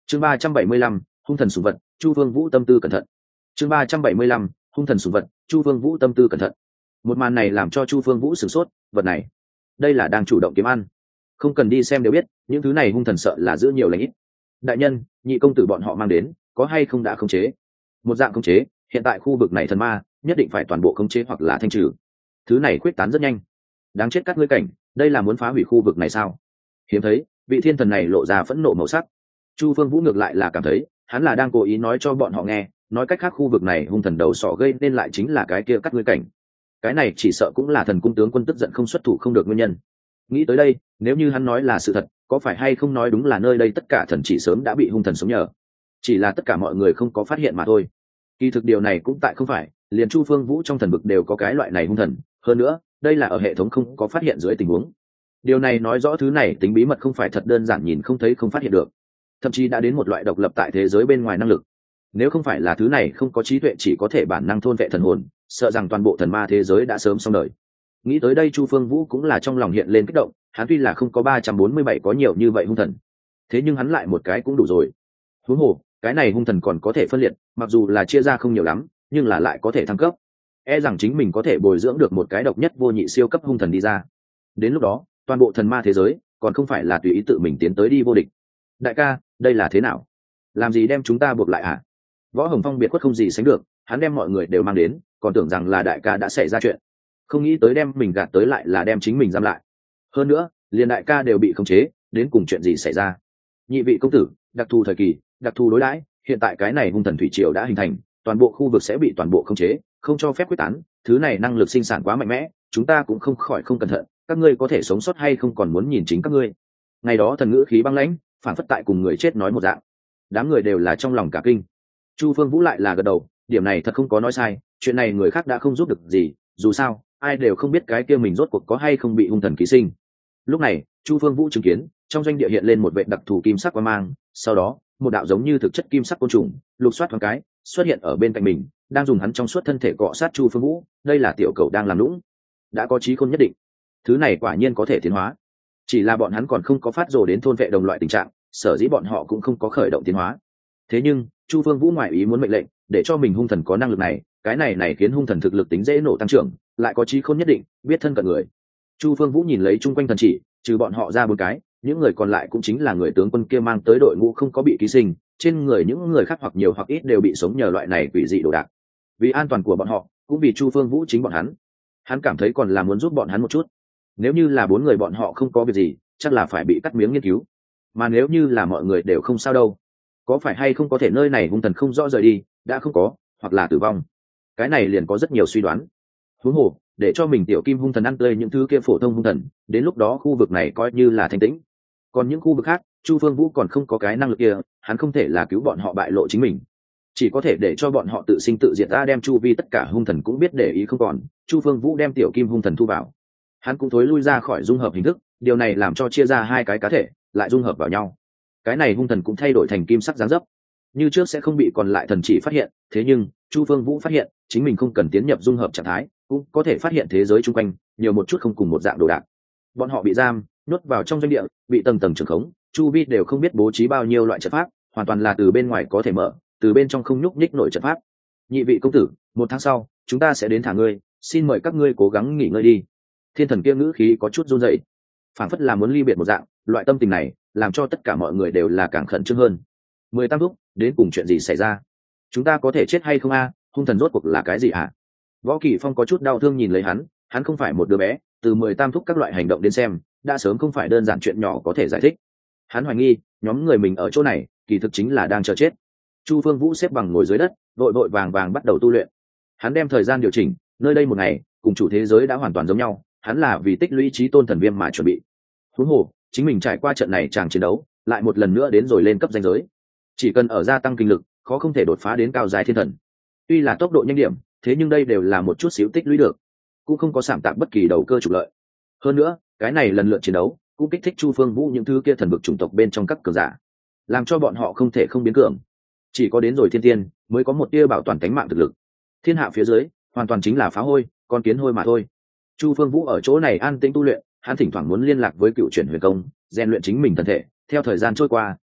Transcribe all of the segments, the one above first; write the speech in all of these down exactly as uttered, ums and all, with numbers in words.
chương ba trăm bảy mươi lăm hung thần sủng vật chu vương vũ tâm tư cẩn thận chương ba trăm bảy mươi lăm hung thần sủng vật chu vương vũ tâm tư cẩn thận. Một màn này làm cho chu vương vũ sửng sốt, vật này đây là đang chủ động kiếm ăn, không cần đi xem đều biết những thứ này hung thần sợ là giữ nhiều lãnh ít. Đại nhân, nhị công tử bọn họ mang đến có hay không đã khống chế? Một dạng khống chế, hiện tại khu vực này thần ma nhất định phải toàn bộ khống chế hoặc là thanh trừ, thứ này quyết tán rất nhanh. Đáng chết các ngươi cảnh, đây là muốn phá hủy khu vực này sao? Hiếm thấy vị thiên thần này lộ ra phẫn nộ màu sắc. Chu Phương Vũ ngược lại là cảm thấy hắn là đang cố ý nói cho bọn họ nghe, nói cách khác khu vực này hung thần đầu sỏ gây nên lại chính là cái kia các ngươi cảnh. Cái này chỉ sợ cũng là thần cung tướng quân tức giận không xuất thủ không được nguyên nhân. Nghĩ tới đây, nếu như hắn nói là sự thật, có phải hay không nói đúng là nơi đây tất cả thần chỉ sớm đã bị hung thần sống nhờ, chỉ là tất cả mọi người không có phát hiện mà thôi. Kỳ thực điều này cũng tại không phải, liền Chu Phương Vũ trong thần vực đều có cái loại này hung thần, hơn nữa đây là ở hệ thống không có phát hiện dưới tình huống. Điều này nói rõ thứ này tính bí mật không phải thật đơn giản nhìn không thấy không phát hiện được, thậm chí đã đến một loại độc lập tại thế giới bên ngoài năng lực. Nếu không phải là thứ này không có trí tuệ chỉ có thể bản năng thôn vệ thần hồn, sợ rằng toàn bộ thần ma thế giới đã sớm xong đời. Nghĩ tới đây Chu Phương Vũ cũng là trong lòng hiện lên kích động, hắn tuy là không có ba trăm bốn mươi bảy có nhiều như vậy hung thần, thế nhưng hắn lại một cái cũng đủ rồi. Huống hồ cái này hung thần còn có thể phân liệt, mặc dù là chia ra không nhiều lắm nhưng là lại có thể thăng cấp, e rằng chính mình có thể bồi dưỡng được một cái độc nhất vô nhị siêu cấp hung thần đi ra. Đến lúc đó toàn bộ thần ma thế giới còn không phải là tùy ý tự mình tiến tới đi vô địch. Đại ca, đây là thế nào? Làm gì đem chúng ta buộc lại hả? Võ Hồng Phong biệt khuất không gì sánh được, hắn đem mọi người đều mang đến, còn tưởng rằng là đại ca đã xảy ra chuyện, không nghĩ tới đem mình gạt tới lại là đem chính mình giam lại. Hơn nữa liền đại ca đều bị khống chế, đến cùng chuyện gì xảy ra? Nhị vị công tử, đặc thù thời kỳ, đặc thù đối đãi, hiện tại cái này hung thần thủy triều đã hình thành, toàn bộ khu vực sẽ bị toàn bộ khống chế, không cho phép quyết tán, thứ này năng lực sinh sản quá mạnh mẽ, chúng ta cũng không khỏi không cẩn thận, các ngươi có thể sống sót hay không còn muốn nhìn chính các ngươi. Ngày đó thần ngữ khí băng lãnh, phản phất tại cùng người chết nói một dạng. Đám người đều là trong lòng cả kinh. Chu Phương Vũ lại là gật đầu, điểm này thật không có nói sai, chuyện này người khác đã không giúp được gì, dù sao ai đều không biết cái kia mình rốt cuộc có hay không bị hung thần ký sinh. Lúc này Chu Phương Vũ chứng kiến trong doanh địa hiện lên một vệ đặc thù kim sắc quang mang, sau đó một đạo giống như thực chất kim sắc côn trùng lục soát thoáng cái xuất hiện ở bên cạnh mình, đang dùng hắn trong suốt thân thể cọ sát Chu Phương Vũ. Đây là tiểu cầu đang làm lũng, đã có trí khôn nhất định, thứ này quả nhiên có thể tiến hóa, chỉ là bọn hắn còn không có phát rồ đến thôn vệ đồng loại tình trạng, sở dĩ bọn họ cũng không có khởi động tiến hóa. Thế nhưng Chu Phương Vũ ngoại ý muốn mệnh lệnh để cho mình hung thần có năng lực này, cái này này khiến hung thần thực lực tính dễ nổ tăng trưởng, lại có trí khôn nhất định, biết thân cận người. Chu Phương Vũ nhìn lấy chung quanh thần chỉ, trừ bọn họ ra bốn cái, những người còn lại cũng chính là người tướng quân kia mang tới đội ngũ không có bị ký sinh, trên người những người khác hoặc nhiều hoặc ít đều bị sống nhờ loại này quỷ dị đồ đạc. Vì an toàn của bọn họ, cũng vì Chu Phương Vũ chính bọn hắn, hắn cảm thấy còn là muốn giúp bọn hắn một chút. Nếu như là bốn người bọn họ không có việc gì, chắc là phải bị cắt miếng nghiên cứu, mà nếu như là mọi người đều không sao đâu, có phải hay không có thể nơi này hung thần không rõ rời đi, đã không có, hoặc là tử vong. Cái này liền có rất nhiều suy đoán. Huống hồ để cho mình tiểu kim hung thần ăn tươi những thứ kia phổ thông hung thần, đến lúc đó khu vực này coi như là thanh tĩnh. Còn những khu vực khác Chu Phương Vũ còn không có cái năng lực kia, hắn không thể là cứu bọn họ bại lộ chính mình, chỉ có thể để cho bọn họ tự sinh tự diệt ra, đem chu vi tất cả hung thần cũng biết để ý không còn. Chu Phương Vũ đem tiểu kim hung thần thu vào, hắn cũng thối lui ra khỏi dung hợp hình thức, điều này làm cho chia ra hai cái cá thể lại dung hợp vào nhau. Cái này hung thần cũng thay đổi thành kim sắc dáng dấp, như trước sẽ không bị còn lại thần chỉ phát hiện. Thế nhưng Chu Phương Vũ phát hiện chính mình không cần tiến nhập dung hợp trạng thái cũng có thể phát hiện thế giới chung quanh nhiều một chút không cùng một dạng đồ đạc. Bọn họ bị giam nhốt vào trong doanh địa, bị tầng tầng trưởng khống, chu vi đều không biết bố trí bao nhiêu loại trận pháp, hoàn toàn là từ bên ngoài có thể mở, từ bên trong không nhúc nhích nổi trận pháp. Nhị vị công tử, một tháng sau chúng ta sẽ đến thả ngươi, xin mời các ngươi cố gắng nghỉ ngơi đi. Thiên thần kia ngữ khí có chút run rẩy, phảng phất là muốn ly biệt một dạng. Loại tâm tình này làm cho tất cả mọi người đều là càng khẩn trương hơn. Mười tam thúc, đến cùng chuyện gì xảy ra? Chúng ta có thể chết hay không a? Hung thần rốt cuộc là cái gì hả? Võ Kỳ Phong có chút đau thương nhìn lấy hắn, hắn không phải một đứa bé, từ mười tam thúc các loại hành động đến xem đã sớm không phải đơn giản chuyện nhỏ có thể giải thích. Hắn hoài nghi nhóm người mình ở chỗ này kỳ thực chính là đang chờ chết. Chu Phương Vũ xếp bằng ngồi dưới đất, vội vội vàng vàng bắt đầu tu luyện. Hắn đem thời gian điều chỉnh, nơi đây một ngày cùng chủ thế giới đã hoàn toàn giống nhau, hắn là vì tích lũy trí tôn thần viêm mà chuẩn bị. Huống hồ chính mình trải qua trận này chàng chiến đấu, lại một lần nữa đến rồi lên cấp danh giới, chỉ cần ở gia tăng kinh lực, khó không thể đột phá đến cao giai thiên thần. Tuy là tốc độ nhanh điểm, thế nhưng đây đều là một chút xíu tích lũy được, cũng không có sảm tạc bất kỳ đầu cơ trục lợi. Hơn nữa cái này lần lượt chiến đấu cũng kích thích Chu Phương Vũ những thứ kia thần vực chủng tộc bên trong các cường giả, làm cho bọn họ không thể không biến cường. Chỉ có đến rồi thiên tiên mới có một tia bảo toàn cánh mạng thực lực, thiên hạ phía dưới hoàn toàn chính là phá hôi, con kiến hôi mà thôi. Chu Phương Vũ ở chỗ này an tĩnh tu luyện, hắn thỉnh thoảng muốn liên lạc với cựu chuyển huyền công, rèn luyện chính mình thân thể. Theo thời gian trôi qua,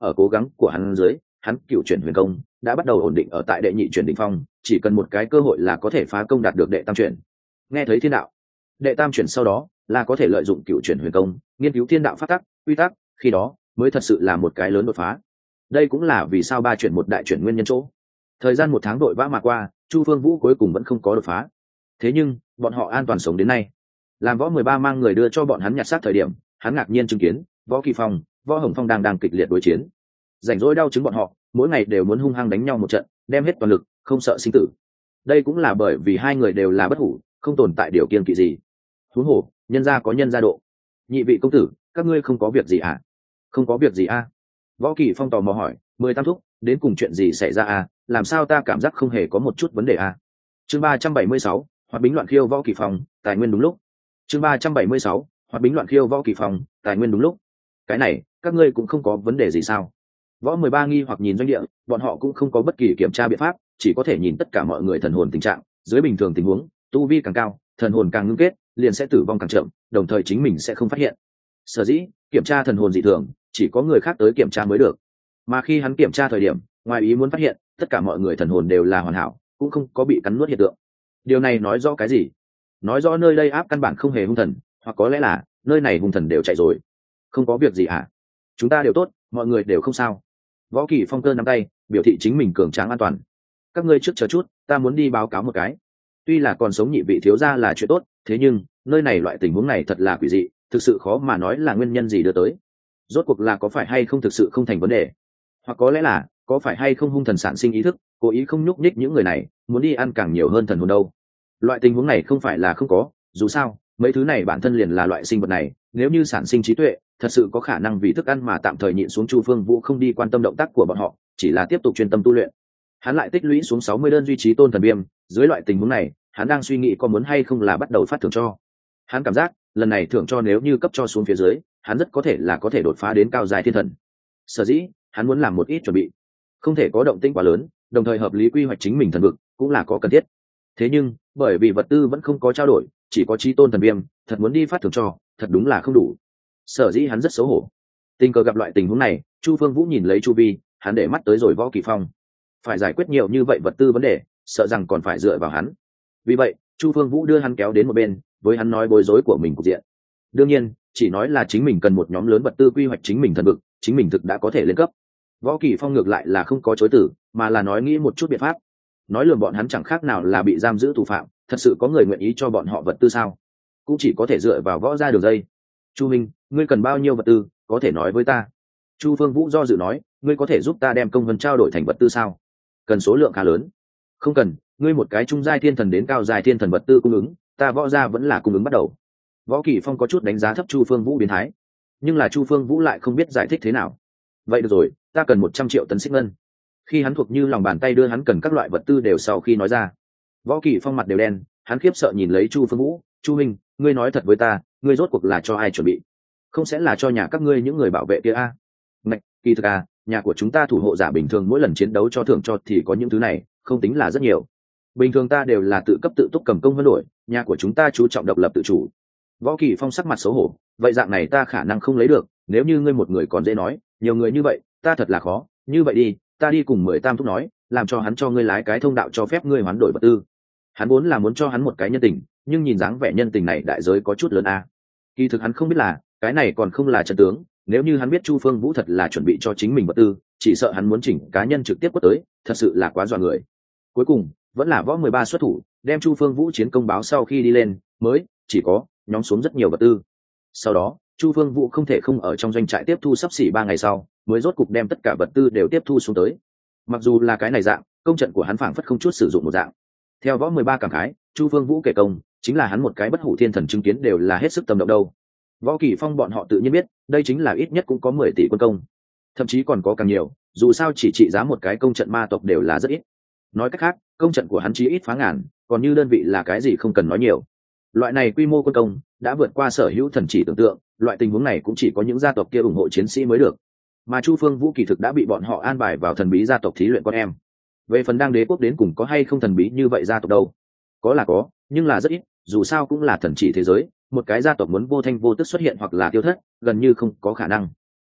ở cố gắng của hắn dưới, hắn cựu chuyển huyền công đã bắt đầu ổn định ở tại đệ nhị chuyển đỉnh phong, chỉ cần một cái cơ hội là có thể phá công đạt được đệ tam chuyển. Nghe thấy thiên đạo, đệ tam chuyển sau đó là có thể lợi dụng cựu chuyển huyền công nghiên cứu thiên đạo pháp tắc quy tắc, khi đó mới thật sự là một cái lớn đột phá. Đây cũng là vì sao ba chuyển một đại chuyển nguyên nhân chỗ. Thời gian một tháng đội vã mà qua, Chu Phương Vũ cuối cùng vẫn không có đột phá. Thế nhưng bọn họ an toàn sống đến nay. Làm Võ mười ba mang người đưa cho bọn hắn nhặt xác thời điểm, hắn ngạc nhiên chứng kiến Võ Kỳ Phong, Võ Hồng Phong đang đang kịch liệt đối chiến. Rảnh rỗi đau chứng bọn họ, mỗi ngày đều muốn hung hăng đánh nhau một trận, đem hết toàn lực, không sợ sinh tử. Đây cũng là bởi vì hai người đều là bất hủ, không tồn tại điều kiêng kỵ gì. Huống hồ, nhân gia có nhân gia độ. Nhị vị công tử, các ngươi không có việc gì à? Không có việc gì a? À? Võ Kỳ Phong tò mò hỏi, mười tam thúc, đến cùng chuyện gì xảy ra à? Làm sao ta cảm giác không hề có một chút vấn đề à? Chương ba trăm bảy mươi sáu, Hoạt bính loạn khiêu Võ Kỳ Phong, tài nguyên đúng lúc. Chương ba trăm bảy mươi sáu, Hoạt bính loạn khiêu Võ Kỳ Phong, tài nguyên đúng lúc. Cái này, các ngươi cũng không có vấn đề gì sao? Võ mười ba nghi hoặc nhìn doanh địa, bọn họ cũng không có bất kỳ kiểm tra biện pháp, chỉ có thể nhìn tất cả mọi người thần hồn tình trạng, dưới bình thường tình huống, tu vi càng cao, thần hồn càng ngưng kết, liền sẽ tử vong càng chậm, đồng thời chính mình sẽ không phát hiện. Sở dĩ, kiểm tra thần hồn dị thường, chỉ có người khác tới kiểm tra mới được. Mà khi hắn kiểm tra thời điểm, ngoài ý muốn phát hiện, tất cả mọi người thần hồn đều là hoàn hảo, cũng không có bị cắn nuốt hiện tượng. Điều này nói rõ cái gì? Nói rõ nơi đây áp căn bản không hề hung thần, hoặc có lẽ là nơi này hung thần đều chạy rồi. Không có việc gì à? Chúng ta đều tốt, mọi người đều không sao. Võ Kỳ Phong cơ nắm tay, biểu thị chính mình cường tráng an toàn. Các ngươi trước chờ chút, ta muốn đi báo cáo một cái. Tuy là còn sống nhị vị thiếu gia là chuyện tốt, thế nhưng nơi này loại tình huống này thật là quỷ dị, thực sự khó mà nói là nguyên nhân gì đưa tới. Rốt cuộc là có phải hay không thực sự không thành vấn đề, hoặc có lẽ là có phải hay không hung thần sản sinh ý thức, cố ý không nhúc nhích những người này, muốn đi ăn càng nhiều hơn thần hồn đâu. Loại tình huống này không phải là không có, dù sao mấy thứ này bản thân liền là loại sinh vật này, nếu như sản sinh trí tuệ, thật sự có khả năng vì thức ăn mà tạm thời nhịn xuống. Chu Phương Vũ không đi quan tâm động tác của bọn họ, chỉ là tiếp tục chuyên tâm tu luyện. Hắn lại tích lũy xuống sáu mươi đơn duy trì tôn thần viêm, dưới loại tình huống này, hắn đang suy nghĩ có muốn hay không là bắt đầu phát thưởng cho. Hắn cảm giác, lần này thưởng cho nếu như cấp cho xuống phía dưới, hắn rất có thể là có thể đột phá đến cao giai thiên thần. Sở dĩ, hắn muốn làm một ít chuẩn bị, không thể có động tĩnh quá lớn, đồng thời hợp lý quy hoạch chính mình thần vực, cũng là có cần thiết. Thế nhưng, bởi vì vật tư vẫn không có trao đổi, chỉ có chí tôn thần viêm, thật muốn đi phát thưởng cho, thật đúng là không đủ. Sở dĩ hắn rất xấu hổ. Tình cờ gặp loại tình huống này, Chu Phương Vũ nhìn lấy chu vi, hắn để mắt tới rồi Võ Kỳ Phong. Phải giải quyết nhiều như vậy vật tư vấn đề, sợ rằng còn phải dựa vào hắn. Vì vậy, Chu Phương Vũ đưa hắn kéo đến một bên, với hắn nói bối rối của mình cục diện. Đương nhiên, chỉ nói là chính mình cần một nhóm lớn vật tư quy hoạch chính mình thần vực, chính mình thực đã có thể lên cấp. Võ Kỳ Phong ngược lại là không có chối từ, mà là nói nghĩ một chút biện pháp. Nói lừa bọn hắn chẳng khác nào là bị giam giữ thủ phạm, thật sự có người nguyện ý cho bọn họ vật tư sao? Cũng chỉ có thể dựa vào võ gia đường dây. Chu Minh, ngươi cần bao nhiêu vật tư, có thể nói với ta. Chu Phương Vũ do dự nói, ngươi có thể giúp ta đem công vân trao đổi thành vật tư sao? Cần số lượng khá lớn. Không cần, ngươi một cái trung giai thiên thần đến cao giai thiên thần vật tư cung ứng, ta võ gia vẫn là cung ứng bắt đầu. Võ Kỳ Phong có chút đánh giá thấp Chu Phương Vũ biến thái, nhưng là Chu Phương Vũ lại không biết giải thích thế nào. Vậy được rồi, ta cần một trăm triệu tấn xích ngân. Khi hắn thuộc như lòng bàn tay đưa hắn cần các loại vật tư đều sau khi nói ra, Võ Kỳ Phong mặt đều đen, hắn khiếp sợ nhìn lấy Chu Phương Vũ. Chu Minh, ngươi nói thật với ta, ngươi rốt cuộc là cho ai chuẩn bị? Không sẽ là cho nhà các ngươi những người bảo vệ kia a? À? Ngạch, kỳ thực à, nhà của chúng ta thủ hộ giả bình thường mỗi lần chiến đấu cho thưởng cho thì có những thứ này, không tính là rất nhiều. Bình thường ta đều là tự cấp tự túc cầm công vân đổi, nhà của chúng ta chú trọng độc lập tự chủ. Võ Kỳ Phong sắc mặt xấu hổ, vậy dạng này ta khả năng không lấy được, nếu như ngươi một người còn dễ nói, nhiều người như vậy, ta thật là khó. Như vậy đi, ta đi cùng mười tam thúc nói, làm cho hắn cho ngươi lái cái thông đạo cho phép ngươi hoán đổi vật tư. Hắn vốn là muốn cho hắn một cái nhân tình, nhưng nhìn dáng vẻ nhân tình này đại giới có chút lớn a. À. Kỳ thực hắn không biết là, cái này còn không là trận tướng, nếu như hắn biết Chu Phương Vũ thật là chuẩn bị cho chính mình vật tư, chỉ sợ hắn muốn chỉnh cá nhân trực tiếp quất tới, thật sự là quá dọa người. Cuối cùng, vẫn là Võ mười ba xuất thủ, đem Chu Phương Vũ chiến công báo sau khi đi lên, mới chỉ có nhóm xuống rất nhiều vật tư. Sau đó, Chu Phương Vũ không thể không ở trong doanh trại tiếp thu sắp xỉ ba ngày sau, mới rốt cục đem tất cả vật tư đều tiếp thu xuống tới. Mặc dù là cái này dạng, công trận của hắn phảng phất không chút sử dụng một dạng. Theo Võ mười ba cảm khái, Chu Phương Vũ kể công, chính là hắn một cái bất hủ thiên thần chứng kiến đều là hết sức tâm động đâu. Võ Kỳ Phong bọn họ tự nhiên biết, đây chính là ít nhất cũng có mười tỷ quân công, thậm chí còn có càng nhiều, dù sao chỉ trị giá một cái công trận ma tộc đều là rất ít. Nói cách khác, công trận của hắn chí ít phá ngàn, còn như đơn vị là cái gì không cần nói nhiều. Loại này quy mô quân công đã vượt qua sở hữu thần chỉ tưởng tượng, loại tình huống này cũng chỉ có những gia tộc kia ủng hộ chiến sĩ mới được. Mà Chu Phương Vũ kỳ thực đã bị bọn họ an bài vào thần bí gia tộc thí luyện con em. Về phần đang đế quốc đến cùng có hay không thần bí như vậy gia tộc đâu? Có là có, nhưng là rất ít, dù sao cũng là thần chỉ thế giới, một cái gia tộc muốn vô thanh vô tức xuất hiện hoặc là tiêu thất, gần như không có khả năng.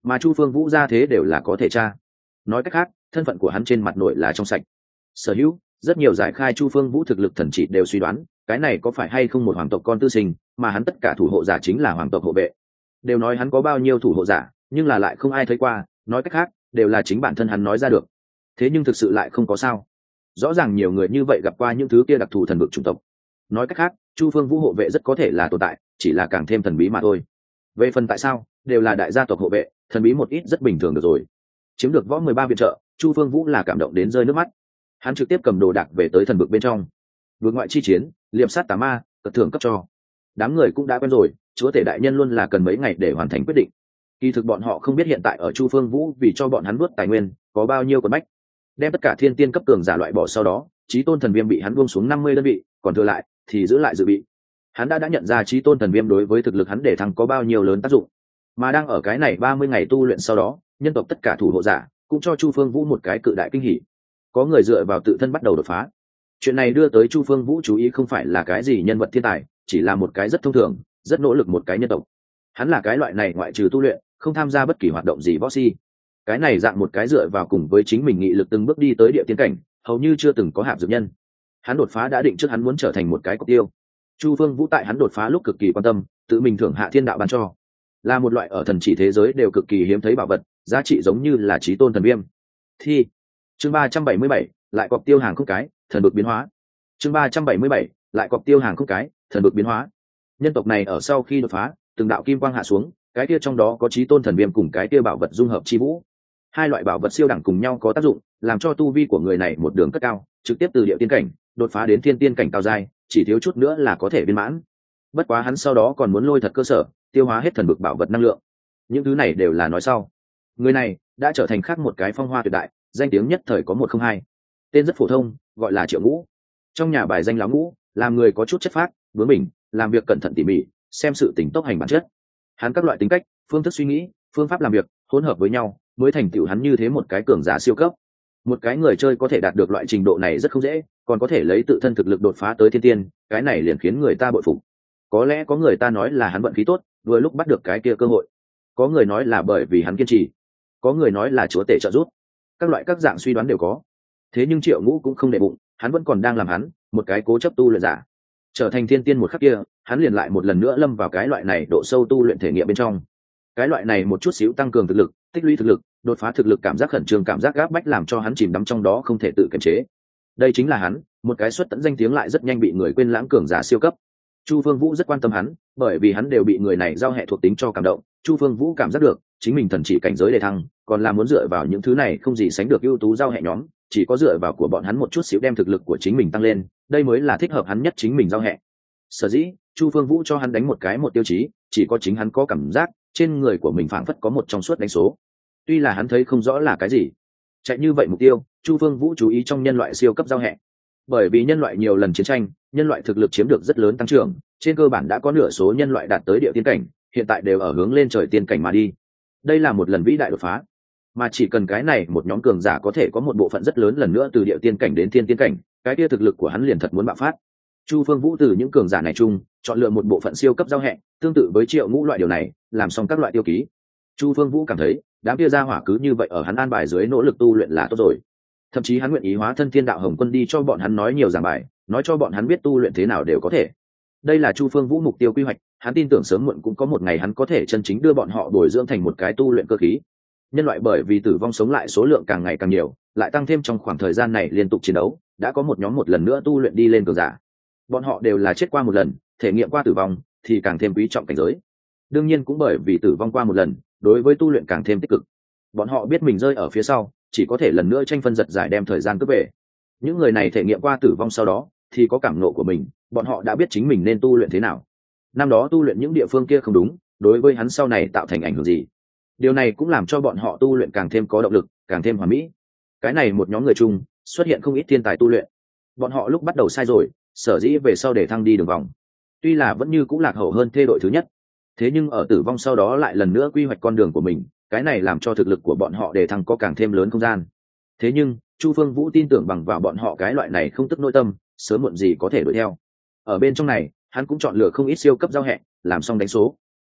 mà Chu Phương Vũ ra thế đều là có thể tra. Nói cách khác, thân phận của hắn trên mặt nội là trong sạch. Sở hữu rất nhiều giải khai Chu Phương Vũ thực lực thần chỉ đều suy đoán, cái này có phải hay không một hoàng tộc con tư sinh, mà hắn tất cả thủ hộ giả chính là hoàng tộc hộ vệ. Đều nói hắn có bao nhiêu thủ hộ giả, nhưng là lại không ai thấy qua, nói cách khác, đều là chính bản thân hắn nói ra được. Thế nhưng thực sự lại không có sao. Rõ ràng nhiều người như vậy gặp qua những thứ kia đặc thù thần vực chủng tộc. Nói cách khác, Chu Phương Vũ hộ vệ rất có thể là tồn tại, chỉ là càng thêm thần bí mà thôi. Về phần tại sao, đều là đại gia tộc hộ vệ, thần bí một ít rất bình thường được rồi. Chiếm được võ mười ba viện trợ, Chu Phương Vũ là cảm động đến rơi nước mắt. Hắn trực tiếp cầm đồ đạc về tới thần vực bên trong. Vượt ngoại chi chiến, liệp sát tà ma, cất thưởng cấp cho. Đám người cũng đã quen rồi, chúa tể đại nhân luôn là cần mấy ngày để hoàn thành quyết định. Kỳ thực bọn họ không biết hiện tại ở Chu Phương Vũ vì cho bọn hắn nuốt tài nguyên có bao nhiêu quần bách. Đem tất cả thiên tiên cấp cường giả loại bỏ sau đó, chí tôn thần viêm bị hắn buông xuống năm mươi đơn vị, còn thừa lại thì giữ lại dự bị. Hắn đã đã nhận ra chí tôn thần viêm đối với thực lực hắn để thăng có bao nhiêu lớn tác dụng. Mà đang ở cái này ba mươi ngày tu luyện sau đó, nhân tộc tất cả thủ hộ giả cũng cho Chu Phương Vũ một cái cự đại kinh hỉ. Có người dựa vào tự thân bắt đầu đột phá. Chuyện này đưa tới Chu Phương Vũ chú ý không phải là cái gì nhân vật thiên tài, chỉ là một cái rất thông thường, rất nỗ lực một cái nhân tộc. Hắn là cái loại này ngoại trừ tu luyện, không tham gia bất kỳ hoạt động gì võ si. Cái này dạng một cái dựa vào cùng với chính mình nghị lực từng bước đi tới địa tiên cảnh, hầu như chưa từng có hạp dược nhân. Hắn đột phá đã định trước hắn muốn trở thành một cái cọc tiêu. Chu Phương Vũ tại hắn đột phá lúc cực kỳ quan tâm, tự mình thưởng hạ thiên đạo ban cho, là một loại ở thần chỉ thế giới đều cực kỳ hiếm thấy bảo vật, giá trị giống như là chí tôn thần viêm. Thi chương ba trăm bảy mươi bảy, lại cọc tiêu hàng không cái, thần vực biến hóa. Chương ba trăm bảy mươi bảy, lại cọc tiêu hàng không cái, thần vực biến hóa. Nhân tộc này ở sau khi đột phá, từng đạo kim quang hạ xuống, cái kia trong đó có chí tôn thần viêm cùng cái kia bảo vật dung hợp chi vũ. Hai loại bảo vật siêu đẳng cùng nhau có tác dụng, làm cho tu vi của người này một đường cất cao, trực tiếp từ địa tiên cảnh đột phá đến thiên tiên cảnh cao giai, chỉ thiếu chút nữa là có thể viên mãn. Bất quá hắn sau đó còn muốn lôi thật cơ sở, tiêu hóa hết thần vực bảo vật năng lượng. Những thứ này đều là nói sau. Người này đã trở thành khác một cái phong hoa tuyệt đại, danh tiếng nhất thời có một không hai. Tên rất phổ thông, gọi là Triệu Ngũ. Trong nhà bài danh lão Ngũ, làm người có chút chất phác, bướng bỉnh, làm việc cẩn thận tỉ mỉ, xem sự tính tốc hành bản chất. Hắn các loại tính cách, phương thức suy nghĩ, phương pháp làm việc hỗn hợp với nhau, mới thành tựu hắn như thế một cái cường giả siêu cấp. Một cái người chơi có thể đạt được loại trình độ này rất không dễ, còn có thể lấy tự thân thực lực đột phá tới thiên tiên, cái này liền khiến người ta bội phục. Có lẽ có người ta nói là hắn vận khí tốt, vừa lúc bắt được cái kia cơ hội. Có người nói là bởi vì hắn kiên trì, có người nói là chúa tể trợ giúp. Các loại các dạng suy đoán đều có. Thế nhưng Triệu Ngũ cũng không để bụng, hắn vẫn còn đang làm hắn, một cái cố chấp tu luyện giả. Trở thành thiên tiên một khắc kia, hắn liền lại một lần nữa lâm vào cái loại này độ sâu tu luyện thể nghiệm bên trong. Cái loại này một chút xíu tăng cường thực lực, tích lũy thực lực, đột phá thực lực, cảm giác khẩn trương, cảm giác gáp bách làm cho hắn chìm đắm trong đó không thể tự kiềm chế. Đây chính là hắn, một cái xuất tận danh tiếng lại rất nhanh bị người quên lãng cường giả siêu cấp. Chu Phương Vũ rất quan tâm hắn, bởi vì hắn đều bị người này giao hệ thuộc tính cho cảm động. Chu Phương Vũ cảm giác được chính mình thần chỉ cảnh giới đề thăng, còn là muốn dựa vào những thứ này không gì sánh được ưu tú giao hệ nhóm, chỉ có dựa vào của bọn hắn một chút xíu đem thực lực của chính mình tăng lên, đây mới là thích hợp hắn nhất chính mình giao hệ. Sở dĩ Chu Phương Vũ cho hắn đánh một cái một tiêu chí, chỉ có chính hắn có cảm giác trên người của mình phảng phất có một trong suốt đánh số. Tuy là hắn thấy không rõ là cái gì, chạy như vậy mục tiêu, Chu Phương Vũ chú ý trong nhân loại siêu cấp giao hệ. Bởi vì nhân loại nhiều lần chiến tranh, nhân loại thực lực chiếm được rất lớn tăng trưởng, trên cơ bản đã có nửa số nhân loại đạt tới địa tiên cảnh, hiện tại đều ở hướng lên trời tiên cảnh mà đi. Đây là một lần vĩ đại đột phá, mà chỉ cần cái này một nhóm cường giả có thể có một bộ phận rất lớn lần nữa từ địa tiên cảnh đến thiên tiên cảnh, cái kia thực lực của hắn liền thật muốn bạo phát. Chu Phương Vũ từ những cường giả này chung chọn lựa một bộ phận siêu cấp giao hệ, tương tự với Triệu Ngũ loại điều này, làm xong các loại tiêu ký. Chu Phương Vũ cảm thấy đám kia gia hỏa cứ như vậy ở hắn an bài dưới nỗ lực tu luyện là tốt rồi. Thậm chí hắn nguyện ý hóa thân Thiên Đạo Hồng Quân đi cho bọn hắn nói nhiều giảng bài, nói cho bọn hắn biết tu luyện thế nào đều có thể. Đây là Chu Phương Vũ mục tiêu quy hoạch, hắn tin tưởng sớm muộn cũng có một ngày hắn có thể chân chính đưa bọn họ bồi dưỡng thành một cái tu luyện cơ khí. Nhân loại bởi vì tử vong sống lại số lượng càng ngày càng nhiều, lại tăng thêm trong khoảng thời gian này liên tục chiến đấu, đã có một nhóm một lần nữa tu luyện đi lên cường giả. Bọn họ đều là chết qua một lần, thể nghiệm qua tử vong, thì càng thêm quý trọng cảnh giới. Đương nhiên cũng bởi vì tử vong qua một lần, đối với tu luyện càng thêm tích cực. Bọn họ biết mình rơi ở phía sau, chỉ có thể lần nữa tranh phân giật giải đem thời gian cướp về. Những người này thể nghiệm qua tử vong sau đó, thì có cảm nộ của mình, bọn họ đã biết chính mình nên tu luyện thế nào. Năm đó tu luyện những địa phương kia không đúng, đối với hắn sau này tạo thành ảnh hưởng gì. Điều này cũng làm cho bọn họ tu luyện càng thêm có động lực, càng thêm hoàn mỹ. Cái này một nhóm người chung, xuất hiện không ít thiên tài tu luyện. Bọn họ lúc bắt đầu sai rồi, sở dĩ về sau để thăng đi đường vòng. Tuy là vẫn như cũng lạc hậu hơn thê đội thứ nhất, thế nhưng ở tử vong sau đó lại lần nữa quy hoạch con đường của mình, cái này làm cho thực lực của bọn họ để thăng có càng thêm lớn không gian. Thế nhưng Chu Phương Vũ tin tưởng bằng vào bọn họ cái loại này không tức nội tâm, sớm muộn gì có thể đuổi theo. Ở bên trong này, hắn cũng chọn lựa không ít siêu cấp giao hẹ, làm xong đánh số.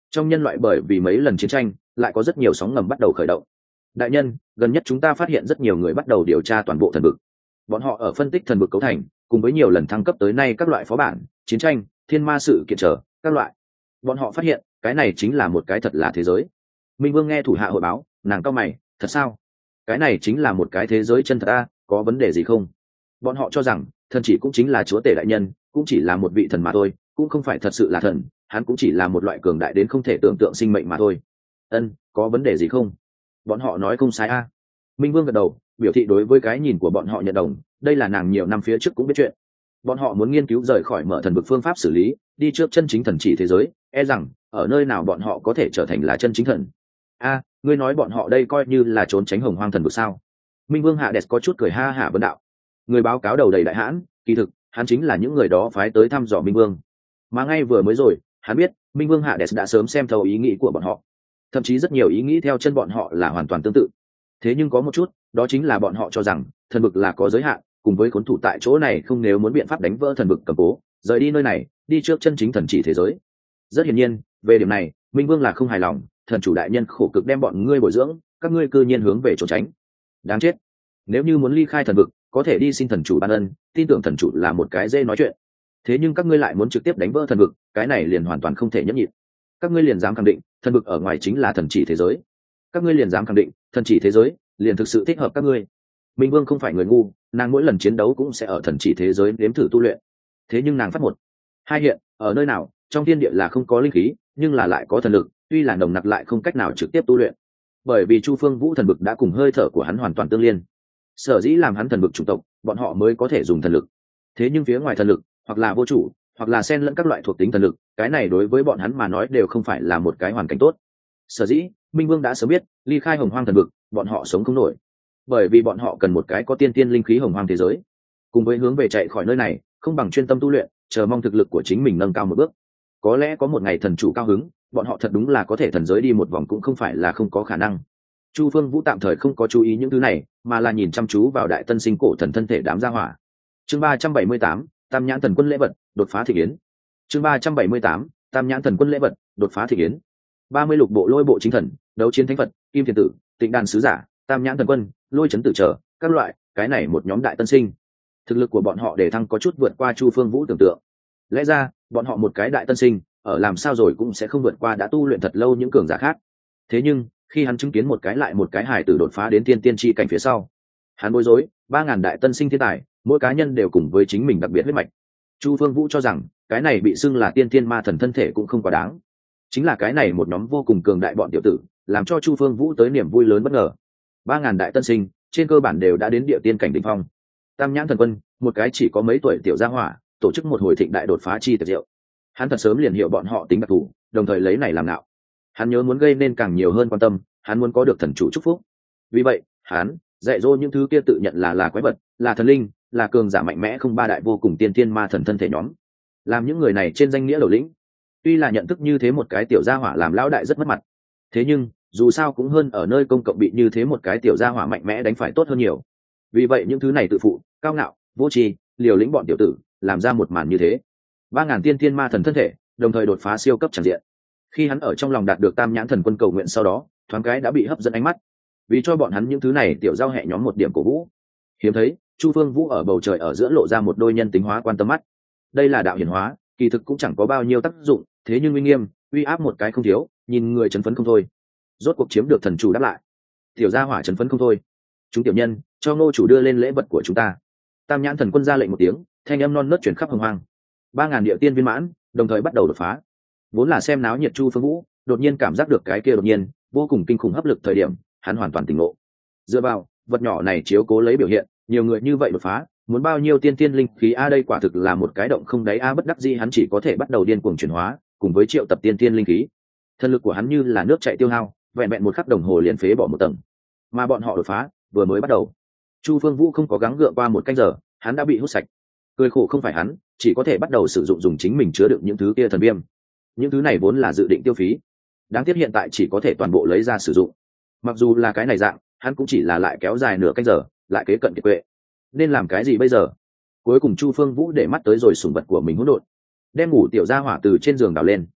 trong nhân loại bởi vì mấy lần chiến tranh lại có rất nhiều sóng ngầm bắt đầu khởi động. Đại nhân, gần nhất chúng ta phát hiện rất nhiều người bắt đầu điều tra toàn bộ thần vực. Bọn họ ở phân tích thần vực cấu thành, cùng với nhiều lần thăng cấp tới nay các loại phó bản, chiến tranh, thiên ma sự kiện trở các loại. Bọn họ phát hiện cái này chính là một cái thật là thế giới. Minh Vương nghe thủ hạ hội báo, nàng cau mày, thật sao? Cái này chính là một cái thế giới chân thật a, có vấn đề gì không? Bọn họ cho rằng thần chỉ cũng chính là chúa tể đại nhân, cũng chỉ là một vị thần mà thôi, cũng không phải thật sự là thần, hắn cũng chỉ là một loại cường đại đến không thể tưởng tượng sinh mệnh mà thôi. Ân, có vấn đề gì không? Bọn họ nói không sai a. Minh Vương gật đầu, biểu thị đối với cái nhìn của bọn họ nhận đồng, đây là nàng nhiều năm phía trước cũng biết chuyện. Bọn họ muốn nghiên cứu rời khỏi mở thần vực phương pháp xử lý, đi trước chân chính thần chỉ thế giới, e rằng ở nơi nào bọn họ có thể trở thành là chân chính thần. A, ngươi nói bọn họ đây coi như là trốn tránh hồng hoang thần vực sao? Minh Vương Hades có chút cười ha hả vấn đạo. Người báo cáo đầu đầy đại hãn, kỳ thực hắn chính là những người đó phái tới thăm dò Minh Vương. Mà ngay vừa mới rồi, hắn biết Minh Vương Hades đã sớm xem thấu ý nghĩ của bọn họ, thậm chí rất nhiều ý nghĩ theo chân bọn họ là hoàn toàn tương tự. Thế nhưng có một chút, đó chính là bọn họ cho rằng thần vực là có giới hạn, cùng với khốn thủ tại chỗ này không nếu muốn biện pháp đánh vỡ thần vực cầm cố, rời đi nơi này, đi trước chân chính thần chỉ thế giới. Rất hiển nhiên, về điểm này, Minh Vương là không hài lòng, thần chủ đại nhân khổ cực đem bọn ngươi bồi dưỡng, các ngươi cư nhiên hướng về trốn tránh. Đáng chết. Nếu như muốn ly khai thần vực, có thể đi xin thần chủ ban ân, tin tưởng thần chủ là một cái dễ nói chuyện. Thế nhưng các ngươi lại muốn trực tiếp đánh vỡ thần vực, cái này liền hoàn toàn không thể nhẫn nhịn. Các ngươi liền dám khẳng định, thần vực ở ngoài chính là thần chỉ thế giới. Các ngươi liền dám khẳng định, thần chỉ thế giới liền thực sự thích hợp các ngươi. Minh Vương không phải người ngu, nàng mỗi lần chiến đấu cũng sẽ ở thần chỉ thế giới nếm thử tu luyện. Thế nhưng nàng phát một, hai hiện, ở nơi nào, trong thiên địa là không có linh khí, nhưng là lại có thần lực, tuy là nồng nặc lại không cách nào trực tiếp tu luyện. Bởi vì Chu Phương Vũ thần vực đã cùng hơi thở của hắn hoàn toàn tương liên. Sở dĩ làm hắn thần vực chủng tộc, bọn họ mới có thể dùng thần lực. Thế nhưng phía ngoài thần lực, hoặc là vô chủ, hoặc là xen lẫn các loại thuộc tính thần lực, cái này đối với bọn hắn mà nói đều không phải là một cái hoàn cảnh tốt. Sở dĩ, Minh Vương đã sớm biết, ly khai hồng hoang thần vực, bọn họ sống không nổi. Bởi vì bọn họ cần một cái có tiên tiên linh khí hồng hoang thế giới. Cùng với hướng về chạy khỏi nơi này, không bằng chuyên tâm tu luyện, chờ mong thực lực của chính mình nâng cao một bước. Có lẽ có một ngày thần chủ cao hứng, bọn họ thật đúng là có thể thần giới đi một vòng cũng không phải là không có khả năng. Chu Phương Vũ tạm thời không có chú ý những thứ này, mà là nhìn chăm chú vào đại tân sinh cổ thần thân thể đám gia hỏa. Chương ba trăm bảy mươi tám, Tam nhãn thần quân lễ vật, đột phá thị yến. Chương ba trăm bảy mươi tám, Tam nhãn thần quân lễ vật, đột phá thị yến. ba mươi lục bộ lôi bộ chính thần, đấu chiến thánh phật, kim thiền tử, tịnh đàn sứ giả, Tam nhãn thần quân, lôi chấn tử trở, các loại, cái này một nhóm đại tân sinh. Thực lực của bọn họ để thăng có chút vượt qua Chu Phương Vũ tưởng tượng. Lẽ ra, bọn họ một cái đại tân sinh, ở làm sao rồi cũng sẽ không vượt qua đã tu luyện thật lâu những cường giả khác. Thế nhưng, khi hắn chứng kiến một cái lại một cái hải tử đột phá đến tiên tiên tri cảnh phía sau, hắn bối rối, ba ngàn đại tân sinh thiên tài, mỗi cá nhân đều cùng với chính mình đặc biệt huyết mạch. Chu Phương Vũ cho rằng, cái này bị xưng là tiên tiên ma thần thân thể cũng không quá đáng. Chính là cái này một nhóm vô cùng cường đại bọn tiểu tử, làm cho Chu Phương Vũ tới niềm vui lớn bất ngờ. Ba ngàn đại tân sinh, trên cơ bản đều đã đến địa tiên cảnh đỉnh phong. Tam nhãn thần quân, một cái chỉ có mấy tuổi tiểu gia hỏa, tổ chức một hồi thịnh đại đột phá chi tiệc rượu. Hắn thật sớm liền hiểu bọn họ tính đặc thù, đồng thời lấy này làm nạo. Hắn nhớ muốn gây nên càng nhiều hơn quan tâm, hắn muốn có được thần chủ chúc phúc. Vì vậy, hắn dạy dỗ những thứ kia tự nhận là là quái vật, là thần linh, là cường giả mạnh mẽ không ba đại vô cùng tiên thiên ma thần thân thể nhóm, làm những người này trên danh nghĩa đầu lĩnh. Tuy là nhận thức như thế một cái tiểu gia hỏa làm lão đại rất mất mặt, thế nhưng dù sao cũng hơn ở nơi công cộng bị như thế một cái tiểu gia hỏa mạnh mẽ đánh phải tốt hơn nhiều. Vì vậy những thứ này tự phụ, cao ngạo, vô tri, liều lĩnh bọn tiểu tử, làm ra một màn như thế. Ba ngàn tiên thiên ma thần thân thể, đồng thời đột phá siêu cấp tràn diện. Khi hắn ở trong lòng đạt được Tam nhãn thần quân cầu nguyện sau đó, thoáng cái đã bị hấp dẫn ánh mắt, vì cho bọn hắn những thứ này tiểu giao hẹ nhóm một điểm cổ vũ. Hiếm thấy, Chu Phương Vũ ở bầu trời ở giữa lộ ra một đôi nhân tính hóa quan tâm mắt. Đây là đạo hiển hóa, kỳ thực cũng chẳng có bao nhiêu tác dụng, thế nhưng uy nghiêm, uy áp một cái không thiếu, nhìn người chấn phấn không thôi. Rốt cuộc chiếm được thần chủ đáp lại, tiểu gia hỏa chấn phấn không thôi. Chúng tiểu nhân, cho ngô chủ đưa lên lễ vật của chúng ta. Tam nhãn thần quân ra lệnh một tiếng, thanh âm non nớt chuyển khắp hồng hoang. Ba ngàn địa tiên viên mãn, đồng thời bắt đầu đột phá. Vốn là xem náo nhiệt Chu Phương Vũ, đột nhiên cảm giác được cái kia đột nhiên vô cùng kinh khủng hấp lực thời điểm, hắn hoàn toàn tỉnh ngộ. Dựa vào vật nhỏ này chiếu cố lấy biểu hiện, nhiều người như vậy đột phá, muốn bao nhiêu tiên tiên linh khí a, đây quả thực là một cái động không đáy a, bất đắc dĩ hắn chỉ có thể bắt đầu điên cuồng chuyển hóa, cùng với triệu tập tiên tiên linh khí. Thân lực của hắn như là nước chảy tiêu hao, vẹn vẹn một khắc đồng hồ liền phế bỏ một tầng. Mà bọn họ đột phá vừa mới bắt đầu. Chu Phương Vũ không có gắng gượng qua một canh giờ, hắn đã bị hút sạch. Cười khổ không phải hắn, chỉ có thể bắt đầu sử dụng dùng chính mình chứa đựng những thứ kia thần viêm. Những thứ này vốn là dự định tiêu phí, đáng tiếc hiện tại chỉ có thể toàn bộ lấy ra sử dụng. Mặc dù là cái này dạng, hắn cũng chỉ là lại kéo dài nửa canh giờ, lại kế cận kiệt quệ. Nên làm cái gì bây giờ? Cuối cùng Chu Phương Vũ để mắt tới rồi sủng vật của mình hỗn độn, đem ngủ tiểu gia hỏa từ trên giường đào lên.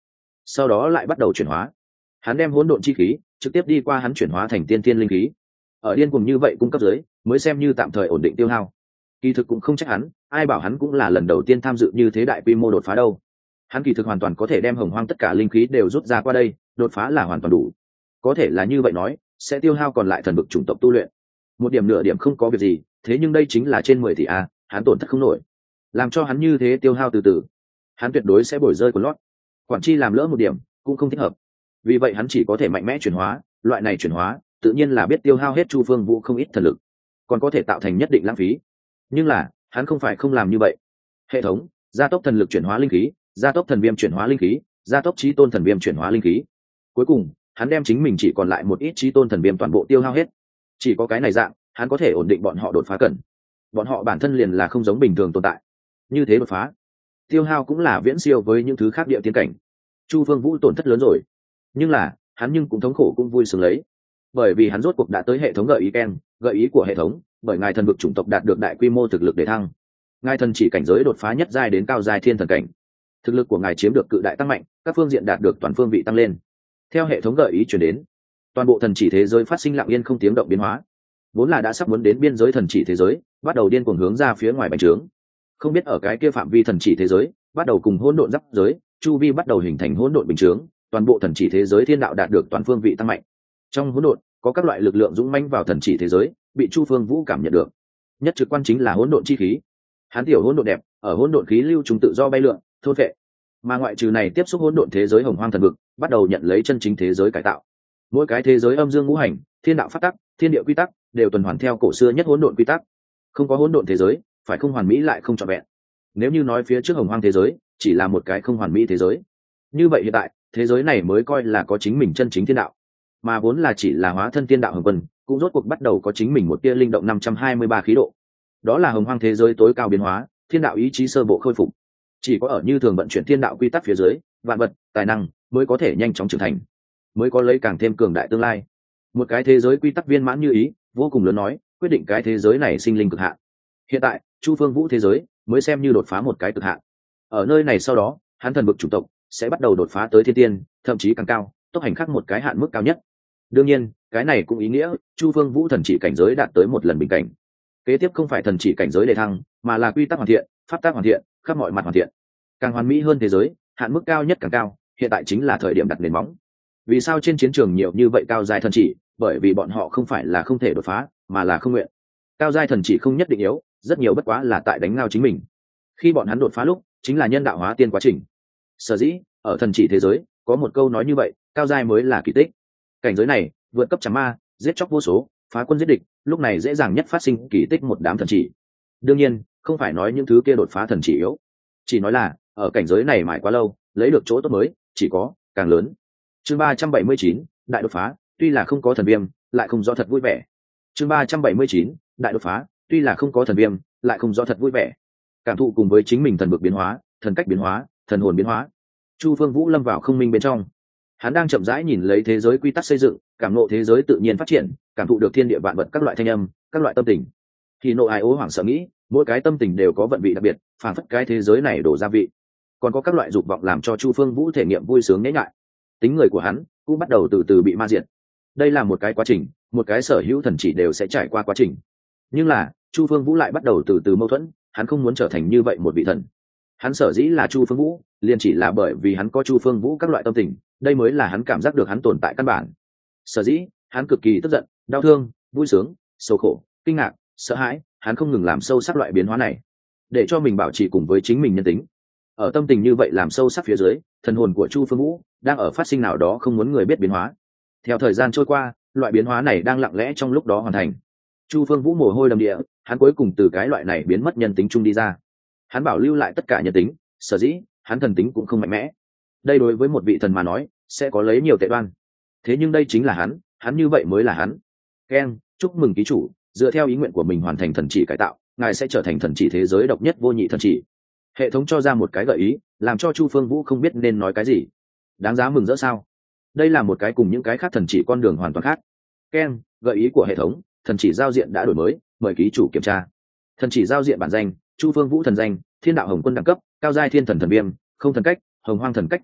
sau đó lại bắt đầu chuyển hóa. Hắn đem hỗn độn chi khí trực tiếp đi qua hắn chuyển hóa thành tiên tiên linh khí. Ở điên cuồng như vậy cung cấp dưới, mới xem như tạm thời ổn định tiêu hao. Kỳ thực cũng không trách hắn, ai bảo hắn cũng là lần đầu tiên tham dự như thế đại quy mô đột phá đâu. Hắn kỳ thực hoàn toàn có thể đem hồng hoang tất cả linh khí đều rút ra qua đây, đột phá là hoàn toàn đủ. Có thể là như vậy nói, sẽ tiêu hao còn lại thần vực chủng tộc tu luyện. Một điểm nửa điểm không có việc gì, thế nhưng đây chính là trên mười tỷ a, hắn tổn thất không nổi. Làm cho hắn như thế tiêu hao từ từ, hắn tuyệt đối sẽ bồi rơi quần lót. Quản chi làm lỡ một điểm, cũng không thích hợp. Vì vậy hắn chỉ có thể mạnh mẽ chuyển hóa, loại này chuyển hóa, tự nhiên là biết tiêu hao hết Chu Phương Vũ không ít thần lực, còn có thể tạo thành nhất định lãng phí. Nhưng là, hắn không phải không làm như vậy. Hệ thống, gia tốc thần lực chuyển hóa linh khí, gia tốc thần viêm chuyển hóa linh khí, gia tốc chí tôn thần viêm chuyển hóa linh khí. Cuối cùng, hắn đem chính mình chỉ còn lại một ít chí tôn thần viêm toàn bộ tiêu hao hết. Chỉ có cái này dạng, hắn có thể ổn định bọn họ đột phá cần. Bọn họ bản thân liền là không giống bình thường tồn tại. Như thế đột phá, tiêu hao cũng là viễn siêu với những thứ khác địa tiến cảnh. Chu Phương Vũ tổn thất lớn rồi, nhưng là hắn nhưng cũng thống khổ cũng vui sướng lấy, bởi vì hắn rốt cuộc đã tới hệ thống gợi ý ken, gợi ý của hệ thống, bởi ngài thần vực chủng tộc đạt được đại quy mô thực lực để thăng, ngài thần chỉ cảnh giới đột phá nhất giai đến cao giai thiên thần cảnh, thực lực của ngài chiếm được cự đại tăng mạnh, các phương diện đạt được toàn phương vị tăng lên. Theo hệ thống gợi ý truyền đến, toàn bộ thần chỉ thế giới phát sinh lặng yên không tiếng động biến hóa, vốn là đã sắp muốn đến biên giới thần chỉ thế giới, bắt đầu điên cuồng hướng ra phía ngoài bành trướng. Không biết ở cái kia phạm vi thần chỉ thế giới, bắt đầu cùng hỗn độn giáp giới, chu vi bắt đầu hình thành hỗn độn bình chướng, toàn bộ thần chỉ thế giới thiên đạo đạt được toàn phương vị tăng mạnh. Trong hỗn độn có các loại lực lượng dũng mãnh vào thần chỉ thế giới, bị Chu Phương Vũ cảm nhận được. Nhất trực quan chính là hỗn độn chi khí. Hắn tiểu hỗn độn đẹp, ở hỗn độn khí lưu trùng tự do bay lượn, thôn vệ. Mà ngoại trừ này tiếp xúc hỗn độn thế giới hồng hoang thần vực, bắt đầu nhận lấy chân chính thế giới cải tạo. Mỗi cái thế giới âm dương ngũ hành, thiên đạo pháp tắc, thiên địa quy tắc đều tuần hoàn theo cổ xưa nhất hỗn độn quy tắc. Không có hỗn độn thế giới, phải không hoàn mỹ lại không trọn vẹn. Nếu như nói phía trước hồng hoang thế giới chỉ là một cái không hoàn mỹ thế giới, như vậy hiện tại thế giới này mới coi là có chính mình chân chính thiên đạo, mà vốn là chỉ là hóa thân tiên đạo hồng quân cũng rốt cuộc bắt đầu có chính mình một tia linh động năm trăm hai mươi ba khí độ. Đó là hồng hoang thế giới tối cao biến hóa, thiên đạo ý chí sơ bộ khôi phục. Chỉ có ở như thường vận chuyển thiên đạo quy tắc phía dưới, vạn vật tài năng mới có thể nhanh chóng trưởng thành, mới có lấy càng thêm cường đại tương lai. Một cái thế giới quy tắc viên mãn như ý, vô cùng lớn nói, quyết định cái thế giới này sinh linh cực hạn. Hiện tại Chu Phương Vũ thế giới mới xem như đột phá một cái cực hạn. Ở nơi này sau đó, hắn thần vực chủng tộc sẽ bắt đầu đột phá tới thiên tiên, thậm chí càng cao, tốc hành khắc một cái hạn mức cao nhất. Đương nhiên, cái này cũng ý nghĩa Chu Phương Vũ thần chỉ cảnh giới đạt tới một lần bình cảnh. Kế tiếp không phải thần chỉ cảnh giới đề thăng, mà là quy tắc hoàn thiện, pháp tắc hoàn thiện, khắp mọi mặt hoàn thiện. Càng hoàn mỹ hơn thế giới, hạn mức cao nhất càng cao, hiện tại chính là thời điểm đặt nền móng. Vì sao trên chiến trường nhiều như vậy cao giai thần chỉ? Bởi vì bọn họ không phải là không thể đột phá, mà là không nguyện. Cao giai thần chỉ không nhất định yếu, rất nhiều bất quá là tại đánh ngao chính mình. Khi bọn hắn đột phá lúc, chính là nhân đạo hóa tiên quá trình. Sở dĩ ở thần chỉ thế giới có một câu nói như vậy, cao giai mới là kỳ tích. Cảnh giới này vượt cấp chém ma, giết chóc vô số, phá quân giết địch, lúc này dễ dàng nhất phát sinh kỳ tích một đám thần chỉ. Đương nhiên không phải nói những thứ kia đột phá thần chỉ yếu, chỉ nói là ở cảnh giới này mãi quá lâu, lấy được chỗ tốt mới chỉ có càng lớn. Chương ba trăm bảy mươi chín, đại đột phá, tuy là không có thần viêm, lại không rõ thật vui vẻ. Chương ba trăm bảy mươi chín, đại đột phá, tuy là không có thần viêm, lại không rõ thật vui vẻ. Cảm thụ cùng với chính mình thần vực biến hóa, thần cách biến hóa, thần hồn biến hóa, Chu Phương Vũ lâm vào không minh bên trong. Hắn đang chậm rãi nhìn lấy thế giới quy tắc xây dựng, cảm ngộ thế giới tự nhiên phát triển, cảm thụ được thiên địa vạn vật các loại thanh âm, các loại tâm tình. Thì nộ ai ố hoảng sợ nghĩ, mỗi cái tâm tình đều có vận vị đặc biệt, phản phất cái thế giới này đổ gia vị. Còn có các loại dục vọng làm cho Chu Phương Vũ thể nghiệm vui sướng nhễ nhại. Tính người của hắn cũng bắt đầu từ từ bị ma diệt. Đây là một cái quá trình, một cái sở hữu thần chỉ đều sẽ trải qua quá trình. Nhưng là Chu Phương Vũ lại bắt đầu từ từ mâu thuẫn, hắn không muốn trở thành như vậy một vị thần. Hắn sở dĩ là Chu Phương Vũ, liền chỉ là bởi vì hắn có Chu Phương Vũ các loại tâm tình, đây mới là hắn cảm giác được hắn tồn tại căn bản. Sở dĩ hắn cực kỳ tức giận, đau thương, vui sướng, sầu khổ, kinh ngạc, sợ hãi, hắn không ngừng làm sâu sắc loại biến hóa này, để cho mình bảo trì cùng với chính mình nhân tính. Ở tâm tình như vậy làm sâu sắc phía dưới, thần hồn của Chu Phương Vũ đang ở phát sinh nào đó không muốn người biết biến hóa. Theo thời gian trôi qua, loại biến hóa này đang lặng lẽ trong lúc đó hoàn thành. Chu Phương Vũ mồ hôi đầm địa, hắn cuối cùng từ cái loại này biến mất nhân tính chung đi ra. Hắn bảo lưu lại tất cả nhân tính, sở dĩ hắn thần tính cũng không mạnh mẽ. Đây đối với một vị thần mà nói sẽ có lấy nhiều tệ đoan, thế nhưng đây chính là hắn, hắn như vậy mới là hắn. Ken, chúc mừng ký chủ, dựa theo ý nguyện của mình hoàn thành thần chỉ cải tạo, ngài sẽ trở thành thần chỉ thế giới độc nhất vô nhị thần chỉ. Hệ thống cho ra một cái gợi ý, làm cho Chu Phương Vũ không biết nên nói cái gì. Đáng giá mừng rỡ sao? Đây là một cái cùng những cái khác thần chỉ con đường hoàn toàn khác. Ken, gợi ý của hệ thống, thần chỉ giao diện đã đổi mới, mời ký chủ kiểm tra. Thần chỉ giao diện bản danh, Chu Phương Vũ thần danh, thiên đạo hồng quân đẳng cấp, cao giai thiên thần thần viêm, không thần cách, hồng hoang thần cách thần trước,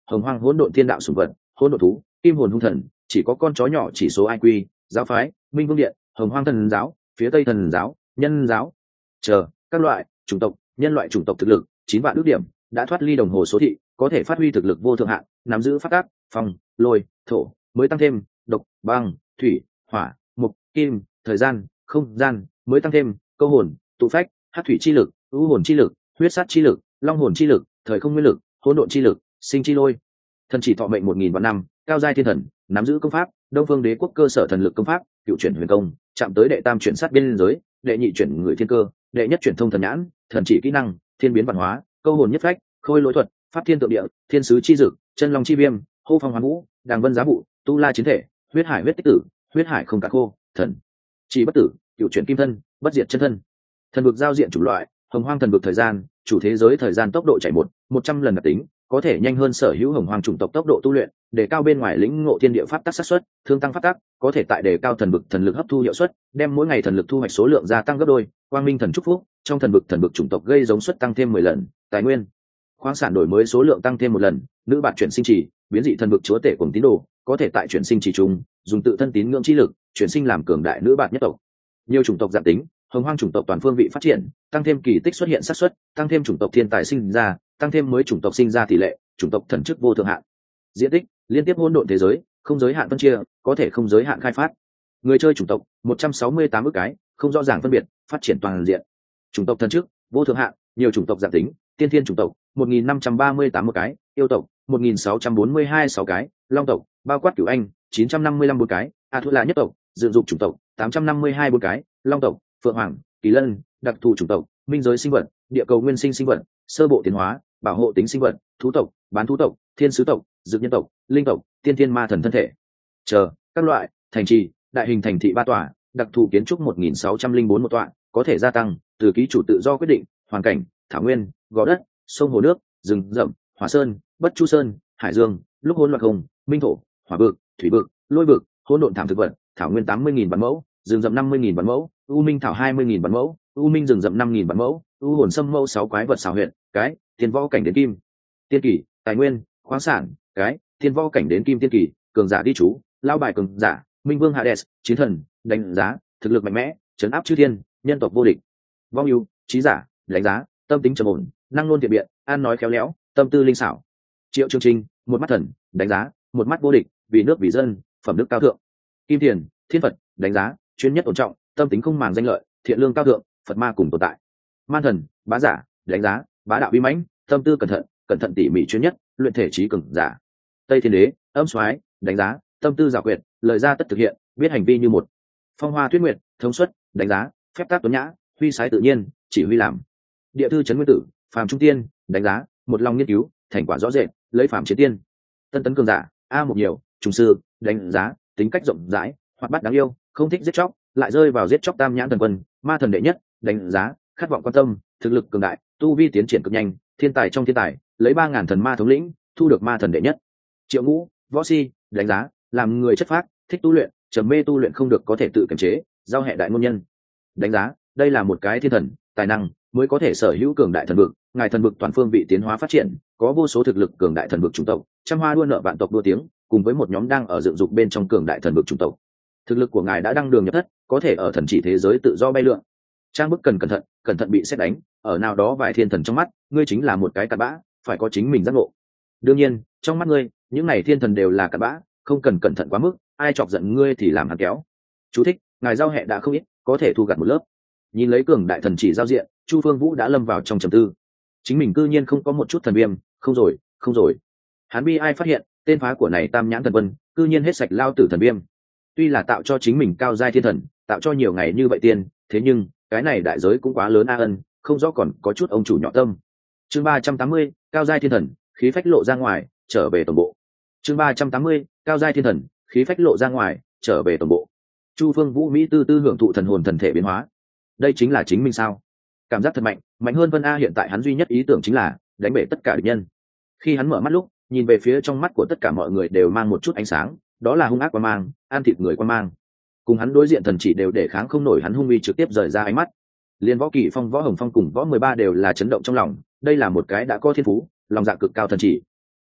hồng hoang hỗn độn thiên đạo sủng vật, hỗn độn thú, kim hồn hung thần, chỉ có con chó nhỏ chỉ số i quy, giáo phái, minh vương điện, hồng hoang thần giáo, phía tây thần giáo, nhân giáo, chờ các loại chủng tộc, nhân loại chủng tộc thực lực chín vạn ước điểm, đã thoát ly đồng hồ số thị, có thể phát huy thực lực vô thượng hạn, nắm giữ pháp tắc, phong, lôi, thổ, mới tăng thêm độc, băng, thủy, hỏa, mục, kim, thời gian, không gian, mới tăng thêm câu hồn, tụ phách, hắc thủy chi lực, u hồn chi lực, huyết sát chi lực, long hồn chi lực, thời không nguyên lực, hỗn độn chi lực, sinh chi lôi. Thần chỉ thọ mệnh một nghìn vạn năm, cao giai thiên thần, nắm giữ công pháp, Đông Phương Đế quốc cơ sở thần lực công pháp, cựu chuyển huyền công, chạm tới đệ tam chuyển sát biên giới, đệ nhị chuyển người thiên cơ, đệ nhất chuyển thông thần nhãn, thần chỉ kỹ năng, thiên biến văn hóa, câu hồn nhất phách, khôi lỗi thuật, pháp thiên tượng địa, thiên sứ chi dực, chân long chi viêm, hô phong hoán vũ, đàng vân giá vụ, tu la chiến thể, huyết hải huyết tích tử, huyết hải không cả khô, thần chỉ bất tử, cựu chuyển kim thân, bất diệt chân thân. Thần vực giao diện chủng loại, hồng hoang thần vực thời gian, chủ thế giới thời gian tốc độ chạy một một trăm lần đặc tính, có thể nhanh hơn sở hữu hồng hoang chủng tộc tốc độ tu luyện, đề cao bên ngoài lĩnh ngộ thiên địa pháp tắc xác suất, thương tăng pháp tắc, có thể tại đề cao thần vực thần lực hấp thu hiệu suất, đem mỗi ngày thần lực thu hoạch số lượng gia tăng gấp đôi. Quang minh thần chúc phúc, trong thần vực thần vực chủng tộc gây giống suất tăng thêm mười lần, tài nguyên khoáng sản đổi mới số lượng tăng thêm một lần. Nữ bạn chuyển sinh chỉ, biến dị thần vực chúa tể cùng tín đồ, có thể tại chuyển sinh chỉ trùng dùng tự thân tín ngưỡng chi lực chuyển sinh làm cường đại nữ bạn nhất tộc. Nhiều chủng tộc dạng tính, hồng hoang chủng tộc toàn phương vị phát triển, tăng thêm kỳ tích xuất hiện xác suất, tăng thêm chủng tộc thiên tài sinh ra, tăng thêm mới chủng tộc sinh ra tỷ lệ, chủng tộc thần chức vô thượng hạn. Diện tích liên tiếp hỗn độn thế giới, không giới hạn phân chia, có thể không giới hạn khai phát. Người chơi chủng tộc một trăm sáu mươi tám ức cái, không rõ ràng phân biệt, phát triển toàn diện. Chủng tộc thần chức vô thượng hạn, nhiều chủng tộc dạng tính, tiên thiên chủng tộc một nghìn năm trăm ba mươi tám một cái, yêu tộc một nghìn sáu trăm bốn mươi hai sáu cái, long tộc bao quát cửu anh chín trăm năm mươi lăm bốn cái, a thu là nhất tộc, dự dụng chủng tộc tám trăm năm mươi hai bốn cái, long tộc, phượng hoàng, kỳ lân, đặc thù chủng tộc, minh giới sinh vật, địa cầu nguyên sinh sinh vật, sơ bộ tiến hóa, bảo hộ tính sinh vật, thú tộc, bán thú tộc, thiên sứ tộc, dược nhân tộc, linh tộc, tiên thiên ma thần thân thể, chờ các loại thành trì, đại hình thành thị ba tòa, đặc thù kiến trúc một nghìn sáu trăm linh bốn một tọa, có thể gia tăng, từ ký chủ tự do quyết định, hoàn cảnh, thảo nguyên, gò đất, sông hồ nước, rừng rậm, hỏa sơn, bất chu sơn, hải dương, lúc hỗn loạn hồng, minh thổ, hỏa vực, thủy vực, lôi vực, hỗn độn thảm thực vật, thảo nguyên tám mươi nghìn bản mẫu, rừng rậm năm mươi nghìn bản mẫu, u minh thảo hai mươi nghìn bản mẫu, u minh rừng rậm năm nghìn bản mẫu, u hồn sâm mẫu sáu quái vật xào huyện, cái tiền võ cảnh đến kim tiên kỳ, tài nguyên khoáng sản, cái thiên võ cảnh đến kim tiên kỳ, cường giả đi chú, lao bài cường giả, minh vương Hades, chiến thần, đánh giá thực lực mạnh mẽ, trấn áp chư thiên, nhân tộc vô địch. Vong ưu, trí giả, đánh giá tâm tính trầm ổn, năng luôn thiện biện, an nói khéo léo, tâm tư linh xảo. Triệu Chương Trinh, một mắt thần, đánh giá một mắt vô địch, vì nước vì dân, phẩm đức cao thượng. Kim Thiền, thiên phật, đánh giá chuyên nhất ổn trọng, tâm tính không màng danh lợi, thiện lương cao thượng, phật ma cùng tồn tại. Man thần, bá giả, đánh giá bá đạo uy mãnh, tâm tư cẩn thận, cẩn thận tỉ mỉ chuyên nhất, luyện thể trí cường giả. Tây Thiên Đế, âm soái, đánh giá tâm tư giảo quyệt, lời ra tất thực hiện, biết hành vi như một. Phong Hoa Tuyết Nguyệt, thống suất, đánh giá phép tác tuấn nhã, huy sái tự nhiên, chỉ huy làm. Địa thư Trấn Nguyên Tử, phàm trung tiên, đánh giá một lòng nghiên cứu, thành quả rõ rệt, lấy phàm chiến tiên. Tân tấn cường giả, a một nhiều, trùng sư, đánh giá tính cách rộng rãi, hoạt bát đáng yêu, không thích giết chóc, lại rơi vào giết chóc tam nhãn thần quân, ma thần đệ nhất, đánh giá khát vọng quan tâm, thực lực cường đại, tu vi tiến triển cực nhanh, thiên tài trong thiên tài, lấy ba ngàn thần ma thống lĩnh, thu được ma thần đệ nhất. Triệu Ngũ, võ si, đánh giá làm người chất phác, thích tu luyện, trầm mê tu luyện không được có thể tự kiềm chế, giao hệ đại ngôn nhân. Đánh giá đây là một cái thiên thần, tài năng mới có thể sở hữu cường đại thần vực, ngài thần vực toàn phương vị tiến hóa phát triển, có vô số thực lực cường đại thần vực chủng tộc, trăm hoa đua nợ vạn tộc đua tiếng, cùng với một nhóm đang ở dựng dục bên trong cường đại thần vực chủng tộc. Thực lực của ngài đã đăng đường nhập thất, có thể ở thần chỉ thế giới tự do bay lượn. Trang bức cần cẩn thận, cẩn thận bị xét đánh, ở nào đó vài thiên thần trong mắt, ngươi chính là một cái cặn bã, phải có chính mình giác ngộ. Đương nhiên, trong mắt ngươi, những này thiên thần đều là cặn bã, không cần cẩn thận quá mức, ai chọc giận ngươi thì làm hắn kéo. Chú thích: ngài giao hệ đã không ít, có thể thu gặt một lớp. Nhìn lấy cường đại thần chỉ giao diện, Chu Phương Vũ đã lâm vào trong trầm tư. Chính mình cư nhiên không có một chút thần viêm, không rồi, không rồi. Hắn bi ai phát hiện, tên phá của này Tam Nhãn Thần Vân, cư nhiên hết sạch lao tử thần viêm. Tuy là tạo cho chính mình cao giai thiên thần, tạo cho nhiều ngày như vậy tiên, thế nhưng cái này đại giới cũng quá lớn a ân, không rõ còn có chút ông chủ nhỏ tâm. Chương ba trăm tám mươi, cao giai thiên thần, khí phách lộ ra ngoài, trở về tổng bộ. Chương ba trăm tám mươi, cao giai thiên thần, khí phách lộ ra ngoài, trở về tổng bộ. Chu Phương Vũ Mỹ tư tư hưởng thụ thần hồn thần thể biến hóa. Đây chính là chính mình sao? Cảm giác thật mạnh, mạnh hơn Vân A. Hiện tại hắn duy nhất ý tưởng chính là đánh bể tất cả địch nhân. Khi hắn mở mắt lúc, nhìn về phía trong mắt của tất cả mọi người đều mang một chút ánh sáng, đó là hung ác quan mang, ăn thịt người quan mang. Cùng hắn đối diện thần chỉ đều để kháng không nổi hắn hung uy trực tiếp rời ra ánh mắt. Liên Võ Kỳ Phong, Võ Hồng Phong cùng Võ mười ba đều là chấn động trong lòng, đây là một cái đã có thiên phú, lòng dạ cực cao thần chỉ.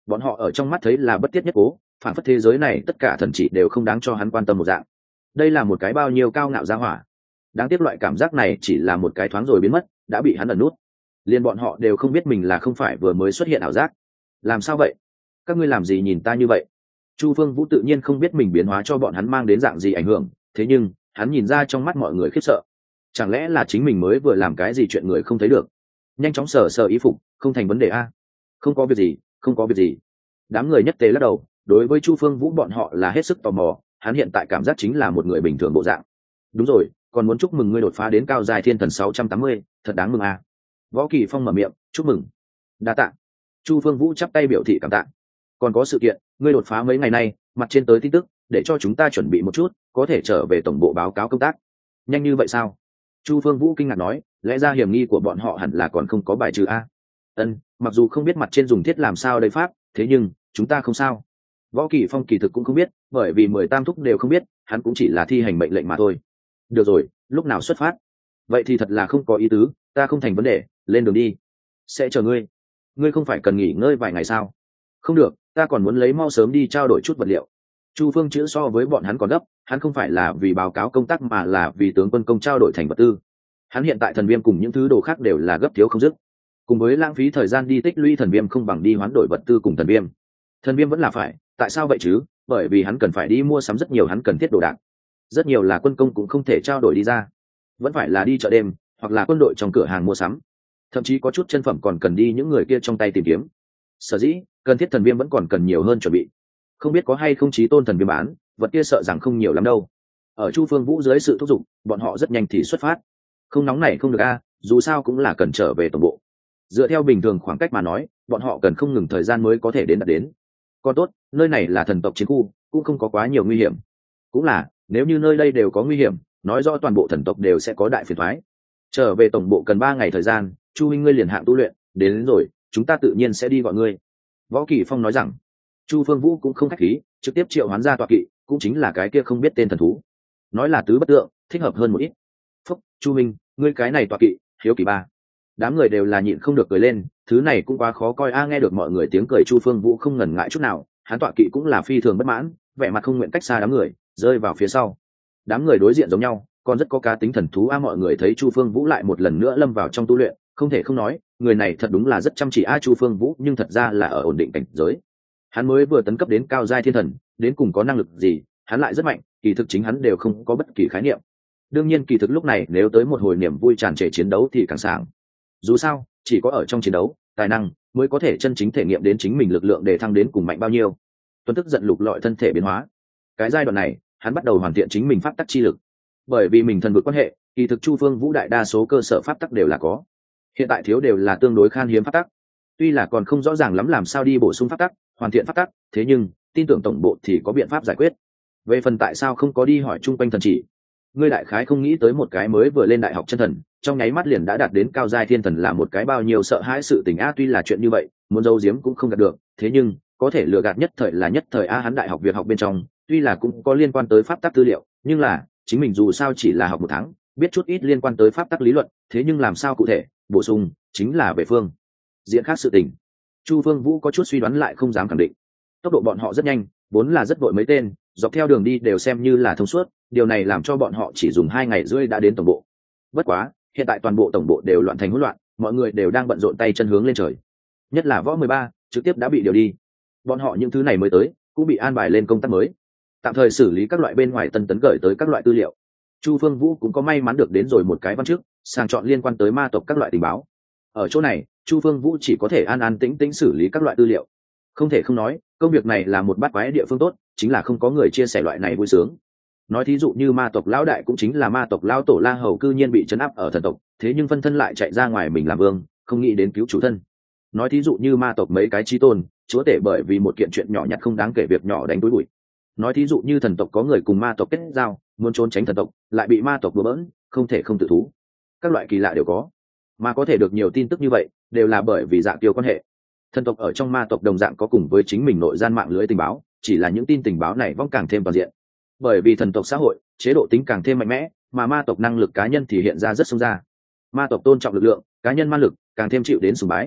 bọn họ ở trong mắt thấy là bất tiết nhất cố, phản phất thế giới này tất cả thần chỉ đều không đáng cho hắn quan tâm một dạng. Đây là một cái bao nhiêu cao ngạo gia hỏa. Đáng tiếc loại cảm giác này chỉ là một cái thoáng rồi biến mất, đã bị hắn ẩn nút. Liên bọn họ đều không biết mình là không phải vừa mới xuất hiện ảo giác. Làm sao vậy? Các ngươi làm gì nhìn ta như vậy? Chu Phương Vũ tự nhiên không biết mình biến hóa cho bọn hắn mang đến dạng gì ảnh hưởng, thế nhưng hắn nhìn ra trong mắt mọi người khiếp sợ. Chẳng lẽ là chính mình mới vừa làm cái gì chuyện người không thấy được? Nhanh chóng sờ sờ ý phục, không thành vấn đề a. Không có việc gì, không có việc gì. Đám người nhất tề lắc đầu, đối với Chu Phương Vũ bọn họ là hết sức tò mò, hắn hiện tại cảm giác chính là một người bình thường bộ dạng. Đúng rồi, còn muốn chúc mừng ngươi đột phá đến cao giai thiên thần sáu trăm tám mươi, thật đáng mừng a. Võ Kỳ Phong mở miệng, chúc mừng. Đa tạ. Chu Phương Vũ chắp tay biểu thị cảm tạ. Còn có sự kiện, ngươi đột phá mấy ngày nay, mặt trên tới tin tức, để cho chúng ta chuẩn bị một chút, có thể trở về tổng bộ báo cáo công tác. Nhanh như vậy sao? Chu Phương Vũ kinh ngạc nói, lẽ ra hiểm nghi của bọn họ hẳn là còn không có bài trừ a. Ân, mặc dù không biết mặt trên dùng thiết làm sao đây pháp, thế nhưng chúng ta không sao. Võ Kỳ Phong kỳ thực cũng không biết, bởi vì mười tam thúc đều không biết, hắn cũng chỉ là thi hành mệnh lệnh mà thôi. Được rồi, lúc nào xuất phát? Vậy thì thật là không có ý tứ, ta không thành vấn đề, lên đường đi. Sẽ chờ ngươi. Ngươi không phải cần nghỉ ngơi vài ngày sao? Không được, ta còn muốn lấy mau sớm đi trao đổi chút vật liệu. Chu Phương chữ so với bọn hắn còn gấp, hắn không phải là vì báo cáo công tác mà là vì tướng quân công trao đổi thành vật tư. Hắn hiện tại thần viêm cùng những thứ đồ khác đều là gấp thiếu không dứt. Cùng với lãng phí thời gian đi tích lũy thần viêm không bằng đi hoán đổi vật tư cùng thần viêm. Thần viêm vẫn là phải, tại sao vậy chứ? Bởi vì hắn cần phải đi mua sắm rất nhiều hắn cần thiết đồ đạc. Rất nhiều là quân công cũng không thể trao đổi đi ra, vẫn phải là đi chợ đêm hoặc là quân đội trong cửa hàng mua sắm. Thậm chí có chút chân phẩm còn cần đi những người kia trong tay tìm kiếm. Sở dĩ cần thiết thần viêm vẫn còn cần nhiều hơn chuẩn bị. Không biết có hay không chí tôn thần viêm bán, vật kia sợ rằng không nhiều lắm đâu. Ở Chu Phương Vũ dưới sự thúc giục, bọn họ rất nhanh thì xuất phát. Không nóng này không được a, dù sao cũng là cần trở về tổng bộ. Dựa theo bình thường khoảng cách mà nói, bọn họ cần không ngừng thời gian mới có thể đến đạt đến. Còn tốt, nơi này là thần tộc chiến khu, cũng không có quá nhiều nguy hiểm. Cũng là, nếu như nơi đây đều có nguy hiểm, nói rõ toàn bộ thần tộc đều sẽ có đại phiền toái. Trở về tổng bộ cần ba ngày thời gian, Chu huynh ngươi liền hạng tu luyện, đến, đến rồi, chúng ta tự nhiên sẽ đi gọi ngươi. Võ Kỳ Phong nói rằng. Chu Phương Vũ cũng không khách khí, trực tiếp triệu hoán ra tọa kỵ, cũng chính là cái kia không biết tên thần thú. Nói là tứ bất tượng, thích hợp hơn một ít. Phúc, Chu huynh, ngươi cái này tọa kỵ, hiếu kỳ ba. Đám người đều là nhịn không được cười lên, thứ này cũng quá khó coi a. Nghe được mọi người tiếng cười, Chu Phương Vũ không ngần ngại chút nào, hắn tọa kỵ cũng là phi thường bất mãn, vẻ mặt không nguyện cách xa đám người, rơi vào phía sau. Đám người đối diện giống nhau, còn rất có cá tính thần thú a. Mọi người thấy Chu Phương Vũ lại một lần nữa lâm vào trong tu luyện, không thể không nói, người này thật đúng là rất chăm chỉ a. Chu Phương Vũ nhưng thật ra là ở ổn định cảnh giới. Hắn mới vừa tấn cấp đến cao giai thiên thần, đến cùng có năng lực gì, hắn lại rất mạnh, kỳ thực chính hắn đều không có bất kỳ khái niệm. Đương nhiên kỳ thực lúc này nếu tới một hồi niềm vui tràn trề chiến đấu thì càng sảng. Dù sao, chỉ có ở trong chiến đấu, tài năng mới có thể chân chính thể nghiệm đến chính mình lực lượng để thăng đến cùng mạnh bao nhiêu. Tuấn tức giận lục lọi thân thể biến hóa. Cái giai đoạn này, hắn bắt đầu hoàn thiện chính mình pháp tắc chi lực. Bởi vì mình thần vực quan hệ, kỳ thực Chu Phương Vũ đại đa số cơ sở pháp tắc đều là có. Hiện tại thiếu đều là tương đối khan hiếm pháp tắc. Tuy là còn không rõ ràng lắm làm sao đi bổ sung pháp tắc, hoàn thiện pháp tắc, thế nhưng tin tưởng tổng bộ thì có biện pháp giải quyết. Về phần tại sao không có đi hỏi chung quanh thần chỉ, ngươi đại khái không nghĩ tới một cái mới vừa lên đại học chân thần, trong nháy mắt liền đã đạt đến cao giai thiên thần là một cái bao nhiêu sợ hãi sự tình a. Tuy là chuyện như vậy, muốn giấu giếm cũng không gạt được, thế nhưng có thể lừa gạt nhất thời là nhất thời a. Hắn đại học việc học bên trong, tuy là cũng có liên quan tới pháp tắc tư liệu, nhưng là chính mình dù sao chỉ là học một tháng, biết chút ít liên quan tới pháp tắc lý luận, thế nhưng làm sao cụ thể bổ sung chính là về phương diện khác sự tình. Chu Phương Vũ có chút suy đoán lại không dám khẳng định. Tốc độ bọn họ rất nhanh, vốn là rất vội mấy tên, dọc theo đường đi đều xem như là thông suốt, điều này làm cho bọn họ chỉ dùng hai ngày rưỡi đã đến tổng bộ. Bất quá, hiện tại toàn bộ tổng bộ đều loạn thành hỗn loạn, mọi người đều đang bận rộn tay chân hướng lên trời. Nhất là Võ mười ba, trực tiếp đã bị điều đi. Bọn họ những thứ này mới tới, cũng bị an bài lên công tác mới. Tạm thời xử lý các loại bên ngoài tân tấn gửi tới các loại tư liệu. Chu Phương Vũ cũng có may mắn được đến rồi một cái văn trước, sàng chọn liên quan tới ma tộc các loại tình báo. Ở chỗ này, Chu Phương Vũ chỉ có thể an an tĩnh tĩnh xử lý các loại tư liệu. Không thể không nói, công việc này là một bát quái địa phương tốt, chính là không có người chia sẻ loại này vui sướng. Nói thí dụ như ma tộc lão đại cũng chính là ma tộc lão tổ La Hầu cư nhiên bị trấn áp ở thần tộc, thế nhưng phân thân lại chạy ra ngoài mình làm vương, không nghĩ đến cứu chủ thân. Nói thí dụ như ma tộc mấy cái chí tôn, chúa tể bởi vì một kiện chuyện nhỏ nhặt không đáng kể việc nhỏ đánh túi bụi. Nói thí dụ như thần tộc có người cùng ma tộc kết giao, muốn trốn tránh thần tộc, lại bị ma tộc đùa bỡn, không thể không tự thú. Các loại kỳ lạ đều có, mà có thể được nhiều tin tức như vậy, đều là bởi vì dạng tiêu quan hệ. Thần tộc ở trong ma tộc đồng dạng có cùng với chính mình nội gian mạng lưới tình báo, chỉ là những tin tình báo này vong càng thêm toàn diện. Bởi vì thần tộc xã hội chế độ tính càng thêm mạnh mẽ, mà ma tộc năng lực cá nhân thì hiện ra rất sâu ra. Ma tộc tôn trọng lực lượng cá nhân, ma lực càng thêm chịu đến sùng bái.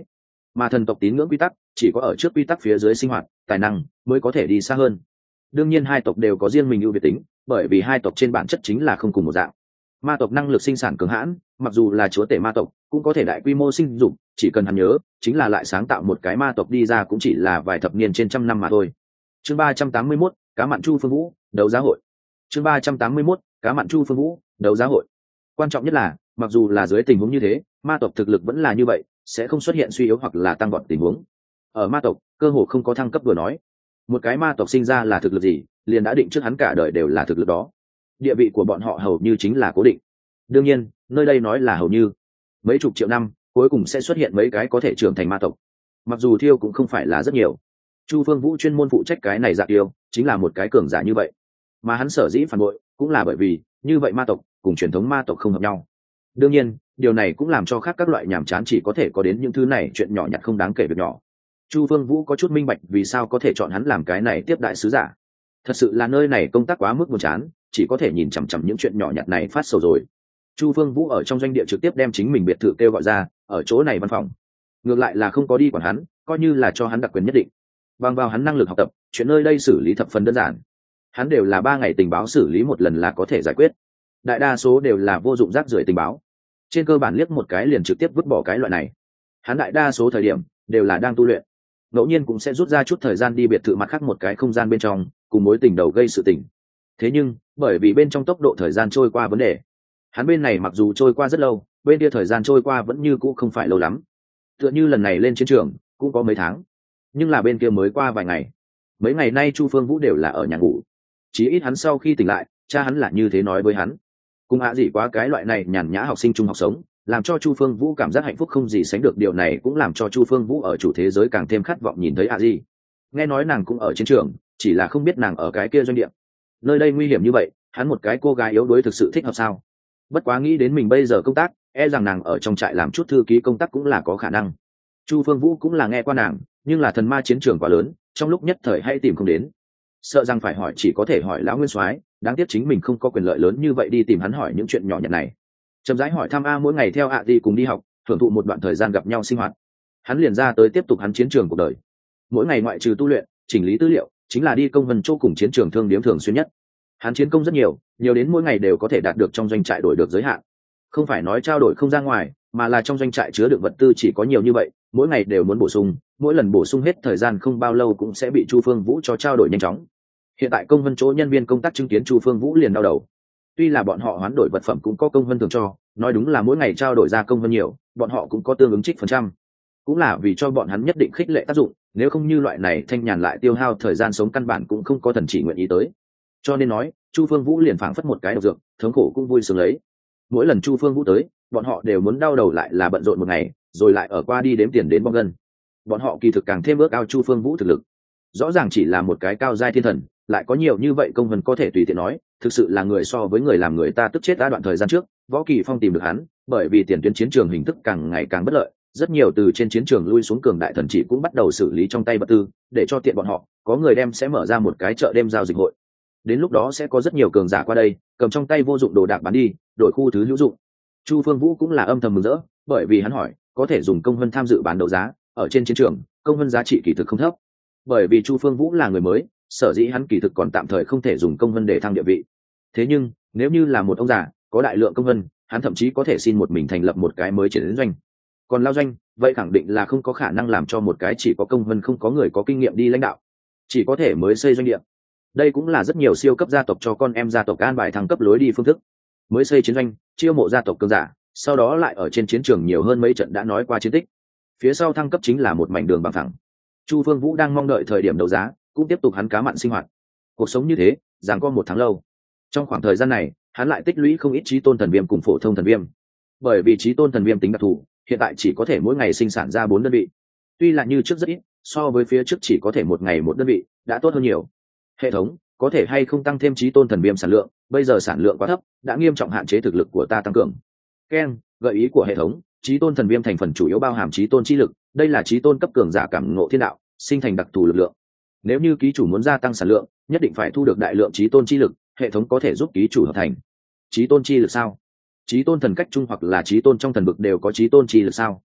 mà thần tộc tín ngưỡng quy tắc chỉ có ở trước quy tắc phía dưới sinh hoạt tài năng mới có thể đi xa hơn. Đương nhiên hai tộc đều có riêng mình ưu việt tính, bởi vì hai tộc trên bản chất chính là không cùng một dạng. Ma tộc năng lực sinh sản cường hãn, mặc dù là chúa tể ma tộc cũng có thể đại quy mô sinh dục, chỉ cần hắn nhớ chính là lại sáng tạo một cái ma tộc đi ra cũng chỉ là vài thập niên trên trăm năm mà thôi. Chương ba trăm tám mươi mốt, cá mặn Chu Phương Vũ đấu giá hội. Chương ba trăm tám mươi mốt, cá mặn Chu Phương Vũ đấu giá hội. Quan trọng nhất là mặc dù là dưới tình huống như thế, ma tộc thực lực vẫn là như vậy, sẽ không xuất hiện suy yếu hoặc là tăng vọt tình huống. Ở ma tộc cơ hồ không có thăng cấp vừa nói, một cái ma tộc sinh ra là thực lực gì liền đã định trước hắn cả đời đều là thực lực đó. Địa vị của bọn họ hầu như chính là cố định. Đương nhiên nơi đây nói là hầu như, mấy chục triệu năm cuối cùng sẽ xuất hiện mấy cái có thể trưởng thành ma tộc, mặc dù thiêu cũng không phải là rất nhiều. Chu Phương Vũ chuyên môn phụ trách cái này dạ tiêu, chính là một cái cường giả như vậy, mà hắn sở dĩ phản bội cũng là bởi vì như vậy ma tộc cùng truyền thống ma tộc không hợp nhau. Đương nhiên điều này cũng làm cho khác các loại nhàm chán chỉ có thể có đến những thứ này chuyện nhỏ nhặt không đáng kể việc nhỏ. Chu Phương Vũ có chút minh bạch vì sao có thể chọn hắn làm cái này tiếp đại sứ giả. Thật sự là nơi này công tác quá mức buồn chán, chỉ có thể nhìn chằm chằm những chuyện nhỏ nhặt này phát sầu rồi. Chu Phương Vũ ở trong doanh địa trực tiếp đem chính mình biệt thự kêu gọi ra, ở chỗ này văn phòng. Ngược lại là không có đi quản hắn, coi như là cho hắn đặc quyền nhất định. Bằng vào hắn năng lực học tập, chuyện nơi đây xử lý thập phần đơn giản. Hắn đều là ba ngày tình báo xử lý một lần là có thể giải quyết. Đại đa số đều là vô dụng rác rưởi tình báo. Trên cơ bản liếc một cái liền trực tiếp vứt bỏ cái loại này. Hắn đại đa số thời điểm đều là đang tu luyện. Ngẫu nhiên cũng sẽ rút ra chút thời gian đi biệt thự mặt khác một cái không gian bên trong, cùng mối tình đầu gây sự tình. Thế nhưng, bởi vì bên trong tốc độ thời gian trôi qua vấn đề, hắn bên này mặc dù trôi qua rất lâu, bên kia thời gian trôi qua vẫn như cũ không phải lâu lắm. Tựa như lần này lên chiến trường cũng có mấy tháng, nhưng là bên kia mới qua vài ngày. Mấy ngày nay Chu Phương Vũ đều là ở nhà ngủ. Chí ít hắn sau khi tỉnh lại, cha hắn là như thế nói với hắn. Cùng hạ gì quá cái loại này nhàn nhã học sinh trung học sống, làm cho Chu Phương Vũ cảm giác hạnh phúc không gì sánh được. Điều này cũng làm cho Chu Phương Vũ ở chủ thế giới càng thêm khát vọng nhìn thấy hạ gì. Nghe nói nàng cũng ở chiến trường, chỉ là không biết nàng ở cái kia doanh địa. Nơi đây nguy hiểm như vậy, hắn một cái cô gái yếu đuối thực sự thích hợp sao? Bất quá nghĩ đến mình bây giờ công tác, e rằng nàng ở trong trại làm chút thư ký công tác cũng là có khả năng. Chu Phương Vũ cũng là nghe qua nàng, nhưng là thần ma chiến trường quá lớn, trong lúc nhất thời hay tìm không đến. Sợ rằng phải hỏi chỉ có thể hỏi lão Nguyên Soái, đáng tiếc chính mình không có quyền lợi lớn như vậy đi tìm hắn hỏi những chuyện nhỏ nhặt này. Chậm rãi hỏi thăm a mỗi ngày theo ạ đi cùng đi học, hưởng thụ một đoạn thời gian gặp nhau sinh hoạt. Hắn liền ra tới tiếp tục hắn chiến trường cuộc đời. Mỗi ngày ngoại trừ tu luyện, chỉnh lý tư liệu, chính là đi công vân chỗ cùng chiến trường thương điếm thường xuyên nhất. Hắn chiến công rất nhiều, nhiều đến mỗi ngày đều có thể đạt được trong doanh trại đổi được giới hạn. Không phải nói trao đổi không ra ngoài, mà là trong doanh trại chứa đựng vật tư chỉ có nhiều như vậy, mỗi ngày đều muốn bổ sung, mỗi lần bổ sung hết thời gian không bao lâu cũng sẽ bị Chu Phương Vũ cho trao đổi nhanh chóng. Hiện tại công vân chỗ nhân viên công tác chứng kiến Chu Phương Vũ liền đau đầu. Tuy là bọn họ hoán đổi vật phẩm cũng có công vân thường cho, nói đúng là mỗi ngày trao đổi ra công vân nhiều, bọn họ cũng có tương ứng trích phần trăm. Cũng là vì cho bọn hắn nhất định khích lệ tác dụng, nếu không như loại này thanh nhàn lại tiêu hao thời gian sống căn bản cũng không có thần chỉ nguyện ý tới. Cho nên nói, Chu Phương Vũ liền phảng phất một cái độc dược, thống khổ cũng vui sướng lấy. Mỗi lần Chu Phương Vũ tới, bọn họ đều muốn đau đầu lại là bận rộn một ngày, rồi lại ở qua đi đếm tiền đến bong gân. Bọn họ kỳ thực càng thêm ước ao Chu Phương Vũ thực lực. Rõ ràng chỉ là một cái cao giai thiên thần, lại có nhiều như vậy công vân có thể tùy tiện nói, thực sự là người so với người làm người ta tức chết đã. Đoạn thời gian trước, Võ Kỳ Phong tìm được hắn, bởi vì tiền tuyến chiến trường hình thức càng ngày càng bất lợi, rất nhiều từ trên chiến trường lui xuống cường đại thần chỉ cũng bắt đầu xử lý trong tay vật tư, để cho tiện bọn họ, có người đem sẽ mở ra một cái chợ đêm giao dịch hội. Đến lúc đó sẽ có rất nhiều cường giả qua đây, cầm trong tay vô dụng đồ đạc bán đi, đổi khu thứ hữu dụng. Chu Phương Vũ cũng là âm thầm mừng rỡ, bởi vì hắn hỏi, có thể dùng công vân tham dự bán đấu giá, ở trên chiến trường, công vân giá trị kỳ thực không thấp. Bởi vì Chu Phương Vũ là người mới, sở dĩ hắn kỳ thực còn tạm thời không thể dùng công vân để thăng địa vị. Thế nhưng, nếu như là một ông già, có đại lượng công vân, hắn thậm chí có thể xin một mình thành lập một cái mới triển doanh. Còn lao doanh, vậy khẳng định là không có khả năng làm cho một cái chỉ có công vân không có người có kinh nghiệm đi lãnh đạo, chỉ có thể mới xây doanh địa. Đây cũng là rất nhiều siêu cấp gia tộc cho con em gia tộc an bài thăng cấp lối đi phương thức. Mới xây chiến doanh, chiêu mộ gia tộc cường giả, sau đó lại ở trên chiến trường nhiều hơn mấy trận đã nói qua chiến tích. Phía sau thăng cấp chính là một mảnh đường bằng thẳng. Chu Phương Vũ đang mong đợi thời điểm đấu giá, cũng tiếp tục hắn cá mặn sinh hoạt. Cuộc sống như thế, giằng co một tháng lâu. Trong khoảng thời gian này, hắn lại tích lũy không ít chí tôn thần viêm cùng phổ thông thần viêm. Bởi vì chí tôn thần viêm tính đặc thù, hiện tại chỉ có thể mỗi ngày sinh sản ra bốn đơn vị. Tuy là như trước rất ít, so với phía trước chỉ có thể một ngày một đơn vị, đã tốt hơn nhiều. Hệ thống có thể hay không tăng thêm chí tôn thần viêm sản lượng, bây giờ sản lượng quá thấp, đã nghiêm trọng hạn chế thực lực của ta tăng cường. Ken, gợi ý của hệ thống, chí tôn thần viêm thành phần chủ yếu bao hàm chí tôn chi lực, đây là chí tôn cấp cường giả cảm ngộ thiên đạo, sinh thành đặc thù lực lượng. Nếu như ký chủ muốn gia tăng sản lượng, nhất định phải thu được đại lượng chí tôn chi lực, hệ thống có thể giúp ký chủ hợp thành. Chí tôn chi lực sao? Chí tôn thần cách trung hoặc là chí tôn trong thần vực đều có chí tôn chi lực sao?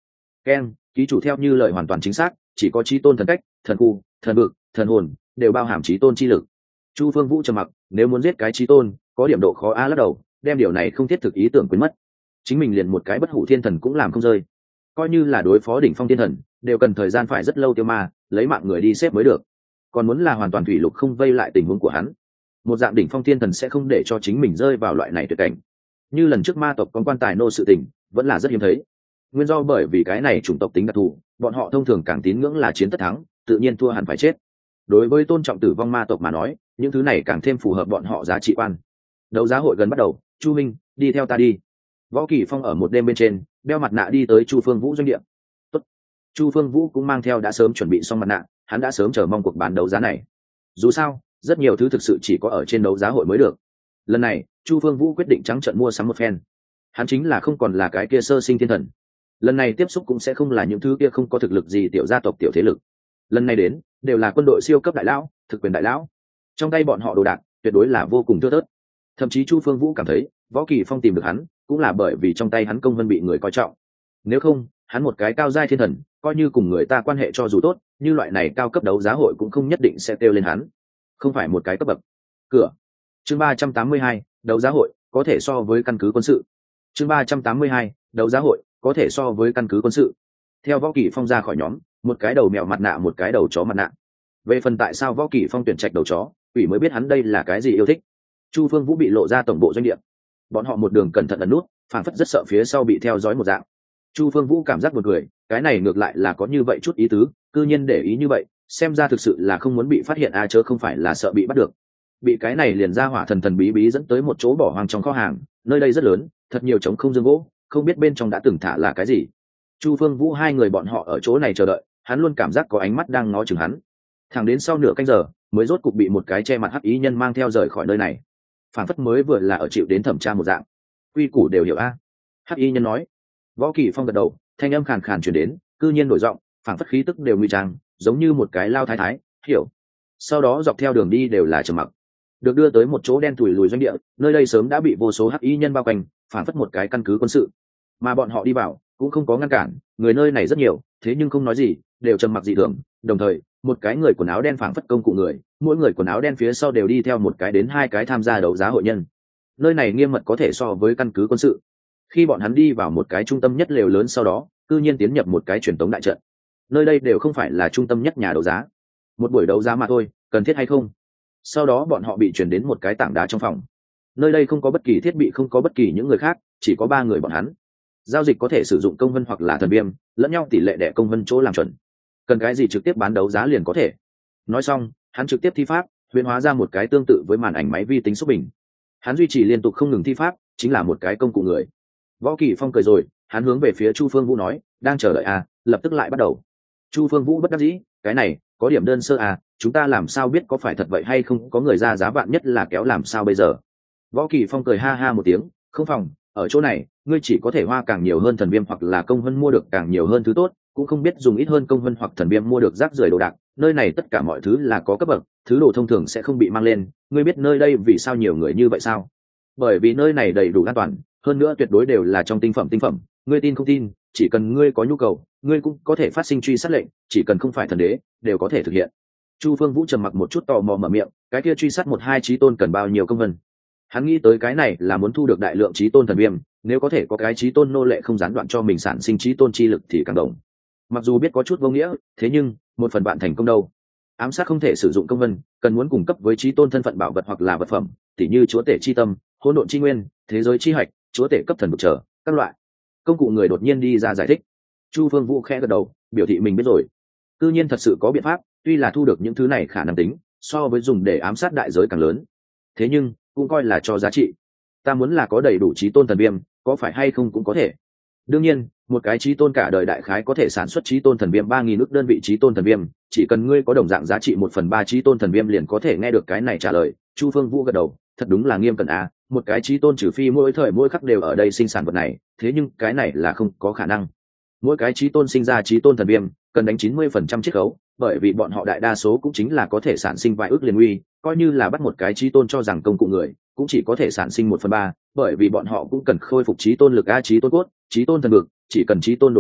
Ken, ký chủ theo như lời hoàn toàn chính xác, chỉ có chí tôn thần cách, thần khu, thần vực, thần hồn đều bao hàm chí tôn chi lực. Chu Phương Vũ trầm mặc, nếu muốn giết cái chí tôn, có điểm độ khó a lắc đầu, đem điều này không thiết thực ý tưởng quên mất. Chính mình liền một cái bất hủ thiên thần cũng làm không rơi, coi như là đối phó đỉnh phong thiên thần, đều cần thời gian phải rất lâu tiêu ma, lấy mạng người đi xếp mới được. Còn muốn là hoàn toàn thủy lục không vây lại tình huống của hắn, một dạng đỉnh phong thiên thần sẽ không để cho chính mình rơi vào loại này tuyệt cảnh. Như lần trước ma tộc con quan tài nô sự tình, vẫn là rất hiếm thấy. Nguyên do bởi vì cái này chủng tộc tính đặc thù, bọn họ thông thường càng tín ngưỡng là chiến tất thắng, tự nhiên thua hẳn phải chết. Đối với tôn trọng tử vong ma tộc mà nói, những thứ này càng thêm phù hợp bọn họ giá trị quan. Đấu giá hội gần bắt đầu, Chu Minh, đi theo ta đi. Võ Kỳ Phong ở một đêm bên trên, đeo mặt nạ đi tới Chu Phương Vũ doanh địa. Tốt. Chu Phương Vũ cũng mang theo đã sớm chuẩn bị xong mặt nạ, hắn đã sớm chờ mong cuộc bán đấu giá này. Dù sao, rất nhiều thứ thực sự chỉ có ở trên đấu giá hội mới được. Lần này, Chu Phương Vũ quyết định trắng trợn mua sắm một phen. Hắn chính là không còn là cái kia sơ sinh thiên thần. Lần này tiếp xúc cũng sẽ không là những thứ kia không có thực lực gì tiểu gia tộc tiểu thế lực. Lần này đến, đều là quân đội siêu cấp đại lão, thực quyền đại lão. Trong tay bọn họ đồ đạc, tuyệt đối là vô cùng thưa thớt. Thậm chí Chu Phương Vũ cảm thấy, Võ Kỳ Phong tìm được hắn, cũng là bởi vì trong tay hắn công vân bị người coi trọng. Nếu không, hắn một cái cao giai thiên thần, coi như cùng người ta quan hệ cho dù tốt, như loại này cao cấp đấu giá hội cũng không nhất định sẽ kêu lên hắn. Không phải một cái cấp bậc. Cửa. Chương ba trăm tám mươi hai, đấu giá hội, có thể so với căn cứ quân sự. Chương ba trăm tám mươi hai, đấu giá hội, có thể so với căn cứ quân sự. Theo Võ Kỳ Phong ra khỏi nhóm, một cái đầu mèo mặt nạ một cái đầu chó mặt nạ. Về phần tại sao Võ Kỳ Phong tuyển trạch đầu chó, ủy mới biết hắn đây là cái gì yêu thích. Chu Phương Vũ bị lộ ra tổng bộ doanh địa. Bọn họ một đường cẩn thận ẩn nút, phảng phất rất sợ phía sau bị theo dõi một dạng. Chu Phương Vũ cảm giác buồn cười, cái này ngược lại là có như vậy chút ý tứ, cư nhiên để ý như vậy, xem ra thực sự là không muốn bị phát hiện a chớ không phải là sợ bị bắt được. Bị cái này liền ra hỏa thần thần bí bí dẫn tới một chỗ bỏ hoang trong kho hàng, nơi đây rất lớn, thật nhiều trống không dương gỗ, không biết bên trong đã từng thả là cái gì. Chu Phương Vũ hai người bọn họ ở chỗ này chờ đợi, hắn luôn cảm giác có ánh mắt đang ngó chừng hắn. Thẳng đến sau nửa canh giờ, mới rốt cục bị một cái che mặt hắc ý nhân mang theo rời khỏi nơi này. Phản phất mới vừa là ở chịu đến thẩm tra một dạng. Quy củ đều hiểu a. Hắc y nhân nói. Võ Kỳ Phong gật đầu, thanh âm khàn khàn truyền đến, cư nhiên đổi giọng, phản phất khí tức đều nguy trang, giống như một cái lao thái thái, hiểu. Sau đó dọc theo đường đi đều là trầm mặc. Được đưa tới một chỗ đen tủi lùi doanh địa, nơi đây sớm đã bị vô số hắc y nhân bao quanh, phản phất một cái căn cứ quân sự. Mà bọn họ đi vào, cũng không có ngăn cản, người nơi này rất nhiều, thế nhưng không nói gì, đều trầm mặc dị thường. Đồng thời, một cái người quần áo đen phảng phất công cụ người, mỗi người quần áo đen phía sau đều đi theo một cái đến hai cái tham gia đấu giá hội nhân. Nơi này nghiêm mật có thể so với căn cứ quân sự. Khi bọn hắn đi vào một cái trung tâm nhất lều lớn sau đó, cư nhiên tiến nhập một cái truyền tống đại trận. Nơi đây đều không phải là trung tâm nhất nhà đấu giá, một buổi đấu giá mà thôi, cần thiết hay không? Sau đó bọn họ bị chuyển đến một cái tảng đá trong phòng. Nơi đây không có bất kỳ thiết bị, không có bất kỳ những người khác, chỉ có ba người bọn hắn. Giao dịch có thể sử dụng công vân hoặc là thần viêm, lẫn nhau tỷ lệ đẻ công vân chỗ làm chuẩn. Cần cái gì trực tiếp bán đấu giá liền có thể. Nói xong, hắn trực tiếp thi pháp, huyễn hóa ra một cái tương tự với màn ảnh máy vi tính xúc bình. Hắn duy trì liên tục không ngừng thi pháp, chính là một cái công cụ người. Võ Kỳ Phong cười rồi, hắn hướng về phía Chu Phương Vũ nói, đang chờ đợi à, lập tức lại bắt đầu. Chu Phương Vũ bất đắc dĩ, cái này có điểm đơn sơ à, chúng ta làm sao biết có phải thật vậy hay không, có người ra giá vạn nhất là kéo làm sao bây giờ. Võ Kỳ Phong cười ha ha một tiếng, không phòng, ở chỗ này ngươi chỉ có thể hoa càng nhiều hơn thần viêm hoặc là công vân mua được càng nhiều hơn thứ tốt, cũng không biết dùng ít hơn công vân hoặc thần viêm mua được rác rưởi đồ đạc. Nơi này tất cả mọi thứ là có cấp bậc, thứ đồ thông thường sẽ không bị mang lên. Ngươi biết nơi đây vì sao nhiều người như vậy sao? Bởi vì nơi này đầy đủ an toàn, hơn nữa tuyệt đối đều là trong tinh phẩm tinh phẩm. Ngươi tin không tin, chỉ cần ngươi có nhu cầu, ngươi cũng có thể phát sinh truy sát lệnh, chỉ cần không phải thần đế đều có thể thực hiện. Chu Phương Vũ trầm mặc một chút, tò mò mở miệng, cái kia truy sát một hai chí tôn cần bao nhiêu công vân? Hắn nghĩ tới cái này là muốn thu được đại lượng chí tôn thần viêm, nếu có thể có cái chí tôn nô lệ không gián đoạn cho mình sản sinh chí tôn chi lực thì càng đồng. Mặc dù biết có chút vô nghĩa, thế nhưng một phần bạn thành công đâu. Ám sát không thể sử dụng công vân, cần muốn cung cấp với chí tôn thân phận bảo vật hoặc là vật phẩm, tỉ như chúa tể chi tâm, hỗn độn chi nguyên, thế giới chi hạch, chúa tể cấp thần vực trở, các loại. Công cụ người đột nhiên đi ra giải thích. Chu Phương Vũ khẽ gật đầu, biểu thị mình biết rồi. Tự nhiên thật sự có biện pháp, tuy là thu được những thứ này khả năng tính so với dùng để ám sát đại giới càng lớn, thế nhưng cũng coi là cho giá trị. Ta muốn là có đầy đủ chí tôn thần viêm, có phải hay không cũng có thể. Đương nhiên, một cái chí tôn cả đời đại khái có thể sản xuất chí tôn thần viêm ba nghìn ức đơn vị chí tôn thần viêm, chỉ cần ngươi có đồng dạng giá trị một phần ba chí tôn thần viêm liền có thể nghe được cái này trả lời. Chu Phương Vũ gật đầu, thật đúng là nghiêm cẩn à, một cái chí tôn trừ phi mỗi thời mỗi khắc đều ở đây sinh sản vật này, thế nhưng cái này là không có khả năng. Mỗi cái chí tôn sinh ra chí tôn thần viêm cần đánh chín mươi phần trăm chiết khấu, bởi vì bọn họ đại đa số cũng chính là có thể sản sinh vài ước liền uy, coi như là bắt một cái chí tôn cho rằng công cụ người, cũng chỉ có thể sản sinh một phần ba, bởi vì bọn họ cũng cần khôi phục chí tôn lực a, chí tôn cốt, chí tôn thần vực, chỉ cần chí tôn đồ đạc,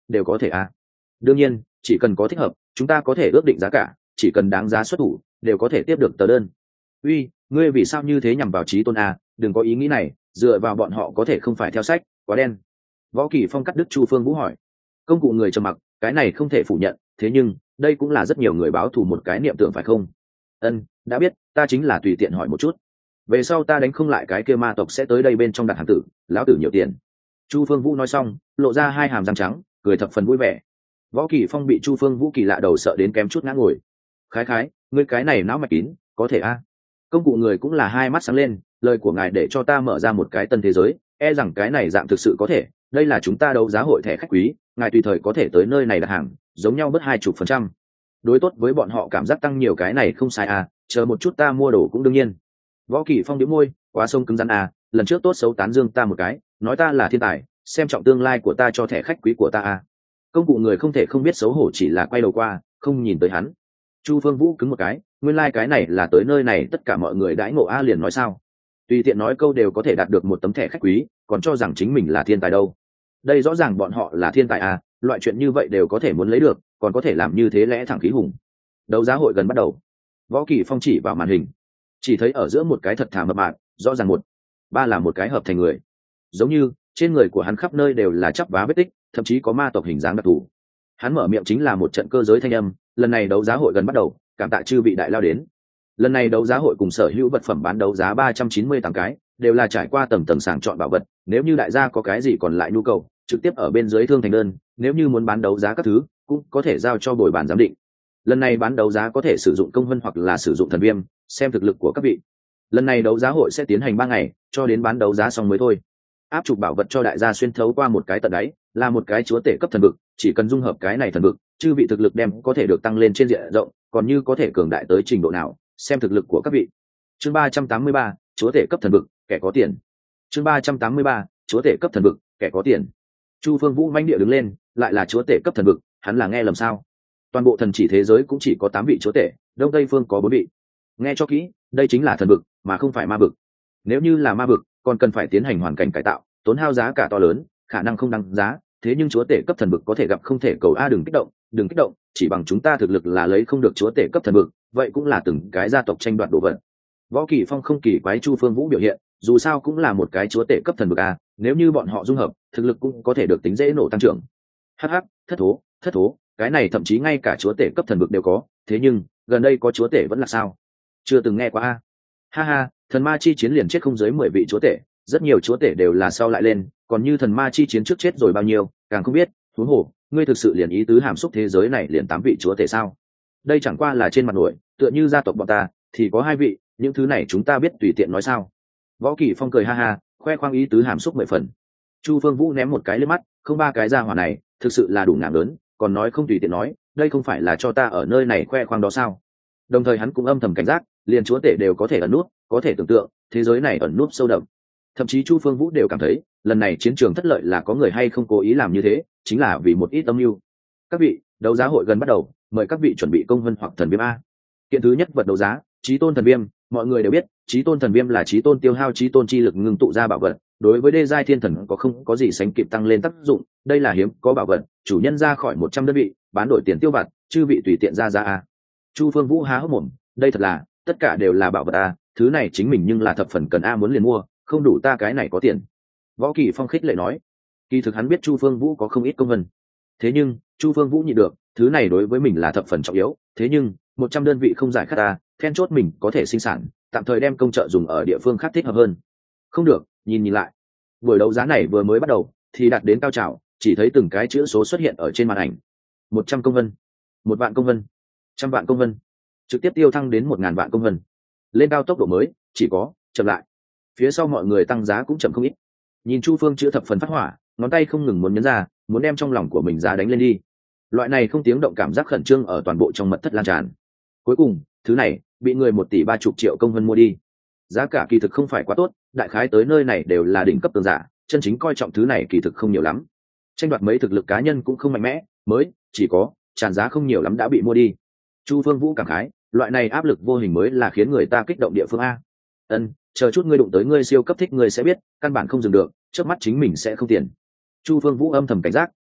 đều có thể à. Đương nhiên chỉ cần có thích hợp chúng ta có thể ước định giá cả, chỉ cần đáng giá xuất thủ đều có thể tiếp được tờ đơn. Uy, ngươi vì sao như thế nhằm vào Chí Tôn à, đừng có ý nghĩ này, dựa vào bọn họ có thể không phải theo sách, quá đen. Võ Kỳ Phong cắt đứt Chu Phương Vũ hỏi. Công cụ người trầm mặc, cái này không thể phủ nhận, thế nhưng đây cũng là rất nhiều người báo thù một cái niệm tưởng phải không? Ân, đã biết, ta chính là tùy tiện hỏi một chút. Về sau ta đánh không lại cái kia ma tộc sẽ tới đây bên trong đặt hàng tử, lão tử nhiều tiền. Chu Phương Vũ nói xong, lộ ra hai hàm răng trắng, cười thập phần vui vẻ. Võ Kỳ Phong bị Chu Phương Vũ kỳ lạ đầu sợ đến kém chút ngã ngồi. Khái khái, ngươi cái này não mạch kín, có thể a? À? Công cụ người cũng là hai mắt sáng lên, lời của ngài để cho ta mở ra một cái tân thế giới, e rằng cái này dạng thực sự có thể. Đây là chúng ta đấu giá hội thẻ khách quý, ngài tùy thời có thể tới nơi này đặt hàng, giống nhau bớt hai chục phần trăm. Đối tốt với bọn họ cảm giác tăng nhiều cái này không sai à, chờ một chút ta mua đồ cũng đương nhiên. Võ Kỳ Phong nhếch môi, quá sông cứng rắn à, lần trước tốt xấu tán dương ta một cái, nói ta là thiên tài, xem trọng tương lai của ta cho thẻ khách quý của ta à. Công cụ người không thể không biết xấu hổ, chỉ là quay đầu qua, không nhìn tới hắn. Chu Phương Vũ cứng một cái, nguyên lai like cái này là tới nơi này tất cả mọi người đãi ngộ a, liền nói sao? Tùy tiện nói câu đều có thể đạt được một tấm thẻ khách quý, còn cho rằng chính mình là thiên tài đâu. Đây rõ ràng bọn họ là thiên tài à, loại chuyện như vậy đều có thể muốn lấy được, còn có thể làm như thế lẽ thẳng khí hùng. Đấu giá hội gần bắt đầu. Võ Kỳ Phong chỉ vào màn hình, chỉ thấy ở giữa một cái thật thà mập mạp, rõ ràng một ba là một cái hợp thành người, giống như trên người của hắn khắp nơi đều là chắp vá vết tích, thậm chí có ma tộc hình dáng đặc thù. Hắn mở miệng chính là một trận cơ giới thanh âm, lần này đấu giá hội gần bắt đầu, cảm tạ chư vị đại lao đến. Lần này đấu giá hội cùng sở hữu vật phẩm bán đấu giá ba trăm chín mươi tám cái, đều là trải qua tầng tầng sàng chọn bảo vật, nếu như đại gia có cái gì còn lại nhu cầu, trực tiếp ở bên dưới thương thành đơn, nếu như muốn bán đấu giá các thứ, cũng có thể giao cho bồi bàn giám định. Lần này bán đấu giá có thể sử dụng công vân hoặc là sử dụng thần viêm, xem thực lực của các vị. Lần này đấu giá hội sẽ tiến hành ba ngày, cho đến bán đấu giá xong mới thôi. Áp trục bảo vật cho đại gia xuyên thấu qua một cái tận đáy, là một cái chúa tể cấp thần vực, chỉ cần dung hợp cái này thần vực, chư vị thực lực đem có thể được tăng lên trên diện rộng, còn như có thể cường đại tới trình độ nào, xem thực lực của các vị. Chương ba trăm tám mươi ba, chúa tể cấp thần vực, kẻ có tiền. Chương ba trăm tám mươi ba, chúa tể cấp thần vực, kẻ có tiền. Chu Phương Vũ manh địa đứng lên, lại là chúa tể cấp thần vực, hắn là nghe lầm sao? Toàn bộ thần chỉ thế giới cũng chỉ có tám vị chúa tể, đông tây phương có bốn vị. Nghe cho kỹ, đây chính là thần vực, mà không phải ma vực. Nếu như là ma vực, còn cần phải tiến hành hoàn cảnh cải tạo, tốn hao giá cả to lớn, khả năng không đáng giá. Thế nhưng chúa tể cấp thần vực có thể gặp không thể cầu a, đừng kích động, đừng kích động, chỉ bằng chúng ta thực lực là lấy không được chúa tể cấp thần vực, vậy cũng là từng cái gia tộc tranh đoạt đồ vật. Võ Kỳ Phong không kỳ quái Chu Phương Vũ biểu hiện, dù sao cũng là một cái chúa tể cấp thần vực a, nếu như bọn họ dung hợp, thực lực cũng có thể được tính dễ nổ tăng trưởng. Hắc hắc, thất thố, thất thố, cái này thậm chí ngay cả chúa tể cấp thần vực đều có, thế nhưng gần đây có chúa tể vẫn là sao? Chưa từng nghe qua a. Ha ha, thần ma chi chiến liền chết không dưới mười vị chúa tể, rất nhiều chúa tể đều là sau lại lên, còn như thần ma chi chiến trước chết rồi bao nhiêu, càng không biết. Huống hồ, ngươi thực sự liền ý tứ hàm xúc thế giới này liền tám vị chúa tể sao? Đây chẳng qua là trên mặt nổi, tựa như gia tộc bọn ta thì có hai vị, những thứ này chúng ta biết tùy tiện nói sao? Võ Kỳ Phong cười ha ha, khoe khoang ý tứ hàm xúc mười phần. Chu Phương Vũ ném một cái lên mắt, không ba cái gia hỏa này, thực sự là đủ ngạo lớn, còn nói không tùy tiện nói, đây không phải là cho ta ở nơi này khoe khoang đó sao? Đồng thời hắn cũng âm thầm cảnh giác, liền chúa tể đều có thể ẩn nút, có thể tưởng tượng, thế giới này ẩn nút sâu đậm. Thậm chí Chu Phương Vũ đều cảm thấy, lần này chiến trường thất lợi là có người hay không cố ý làm như thế, chính là vì một ít âm mưu. Các vị, đấu giá hội gần bắt đầu, mời các vị chuẩn bị công vân hoặc thần viêm a. Kiện thứ nhất vật đấu giá, Chí Tôn thần viêm, mọi người đều biết, Chí Tôn thần viêm là Chí Tôn tiêu hao Chí Tôn chi lực ngưng tụ ra bảo vật, đối với đê giai thiên thần có không có gì sánh kịp tăng lên tác dụng, đây là hiếm có bảo vật, chủ nhân ra khỏi một trăm đơn vị, bán đổi tiền tiêu vặt, chư vị tùy tiện ra ra a. Chu Phương Vũ há hốc mồm, đây thật là, tất cả đều là bảo vật a, thứ này chính mình nhưng là thập phần cần a, muốn liền mua, không đủ ta cái này có tiền. Võ Kỳ Phong khích lệ nói, kỳ thực hắn biết Chu Phương Vũ có không ít công vân, thế nhưng Chu Phương Vũ nhịn được, thứ này đối với mình là thập phần trọng yếu, thế nhưng một trăm đơn vị không giải khát ta, then chốt mình có thể sinh sản, tạm thời đem công trợ dùng ở địa phương khác thích hợp hơn. Không được, nhìn nhìn lại, buổi đấu giá này vừa mới bắt đầu thì đạt đến cao trào, chỉ thấy từng cái chữ số xuất hiện ở trên màn ảnh. Một trăm công vân, một vạn công vân, trăm vạn công vân, trực tiếp tiêu thăng đến một ngàn vạn công vân, lên cao tốc độ mới, chỉ có chậm lại. Phía sau mọi người tăng giá cũng chậm không ít. Nhìn Chu Phương chữ thập phần phát hỏa, ngón tay không ngừng muốn nhấn ra, muốn đem trong lòng của mình giá đánh lên đi. Loại này không tiếng động cảm giác khẩn trương ở toàn bộ trong mật thất lan tràn. Cuối cùng, thứ này bị người một tỷ ba chục triệu công vân mua đi. Giá cả kỳ thực không phải quá tốt, đại khái tới nơi này đều là đỉnh cấp tường giả, chân chính coi trọng thứ này kỳ thực không nhiều lắm. Tranh đoạt mấy thực lực cá nhân cũng không mạnh mẽ, mới chỉ có tràn giá không nhiều lắm đã bị mua đi. Chu Phương Vũ cảm khái, loại này áp lực vô hình mới là khiến người ta kích động địa phương a. Ân, chờ chút ngươi đụng tới ngươi siêu cấp thích ngươi sẽ biết, căn bản không dừng được, trước mắt chính mình sẽ không tiền. Chu Phương Vũ âm thầm cảnh giác,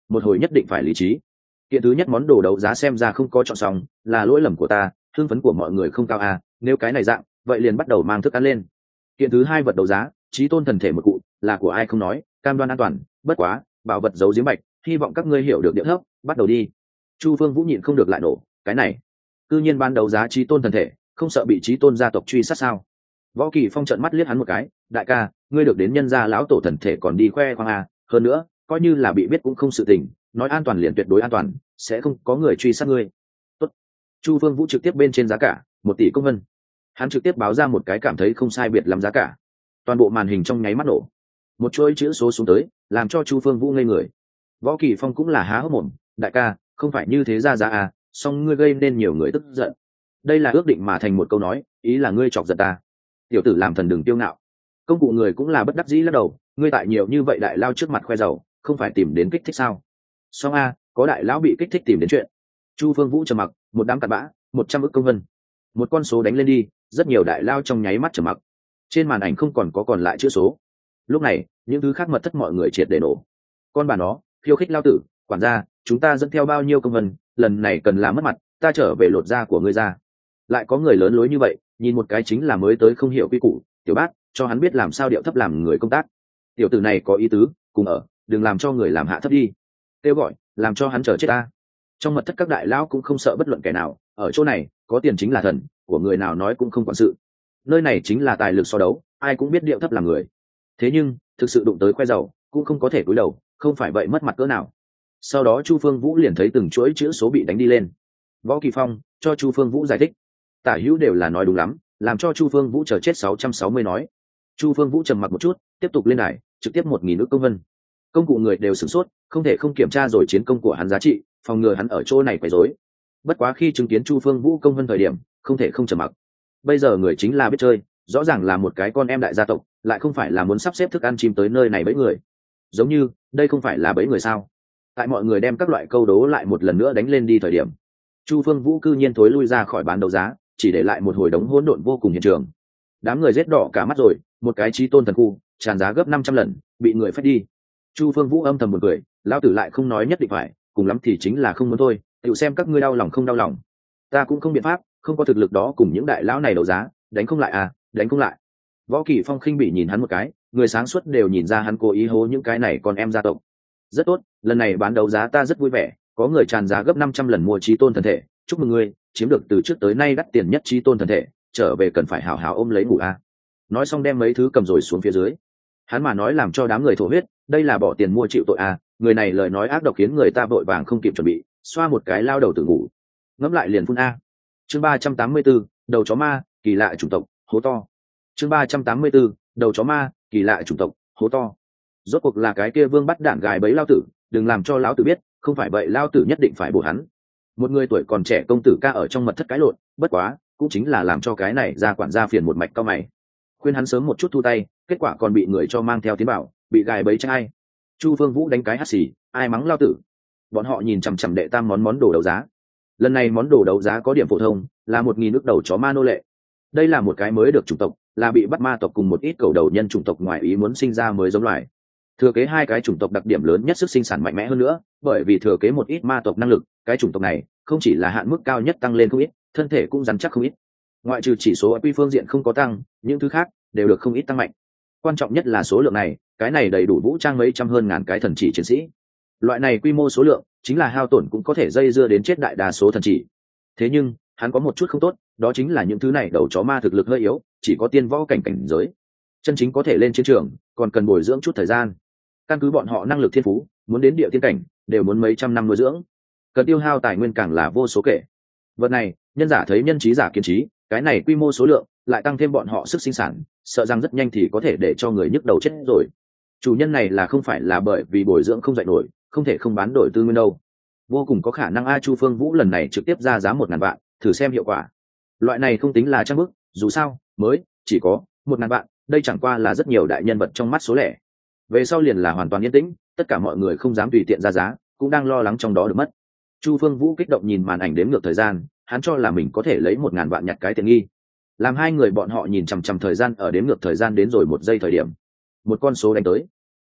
một hồi nhất định phải lý trí. Kiện thứ nhất món đồ đấu giá xem ra không có chọn xong, là lỗi lầm của ta, hưng phấn của mọi người không cao à, nếu cái này dạng vậy liền bắt đầu mang thức ăn lên. Kiện thứ hai vật đấu giá, chí tôn thần thể một cụ, là của ai không nói, cam đoan an toàn, bất quá bảo vật giấu giếm bạch, hy vọng các ngươi hiểu được địa thấp, bắt đầu đi. Chu Phương Vũ nhịn không được lại nổ, cái này cư nhiên ban đấu giá chí tôn thần thể, không sợ bị chí tôn gia tộc truy sát sao? Võ Kỳ Phong trợn mắt liếc hắn một cái, đại ca, ngươi được đến nhân gia lão tổ thần thể còn đi khoe khoang à, hơn nữa coi như là bị biết cũng không sự tình, nói an toàn liền tuyệt đối an toàn, sẽ không có người truy sát ngươi. Tốt. Chu Phương Vũ trực tiếp bên trên giá cả một tỷ công vân, hắn trực tiếp báo ra một cái cảm thấy không sai biệt lắm giá cả, toàn bộ màn hình trong nháy mắt nổ, một chuỗi chữ số xuống tới, làm cho Chu Phương Vũ ngây người. Võ Kỳ Phong cũng là há hốc mồm, đại ca, không phải như thế ra giá à, song ngươi gây nên nhiều người tức giận. Đây là ước định mà thành một câu nói, ý là ngươi chọc giận ta. Tiểu tử làm thần đừng tiêu ngạo. Công cụ người cũng là bất đắc dĩ lắc đầu, ngươi tại nhiều như vậy đại lao trước mặt khoe giàu, không phải tìm đến kích thích sao? Song a, có đại lão bị kích thích tìm đến chuyện. Chu Phương Vũ trầm mặc, một đám cặn bã, một trăm ức công vân, một con số đánh lên đi, rất nhiều đại lao trong nháy mắt trầm mặc. Trên màn ảnh không còn có còn lại chữ số. Lúc này, những thứ khác mật thất mọi người triệt để nổ. Con bà nó, khiêu khích lao tử, quản gia, chúng ta dẫn theo bao nhiêu công vân, lần này cần làm mất mặt, ta trở về lột da của ngươi ra. Lại có người lớn lối như vậy, nhìn một cái chính là mới tới không hiểu quy củ, tiểu bác, cho hắn biết làm sao điệu thấp làm người công tác. Tiểu tử này có ý tứ, cùng ở, đừng làm cho người làm hạ thấp đi. Kêu gọi, làm cho hắn chờ chết ta. Trong mật thất các đại lão cũng không sợ bất luận kẻ nào, ở chỗ này, có tiền chính là thần, của người nào nói cũng không quản sự. Nơi này chính là tài lực so đấu, ai cũng biết điệu thấp làm người. Thế nhưng, thực sự đụng tới khoe giàu, cũng không có thể cúi đầu, không phải vậy mất mặt cỡ nào. Sau đó Chu Phương Vũ liền thấy từng chuỗi chữ số bị đánh đi lên. Võ Kỳ Phong cho Chu Phương Vũ giải thích, tả hữu đều là nói đúng lắm, làm cho Chu Phương Vũ chờ chết sáu trăm sáu mươi nói. Chu Phương Vũ trầm mặc một chút, tiếp tục lên đài, trực tiếp một nghìn ức công vân. Công cụ người đều sửng sốt, không thể không kiểm tra rồi chiến công của hắn giá trị, phòng ngừa hắn ở chỗ này quấy rối. Bất quá khi chứng kiến Chu Phương Vũ công vân thời điểm, không thể không trầm mặc. Bây giờ người chính là biết chơi, rõ ràng là một cái con em đại gia tộc, lại không phải là muốn sắp xếp thức ăn chim tới nơi này bẫy người. Giống như, đây không phải là bẫy người sao? Tại mọi người đem các loại câu đố lại một lần nữa đánh lên đi thời điểm, Chu Phương Vũ cư nhiên thối lui ra khỏi bán đấu giá, chỉ để lại một hồi đống hỗn độn vô cùng hiện trường. Đám người rết đỏ cả mắt rồi, một cái chí tôn thần khu, tràn giá gấp năm trăm lần, bị người phách đi. Chu Phương Vũ âm thầm một cười, lão tử lại không nói nhất định phải, cùng lắm thì chính là không muốn thôi, tự xem các ngươi đau lòng không đau lòng. Ta cũng không biện pháp, không có thực lực đó cùng những đại lão này đấu giá, đánh không lại à, đánh không lại. Võ Kỳ Phong khinh bỉ nhìn hắn một cái, người sáng suốt đều nhìn ra hắn cố ý hố những cái này con em gia tộc. Rất tốt, lần này bán đấu giá ta rất vui vẻ, có người tràn giá gấp năm trăm lần mua chí tôn thần thể, chúc mừng ngươi, chiếm được từ trước tới nay đắt tiền nhất chí tôn thần thể, trở về cần phải hào hào ôm lấy ngủ a. Nói xong đem mấy thứ cầm rồi xuống phía dưới. Hắn mà nói làm cho đám người thổ huyết, đây là bỏ tiền mua chịu tội a, người này lời nói ác độc khiến người ta vội vàng không kịp chuẩn bị, xoa một cái lao đầu tự ngủ. Ngẫm lại liền phun a. Chương ba trăm tám mươi tư, đầu chó ma, kỳ lạ chủng tộc, hố to. Chương ba trăm tám mươi tư, đầu chó ma, kỳ lạ chủng tộc, hố to. Rốt cuộc là cái kia vương bắt đạn gài bẫy lao tử, đừng làm cho lão tử biết, không phải vậy lao tử nhất định phải bổ hắn. Một người tuổi còn trẻ công tử ca ở trong mật thất cái lộn, bất quá cũng chính là làm cho cái này ra quản gia phiền một mạch cao mày, khuyên hắn sớm một chút thu tay, kết quả còn bị người cho mang theo tiến bảo, bị gài bẫy trai. Chu Phương Vũ đánh cái hắt xì, ai mắng lao tử. Bọn họ nhìn chằm chằm đệ tam món món đồ đấu giá. Lần này món đồ đấu giá có điểm phổ thông, là một nghìn nước đầu chó ma nô lệ. Đây là một cái mới được chủng tộc, là bị bắt ma tộc cùng một ít cầu đầu nhân chủng tộc ngoài ý muốn sinh ra mới giống loài. Thừa kế hai cái chủng tộc đặc điểm lớn nhất sức sinh sản mạnh mẽ hơn nữa, bởi vì thừa kế một ít ma tộc năng lực, cái chủng tộc này không chỉ là hạn mức cao nhất tăng lên không ít, thân thể cũng rắn chắc không ít. Ngoại trừ chỉ số quy phương diện không có tăng, những thứ khác đều được không ít tăng mạnh. Quan trọng nhất là số lượng này, cái này đầy đủ vũ trang mấy trăm hơn ngàn cái thần chỉ chiến sĩ. Loại này quy mô số lượng, chính là hao tổn cũng có thể dây dưa đến chết đại đa số thần chỉ. Thế nhưng, hắn có một chút không tốt, đó chính là những thứ này đầu chó ma thực lực hơi yếu, chỉ có tiên võ cảnh cảnh giới. Chân chính có thể lên chiến trường, còn cần bồi dưỡng chút thời gian. Căn cứ bọn họ năng lực thiên phú, muốn đến địa tiên cảnh, đều muốn mấy trăm năm nuôi dưỡng. Cần tiêu hao tài nguyên càng là vô số kể. Vật này, nhân giả thấy nhân trí giả kiến trí, cái này quy mô số lượng, lại tăng thêm bọn họ sức sinh sản, sợ rằng rất nhanh thì có thể để cho người nhức đầu chết rồi. Chủ nhân này là không phải là bởi vì bồi dưỡng không dạy nổi, không thể không bán đổi tư nguyên đâu. Vô cùng có khả năng A Chu Phương Vũ lần này trực tiếp ra giá một ngàn vạn, thử xem hiệu quả. Loại này không tính là trang bức, dù sao, mới chỉ có một ngàn vạn, đây chẳng qua là rất nhiều đại nhân vật trong mắt số lẻ. Về sau liền là hoàn toàn yên tĩnh, tất cả mọi người không dám tùy tiện ra giá, cũng đang lo lắng trong đó được mất. Chu Phương Vũ kích động nhìn màn ảnh đếm ngược thời gian, hắn cho là mình có thể lấy một ngàn vạn nhặt cái tiện nghi. Làm hai người bọn họ nhìn chằm chằm thời gian ở đếm ngược thời gian đến rồi một giây thời điểm, một con số đánh tới.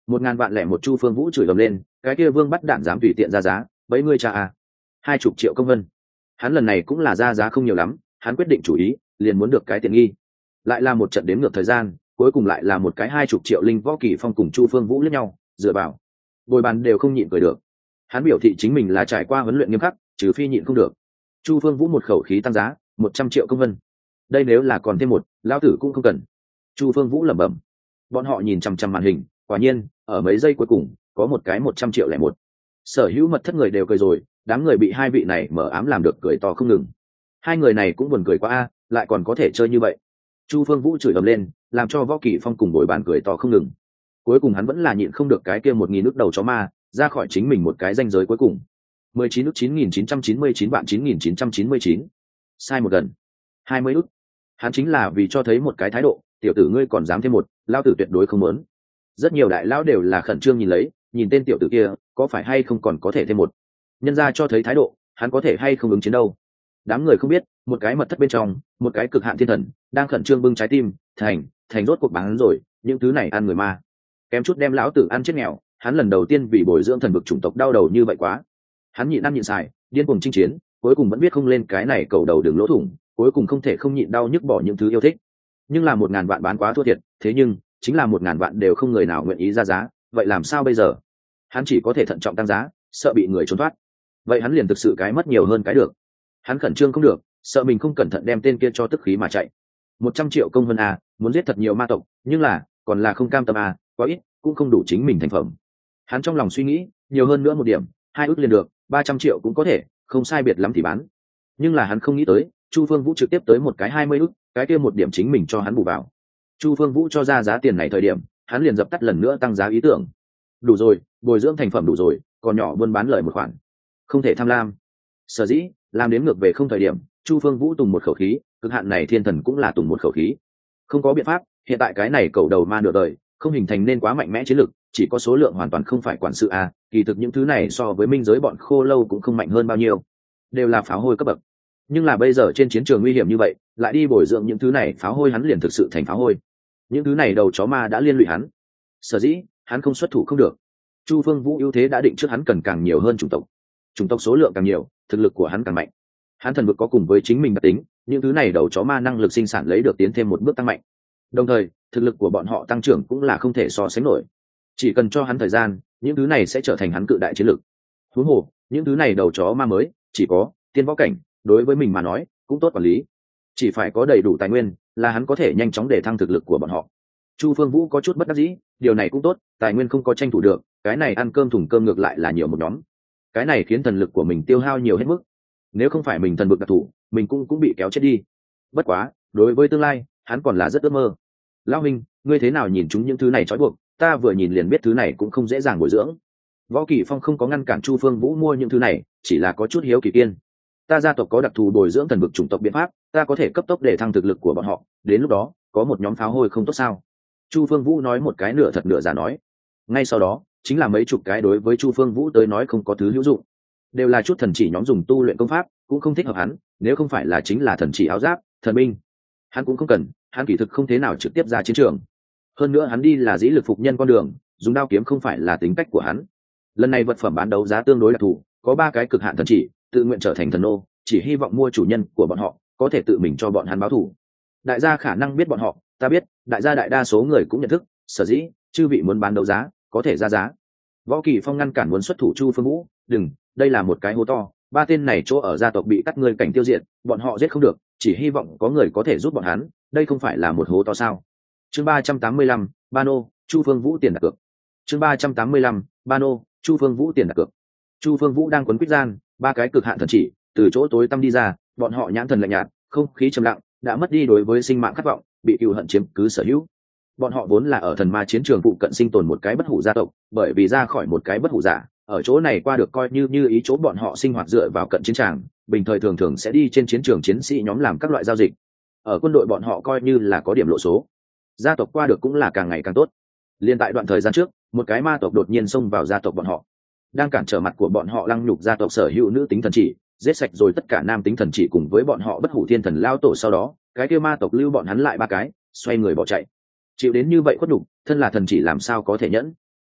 Một ngàn vạn lẻ một Chu Phương Vũ chửi ầm lên, cái kia vương bắt đạn dám tùy tiện ra giá, bấy ngươi cha à. Hai chục triệu công vân. Hắn lần này cũng là ra giá không nhiều lắm, hắn quyết định chủ ý, liền muốn được cái tiện nghi. Lại là một trận đếm ngược thời gian, cuối cùng lại là một cái hai chục triệu linh võ kỳ phong cùng Chu Phương Vũ liếc nhau, dựa vào. Bồi bàn đều không nhịn cười được. Hắn biểu thị chính mình là trải qua huấn luyện nghiêm khắc, trừ phi nhịn không được. Chu Phương Vũ một khẩu khí tăng giá, một trăm triệu công vân. Đây nếu là còn thêm một, lão tử cũng không cần. Chu Phương Vũ lẩm bẩm. Bọn họ nhìn chằm chằm màn hình, quả nhiên, ở mấy giây cuối cùng, có một cái một trăm triệu lẻ một. Sở hữu mật thất người đều cười rồi, đám người bị hai vị này mở ám làm được cười to không ngừng. Hai người này cũng buồn cười quá a, lại còn có thể chơi như vậy. Chu Phương Vũ chửi ầm lên, làm cho Võ Kỳ Phong cùng bồi bàn cười to không ngừng. Cuối cùng hắn vẫn là nhịn không được cái kia một nghìn nước đầu chó ma, ra khỏi chính mình một cái ranh giới cuối cùng. mười chín nước chín nghìn chín trăm chín mươi chín vạn chín nghìn chín trăm chín mươi chín. Sai một gần. hai mươi ức. Hắn chính là vì cho thấy một cái thái độ, tiểu tử ngươi còn dám thêm một, lao tử tuyệt đối không muốn. Rất nhiều đại lão đều là khẩn trương nhìn lấy, nhìn tên tiểu tử kia, có phải hay không còn có thể thêm một. Nhân ra cho thấy thái độ, hắn có thể hay không ứng chiến đâu. Đám người không biết, một cái mật thất bên trong, một cái cực hạn thiên thần đang khẩn trương bưng trái tim, thành, thành rốt cuộc bán rồi, những thứ này ăn người ma. Kém chút đem lão tử ăn chết nghèo, hắn lần đầu tiên vì bồi dưỡng thần vực chủng tộc đau đầu như vậy quá. Hắn nhịn ăn nhịn xài, điên cuồng chinh chiến, cuối cùng vẫn biết không lên cái này cầu đầu đường lỗ thủng, cuối cùng không thể không nhịn đau nhức bỏ những thứ yêu thích. Nhưng là một ngàn vạn bán quá thua thiệt, thế nhưng chính là một ngàn vạn đều không người nào nguyện ý ra giá, vậy làm sao bây giờ? Hắn chỉ có thể thận trọng tăng giá, sợ bị người trốn thoát. Vậy hắn liền thực sự cái mất nhiều hơn cái được. Hắn khẩn trương không được, sợ mình không cẩn thận đem tên kia cho tức khí mà chạy. Một trăm triệu công vân a, muốn giết thật nhiều ma tộc, nhưng là còn là không cam tâm a, quá ít, cũng không đủ chính mình thành phẩm. Hắn trong lòng suy nghĩ, nhiều hơn nữa một điểm, hai ước liền được, ba trăm triệu cũng có thể, không sai biệt lắm thì bán. Nhưng là hắn không nghĩ tới, Chu Phương Vũ trực tiếp tới một cái hai mươi ức, cái kia một điểm chính mình cho hắn bù vào. Chu Phương Vũ cho ra giá tiền này thời điểm, hắn liền dập tắt lần nữa tăng giá ý tưởng. Đủ rồi, bồi dưỡng thành phẩm đủ rồi, còn nhỏ buôn bán lời một khoản. Không thể tham lam. Sở dĩ, làm đến ngược về không thời điểm, Chu Phương Vũ tùng một khẩu khí, cực hạn này thiên thần cũng là tùng một khẩu khí. Không có biện pháp, hiện tại cái này cầu đầu ma nửa đời, không hình thành nên quá mạnh mẽ chiến lực, chỉ có số lượng hoàn toàn không phải quản sự a, kỳ thực những thứ này so với minh giới bọn khô lâu cũng không mạnh hơn bao nhiêu, đều là pháo hôi cấp bậc. Nhưng là bây giờ trên chiến trường nguy hiểm như vậy, lại đi bồi dưỡng những thứ này pháo hôi, hắn liền thực sự thành pháo hôi. Những thứ này đầu chó ma đã liên lụy hắn, sở dĩ hắn không xuất thủ không được. Chu Phương Vũ ưu thế đã định trước, hắn cần càng nhiều hơn chủng tộc, chủng tộc số lượng càng nhiều, thực lực của hắn càng mạnh. Hắn thần vực có cùng với chính mình đặc tính, những thứ này đầu chó ma năng lực sinh sản lấy được tiến thêm một bước tăng mạnh. Đồng thời, thực lực của bọn họ tăng trưởng cũng là không thể so sánh nổi. Chỉ cần cho hắn thời gian, những thứ này sẽ trở thành hắn cự đại chiến lực. Huống hồ, những thứ này đầu chó ma mới chỉ có tiên võ cảnh, đối với mình mà nói cũng tốt quản lý. Chỉ phải có đầy đủ tài nguyên, là hắn có thể nhanh chóng để thăng thực lực của bọn họ. Chu Phương Vũ có chút bất đắc dĩ, điều này cũng tốt, tài nguyên không có tranh thủ được, cái này ăn cơm thùng cơm ngược lại là nhiều một nhóm. Cái này khiến thần lực của mình tiêu hao nhiều hết mức. Nếu không phải mình thần vực đặc thù, mình cũng cũng bị kéo chết đi. Bất quá, đối với tương lai, hắn còn là rất ước mơ. Lão huynh, ngươi thế nào nhìn chúng những thứ này trói buộc, ta vừa nhìn liền biết thứ này cũng không dễ dàng bồi dưỡng. Võ Kỳ Phong không có ngăn cản Chu Phương Vũ mua những thứ này, chỉ là có chút hiếu kỳ kiên. Ta gia tộc có đặc thù bồi dưỡng thần vực chủng tộc biện pháp, ta có thể cấp tốc để thăng thực lực của bọn họ, đến lúc đó có một nhóm pháo hôi không tốt sao? Chu Phương Vũ nói một cái nửa thật nửa giả nói. Ngay sau đó, chính là mấy chục cái đối với Chu Phương Vũ tới nói không có thứ hữu dụng, đều là chút thần chỉ nhóm dùng tu luyện công pháp, cũng không thích hợp hắn, nếu không phải là chính là thần chỉ áo giáp, thần binh, hắn cũng không cần, hắn kỳ thực không thế nào trực tiếp ra chiến trường. Hơn nữa hắn đi là dĩ lực phục nhân con đường, dùng đao kiếm không phải là tính cách của hắn. Lần này vật phẩm bán đấu giá tương đối đặc thù, có ba cái cực hạn thần chỉ, tự nguyện trở thành thần nô, chỉ hy vọng mua chủ nhân của bọn họ có thể tự mình cho bọn hắn báo thù. Đại gia khả năng biết bọn họ, ta biết, đại gia đại đa số người cũng nhận thức, sở dĩ chư vị muốn bán đấu giá, có thể ra giá. Võ Kỳ Phong ngăn cản muốn xuất thủ Chu Phương Vũ, đừng, đây là một cái hố to, ba tên này chỗ ở gia tộc bị cắt người cảnh tiêu diệt, bọn họ giết không được, chỉ hy vọng có người có thể giúp bọn hắn, đây không phải là một hố to sao? Chương ba trăm tám mươi lăm, Bano, Chu Phương Vũ tiền đặt cược. Chương ba trăm tám mươi lăm, Bano, Chu Phương Vũ tiền đặt cược. Chu Phương Vũ đang quấn quýt gian, ba cái cực hạn thần chỉ từ chỗ tối tăm đi ra, bọn họ nhãn thần lạnh nhạt, không khí trầm lặng, đã mất đi đối với sinh mạng khát vọng, bị cừu hận chiếm cứ sở hữu. Bọn họ vốn là ở thần ma chiến trường phụ cận sinh tồn một cái bất hủ gia tộc, bởi vì ra khỏi một cái bất hủ giả, ở chỗ này qua được coi như như ý chỗ bọn họ sinh hoạt dựa vào cận chiến tràng, bình thời thường thường sẽ đi trên chiến trường chiến sĩ nhóm làm các loại giao dịch. Ở quân đội bọn họ coi như là có điểm lộ số. Gia tộc qua được cũng là càng ngày càng tốt. Liên tại đoạn thời gian trước, một cái ma tộc đột nhiên xông vào gia tộc bọn họ, đang cản trở mặt của bọn họ lăng nhục gia tộc sở hữu nữ tính thần chỉ, giết sạch rồi tất cả nam tính thần chỉ cùng với bọn họ bất hủ thiên thần lao tổ. Sau đó cái kia ma tộc lưu bọn hắn lại ba cái, xoay người bỏ chạy. Chịu đến như vậy khuất nhục, thân là thần chỉ làm sao có thể nhẫn.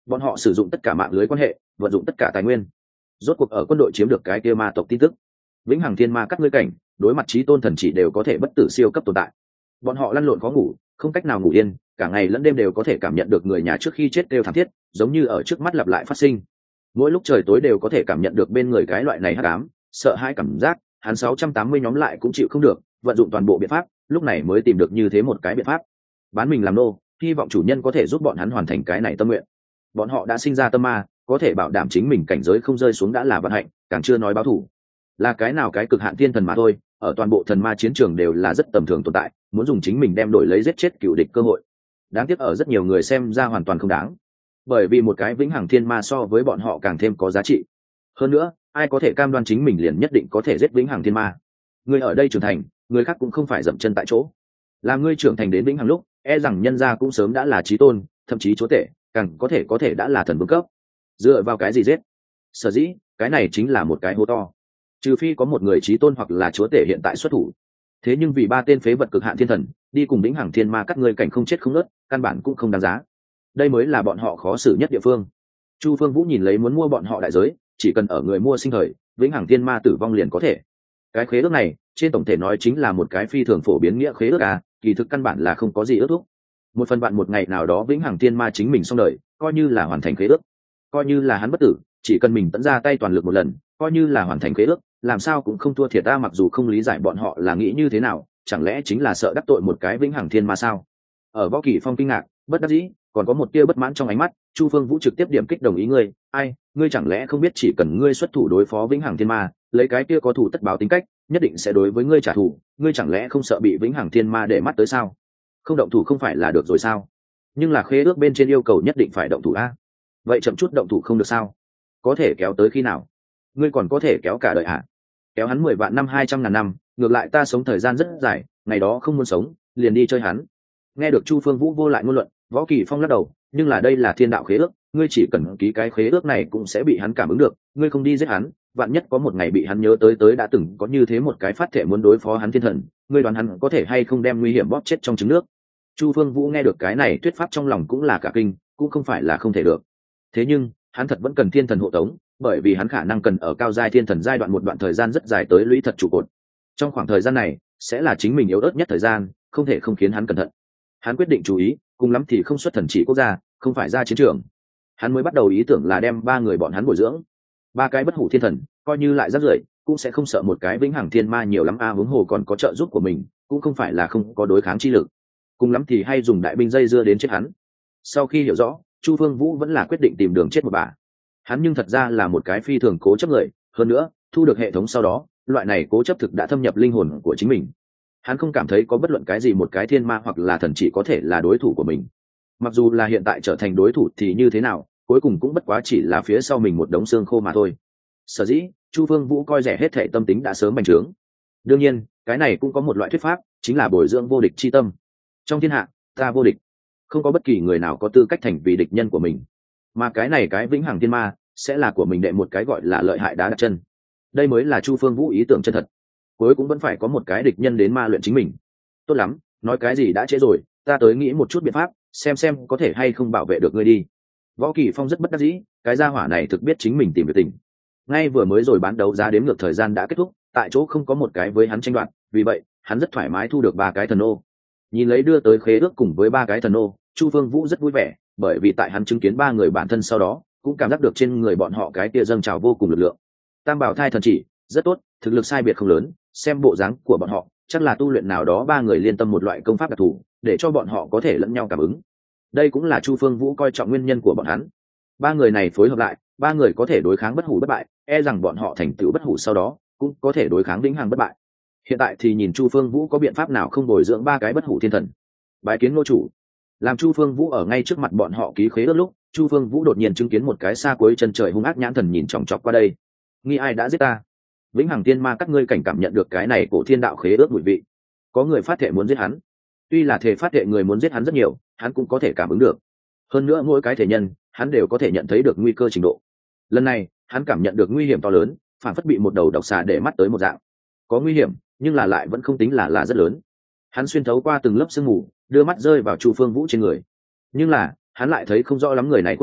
Bọn họ sử dụng tất cả mạng lưới quan hệ, vận dụng tất cả tài nguyên, rốt cuộc ở quân đội chiếm được cái kia ma tộc tin tức. Vĩnh hằng thiên ma các ngươi cảnh, đối mặt chí tôn thần chỉ đều có thể bất tử siêu cấp tồn tại. Bọn họ lăn lộn khó ngủ, không cách nào ngủ yên, cả ngày lẫn đêm đều có thể cảm nhận được người nhà trước khi chết đều thảm thiết, giống như ở trước mắt lặp lại phát sinh. Mỗi lúc trời tối đều có thể cảm nhận được bên người cái loại này hắc ám, sợ hãi cảm giác. Hắn sáu trăm tám mươi nhóm lại cũng chịu không được, vận dụng toàn bộ biện pháp, lúc này mới tìm được như thế một cái biện pháp. Bán mình làm nô, hy vọng chủ nhân có thể giúp bọn hắn hoàn thành cái này tâm nguyện. Bọn họ đã sinh ra tâm ma, có thể bảo đảm chính mình cảnh giới không rơi xuống đã là vận hạnh, càng chưa nói báo thù. Là cái nào cái cực hạn thiên thần mà thôi, ở toàn bộ thần ma chiến trường đều là rất tầm thường tồn tại, muốn dùng chính mình đem đổi lấy giết chết cựu địch cơ hội. Đáng tiếc ở rất nhiều người xem ra hoàn toàn không đáng, bởi vì một cái vĩnh hằng thiên ma so với bọn họ càng thêm có giá trị. Hơn nữa, ai có thể cam đoan chính mình liền nhất định có thể giết vĩnh hằng thiên ma? Người ở đây trưởng thành, người khác cũng không phải dậm chân tại chỗ. Làm ngươi trưởng thành đến vĩnh hằng lúc, e rằng nhân gia cũng sớm đã là chí tôn, thậm chí chúa tể, càng có thể có thể đã là thần vương cấp. Dựa vào cái gì giết? Sở dĩ, cái này chính là một cái hố to. Trừ phi có một người chí tôn hoặc là chúa tể hiện tại xuất thủ. Thế nhưng vì ba tên phế vật cực hạn thiên thần, đi cùng vĩnh hằng thiên ma cắt ngươi cảnh không chết không nứt, căn bản cũng không đáng giá. Đây mới là bọn họ khó xử nhất địa phương. Chu Phương Vũ nhìn lấy muốn mua bọn họ đại giới, chỉ cần ở người mua sinh thời, vĩnh hằng thiên ma tử vong liền có thể. Cái khế ước này, trên tổng thể nói chính là một cái phi thường phổ biến nghĩa khế ước à, kỳ thực căn bản là không có gì ước thúc. Một phần bạn một ngày nào đó vĩnh hằng thiên ma chính mình xong đời, coi như là hoàn thành khế ước, coi như là hắn bất tử, chỉ cần mình tận ra tay toàn lực một lần, coi như là hoàn thành khế ước, làm sao cũng không thua thiệt ta. Mặc dù không lý giải bọn họ là nghĩ như thế nào, chẳng lẽ chính là sợ đắc tội một cái vĩnh hằng thiên ma sao? Ở Võ Kỳ Phong kinh ngạc, bất đắc dĩ, còn có một tia bất mãn trong ánh mắt, Chu Phương Vũ trực tiếp điểm kích đồng ý ngươi. Ai, ngươi chẳng lẽ không biết chỉ cần ngươi xuất thủ đối phó vĩnh hằng thiên ma, lấy cái kia có thủ tất báo tính cách, nhất định sẽ đối với ngươi trả thù, ngươi chẳng lẽ không sợ bị vĩnh hằng thiên ma để mắt tới sao? Không động thủ không phải là được rồi sao? Nhưng là khế ước bên trên yêu cầu nhất định phải động thủ a. Vậy chậm chút động thủ không được sao? Có thể kéo tới khi nào? Ngươi còn có thể kéo cả đời à? Kéo hắn mười vạn năm hai trăm ngàn năm, ngược lại ta sống thời gian rất dài, ngày đó không muốn sống, liền đi chơi hắn. Nghe được Chu Phương Vũ vô lại ngôn luận, Võ Kỳ Phong lắc đầu, nhưng là đây là thiên đạo khế ước, ngươi chỉ cần ký cái khế ước này cũng sẽ bị hắn cảm ứng được, ngươi không đi giết hắn, vạn nhất có một ngày bị hắn nhớ tới tới đã từng có như thế một cái phát thể muốn đối phó hắn thiên thần, ngươi đoán hắn có thể hay không đem nguy hiểm bóp chết trong trứng nước? Chu Phương Vũ nghe được cái này thuyết pháp trong lòng cũng là cả kinh, cũng không phải là không thể được. Thế nhưng, hắn thật vẫn cần thiên thần hộ tống, bởi vì hắn khả năng cần ở cao giai thiên thần giai đoạn một đoạn thời gian rất dài tới lũy thật trụ cột. Trong khoảng thời gian này, sẽ là chính mình yếu ớt nhất thời gian, không thể không khiến hắn cẩn thận. Hắn quyết định chú ý, cùng lắm thì không xuất thần chỉ quốc gia, không phải ra chiến trường. Hắn mới bắt đầu ý tưởng là đem ba người bọn hắn bồi dưỡng, ba cái bất hủ thiên thần, coi như lại rác rưởi, cũng sẽ không sợ một cái vĩnh hằng thiên ma nhiều lắm a. À, huống hồ còn có trợ giúp của mình, cũng không phải là không có đối kháng chi lực. Cùng lắm thì hay dùng đại binh dây dưa đến chết hắn. Sau khi hiểu rõ, Chu Phương Vũ vẫn là quyết định tìm đường chết một bà. Hắn nhưng thật ra là một cái phi thường cố chấp người, hơn nữa, thu được hệ thống sau đó, loại này cố chấp thực đã thâm nhập linh hồn của chính mình. Hắn không cảm thấy có bất luận cái gì một cái thiên ma hoặc là thần chỉ có thể là đối thủ của mình. Mặc dù là hiện tại trở thành đối thủ thì như thế nào, cuối cùng cũng bất quá chỉ là phía sau mình một đống xương khô mà thôi. Sở dĩ, Chu Phương Vũ coi rẻ hết thể tâm tính đã sớm bành trướng. Đương nhiên, cái này cũng có một loại thuyết pháp, chính là bồi dưỡng vô địch chi tâm. Trong thiên hạ, ta vô địch, không có bất kỳ người nào có tư cách thành vì địch nhân của mình. Mà cái này cái vĩnh hằng thiên ma sẽ là của mình đệ một cái gọi là lợi hại đá đặt chân. Đây mới là Chu Phương Vũ ý tưởng chân thật. Cuối cũng vẫn phải có một cái địch nhân đến ma luyện chính mình. Tốt lắm, nói cái gì đã trễ rồi, ta tới nghĩ một chút biện pháp, xem xem có thể hay không bảo vệ được ngươi đi. Võ Kỳ Phong rất bất đắc dĩ, cái gia hỏa này thực biết chính mình tìm việc tình. Ngay vừa mới rồi bán đấu giá đếm ngược thời gian đã kết thúc, tại chỗ không có một cái với hắn tranh đoạt, vì vậy hắn rất thoải mái thu được ba cái thần ô. Nhìn lấy đưa tới khế ước cùng với ba cái thần ô, Chu Phương Vũ rất vui vẻ, bởi vì tại hắn chứng kiến ba người bản thân sau đó, cũng cảm giác được trên người bọn họ cái tia dâng trào vô cùng lực lượng. Tam bảo thai thần chỉ, rất tốt, thực lực sai biệt không lớn, xem bộ dáng của bọn họ, chắc là tu luyện nào đó ba người liên tâm một loại công pháp đặc thù, để cho bọn họ có thể lẫn nhau cảm ứng. Đây cũng là Chu Phương Vũ coi trọng nguyên nhân của bọn hắn. Ba người này phối hợp lại, ba người có thể đối kháng bất hủ bất bại, e rằng bọn họ thành tựu bất hủ sau đó, cũng có thể đối kháng vĩnh hằng bất bại. Hiện tại thì nhìn Chu Phương Vũ có biện pháp nào không bồi dưỡng ba cái bất hủ thiên thần. Bái kiến ngô chủ. Làm Chu Phương Vũ ở ngay trước mặt bọn họ ký khế ước lúc, Chu Phương Vũ đột nhiên chứng kiến một cái xa cuối chân trời hung ác nhãn thần nhìn chòng chọc qua đây. Nghi ai đã giết ta? Vĩnh hằng tiên ma các ngươi cảnh cảm nhận được cái này cổ thiên đạo khế ước mùi vị. Có người phát thệ muốn giết hắn. Tuy là thể phát thệ người muốn giết hắn rất nhiều, hắn cũng có thể cảm ứng được. Hơn nữa mỗi cái thể nhân, hắn đều có thể nhận thấy được nguy cơ trình độ. Lần này, hắn cảm nhận được nguy hiểm to lớn, phản phất bị một đầu độc xà để mắt tới một dạng. Có nguy hiểm, nhưng là lại vẫn không tính là là rất lớn. Hắn xuyên thấu qua từng lớp sương mù, đưa mắt rơi vào Chu Phương Vũ trên người. Nhưng là, hắn lại thấy không rõ lắm người này khuôn mặt,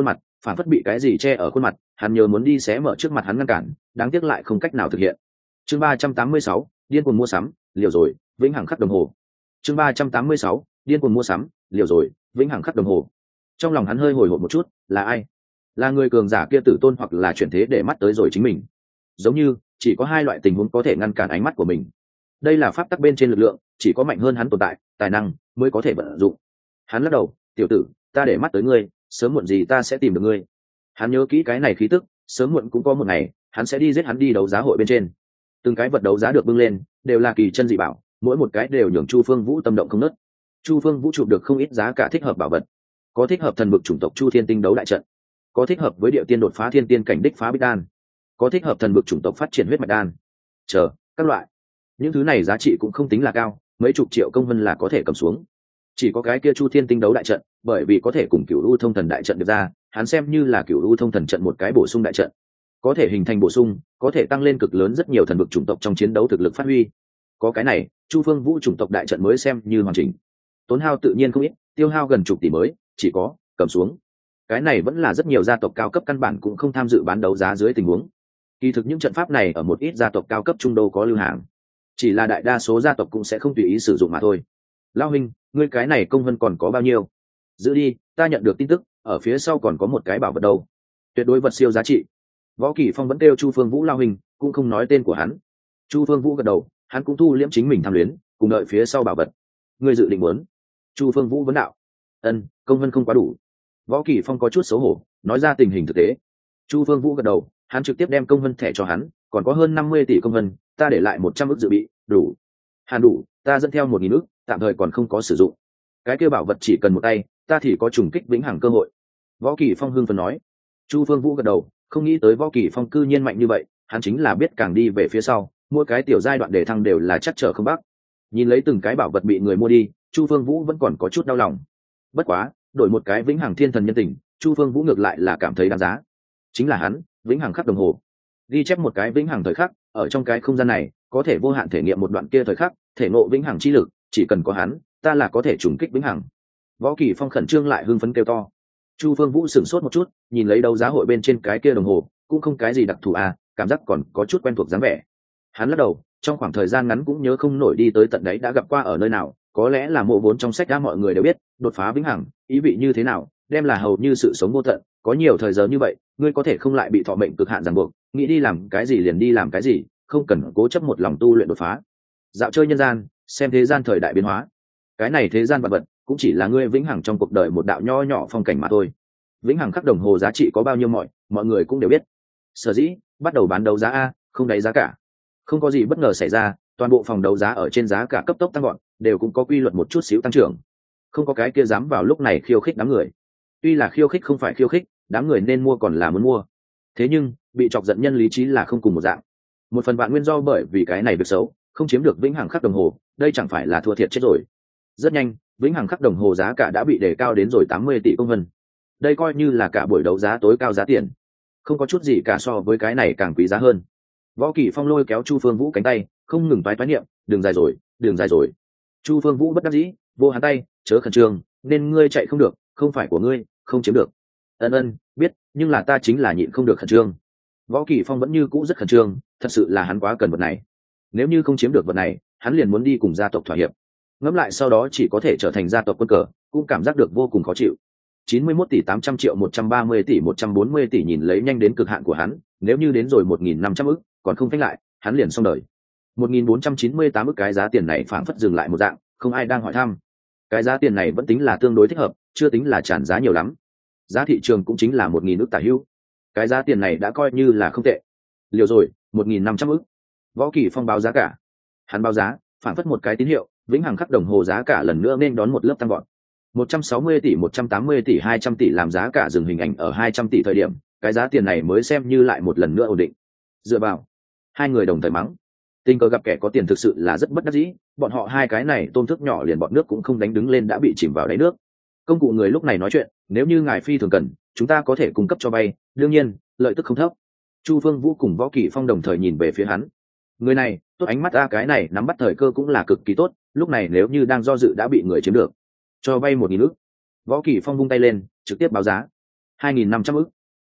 phản phất bị cái gì che ở khuôn mặt, hắn nhớ muốn đi xé mở trước mặt hắn ngăn cản, đáng tiếc lại không cách nào thực hiện. Chương ba trăm tám mươi sáu, điên cuồng mua sắm, liều rồi, vĩnh hằng khắc đồng hồ. Chương ba trăm tám mươi sáu, điên cuồng mua sắm, liều rồi, vĩnh hằng khắc đồng hồ. Trong lòng hắn hơi hồi hộp một chút, là ai? Là người cường giả kia tử tôn hoặc là chuyển thế để mắt tới rồi chính mình? Giống như chỉ có hai loại tình huống có thể ngăn cản ánh mắt của mình. Đây là pháp tắc bên trên lực lượng, chỉ có mạnh hơn hắn tồn tại, tài năng mới có thể vận dụng. Hắn lắc đầu, tiểu tử, ta để mắt tới ngươi, sớm muộn gì ta sẽ tìm được ngươi. Hắn nhớ kỹ cái này khí tức, sớm muộn cũng có một ngày hắn sẽ đi giết hắn đi đấu giá hội bên trên. Từng cái vật đấu giá được bưng lên đều là kỳ chân dị bảo, mỗi một cái đều nhường Chu Phương Vũ tâm động không nớt. Chu Phương Vũ chụp được không ít giá cả thích hợp bảo vật, có thích hợp thần vực chủng tộc Chu Thiên Tinh đấu đại trận, có thích hợp với địa tiên đột phá thiên tiên cảnh đích phá bích đan, có thích hợp thần vực chủng tộc phát triển huyết mạch đan, chờ các loại. Những thứ này giá trị cũng không tính là cao, mấy chục triệu công vân là có thể cầm xuống. Chỉ có cái kia Chu Thiên Tinh đấu đại trận, bởi vì có thể cùng Cửu U Thông Thần đại trận được ra, hắn xem như là Cửu U Thông Thần trận một cái bổ sung đại trận, có thể hình thành bổ sung, có thể tăng lên cực lớn rất nhiều thần vực chủng tộc trong chiến đấu thực lực phát huy. Có cái này, Chu Phương Vũ chủng tộc đại trận mới xem như hoàn chỉnh. Tốn hao tự nhiên không ít, tiêu hao gần chục tỷ mới, chỉ có cầm xuống. Cái này vẫn là rất nhiều gia tộc cao cấp căn bản cũng không tham dự bán đấu giá dưới tình huống. Kỳ thực những trận pháp này ở một ít gia tộc cao cấp trung đô có lưu hàng, chỉ là đại đa số gia tộc cũng sẽ không tùy ý sử dụng mà thôi. Lao huynh, ngươi cái này công vân còn có bao nhiêu? Giữ đi, ta nhận được tin tức, ở phía sau còn có một cái bảo vật đâu. Tuyệt đối vật siêu giá trị. Võ Kỳ Phong vẫn kêu Chu Phương Vũ Lao huynh, cũng không nói tên của hắn. Chu Phương Vũ gật đầu, hắn cũng thu liễm chính mình tham luyến, cùng đợi phía sau bảo vật. Ngươi dự định muốn? Chu Phương Vũ vấn đạo. Ân, công vân không quá đủ. Võ Kỳ Phong có chút xấu hổ, nói ra tình hình thực tế. Chu Phương Vũ gật đầu, hắn trực tiếp đem công vân thẻ cho hắn, còn có hơn năm mươi tỷ công vân, ta để lại một trăm ức dự bị, đủ. Hàn đủ, ta dẫn theo một nghìn ức, tạm thời còn không có sử dụng. Cái kia bảo vật chỉ cần một tay, ta thì có trùng kích vĩnh hằng cơ hội. Võ Kỳ Phong hưng phấn nói. Chu Phương Vũ gật đầu, không nghĩ tới Võ Kỳ Phong cư nhiên mạnh như vậy, hắn chính là biết càng đi về phía sau, mỗi cái tiểu giai đoạn để thăng đều là chắc trở không bắc. Nhìn lấy từng cái bảo vật bị người mua đi, Chu Phương Vũ vẫn còn có chút đau lòng. Bất quá, đổi một cái vĩnh hằng thiên thần nhân tình, Chu Phương Vũ ngược lại là cảm thấy đáng giá. Chính là hắn, vĩnh hằng khắc đồng hồ. Ghi chép một cái vĩnh hằng thời khắc, ở trong cái không gian này, có thể vô hạn thể nghiệm một đoạn kia thời khắc, thể ngộ vĩnh hằng chi lực, chỉ cần có hắn, ta là có thể trùng kích vĩnh hằng. Võ Kỳ Phong khẩn trương lại hưng phấn kêu to. Chu Phương Vũ sửng sốt một chút, nhìn lấy đấu giá hội bên trên cái kia đồng hồ, cũng không cái gì đặc thù à, cảm giác còn có chút quen thuộc dáng vẻ. Hắn lắc đầu, trong khoảng thời gian ngắn cũng nhớ không nổi đi tới tận đấy đã gặp qua ở nơi nào, có lẽ là mộ vốn trong sách đã mọi người đều biết, đột phá vĩnh hằng, ý vị như thế nào, đem là hầu như sự sống vô tận, có nhiều thời giờ như vậy, ngươi có thể không lại bị thọ mệnh cực hạn ràng buộc, nghĩ đi làm cái gì liền đi làm cái gì, không cần cố chấp một lòng tu luyện đột phá. Dạo chơi nhân gian, xem thế gian thời đại biến hóa. Cái này thế gian vật vật, cũng chỉ là ngươi vĩnh hằng trong cuộc đời một đạo nho nhỏ phong cảnh mà thôi. Vĩnh hằng khắc đồng hồ giá trị có bao nhiêu mọi, mọi người cũng đều biết. Sở dĩ, bắt đầu bán đấu giá a, không đáy giá cả. Không có gì bất ngờ xảy ra, toàn bộ phòng đấu giá ở trên giá cả cấp tốc tăng gọn, đều cũng có quy luật một chút xíu tăng trưởng. Không có cái kia dám vào lúc này khiêu khích đám người. Tuy là khiêu khích không phải khiêu khích, đám người nên mua còn là muốn mua. Thế nhưng, bị chọc giận nhân lý trí là không cùng một dạng. Một phần vạn nguyên do bởi vì cái này việc xấu, không chiếm được vĩnh hằng khắc đồng hồ, đây chẳng phải là thua thiệt chết rồi. Rất nhanh, vĩnh hằng khắc đồng hồ giá cả đã bị đề cao đến rồi tám mươi tỷ công vân. Đây coi như là cả buổi đấu giá tối cao giá tiền. Không có chút gì cả so với cái này càng quý giá hơn. Võ Kỳ Phong lôi kéo Chu Phương Vũ cánh tay, không ngừng toái toái niệm, đường dài rồi, đường dài rồi. Chu Phương Vũ bất đắc dĩ, vô hắn tay, chớ khẩn trương, nên ngươi chạy không được, không phải của ngươi, không chiếm được. Ân ân, biết, nhưng là ta chính là nhịn không được khẩn trương. Võ Kỳ Phong vẫn như cũ rất khẩn trương, thật sự là hắn quá cần vật này. Nếu như không chiếm được vật này, hắn liền muốn đi cùng gia tộc thỏa hiệp. Ngẫm lại sau đó chỉ có thể trở thành gia tộc quân cờ, cũng cảm giác được vô cùng khó chịu. chín mươi mốt tỷ tám trăm triệu một trăm ba mươi tỷ một trăm bốn mươi tỷ nhìn lấy nhanh đến cực hạn của hắn, nếu như đến rồi một nghìn năm trăm ức, còn không phanh lại, hắn liền xong đời. một nghìn bốn trăm chín mươi tám ức cái giá tiền này phảng phất dừng lại một dạng, không ai đang hỏi thăm. Cái giá tiền này vẫn tính là tương đối thích hợp, chưa tính là tràn giá nhiều lắm. Giá thị trường cũng chính là một nghìn ức tả hữu. Cái giá tiền này đã coi như là không tệ. Liều rồi, một nghìn năm trăm ức. Võ Kỳ Phong báo giá cả. Hắn báo giá, phảng phất một cái tín hiệu, vĩnh hằng khắc đồng hồ giá cả lần nữa nên đón một lớp tăng gọn. một trăm sáu mươi tỷ một trăm tám mươi tỷ hai trăm tỷ làm giá cả dừng hình ảnh ở hai trăm tỷ thời điểm, cái giá tiền này mới xem như lại một lần nữa ổn định. Dựa vào, hai người đồng thời mắng. Tình cờ gặp kẻ có tiền thực sự là rất bất đắc dĩ, bọn họ hai cái này tôm thức nhỏ liền bọn nước cũng không đánh đứng lên đã bị chìm vào đáy nước. Công cụ người lúc này nói chuyện, nếu như ngài phi thường cần, chúng ta có thể cung cấp cho vay, đương nhiên, lợi tức không thấp. Chu Phương Vũ cùng Võ Kỳ Phong đồng thời nhìn về phía hắn. Người này, tốt ánh mắt ra cái này nắm bắt thời cơ cũng là cực kỳ tốt, lúc này nếu như đang do dự đã bị người chiếm được. Cho vay một nghìn ức. Võ Kỳ Phong vung tay lên, trực tiếp báo giá. hai nghìn năm trăm ức,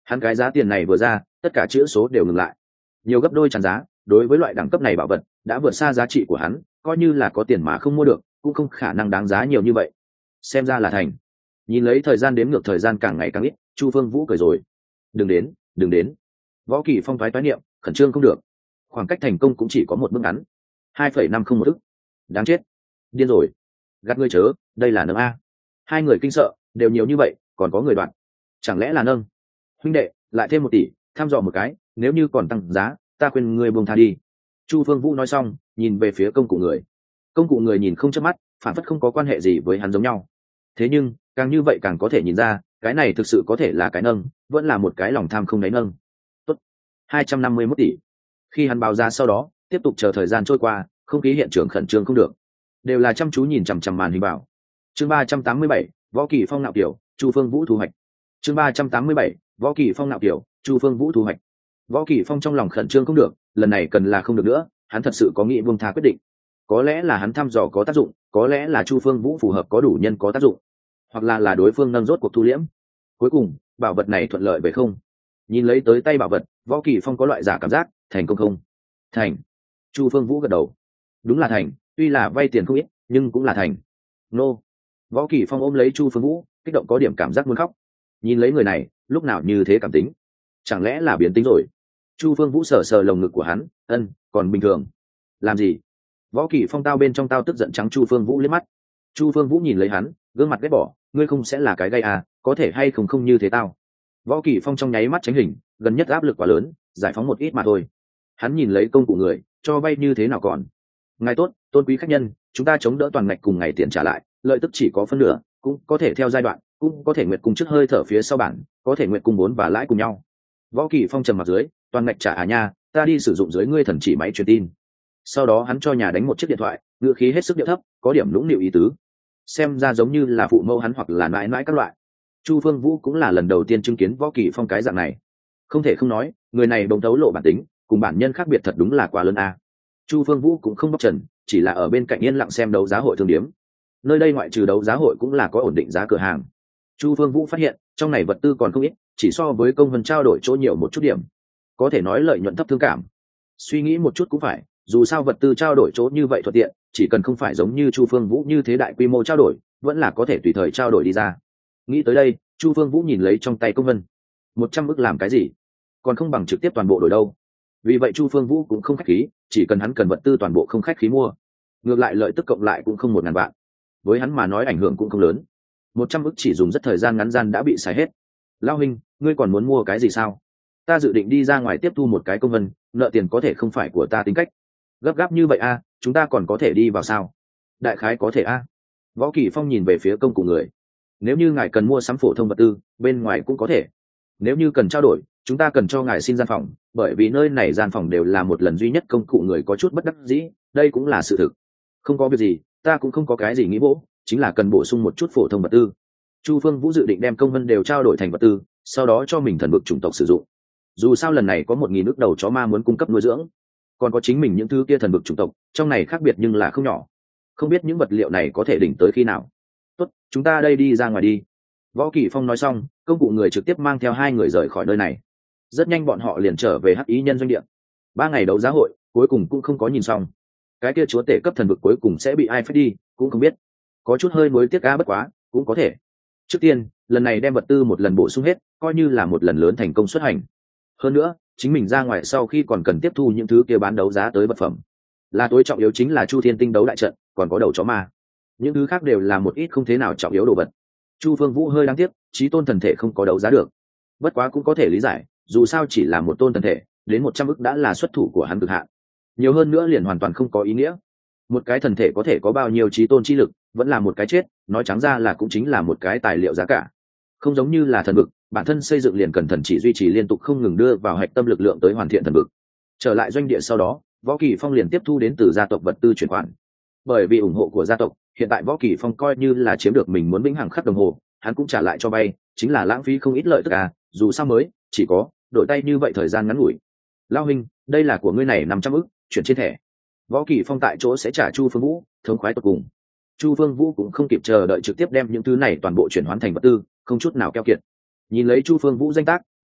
Hắn cái giá tiền này vừa ra, tất cả chữ số đều ngừng lại, nhiều gấp đôi tràn giá. Đối với loại đẳng cấp này bảo vật đã vượt xa giá trị của hắn, coi như là có tiền mà không mua được cũng không khả năng đáng giá nhiều như vậy. Xem ra là thành. Nhìn lấy thời gian đếm ngược thời gian càng ngày càng ít, Chu Phương Vũ cười rồi. Đừng đến, đừng đến. Võ Kỳ Phong thoái toái niệm, khẩn trương không được. Khoảng cách thành công cũng chỉ có một bước ngắn. hai phẩy năm không một ức. Đáng chết. Điên rồi. Gạt ngươi chớ, đây là nâng a. Hai người kinh sợ, đều nhiều như vậy, còn có người đoạn. Chẳng lẽ là nâng? Huynh đệ, lại thêm một tỷ, thăm dò một cái, nếu như còn tăng giá, ta khuyên ngươi buông tha đi. Chu Phương Vũ nói xong, nhìn về phía công cụ người. Công cụ người nhìn không chớp mắt, phản phất không có quan hệ gì với hắn giống nhau. Thế nhưng, càng như vậy càng có thể nhìn ra, cái này thực sự có thể là cái nâng, vẫn là một cái lòng tham không đáy nâng. Tốt, hai trăm năm mươi mốt tỷ. Khi hắn báo giá sau đó, tiếp tục chờ thời gian trôi qua, không khí hiện trường khẩn trương không được, đều là chăm chú nhìn chằm chằm màn hình bảo. Chương ba trăm tám mươi bảy, Võ Kỳ Phong nạo kiểu, Chu Phương Vũ thu hoạch. Chương ba trăm tám mươi bảy, Võ Kỳ Phong nạo kiểu, Chu Phương Vũ thu hoạch. Võ Kỳ Phong trong lòng khẩn trương không được, lần này cần là không được nữa, hắn thật sự có nghĩ buông tha quyết định. Có lẽ là hắn thăm dò có tác dụng, có lẽ là Chu Phương Vũ phù hợp có đủ nhân có tác dụng, hoặc là là đối phương nâng rốt cuộc thu liễm. Cuối cùng, bảo vật này thuận lợi về không? Nhìn lấy tới tay bảo vật, Võ Kỳ Phong có loại giả cảm giác, thành công không? Thành. Chu Phương Vũ gật đầu. Đúng là thành, tuy là vay tiền không ít, nhưng cũng là thành. Nô. Võ Kỳ Phong ôm lấy Chu Phương Vũ, kích động có điểm cảm giác muốn khóc. Nhìn lấy người này, lúc nào như thế cảm tính, chẳng lẽ là biến tính rồi? Chu Phương Vũ sờ sờ lồng ngực của hắn, ân, còn bình thường. Làm gì? Võ Kỳ Phong tao bên trong tao tức giận trắng Chu Phương Vũ liếc mắt. Chu Phương Vũ nhìn lấy hắn, gương mặt ghét bỏ, ngươi không sẽ là cái gây à, có thể hay không không như thế tao. Võ Kỳ Phong trong nháy mắt tránh hình, gần nhất áp lực quá lớn, giải phóng một ít mà thôi. Hắn nhìn lấy công cụ người, cho vay như thế nào còn? Ngài tốt, tôn quý khách nhân, chúng ta chống đỡ toàn ngạch cùng ngày tiền trả lại, lợi tức chỉ có phân nửa, cũng có thể theo giai đoạn, cũng có thể nguyệt cùng trước hơi thở phía sau bản, có thể nguyệt cùng vốn và lãi cùng nhau. Võ Kỳ Phong trầm mặt dưới, toàn ngạch trả à nha, ta đi sử dụng dưới ngươi thần chỉ máy truyền tin. Sau đó hắn cho nhà đánh một chiếc điện thoại, ngữ khí hết sức điệu thấp, có điểm lũng nịu ý tứ, xem ra giống như là phụ mẫu hắn hoặc là mãi mãi các loại. Chu Phương Vũ cũng là lần đầu tiên chứng kiến Võ Kỳ Phong cái dạng này, không thể không nói, người này bỗng thấu lộ bản tính, cùng bản nhân khác biệt thật đúng là quá lớn a. Chu Phương Vũ cũng không bóc trần, chỉ là ở bên cạnh yên lặng xem đấu giá hội thương điếm. Nơi đây ngoại trừ đấu giá hội cũng là có ổn định giá cửa hàng. Chu Phương Vũ phát hiện trong này vật tư còn không ít, chỉ so với công vân trao đổi chỗ nhiều một chút điểm, có thể nói lợi nhuận thấp thương cảm. Suy nghĩ một chút cũng phải, dù sao vật tư trao đổi chỗ như vậy thuận tiện, chỉ cần không phải giống như Chu Phương Vũ như thế đại quy mô trao đổi, vẫn là có thể tùy thời trao đổi đi ra. Nghĩ tới đây, Chu Phương Vũ nhìn lấy trong tay công vân, một trăm ức làm cái gì, còn không bằng trực tiếp toàn bộ đổi đâu. Vì vậy Chu Phương Vũ cũng không khách khí, chỉ cần hắn cần vật tư toàn bộ không khách khí mua, ngược lại lợi tức cộng lại cũng không một ngàn vạn, với hắn mà nói ảnh hưởng cũng không lớn. Một trăm ức chỉ dùng rất thời gian ngắn gian đã bị xài hết. Lão huynh, ngươi còn muốn mua cái gì sao? Ta dự định đi ra ngoài tiếp thu một cái công vân, nợ tiền có thể không phải của ta tính cách. Gấp gáp như vậy a, à, chúng ta còn có thể đi vào sao? Đại khái có thể a. À. Võ Kỳ Phong nhìn về phía công cụ người. Nếu như ngài cần mua sắm phổ thông vật tư, bên ngoài cũng có thể. Nếu như cần trao đổi, chúng ta cần cho ngài xin gian phòng, bởi vì nơi này gian phòng đều là một lần duy nhất. Công cụ người có chút bất đắc dĩ, đây cũng là sự thực. Không có việc gì, ta cũng không có cái gì nghĩ bố, chính là cần bổ sung một chút phổ thông vật tư. Chu Phương Vũ dự định đem công vân đều trao đổi thành vật tư, sau đó cho mình thần vực chủng tộc sử dụng. Dù sao lần này có một nghìn ức đầu chó ma muốn cung cấp nuôi dưỡng, còn có chính mình những thứ kia thần vực chủng tộc, trong này khác biệt nhưng là không nhỏ. Không biết những vật liệu này có thể đỉnh tới khi nào. Tốt, chúng ta đây đi ra ngoài đi. Võ Kỳ Phong nói xong, công cụ người trực tiếp mang theo hai người rời khỏi nơi này. Rất nhanh bọn họ liền trở về Hắc Ý Nhân doanh địa. Ba ngày đấu giá hội, cuối cùng cũng không có nhìn xong. Cái kia chúa tể cấp thần vực cuối cùng sẽ bị ai phế đi, cũng không biết. Có chút hơi nuối tiếc cá bất quá, cũng có thể. Trước tiên, lần này đem vật tư một lần bổ sung hết, coi như là một lần lớn thành công xuất hành. Hơn nữa, chính mình ra ngoài sau khi còn cần tiếp thu những thứ kia bán đấu giá tới vật phẩm. Là tối trọng yếu chính là Chu Thiên Tinh đấu đại trận, còn có đầu chó ma. Những thứ khác đều là một ít không thế nào trọng yếu đồ vật. Chu Phương Vũ hơi đáng tiếc, chí tôn thần thể không có đấu giá được. Bất quá cũng có thể lý giải, dù sao chỉ là một tôn thần thể, đến một trăm ức đã là xuất thủ của hắn cực hạn. Nhiều hơn nữa liền hoàn toàn không có ý nghĩa. Một cái thần thể có thể có bao nhiêu chí tôn chi lực, vẫn là một cái chết, nói trắng ra là cũng chính là một cái tài liệu giá cả. Không giống như là thần vực, bản thân xây dựng liền cần thần chỉ duy trì liên tục không ngừng đưa vào hạch tâm lực lượng tới hoàn thiện thần vực. Trở lại doanh địa sau đó, Võ Kỳ Phong liền tiếp thu đến từ gia tộc vật tư chuyển khoản. Bởi vì ủng hộ của gia tộc, hiện tại Võ Kỳ Phong coi như là chiếm được mình muốn vĩnh hằng khắc đồng hồ, hắn cũng trả lại cho vay, chính là lãng phí không ít lợi tức à, dù sao mới chỉ có đổi tay như vậy thời gian ngắn ngủi. Lao huynh, đây là của ngươi này năm trăm ức, chuyển trên thẻ. Võ Kỳ Phong tại chỗ sẽ trả Chu Phương Vũ, thống khoái tột cùng. Chu Phương Vũ cũng không kịp chờ đợi trực tiếp đem những thứ này toàn bộ chuyển hóa thành vật tư, không chút nào keo kiệt. Nhìn lấy Chu Phương Vũ danh tác,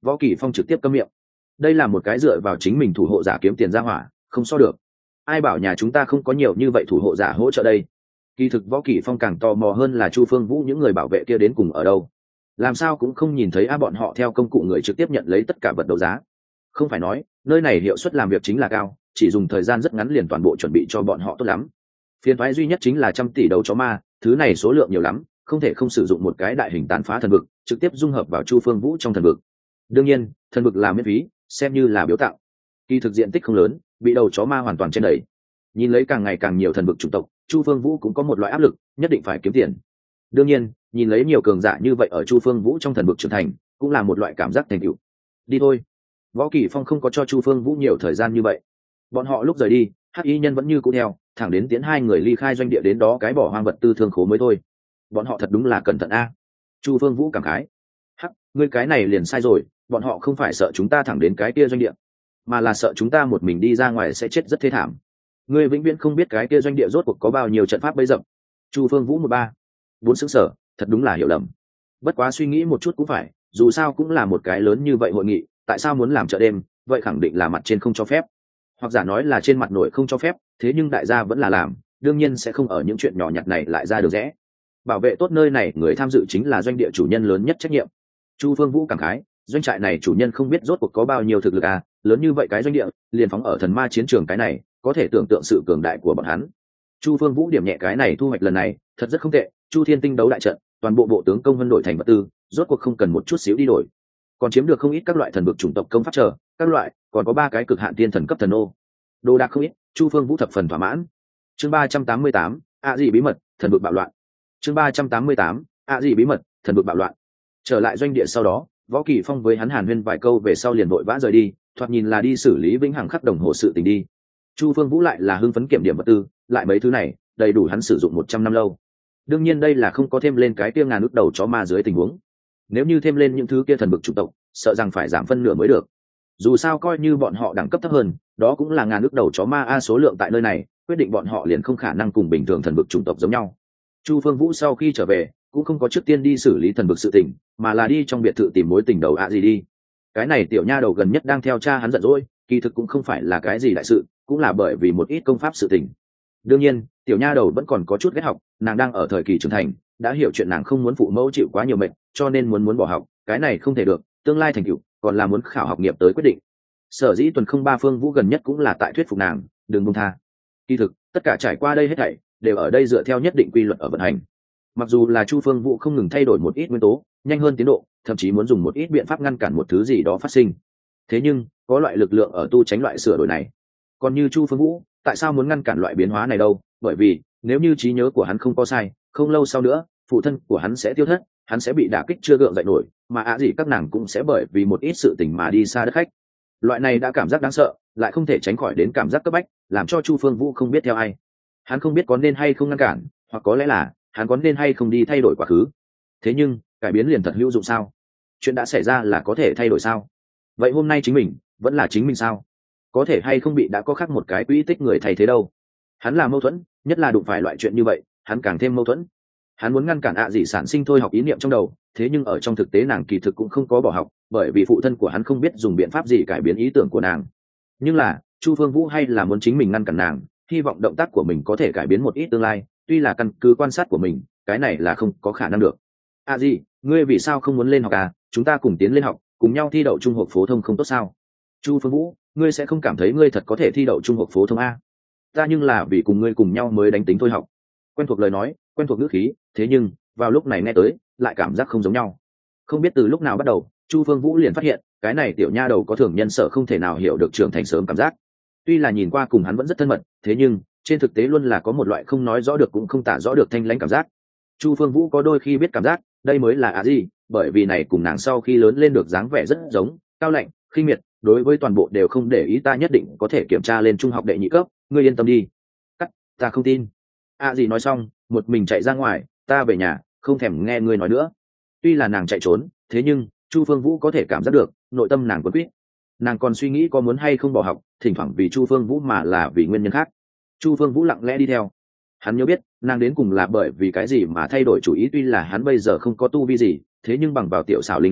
Võ Kỳ Phong trực tiếp câm miệng. Đây là một cái dựa vào chính mình thủ hộ giả kiếm tiền ra hỏa, không so được. Ai bảo nhà chúng ta không có nhiều như vậy thủ hộ giả hỗ trợ đây. Kỳ thực Võ Kỳ Phong càng tò mò hơn là Chu Phương Vũ những người bảo vệ kia đến cùng ở đâu, làm sao cũng không nhìn thấy a bọn họ theo công cụ người trực tiếp nhận lấy tất cả vật đấu giá. Không phải nói nơi này hiệu suất làm việc chính là cao, chỉ dùng thời gian rất ngắn liền toàn bộ chuẩn bị cho bọn họ tốt lắm. Phiền toái duy nhất chính là trăm tỷ đấu chó ma, thứ này số lượng nhiều lắm, không thể không sử dụng một cái đại hình tàn phá thần vực trực tiếp dung hợp vào Chu Phương Vũ trong thần vực. Đương nhiên thần vực là miễn phí, xem như là biếu tặng. Kỳ thực diện tích không lớn, bị đầu chó ma hoàn toàn trên đầy. Nhìn lấy càng ngày càng nhiều thần vực chủng tộc, Chu Phương Vũ cũng có một loại áp lực, nhất định phải kiếm tiền. Đương nhiên nhìn lấy nhiều cường giả như vậy ở Chu Phương Vũ trong thần vực trưởng thành, cũng là một loại cảm giác thành tựu. Đi thôi. Võ Kỳ Phong không có cho Chu Phương Vũ nhiều thời gian như vậy. Bọn họ lúc rời đi, hắc y nhân vẫn như cũ theo, thẳng đến tiến hai người ly khai doanh địa đến đó cái bỏ hoang vật tư thương khố mới thôi. Bọn họ thật đúng là cẩn thận a. Chu Phương Vũ cảm khái. Hắc, ngươi cái này liền sai rồi, bọn họ không phải sợ chúng ta thẳng đến cái kia doanh địa, mà là sợ chúng ta một mình đi ra ngoài sẽ chết rất thê thảm. Ngươi vĩnh viễn không biết cái kia doanh địa rốt cuộc có bao nhiêu trận pháp bấy dập. Chu Phương Vũ một ba bốn xứng sở, thật đúng là hiểu lầm. Bất quá suy nghĩ một chút cũng phải, dù sao cũng là một cái lớn như vậy hội nghị, tại sao muốn làm chợ đêm, vậy khẳng định là mặt trên không cho phép, hoặc giả nói là trên mặt nội không cho phép, thế nhưng đại gia vẫn là làm, đương nhiên sẽ không ở những chuyện nhỏ nhặt này lại ra được rẽ. Bảo vệ tốt nơi này người tham dự chính là doanh địa chủ nhân lớn nhất trách nhiệm. Chu Phương Vũ cảm khái, doanh trại này chủ nhân không biết rốt cuộc có bao nhiêu thực lực à, lớn như vậy cái doanh địa liền phóng ở thần ma chiến trường cái này, có thể tưởng tượng sự cường đại của bọn hắn. Chu Phương Vũ điểm nhẹ cái này thu hoạch lần này thật rất không tệ, Chu Thiên Tinh đấu đại trận, toàn bộ bộ tướng công vân đổi thành vật tư, rốt cuộc không cần một chút xíu đi đổi, còn chiếm được không ít các loại thần vực chủng tộc công pháp chờ các loại, còn có ba cái cực hạn tiên thần cấp thần ô, đồ đạc không ít. Chu Phương Vũ thập phần thỏa mãn. Chương ba trăm tám mươi tám, ạ gì bí mật, thần vực bạo loạn. Chương ba trăm tám mươi tám, ạ gì bí mật, thần vực bạo loạn. Trở lại doanh địa sau đó, Võ Kỳ Phong với hắn hàn huyên vài câu về sau liền vội vã rời đi, thoạt nhìn là đi xử lý vĩnh hằng khắc đồng hồ sự tình đi. Chu Phương Vũ lại là hưng phấn kiểm điểm vật tư, lại mấy thứ này đầy đủ hắn sử dụng một trăm năm lâu. Đương nhiên đây là không có thêm lên cái kia ngàn ức đầu chó ma dưới tình huống, nếu như thêm lên những thứ kia thần vực chủng tộc, sợ rằng phải giảm phân nửa mới được. Dù sao coi như bọn họ đẳng cấp thấp hơn, đó cũng là ngàn ức đầu chó ma a, số lượng tại nơi này quyết định bọn họ liền không khả năng cùng bình thường thần vực chủng tộc giống nhau. Chu Phương Vũ sau khi trở về cũng không có trước tiên đi xử lý thần vực sự tình, mà là đi trong biệt thự tìm mối tình đầu ạ gì đi. Cái này tiểu nha đầu gần nhất đang theo cha hắn giận dỗi, kỳ thực cũng không phải là cái gì đại sự, cũng là bởi vì một ít công pháp sự tình. Đương nhiên tiểu nha đầu vẫn còn có chút ghét học, nàng đang ở thời kỳ trưởng thành, đã hiểu chuyện nàng không muốn phụ mẫu chịu quá nhiều mệnh, cho nên muốn muốn bỏ học, cái này không thể được, tương lai thành tựu còn là muốn khảo học nghiệp tới quyết định. Sở dĩ tuần không ba Phương Vũ gần nhất cũng là tại thuyết phục nàng đừng buông tha. Kỳ thực tất cả trải qua đây hết thảy đều ở đây dựa theo nhất định quy luật ở vận hành. Mặc dù là Chu Phương Vũ không ngừng thay đổi một ít nguyên tố, nhanh hơn tiến độ, thậm chí muốn dùng một ít biện pháp ngăn cản một thứ gì đó phát sinh, thế nhưng có loại lực lượng ở tu tránh loại sửa đổi này. Còn như Chu Phương Vũ tại sao muốn ngăn cản loại biến hóa này đâu, bởi vì nếu như trí nhớ của hắn không có sai, không lâu sau nữa phụ thân của hắn sẽ tiêu thất, hắn sẽ bị đả kích chưa gượng dậy nổi, mà ạ gì các nàng cũng sẽ bởi vì một ít sự tình mà đi xa đất khách. Loại này đã cảm giác đáng sợ, lại không thể tránh khỏi đến cảm giác cấp bách, làm cho Chu Phương Vũ không biết theo ai. Hắn không biết có nên hay không ngăn cản, hoặc có lẽ là hắn có nên hay không đi thay đổi quá khứ. Thế nhưng cải biến liền thật hữu dụng sao? Chuyện đã xảy ra là có thể thay đổi sao? Vậy hôm nay chính mình vẫn là chính mình sao? Có thể hay không bị đã có khác một cái quỹ tích người thay thế đâu? Hắn là mâu thuẫn, nhất là đụng phải loại chuyện như vậy hắn càng thêm mâu thuẫn. Hắn muốn ngăn cản ạ gì sản sinh thôi học ý niệm trong đầu, thế nhưng ở trong thực tế nàng kỳ thực cũng không có bỏ học, bởi vì phụ thân của hắn không biết dùng biện pháp gì cải biến ý tưởng của nàng. Nhưng là Chu Phương Vũ hay là muốn chính mình ngăn cản nàng, hy vọng động tác của mình có thể cải biến một ít tương lai, tuy là căn cứ quan sát của mình cái này là không có khả năng được. À gì, ngươi vì sao không muốn lên học à? Chúng ta cùng tiến lên học, cùng nhau thi đậu trung học phổ thông không tốt sao? Chu Phương Vũ, ngươi sẽ không cảm thấy ngươi thật có thể thi đậu trung học phổ thông a? Ta nhưng là vì cùng ngươi cùng nhau mới đánh tính thôi học. Quen thuộc lời nói, quen thuộc ngữ khí, thế nhưng vào lúc này nghe tới lại cảm giác không giống nhau. Không biết từ lúc nào bắt đầu, Chu Phương Vũ liền phát hiện cái này tiểu nha đầu có thường nhân sợ không thể nào hiểu được trưởng thành sớm cảm giác. Tuy là nhìn qua cùng hắn vẫn rất thân mật, thế nhưng trên thực tế luôn là có một loại không nói rõ được cũng không tả rõ được thanh lãnh cảm giác. Chu Phương Vũ có đôi khi biết cảm giác đây mới là à gì, bởi vì này cùng nàng sau khi lớn lên được dáng vẻ rất giống, cao lạnh, khinh miệt, đối với toàn bộ đều không để ý. Ta nhất định có thể kiểm tra lên trung học đệ nhị cấp, ngươi yên tâm đi. Cắt, ta không tin. À gì nói xong, một mình chạy ra ngoài, ta về nhà, không thèm nghe ngươi nói nữa. Tuy là nàng chạy trốn, thế nhưng Chu Phương Vũ có thể cảm giác được nội tâm nàng quấn quýt. Nàng còn suy nghĩ có muốn hay không bỏ học, thỉnh thoảng vì Chu Phương Vũ mà là vì nguyên nhân khác. Chu Phương Vũ lặng lẽ đi theo. Hắn nhớ biết nàng đến cùng là bởi vì cái gì mà thay đổi chủ ý, tuy là hắn bây giờ không có tu vi gì, thế nhưng bằng vào tiểu xảo linh lung,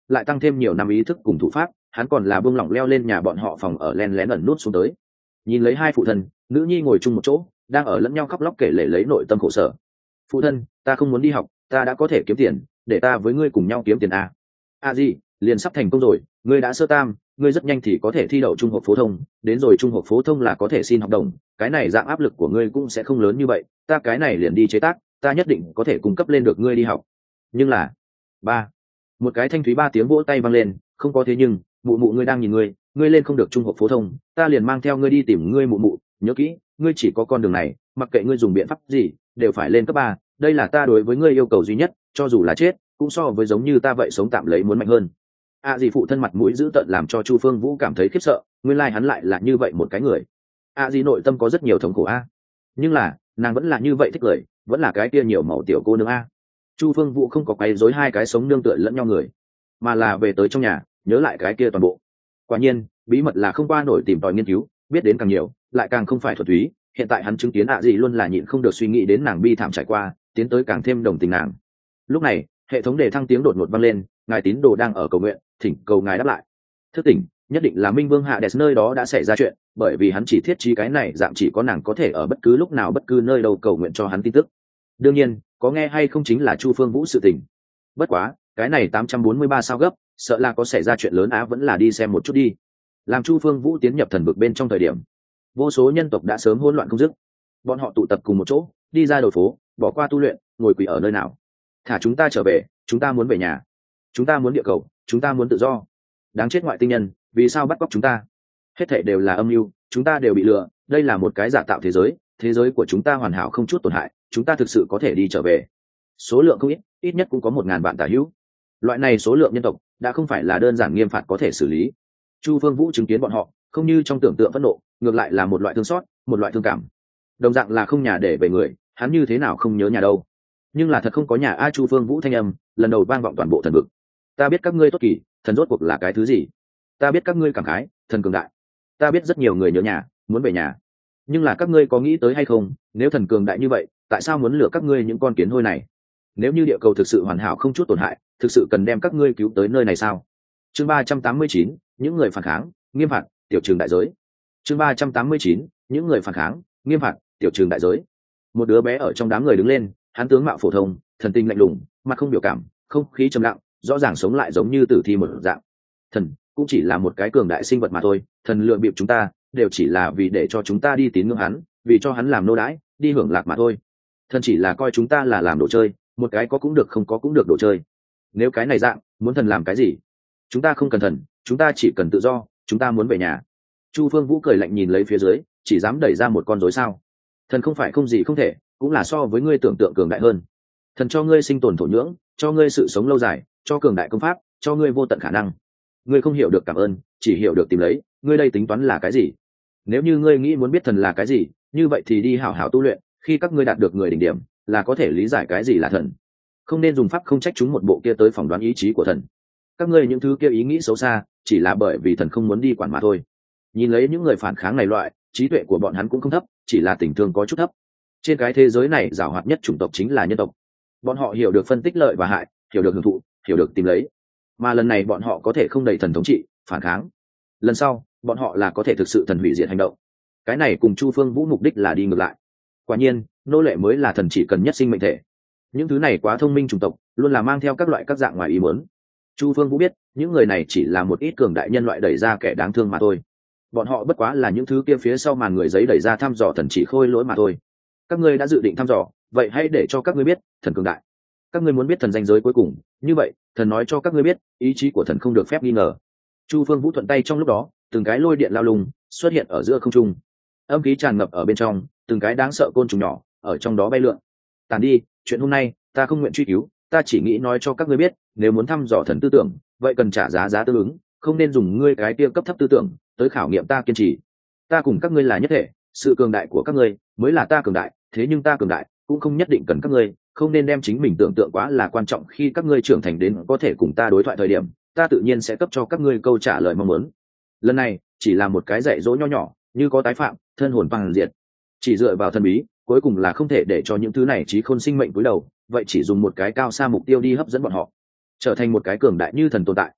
lại tăng thêm nhiều năm ý thức cùng thủ pháp, hắn còn là buông lỏng leo lên nhà bọn họ phòng ở len lén ẩn nút xuống tới. Nhìn lấy hai phụ thân nữ nhi ngồi chung một chỗ, đang ở lẫn nhau khóc lóc kể lể lấy nội tâm khổ sở. Phụ thân, ta không muốn đi học, ta đã có thể kiếm tiền, để ta với ngươi cùng nhau kiếm tiền a. A gì, liền sắp thành công rồi, ngươi đã sơ tam, ngươi rất nhanh thì có thể thi đậu trung học phổ thông, đến rồi trung học phổ thông là có thể xin học đồng, cái này dạng áp lực của ngươi cũng sẽ không lớn như vậy, ta cái này liền đi chế tác, ta nhất định có thể cung cấp lên được ngươi đi học. Nhưng là, ba, một cái thanh thúy ba tiếng vỗ tay vang lên, không có thế nhưng, mụ mụ ngươi đang nhìn ngươi, ngươi lên không được trung học phổ thông, ta liền mang theo ngươi đi tìm ngươi mụ mụ, nhớ kỹ, ngươi chỉ có con đường này, mặc kệ ngươi dùng biện pháp gì, đều phải lên cấp ba, đây là ta đối với ngươi yêu cầu duy nhất, cho dù là chết, cũng so với giống như ta vậy sống tạm lấy muốn mạnh hơn. A à gì phụ thân mặt mũi dữ tợn làm cho Chu Phương Vũ cảm thấy khiếp sợ, nguyên lai like hắn lại là như vậy một cái người. A à gì nội tâm có rất nhiều thống khổ a, nhưng là nàng vẫn là như vậy thích cười, vẫn là cái kia nhiều màu tiểu cô nương a. Chu Phương Vũ không có quấy rối hai cái sống nương tựa lẫn nhau người, mà là về tới trong nhà, nhớ lại cái kia toàn bộ. Quả nhiên, bí mật là không qua nổi tìm tòi nghiên cứu, biết đến càng nhiều, lại càng không phải thuần túy. Hiện tại hắn chứng kiến ạ à gì luôn là nhịn không được suy nghĩ đến nàng bi thảm trải qua, tiến tới càng thêm đồng tình nàng. Lúc này, hệ thống đề thăng tiếng đột ngột vang lên, ngài tín đồ đang ở cầu nguyện, thỉnh cầu ngài đáp lại. Thức tỉnh, nhất định là Minh Vương Hạ Đès nơi đó đã xảy ra chuyện, bởi vì hắn chỉ thiết trí cái này dạng chỉ có nàng có thể ở bất cứ lúc nào bất cứ nơi đâu cầu nguyện cho hắn tin tức. Đương nhiên, có nghe hay không chính là Chu Phương Vũ sự tình. Bất quá, cái này tám trăm bốn mươi ba sao gấp, sợ là có xảy ra chuyện lớn á, vẫn là đi xem một chút đi. Làm Chu Phương Vũ tiến nhập thần vực bên trong thời điểm, vô số nhân tộc đã sớm hỗn loạn không dứt. Bọn họ tụ tập cùng một chỗ, đi ra đầu phố, bỏ qua tu luyện, ngồi quỳ ở nơi nào. Thả chúng ta trở về, chúng ta muốn về nhà. Chúng ta muốn địa cầu, chúng ta muốn tự do. Đáng chết ngoại tinh nhân, vì sao bắt cóc chúng ta? Hết thảy đều là âm mưu, chúng ta đều bị lừa, đây là một cái giả tạo thế giới, thế giới của chúng ta hoàn hảo không chút tổn hại, chúng ta thực sự có thể đi trở về. Số lượng không ít, ít nhất cũng có một ngàn vạn tả hữu. Loại này số lượng nhân tộc đã không phải là đơn giản nghiêm phạt có thể xử lý. Chu Phương Vũ chứng kiến bọn họ, không như trong tưởng tượng phẫn nộ, ngược lại là một loại thương xót, một loại thương cảm. Đồng dạng là không nhà để về người, hắn như thế nào không nhớ nhà đâu. Nhưng là thật không có nhà a. Chu Phương Vũ thanh âm lần đầu vang vọng toàn bộ thần vực. Ta biết các ngươi tốt kỳ, thần rốt cuộc là cái thứ gì? Ta biết các ngươi cảm khái, thần cường đại. Ta biết rất nhiều người nhớ nhà, muốn về nhà. Nhưng là các ngươi có nghĩ tới hay không, nếu thần cường đại như vậy, tại sao muốn lừa các ngươi những con kiến hôi này? Nếu như địa cầu thực sự hoàn hảo không chút tổn hại, thực sự cần đem các ngươi cứu tới nơi này sao? Chương ba trăm tám mươi chín, những người phản kháng, nghiêm phạt, tiểu trường đại giới. Chương ba trăm tám mươi chín, những người phản kháng, nghiêm phạt, tiểu trường đại giới. Một đứa bé ở trong đám người đứng lên, hắn tướng mạo phổ thông, thần tinh lạnh lùng, mặt không biểu cảm, không khí trầm lặng, rõ ràng sống lại giống như tử thi một dạng. Thần cũng chỉ là một cái cường đại sinh vật mà thôi, thần lựa bịp chúng ta, đều chỉ là vì để cho chúng ta đi tín ngưỡng hắn, vì cho hắn làm nô đái, đi hưởng lạc mà thôi. Thần chỉ là coi chúng ta là làm đồ chơi, một cái có cũng được không có cũng được đồ chơi. Nếu cái này dạng, muốn thần làm cái gì? Chúng ta không cần thần, chúng ta chỉ cần tự do, chúng ta muốn về nhà. Chu Phương Vũ cười lạnh nhìn lấy phía dưới, chỉ dám đẩy ra một con rối sao? Thần không phải không gì không thể, cũng là so với ngươi tưởng tượng cường đại hơn. Thần cho ngươi sinh tồn thổ nhưỡng, cho ngươi sự sống lâu dài, cho cường đại công pháp, cho ngươi vô tận khả năng. Ngươi không hiểu được cảm ơn, chỉ hiểu được tìm lấy, ngươi đây tính toán là cái gì? Nếu như ngươi nghĩ muốn biết thần là cái gì, như vậy thì đi hảo hảo tu luyện, khi các ngươi đạt được người đỉnh điểm, là có thể lý giải cái gì là thần. Không nên dùng pháp không trách chúng một bộ kia tới phỏng đoán ý chí của thần. Các ngươi những thứ kia ý nghĩ xấu xa, chỉ là bởi vì thần không muốn đi quản mà thôi. Nhìn lấy những người phản kháng này loại, trí tuệ của bọn hắn cũng không thấp, chỉ là tình thương có chút thấp. Trên cái thế giới này giàu hoạt nhất chủng tộc chính là nhân tộc. Bọn họ hiểu được phân tích lợi và hại, hiểu được hưởng thụ, hiểu được tìm lấy. Mà lần này bọn họ có thể không đầy thần thống trị, phản kháng. Lần sau, bọn họ là có thể thực sự thần hủy diệt hành động. Cái này cùng Chu Phương Vũ mục đích là đi ngược lại. Quả nhiên, nô lệ mới là thần chỉ cần nhất sinh mệnh thể. Những thứ này quá thông minh chủng tộc, luôn là mang theo các loại các dạng ngoài ý muốn. Chu Phương Vũ biết, những người này chỉ là một ít cường đại nhân loại đẩy ra kẻ đáng thương mà thôi. Bọn họ bất quá là những thứ kia phía sau màn người giấy đẩy ra thăm dò thần chỉ khôi lỗi mà thôi. Các ngươi đã dự định thăm dò, vậy hãy để cho các ngươi biết, thần cường đại. Các ngươi muốn biết thần danh giới cuối cùng, như vậy, thần nói cho các ngươi biết, ý chí của thần không được phép nghi ngờ. Chu Phương Vũ thuận tay trong lúc đó, từng cái lôi điện lao lùng xuất hiện ở giữa không trung. Âm khí tràn ngập ở bên trong, từng cái đáng sợ côn trùng nhỏ ở trong đó bay lượn. Tản đi, chuyện hôm nay, ta không nguyện truy cứu, ta chỉ nghĩ nói cho các ngươi biết, nếu muốn thăm dò thần tư tưởng, vậy cần trả giá giá tương ứng, không nên dùng ngươi cái tiêu cấp thấp tư tưởng tới khảo nghiệm ta kiên trì. Ta cùng các ngươi là nhất thể, sự cường đại của các ngươi mới là ta cường đại, thế nhưng ta cường đại cũng không nhất định cần các ngươi, không nên đem chính mình tưởng tượng quá là quan trọng. Khi các ngươi trưởng thành đến có thể cùng ta đối thoại thời điểm, ta tự nhiên sẽ cấp cho các ngươi câu trả lời mong muốn. Lần này chỉ là một cái dạy dỗ nho nhỏ, như có tái phạm, thân hồn bằng diệt. Chỉ dựa vào thần bí, cuối cùng là không thể để cho những thứ này trí khôn sinh mệnh cúi đầu, vậy chỉ dùng một cái cao xa mục tiêu đi hấp dẫn bọn họ, trở thành một cái cường đại như thần tồn tại,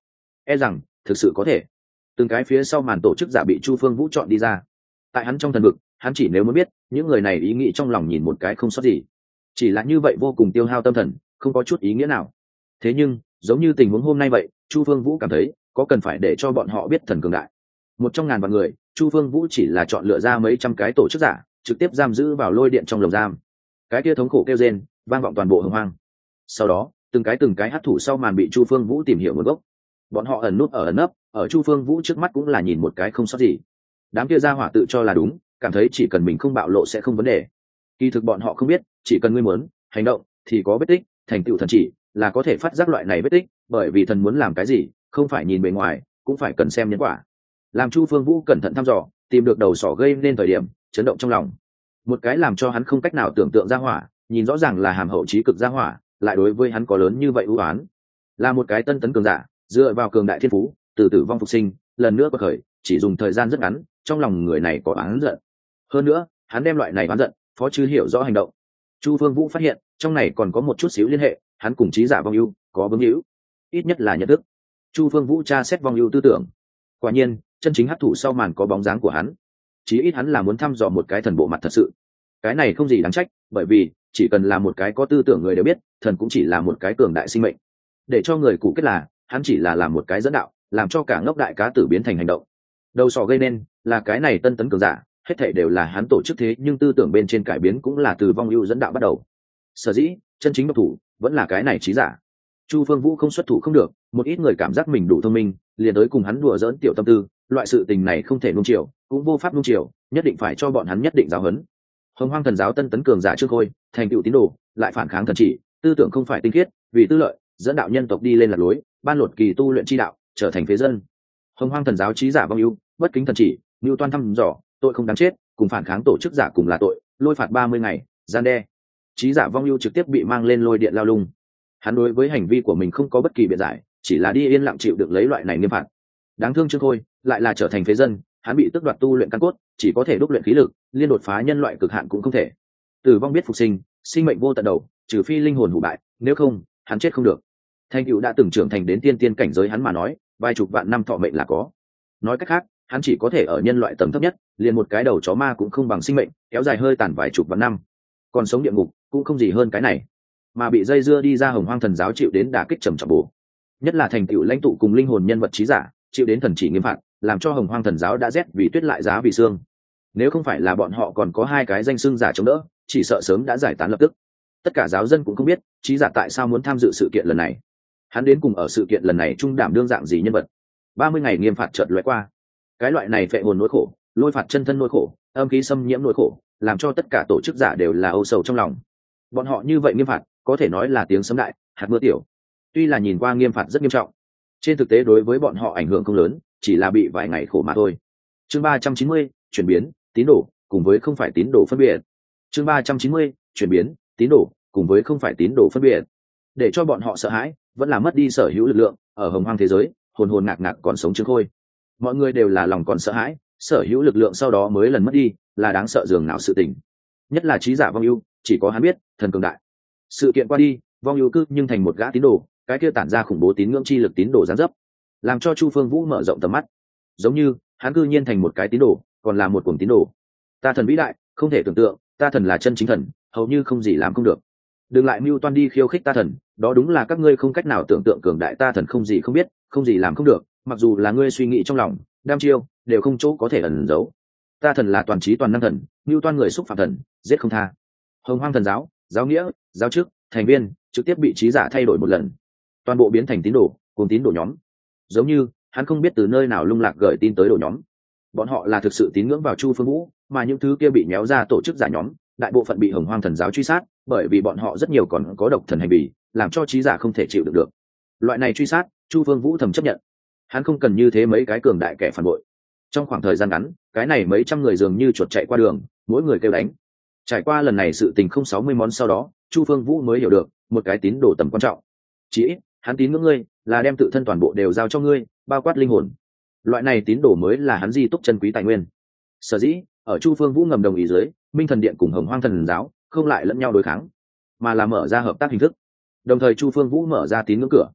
e rằng thực sự có thể. Từng cái phía sau màn tổ chức giả bị Chu Phương Vũ chọn đi ra. Tại hắn trong thần vực, hắn chỉ nếu muốn biết những người này ý nghĩ trong lòng nhìn một cái không sót gì, chỉ là như vậy vô cùng tiêu hao tâm thần, không có chút ý nghĩa nào. Thế nhưng giống như tình huống hôm nay vậy, Chu Phương Vũ cảm thấy có cần phải để cho bọn họ biết thần cường đại. Một trong ngàn vạn người, Chu Phương Vũ chỉ là chọn lựa ra mấy trăm cái tổ chức giả, trực tiếp giam giữ vào lôi điện trong lồng giam. Cái kia thống khổ kêu rên vang vọng toàn bộ Hồng Hoang. Sau đó từng cái từng cái hắc thủ sau màn bị Chu Phương Vũ tìm hiểu nguồn gốc. Bọn họ ẩn nút ở ẩn nấp, ở Chu Phương Vũ trước mắt cũng là nhìn một cái không sót gì. Đám kia ra hỏa tự cho là đúng, cảm thấy chỉ cần mình không bạo lộ sẽ không vấn đề. Kỳ thực bọn họ không biết, chỉ cần ngươi muốn hành động thì có vết tích, thành tựu thần chỉ là có thể phát giác loại này vết tích, bởi vì thần muốn làm cái gì không phải nhìn bề ngoài, cũng phải cần xem nhân quả. Làm Chu Phương Vũ cẩn thận thăm dò, tìm được đầu sỏ gây nên thời điểm chấn động trong lòng. Một cái làm cho hắn không cách nào tưởng tượng ra hỏa, nhìn rõ ràng là hàm hậu trí cực ra hỏa, lại đối với hắn có lớn như vậy ưu oán. Là một cái tân tấn cường giả, dựa vào cường đại thiên phú, từ tử vong phục sinh, lần nữa quật khởi, chỉ dùng thời gian rất ngắn, trong lòng người này có oán giận. Hơn nữa, hắn đem loại này oán giận, phó chư hiểu rõ hành động. Chu Phương Vũ phát hiện, trong này còn có một chút xíu liên hệ, hắn cùng trí giả vong ưu có bướng hữu, ít nhất là nhận thức. Chu Phương Vũ tra xét vong ưu tư tưởng. Quả nhiên, chân chính hấp thụ sau màn có bóng dáng của hắn. Chí ít hắn là muốn thăm dò một cái thần bộ mặt thật sự. Cái này không gì đáng trách, bởi vì chỉ cần là một cái có tư tưởng người đều biết, thần cũng chỉ là một cái cường đại sinh mệnh. Để cho người cụ kết là, hắn chỉ là làm một cái dẫn đạo, làm cho cả ngốc đại cá tử biến thành hành động. Đầu sỏ gây nên là cái này tân tấn cường giả, hết thảy đều là hắn tổ chức thế, nhưng tư tưởng bên trên cải biến cũng là từ vong ưu dẫn đạo bắt đầu. Sở dĩ chân chính độc thủ vẫn là cái này trí giả. Chu Phương Vũ không xuất thủ không được, một ít người cảm giác mình đủ thông minh, liền tới cùng hắn đùa giỡn tiểu tâm tư, loại sự tình này không thể nuông chiều, cũng vô pháp nuông chiều, nhất định phải cho bọn hắn nhất định giáo huấn. Hồng Hoang thần giáo tân tấn cường giả Trương Khôi, thành tựu tín đồ, lại phản kháng thần chỉ, tư tưởng không phải tinh khiết, vì tư lợi, dẫn đạo nhân tộc đi lên lạc lối, ban lột kỳ tu luyện chi đạo, trở thành phế dân. Hồng Hoang thần giáo trí giả vong ưu, bất kính thần chỉ, mưu toan thăm dò, tội không đáng chết, cùng phản kháng tổ chức giả cùng là tội, lôi phạt ba mươi ngày, gian đe. Trí giả vong ưu trực tiếp bị mang lên lôi điện lao lung. Hắn đối với hành vi của mình không có bất kỳ biện giải, chỉ là đi yên lặng chịu được lấy loại này nghiêm phạt. Đáng thương Trương Khôi lại là trở thành phế dân, hắn bị tước đoạt tu luyện căn cốt, chỉ có thể đúc luyện khí lực, liên đột phá nhân loại cực hạn cũng không thể. Tử vong biết phục sinh, sinh mệnh vô tận đầu, trừ phi linh hồn hủ bại, nếu không hắn chết không được. Thanh cựu đã từng trưởng thành đến tiên tiên cảnh giới, hắn mà nói vài chục vạn năm thọ mệnh là có. Nói cách khác, hắn chỉ có thể ở nhân loại tầng thấp nhất, liền một cái đầu chó ma cũng không bằng sinh mệnh, kéo dài hơi tàn vài chục vạn năm. Còn sống địa ngục cũng không gì hơn cái này, mà bị dây dưa đi ra Hồng Hoang thần giáo chịu đến đả kích trầm trọng bổ. Nhất là thành tựu lãnh tụ cùng linh hồn nhân vật trí giả, chịu đến thần chỉ nghiêm phạt, làm cho Hồng Hoang thần giáo đã rét vì tuyết lại giá vì xương. Nếu không phải là bọn họ còn có hai cái danh xưng giả chống đỡ, chỉ sợ sớm đã giải tán lập tức. Tất cả giáo dân cũng không biết trí giả tại sao muốn tham dự sự kiện lần này, hắn đến cùng ở sự kiện lần này trung đảm đương dạng gì nhân vật. Ba mươi ngày nghiêm phạt chợt lóe qua, cái loại này phệ hồn nỗi khổ, lôi phạt chân thân nỗi khổ, âm khí xâm nhiễm nỗi khổ, làm cho tất cả tổ chức giả đều là âu sầu trong lòng. Bọn họ như vậy nghiêm phạt, có thể nói là tiếng sấm đại, hạt mưa tiểu. Tuy là nhìn qua nghiêm phạt rất nghiêm trọng, trên thực tế đối với bọn họ ảnh hưởng không lớn, chỉ là bị vài ngày khổ mà thôi. Chương ba trăm chín mươi, chuyển biến, tín đồ, cùng với không phải tín đồ phân biệt. Chương ba trăm chín mươi, chuyển biến, tín đồ, cùng với không phải tín đồ phân biệt. Để cho bọn họ sợ hãi, vẫn là mất đi sở hữu lực lượng, ở Hồng Hoang thế giới, hồn hồn ngạc ngạc còn sống Trương Khôi. Mọi người đều là lòng còn sợ hãi, sở hữu lực lượng sau đó mới lần mất đi, là đáng sợ dường nào sự tình. Nhất là trí giả vong ưu, chỉ có hắn biết, thần cường đại. Sự kiện qua đi, vong ưu cứ nhưng thành một gã tín đồ, cái kia tản ra khủng bố tín ngưỡng chi lực tín đồ gián dấp, làm cho Chu Phương Vũ mở rộng tầm mắt. Giống như hắn cư nhiên thành một cái tín đồ, còn là một cuồng tín đồ. Ta thần vĩ đại, không thể tưởng tượng, ta thần là chân chính thần, hầu như không gì làm không được. Đừng lại mưu toan đi khiêu khích ta thần, đó đúng là các ngươi không cách nào tưởng tượng cường đại ta thần không gì không biết, không gì làm không được, mặc dù là ngươi suy nghĩ trong lòng, đam chiêu, đều không chỗ có thể ẩn giấu. Ta thần là toàn trí toàn năng thần, mưu toan người xúc phạm thần, giết không tha. Hồng Hoang thần giáo, giáo nghĩa, giáo chức, thành viên trực tiếp bị trí giả thay đổi một lần, toàn bộ biến thành tín đồ, cùng tín đồ nhóm. Giống như hắn không biết từ nơi nào lung lạc gửi tin tới đồ nhóm, bọn họ là thực sự tín ngưỡng vào Chu Phương Vũ, mà những thứ kia bị méo ra tổ chức giả nhóm, đại bộ phận bị Hồng Hoang thần giáo truy sát, bởi vì bọn họ rất nhiều còn có độc thần hành vi, làm cho trí giả không thể chịu được được. Loại này truy sát, Chu Phương Vũ thầm chấp nhận, hắn không cần như thế mấy cái cường đại kẻ phản bội. Trong khoảng thời gian ngắn, cái này mấy trăm người dường như chuột chạy qua đường, mỗi người kêu đánh. Trải qua lần này sự tình không sáu mươi món sau đó, Chu Phương Vũ mới hiểu được một cái tín đồ tầm quan trọng. Chỉ ít, hắn tín ngưỡng ngươi là đem tự thân toàn bộ đều giao cho ngươi, bao quát linh hồn. Loại này tín đồ mới là hắn di túc chân quý tài nguyên. Sở dĩ ở Chu Phương Vũ ngầm đồng ý dưới, Minh Thần Điện cùng Hồng Hoang thần giáo không lại lẫn nhau đối kháng, mà là mở ra hợp tác hình thức. Đồng thời Chu Phương Vũ mở ra tín ngưỡng cửa,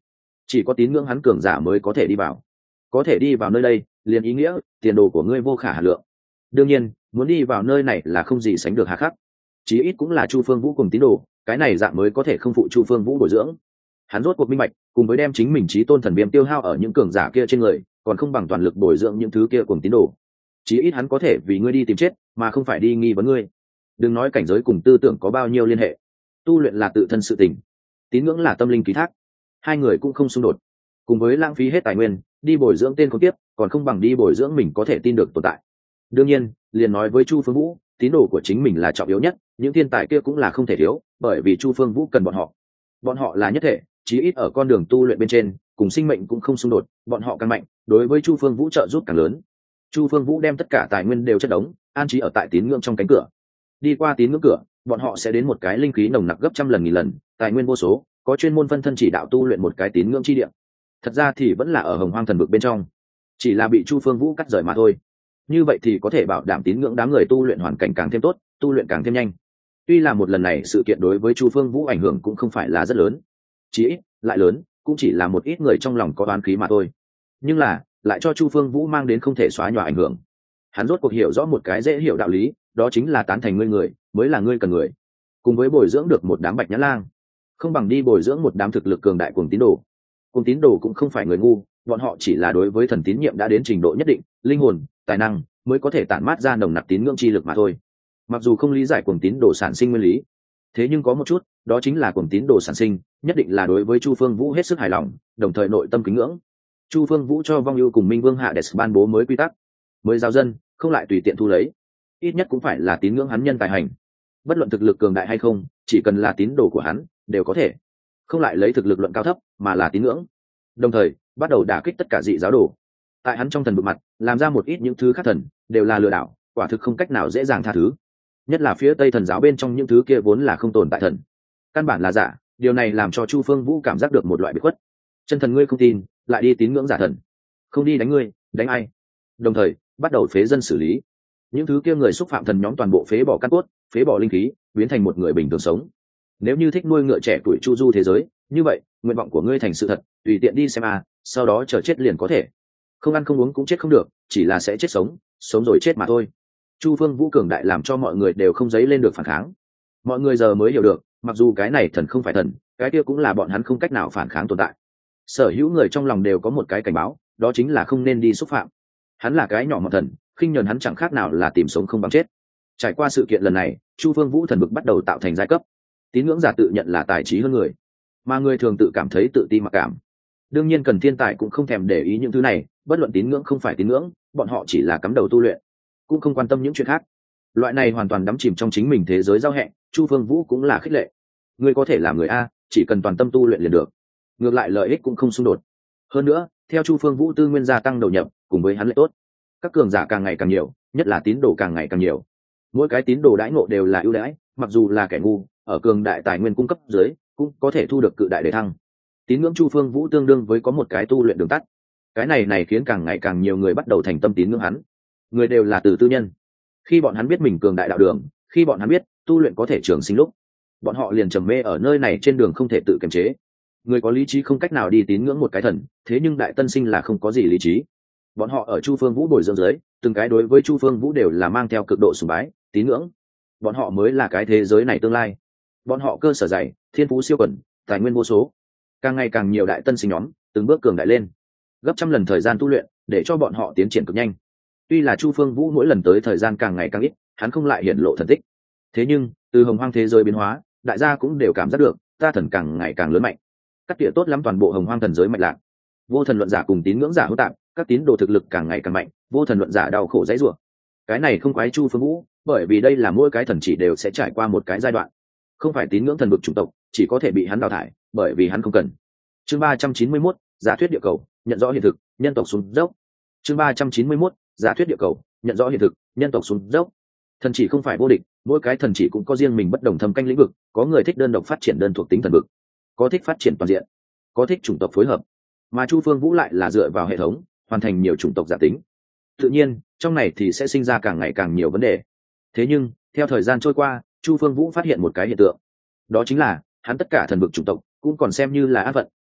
chỉ có tín ngưỡng hắn cường giả mới có thể đi vào. Có thể đi vào nơi đây liền ý nghĩa tiền đồ của ngươi vô khả hà lượng. Đương nhiên muốn đi vào nơi này là không gì sánh được hà khắc, chí ít cũng là Chu Phương Vũ cùng tín đồ, cái này dạng mới có thể không phụ Chu Phương Vũ bồi dưỡng. Hắn rốt cuộc minh bạch, cùng với đem chính mình chí tôn thần viêm tiêu hao ở những cường giả kia trên người, còn không bằng toàn lực bồi dưỡng những thứ kia cùng tín đồ. Chí ít hắn có thể vì ngươi đi tìm chết, mà không phải đi nghi vấn ngươi. Đừng nói cảnh giới cùng tư tưởng có bao nhiêu liên hệ, tu luyện là tự thân sự tình, tín ngưỡng là tâm linh ký thác, hai người cũng không xung đột. Cùng với lãng phí hết tài nguyên đi bồi dưỡng tên con tiếp, còn không bằng đi bồi dưỡng mình có thể tin được tồn tại. Đương nhiên liền nói với Chu Phương Vũ, tín đồ của chính mình là trọng yếu nhất, những thiên tài kia cũng là không thể thiếu, bởi vì Chu Phương Vũ cần bọn họ. Bọn họ là nhất thể, chí ít ở con đường tu luyện bên trên cùng sinh mệnh cũng không xung đột, bọn họ càng mạnh đối với Chu Phương Vũ trợ giúp càng lớn. Chu Phương Vũ đem tất cả tài nguyên đều chất đống an trí ở tại tín ngưỡng trong cánh cửa. Đi qua tín ngưỡng cửa, bọn họ sẽ đến một cái linh khí nồng nặc gấp trăm lần nghìn lần, tài nguyên vô số, có chuyên môn phân thân chỉ đạo tu luyện một cái tín ngưỡng chi địa. Thật ra thì vẫn là ở Hồng Hoang thần vực bên trong, chỉ là bị Chu Phương Vũ cắt rời mà thôi. Như vậy thì có thể bảo đảm tín ngưỡng đám người tu luyện hoàn cảnh càng thêm tốt, tu luyện càng thêm nhanh. Tuy là một lần này sự kiện đối với Chu Phương Vũ ảnh hưởng cũng không phải là rất lớn, chỉ ít lại lớn cũng chỉ là một ít người trong lòng có oán khí mà thôi, nhưng là lại cho Chu Phương Vũ mang đến không thể xóa nhòa ảnh hưởng. Hắn rốt cuộc hiểu rõ một cái dễ hiểu đạo lý, đó chính là tán thành ngươi người mới là ngươi cần người. Cùng với bồi dưỡng được một đám bạch nhã lang, không bằng đi bồi dưỡng một đám thực lực cường đại cuồng tín đồ. Cuồng tín đồ cũng không phải người ngu, bọn họ chỉ là đối với thần tín nhiệm đã đến trình độ nhất định, linh hồn tài năng mới có thể tản mát ra nồng nặc tín ngưỡng chi lực mà thôi. Mặc dù không lý giải cuồng tín đồ sản sinh nguyên lý, thế nhưng có một chút, đó chính là cuồng tín đồ sản sinh nhất định là đối với Chu Phương Vũ hết sức hài lòng, đồng thời nội tâm kính ngưỡng. Chu Phương Vũ cho Vong Ưu cùng Minh Vương Hạ Hades ban bố mới quy tắc, mới giáo dân không lại tùy tiện thu lấy, ít nhất cũng phải là tín ngưỡng hắn nhân tài hành. Bất luận thực lực cường đại hay không, chỉ cần là tín đồ của hắn đều có thể, không lại lấy thực lực luận cao thấp, mà là tín ngưỡng. Đồng thời bắt đầu đả kích tất cả dị giáo đồ. Tại hắn trong thần vực mặt làm ra một ít những thứ khác thần đều là lừa đảo, quả thực không cách nào dễ dàng tha thứ. Nhất là phía Tây thần giáo bên trong những thứ kia vốn là không tồn tại thần, căn bản là giả. Điều này làm cho Chu Phương Vũ cảm giác được một loại bị khuất. Chân thần ngươi không tin, lại đi tín ngưỡng giả thần, không đi đánh ngươi, đánh ai? Đồng thời bắt đầu phế dân xử lý những thứ kia người xúc phạm thần nhóm, toàn bộ phế bỏ căn cốt, phế bỏ linh khí, biến thành một người bình thường sống. Nếu như thích nuôi ngựa trẻ tuổi chu du thế giới, như vậy nguyện vọng của ngươi thành sự thật, tùy tiện đi xem à, sau đó chờ chết liền có thể. Không ăn không uống cũng chết không được, chỉ là sẽ chết sống, sống rồi chết mà thôi. Chu Phương Vũ cường đại làm cho mọi người đều không dấy lên được phản kháng. Mọi người giờ mới hiểu được, mặc dù cái này thần không phải thần, cái kia cũng là bọn hắn không cách nào phản kháng tồn tại. Sở hữu người trong lòng đều có một cái cảnh báo, đó chính là không nên đi xúc phạm. Hắn là cái nhỏ mọn thần, khinh nhờn hắn chẳng khác nào là tìm sống không bằng chết. Trải qua sự kiện lần này, Chu Phương Vũ thần vực bắt đầu tạo thành giai cấp. Tín ngưỡng giả tự nhận là tài trí hơn người, mà người thường tự cảm thấy tự ti mặc cảm. Đương nhiên cần thiên tài cũng không thèm để ý những thứ này, bất luận tín ngưỡng không phải tín ngưỡng, bọn họ chỉ là cắm đầu tu luyện, cũng không quan tâm những chuyện khác. Loại này hoàn toàn đắm chìm trong chính mình thế giới giao hẹn, Chu Phương Vũ cũng là khích lệ. Ngươi có thể làm người a, chỉ cần toàn tâm tu luyện liền được. Ngược lại lợi ích cũng không xung đột. Hơn nữa, theo Chu Phương Vũ tư nguyên gia tăng đầu nhập, cùng với hắn lại tốt, các cường giả càng ngày càng nhiều, nhất là tín đồ càng ngày càng nhiều. Mỗi cái tín đồ đãi ngộ đều là ưu đãi, mặc dù là kẻ ngu, ở cường đại tài nguyên cung cấp dưới, cũng có thể thu được cự đại đề thăng. Tín ngưỡng Chu Phương Vũ tương đương với có một cái tu luyện đường tắt. Cái này này khiến càng ngày càng nhiều người bắt đầu thành tâm tín ngưỡng hắn. Người đều là từ tư nhân. Khi bọn hắn biết mình cường đại đạo đường, khi bọn hắn biết tu luyện có thể trường sinh lúc, bọn họ liền trầm mê ở nơi này trên đường không thể tự kiềm chế. Người có lý trí không cách nào đi tín ngưỡng một cái thần, thế nhưng đại tân sinh là không có gì lý trí. Bọn họ ở Chu Phương Vũ bồi dưỡng dưới, từng cái đối với Chu Phương Vũ đều là mang theo cực độ sùng bái, tín ngưỡng. Bọn họ mới là cái thế giới này tương lai. Bọn họ cơ sở dày, thiên phú siêu quần, tài nguyên vô số. Càng ngày càng nhiều đại tân sinh nhóm, từng bước cường đại lên. Gấp trăm lần thời gian tu luyện, để cho bọn họ tiến triển cực nhanh. Tuy là Chu Phương Vũ mỗi lần tới thời gian càng ngày càng ít, hắn không lại hiển lộ thần tích. Thế nhưng, từ hồng hoang thế giới biến hóa, đại gia cũng đều cảm giác được, ta thần càng ngày càng lớn mạnh. Cắt tỉa tốt lắm toàn bộ hồng hoang thần giới mạch lạc. Vô thần luận giả cùng tín ngưỡng giả hỗn tạp, các tín đồ thực lực càng ngày càng mạnh, vô thần luận giả đau khổ dãy rủa. Cái này không quái Chu Phương Vũ, bởi vì đây là mỗi cái thần chỉ đều sẽ trải qua một cái giai đoạn. Không phải tín ngưỡng thần vực chủng tộc, chỉ có thể bị hắn đào thải, bởi vì hắn không cần. Chương ba trăm chín mươi mốt, giả thuyết địa cầu, nhận rõ hiện thực, nhân tộc xuống dốc. Chương ba trăm chín mươi mốt, giả thuyết địa cầu, nhận rõ hiện thực, nhân tộc xuống dốc. Thần chỉ không phải vô địch, mỗi cái thần chỉ cũng có riêng mình bất đồng thâm canh lĩnh vực, có người thích đơn độc phát triển đơn thuộc tính thần vực, có thích phát triển toàn diện, có thích chủng tộc phối hợp. Mà Chu Phương Vũ lại là dựa vào hệ thống, hoàn thành nhiều chủng tộc giả tính. Tự nhiên, trong này thì sẽ sinh ra càng ngày càng nhiều vấn đề. Thế nhưng, theo thời gian trôi qua, Chu Phương Vũ phát hiện một cái hiện tượng. Đó chính là, hắn tất cả thần vực chủng tộc cũng còn xem như là an phận,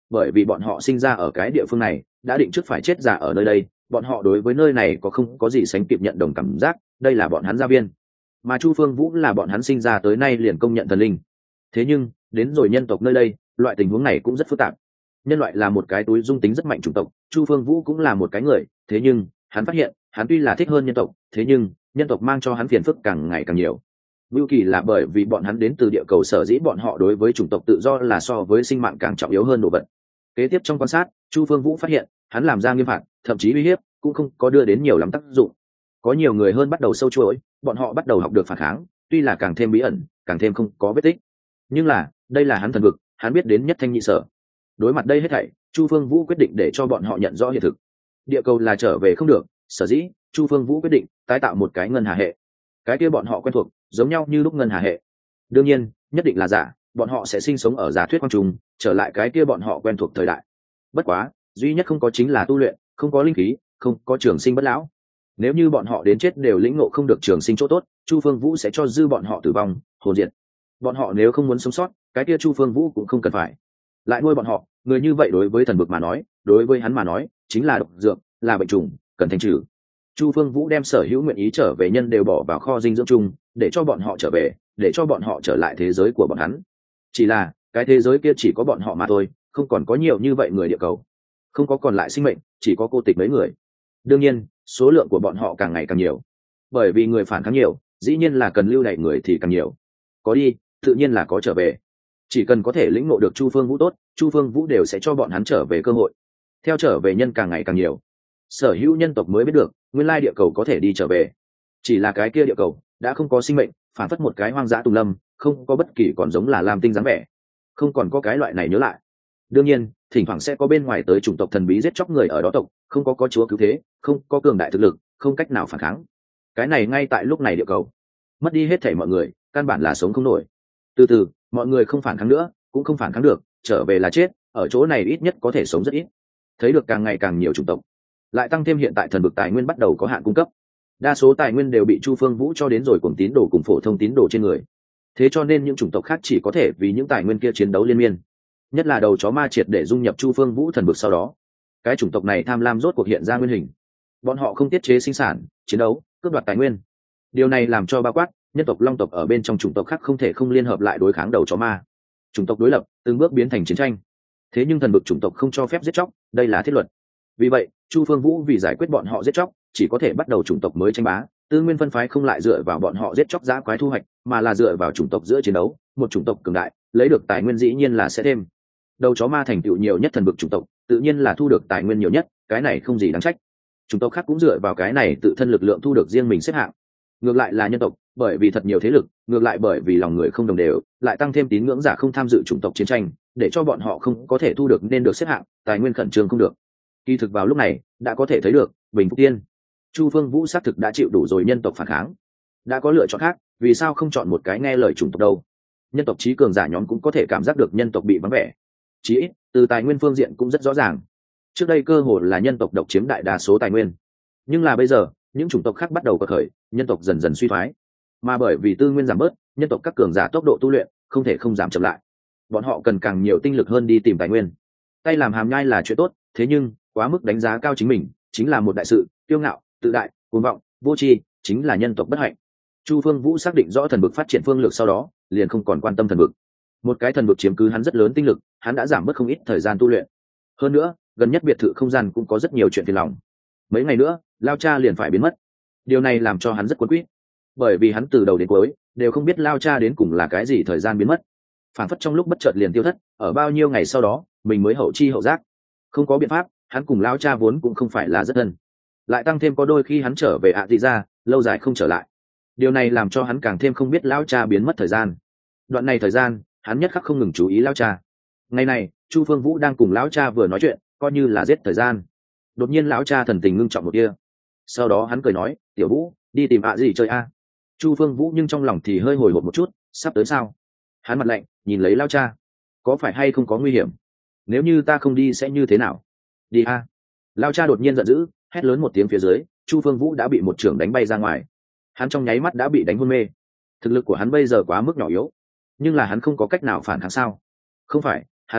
bởi vì bọn họ sinh ra ở cái địa phương này, đã định trước phải chết già ở nơi đây, bọn họ đối với nơi này có không có gì sánh kịp nhận đồng cảm giác, đây là bọn hắn gia viên. Mà Chu Phương Vũ là bọn hắn sinh ra tới nay liền công nhận thần linh. Thế nhưng đến rồi nhân tộc nơi đây, loại tình huống này cũng rất phức tạp. Nhân loại là một cái túi dung tính rất mạnh chủng tộc, Chu Phương Vũ cũng là một cái người, thế nhưng hắn phát hiện hắn tuy là thích hơn nhân tộc, thế nhưng nhân tộc mang cho hắn phiền phức càng ngày càng nhiều. Vưu kỳ là bởi vì bọn hắn đến từ địa cầu, sở dĩ bọn họ đối với chủng tộc tự do là so với sinh mạng càng trọng yếu hơn đồ vật. Kế tiếp trong quan sát, Chu Phương Vũ phát hiện hắn làm ra nghiêm phạt, thậm chí uy hiếp, cũng không có đưa đến nhiều lắm tác dụng. Có nhiều người hơn bắt đầu sâu chuỗi, bọn họ bắt đầu học được phản kháng, tuy là càng thêm bí ẩn, càng thêm không có vết tích. Nhưng là đây là hắn thần vực, hắn biết đến nhất thanh nhị sở. Đối mặt đây hết thảy, Chu Phương Vũ quyết định để cho bọn họ nhận rõ hiện thực. Địa cầu là trở về không được, sở dĩ Chu Phương Vũ quyết định tái tạo một cái ngân hà hệ. Cái kia bọn họ quen thuộc, giống nhau như lúc ngân hà hệ. Đương nhiên, nhất định là giả, bọn họ sẽ sinh sống ở giả thuyết quang trùng, trở lại cái kia bọn họ quen thuộc thời đại. Bất quá, duy nhất không có chính là tu luyện, không có linh khí, không có trường sinh bất lão. Nếu như bọn họ đến chết đều lĩnh ngộ không được trường sinh chỗ tốt, Chu Phương Vũ sẽ cho dư bọn họ tử vong, hồn diệt. Bọn họ nếu không muốn sống sót, cái kia Chu Phương Vũ cũng không cần phải lại nuôi bọn họ. Người như vậy đối với thần vực mà nói, đối với hắn mà nói chính là độc dược, là bệnh trùng, cần thanh trừ. Chu Phương Vũ đem sở hữu nguyện ý trở về nhân đều bỏ vào kho dinh dưỡng chung, để cho bọn họ trở về, để cho bọn họ trở lại thế giới của bọn hắn. Chỉ là cái thế giới kia chỉ có bọn họ mà thôi, không còn có nhiều như vậy người địa cầu, không có còn lại sinh mệnh, chỉ có cô tịch mấy người. Đương nhiên số lượng của bọn họ càng ngày càng nhiều, bởi vì người phản kháng nhiều, dĩ nhiên là cần lưu đày người thì càng nhiều. Có đi tự nhiên là có trở về, chỉ cần có thể lĩnh ngộ được Chu Phương Vũ tốt, Chu Phương Vũ đều sẽ cho bọn hắn trở về cơ hội. Theo trở về nhân càng ngày càng nhiều, sở hữu nhân tộc mới biết được nguyên lai địa cầu có thể đi trở về. Chỉ là cái kia địa cầu đã không có sinh mệnh, phản phất một cái hoang dã tùng lâm, không có bất kỳ còn giống là lam tinh dáng vẻ, không còn có cái loại này nhớ lại. Đương nhiên thỉnh thoảng sẽ có bên ngoài tới chủng tộc thần bí giết chóc người ở đó tộc, không có có chúa cứu thế, không có cường đại thực lực, không cách nào phản kháng. Cái này ngay tại lúc này địa cầu mất đi hết thảy mọi người, căn bản là sống không nổi. Từ từ mọi người không phản kháng nữa, cũng không phản kháng được, trở về là chết, ở chỗ này ít nhất có thể sống rất ít. Thấy được càng ngày càng nhiều chủng tộc, lại tăng thêm hiện tại thần vực tài nguyên bắt đầu có hạn cung cấp, đa số tài nguyên đều bị Chu Phương Vũ cho đến rồi cùng tín đồ cùng phổ thông tín đồ trên người. Thế cho nên những chủng tộc khác chỉ có thể vì những tài nguyên kia chiến đấu liên miên. Nhất là đầu chó ma triệt để dung nhập Chu Phương Vũ thần vực sau đó, cái chủng tộc này tham lam rốt cuộc hiện ra nguyên hình. Bọn họ không tiết chế sinh sản, chiến đấu, cướp đoạt tài nguyên. Điều này làm cho bao quát nhân tộc long tộc ở bên trong chủng tộc khác không thể không liên hợp lại đối kháng đầu chó ma. Chủng tộc đối lập từng bước biến thành chiến tranh. Thế nhưng thần vực chủng tộc không cho phép giết chóc, đây là thiết luật. Vì vậy Chu Phương Vũ vì giải quyết bọn họ giết chóc, chỉ có thể bắt đầu chủng tộc mới tranh bá. Tư nguyên phân phái không lại dựa vào bọn họ giết chóc dã quái thu hoạch, mà là dựa vào chủng tộc giữa chiến đấu. Một chủng tộc cường đại lấy được tài nguyên dĩ nhiên là sẽ thêm. Đầu chó ma thành tựu nhiều nhất thần vực chủng tộc, tự nhiên là thu được tài nguyên nhiều nhất, cái này không gì đáng trách. Chủng tộc khác cũng dựa vào cái này tự thân lực lượng thu được riêng mình xếp hạng. Ngược lại là nhân tộc, bởi vì thật nhiều thế lực, ngược lại bởi vì lòng người không đồng đều, lại tăng thêm tín ngưỡng giả không tham dự chủng tộc chiến tranh, để cho bọn họ không có thể thu được nên được xếp hạng, tài nguyên khẩn trương không được. Kỳ thực vào lúc này đã có thể thấy được bình phúc tiên, Chu Phương Vũ xác thực đã chịu đủ rồi nhân tộc phản kháng, đã có lựa chọn khác, vì sao không chọn một cái nghe lời chủng tộc đâu. Nhân tộc trí cường giả nhóm cũng có thể cảm giác được nhân tộc bị vắng vẻ, chí ít từ tài nguyên phương diện cũng rất rõ ràng. Trước đây cơ hội là nhân tộc độc chiếm đại đa số tài nguyên, nhưng là bây giờ những chủng tộc khác bắt đầu có khởi, nhân tộc dần dần suy thoái, mà bởi vì tư nguyên giảm bớt, nhân tộc các cường giả tốc độ tu luyện không thể không giảm chậm lại, bọn họ cần càng nhiều tinh lực hơn đi tìm tài nguyên. Tay làm hàm nhai là chuyện tốt, thế nhưng quá mức đánh giá cao chính mình chính là một đại sự, kiêu ngạo, tự đại, cuồng vọng, vô tri chính là nhân tộc bất hạnh. Chu Phương Vũ xác định rõ thần vực phát triển phương lược sau đó, liền không còn quan tâm thần vực. Một cái thần vực chiếm cứ hắn rất lớn tinh lực, hắn đã giảm bớt không ít thời gian tu luyện. Hơn nữa gần nhất biệt thự không gian cũng có rất nhiều chuyện phiền lòng, mấy ngày nữa Lao Cha liền phải biến mất. Điều này làm cho hắn rất quấn quýt, bởi vì hắn từ đầu đến cuối đều không biết Lao Cha đến cùng là cái gì thời gian biến mất, phản phất trong lúc bất chợt liền tiêu thất, ở bao nhiêu ngày sau đó mình mới hậu chi hậu giác. Không có biện pháp, hắn cùng Lao Cha vốn cũng không phải là rất thân, lại tăng thêm có đôi khi hắn trở về ạ thị ra lâu dài không trở lại, điều này làm cho hắn càng thêm không biết Lao Cha biến mất thời gian. Đoạn này thời gian hắn nhất khắc không ngừng chú ý Lao Cha. Ngày này Chu Phương Vũ đang cùng Lão Cha vừa nói chuyện, coi như là giết thời gian. Đột nhiên Lão Cha thần tình ngưng trọng một kia, sau đó hắn cười nói, tiểu Vũ đi tìm ạ gì chơi a. Chu Phương Vũ nhưng trong lòng thì hơi hồi hộp một chút, sắp tới sao. Hắn mặt lạnh nhìn lấy Lão Cha, có phải hay không có nguy hiểm, nếu như ta không đi sẽ như thế nào? Đi a. Lão Cha đột nhiên giận dữ, hét lớn một tiếng, phía dưới Chu Phương Vũ đã bị một chưởng đánh bay ra ngoài, hắn trong nháy mắt đã bị đánh hôn mê. Thực lực của hắn bây giờ quá mức nhỏ yếu, nhưng là hắn không có cách nào phản kháng sao? Không phải, hắn có,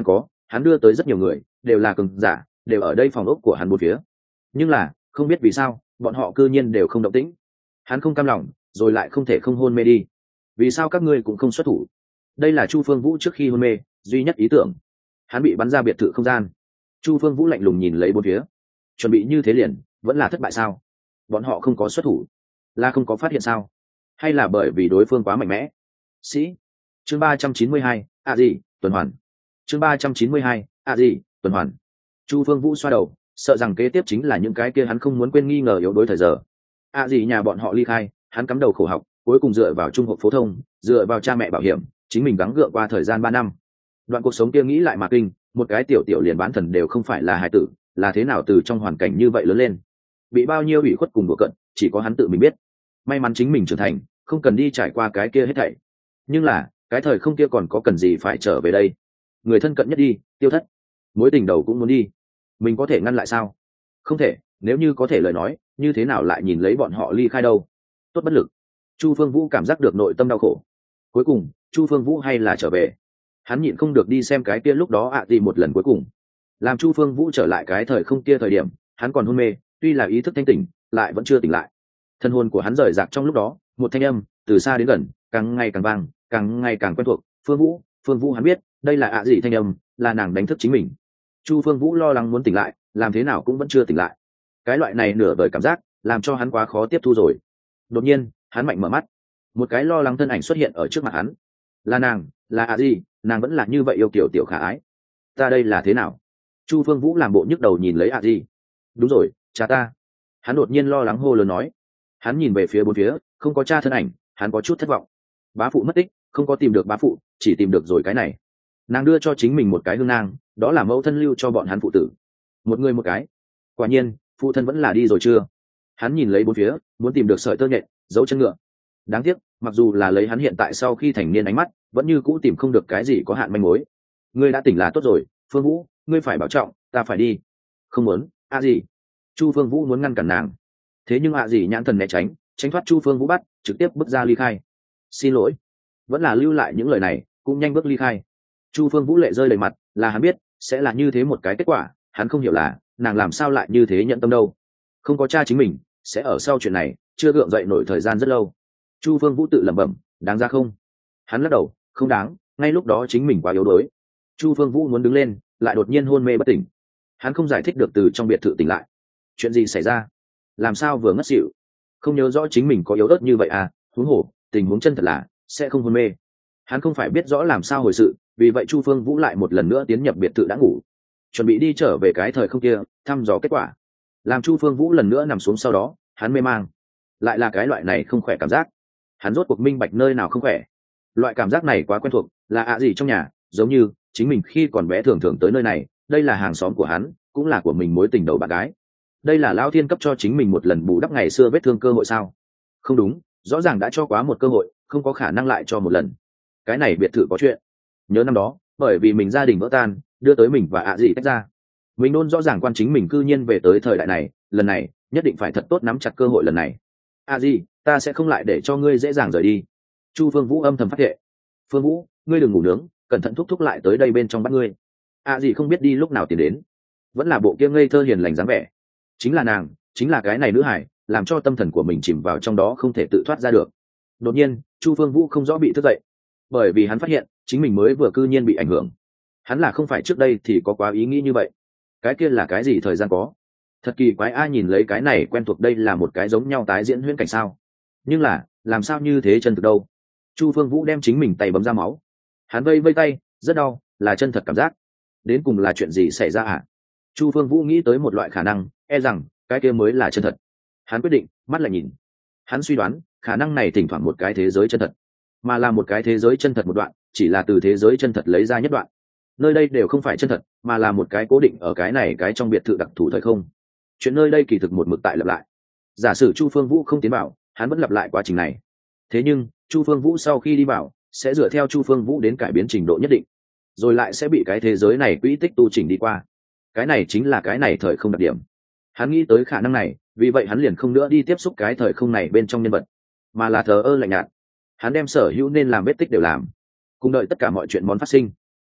hắn đưa tới rất nhiều người, đều là cường giả, đều ở đây phòng ốc của hắn bốn phía. Nhưng là không biết vì sao bọn họ cư nhiên đều không động tĩnh. Hắn không cam lòng, rồi lại không thể không hôn mê đi. Vì sao các ngươi cũng không xuất thủ? Đây là Chu Phương Vũ trước khi hôn mê duy nhất ý tưởng. Hắn bị bắn ra biệt thự không gian. Chu Phương Vũ lạnh lùng nhìn lấy bốn phía, chuẩn bị như thế liền vẫn là thất bại sao? Bọn họ không có xuất thủ, là không có phát hiện sao? Hay là bởi vì đối phương quá mạnh mẽ? Sĩ chương ba trăm chín mươi hai, à gì tuần hoàn. Chương ba trăm chín mươi hai, à gì tuần hoàn. Chu Phương Vũ xoa đầu, sợ rằng kế tiếp chính là những cái kia hắn không muốn quên nghi ngờ yếu đối thời giờ. À gì nhà bọn họ ly khai, hắn cắm đầu khổ học, cuối cùng dựa vào trung học phổ thông, dựa vào cha mẹ bảo hiểm, chính mình gắng gượng qua thời gian ba năm. Đoạn cuộc sống kia nghĩ lại mà kinh, một cái tiểu tiểu liền bán thần đều không phải là hài tử, là thế nào từ trong hoàn cảnh như vậy lớn lên, bị bao nhiêu ủy khuất cùng đùa cận, chỉ có hắn tự mình biết. May mắn chính mình trưởng thành, không cần đi trải qua cái kia hết thảy. Nhưng là cái thời không kia còn có cần gì phải trở về đây? Người thân cận nhất đi, tiêu thất, mối tình đầu cũng muốn đi, mình có thể ngăn lại sao? Không thể. Nếu như có thể lời nói, như thế nào lại nhìn lấy bọn họ ly khai đâu? Tốt bất lực. Chu Phương Vũ cảm giác được nội tâm đau khổ. Cuối cùng Chu Phương Vũ hay là trở về. Hắn nhịn không được đi xem cái kia lúc đó ạ gì một lần cuối cùng. Làm Chu Phương Vũ trở lại cái thời không kia thời điểm, hắn còn hôn mê, tuy là ý thức thanh tỉnh, lại vẫn chưa tỉnh lại. Thân hồn của hắn rời rạc trong lúc đó, một thanh âm từ xa đến gần, càng ngày càng vang, càng ngày càng quen thuộc. Phương Vũ, Phương Vũ, hắn biết đây là ạ gì thanh âm, là nàng đánh thức chính mình. Chu Phương Vũ lo lắng muốn tỉnh lại, làm thế nào cũng vẫn chưa tỉnh lại. Cái loại này nửa vời cảm giác làm cho hắn quá khó tiếp thu rồi. Đột nhiên hắn mạnh mở mắt, một cái lo lắng thân ảnh xuất hiện ở trước mặt hắn. Là nàng, là ạ gì, nàng vẫn là như vậy yêu kiểu tiểu khả ái. Ta đây là thế nào? Chu Phương Vũ làm bộ nhức đầu nhìn lấy ạ gì. Đúng rồi, cha ta. Hắn đột nhiên lo lắng hô lớn nói. Hắn nhìn về phía bốn phía, không có cha thân ảnh, hắn có chút thất vọng. Bá phụ mất tích, không có tìm được bá phụ, chỉ tìm được rồi cái này. Nàng đưa cho chính mình một cái hương nang, đó là mẫu thân lưu cho bọn hắn phụ tử, một người một cái. Quả nhiên phụ thân vẫn là đi rồi chưa? Hắn nhìn lấy bốn phía, muốn tìm được sợi tơ nhện, dấu chân ngựa. Đáng tiếc, mặc dù là lấy hắn hiện tại sau khi thành niên ánh mắt, vẫn như cũ tìm không được cái gì có hạn manh mối. Ngươi đã tỉnh là tốt rồi, Phương Vũ, ngươi phải bảo trọng, ta phải đi. Không muốn, a gì? Chu Phương Vũ muốn ngăn cản nàng, thế nhưng a gì nhãn thần né tránh, tránh thoát Chu Phương Vũ bắt, trực tiếp bước ra ly khai. Xin lỗi, vẫn là lưu lại những lời này, cũng nhanh bước ly khai. Chu Phương Vũ lệ rơi đầy mặt, là hắn biết sẽ là như thế một cái kết quả, hắn không hiểu là nàng làm sao lại như thế nhận tâm đâu. Không có cha chính mình, sẽ ở sau chuyện này chưa gượng dậy nổi thời gian rất lâu. Chu Phương Vũ tự lẩm bẩm, đáng ra không? Hắn lắc đầu, không đáng, ngay lúc đó chính mình quá yếu đuối. Chu Phương Vũ muốn đứng lên, lại đột nhiên hôn mê bất tỉnh. Hắn không giải thích được từ trong biệt thự tỉnh lại. Chuyện gì xảy ra? Làm sao vừa ngất xỉu? Không nhớ rõ chính mình có yếu ớt như vậy à? Huống hồ, tình huống chân thật là sẽ không hôn mê. Hắn không phải biết rõ làm sao hồi sự, vì vậy Chu Phương Vũ lại một lần nữa tiến nhập biệt thự đã ngủ, chuẩn bị đi trở về cái thời không kia thăm dò kết quả. Làm Chu Phương Vũ lần nữa nằm xuống sau đó, hắn mê mang, lại là cái loại này không khỏe cảm giác. Hắn rốt cuộc minh bạch nơi nào không khỏe. Loại cảm giác này quá quen thuộc, là ạ gì trong nhà, giống như chính mình khi còn bé thường thường tới nơi này. Đây là hàng xóm của hắn, cũng là của mình mối tình đầu bạn gái. Đây là Lão Thiên cấp cho chính mình một lần bù đắp ngày xưa vết thương cơ hội sao? Không đúng, rõ ràng đã cho quá một cơ hội, không có khả năng lại cho một lần. Cái này biệt thự có chuyện. Nhớ năm đó, bởi vì mình gia đình vỡ tan, đưa tới mình và ạ gì tách ra. Mình luôn rõ ràng quan chính mình cư nhiên về tới thời đại này, lần này nhất định phải thật tốt nắm chặt cơ hội lần này. À gì, ta sẽ không lại để cho ngươi dễ dàng rời đi. Chu Phương Vũ âm thầm phát thệ. Phương Vũ, ngươi đừng ngủ nướng, cẩn thận thúc thúc lại tới đây bên trong bắt ngươi. À gì không biết đi lúc nào tiến đến, vẫn là bộ kia ngây thơ hiền lành dáng vẻ. Chính là nàng, chính là cái này nữ hải, làm cho tâm thần của mình chìm vào trong đó không thể tự thoát ra được. Đột nhiên, Chu Phương Vũ không rõ bị thức dậy, bởi vì hắn phát hiện chính mình mới vừa cư nhiên bị ảnh hưởng. Hắn là không phải trước đây thì có quá ý nghĩ như vậy. Cái kia là cái gì thời gian có? Thật kỳ quái, ai nhìn lấy cái này quen thuộc, đây là một cái giống nhau tái diễn huyễn cảnh sao? Nhưng là làm sao như thế chân thực đâu? Chu Phương Vũ đem chính mình tay bấm ra máu, hắn vây vây tay, rất đau, là chân thật cảm giác. Đến cùng là chuyện gì xảy ra à? Chu Phương Vũ nghĩ tới một loại khả năng, e rằng cái kia mới là chân thật. Hắn quyết định mắt lại nhìn. Hắn suy đoán khả năng này thỉnh thoảng một cái thế giới chân thật, mà là một cái thế giới chân thật một đoạn, chỉ là từ thế giới chân thật lấy ra nhất đoạn. Nơi đây đều không phải chân thật, mà là một cái cố định ở cái này cái trong biệt thự đặc thù thời không. Chuyện nơi đây kỳ thực một mực tại lặp lại. Giả sử Chu Phương Vũ không tiến vào, hắn vẫn lặp lại quá trình này. Thế nhưng Chu Phương Vũ sau khi đi vào, sẽ dựa theo Chu Phương Vũ đến cải biến trình độ nhất định, rồi lại sẽ bị cái thế giới này quỹ tích tu chỉnh đi qua. Cái này chính là cái này thời không đặc điểm. Hắn nghĩ tới khả năng này, vì vậy hắn liền không nữa đi tiếp xúc cái thời không này bên trong nhân vật, mà là thờ ơ lạnh nhạt. Hắn đem sở hữu nên làm vết tích đều làm, cùng đợi tất cả mọi chuyện món phát sinh.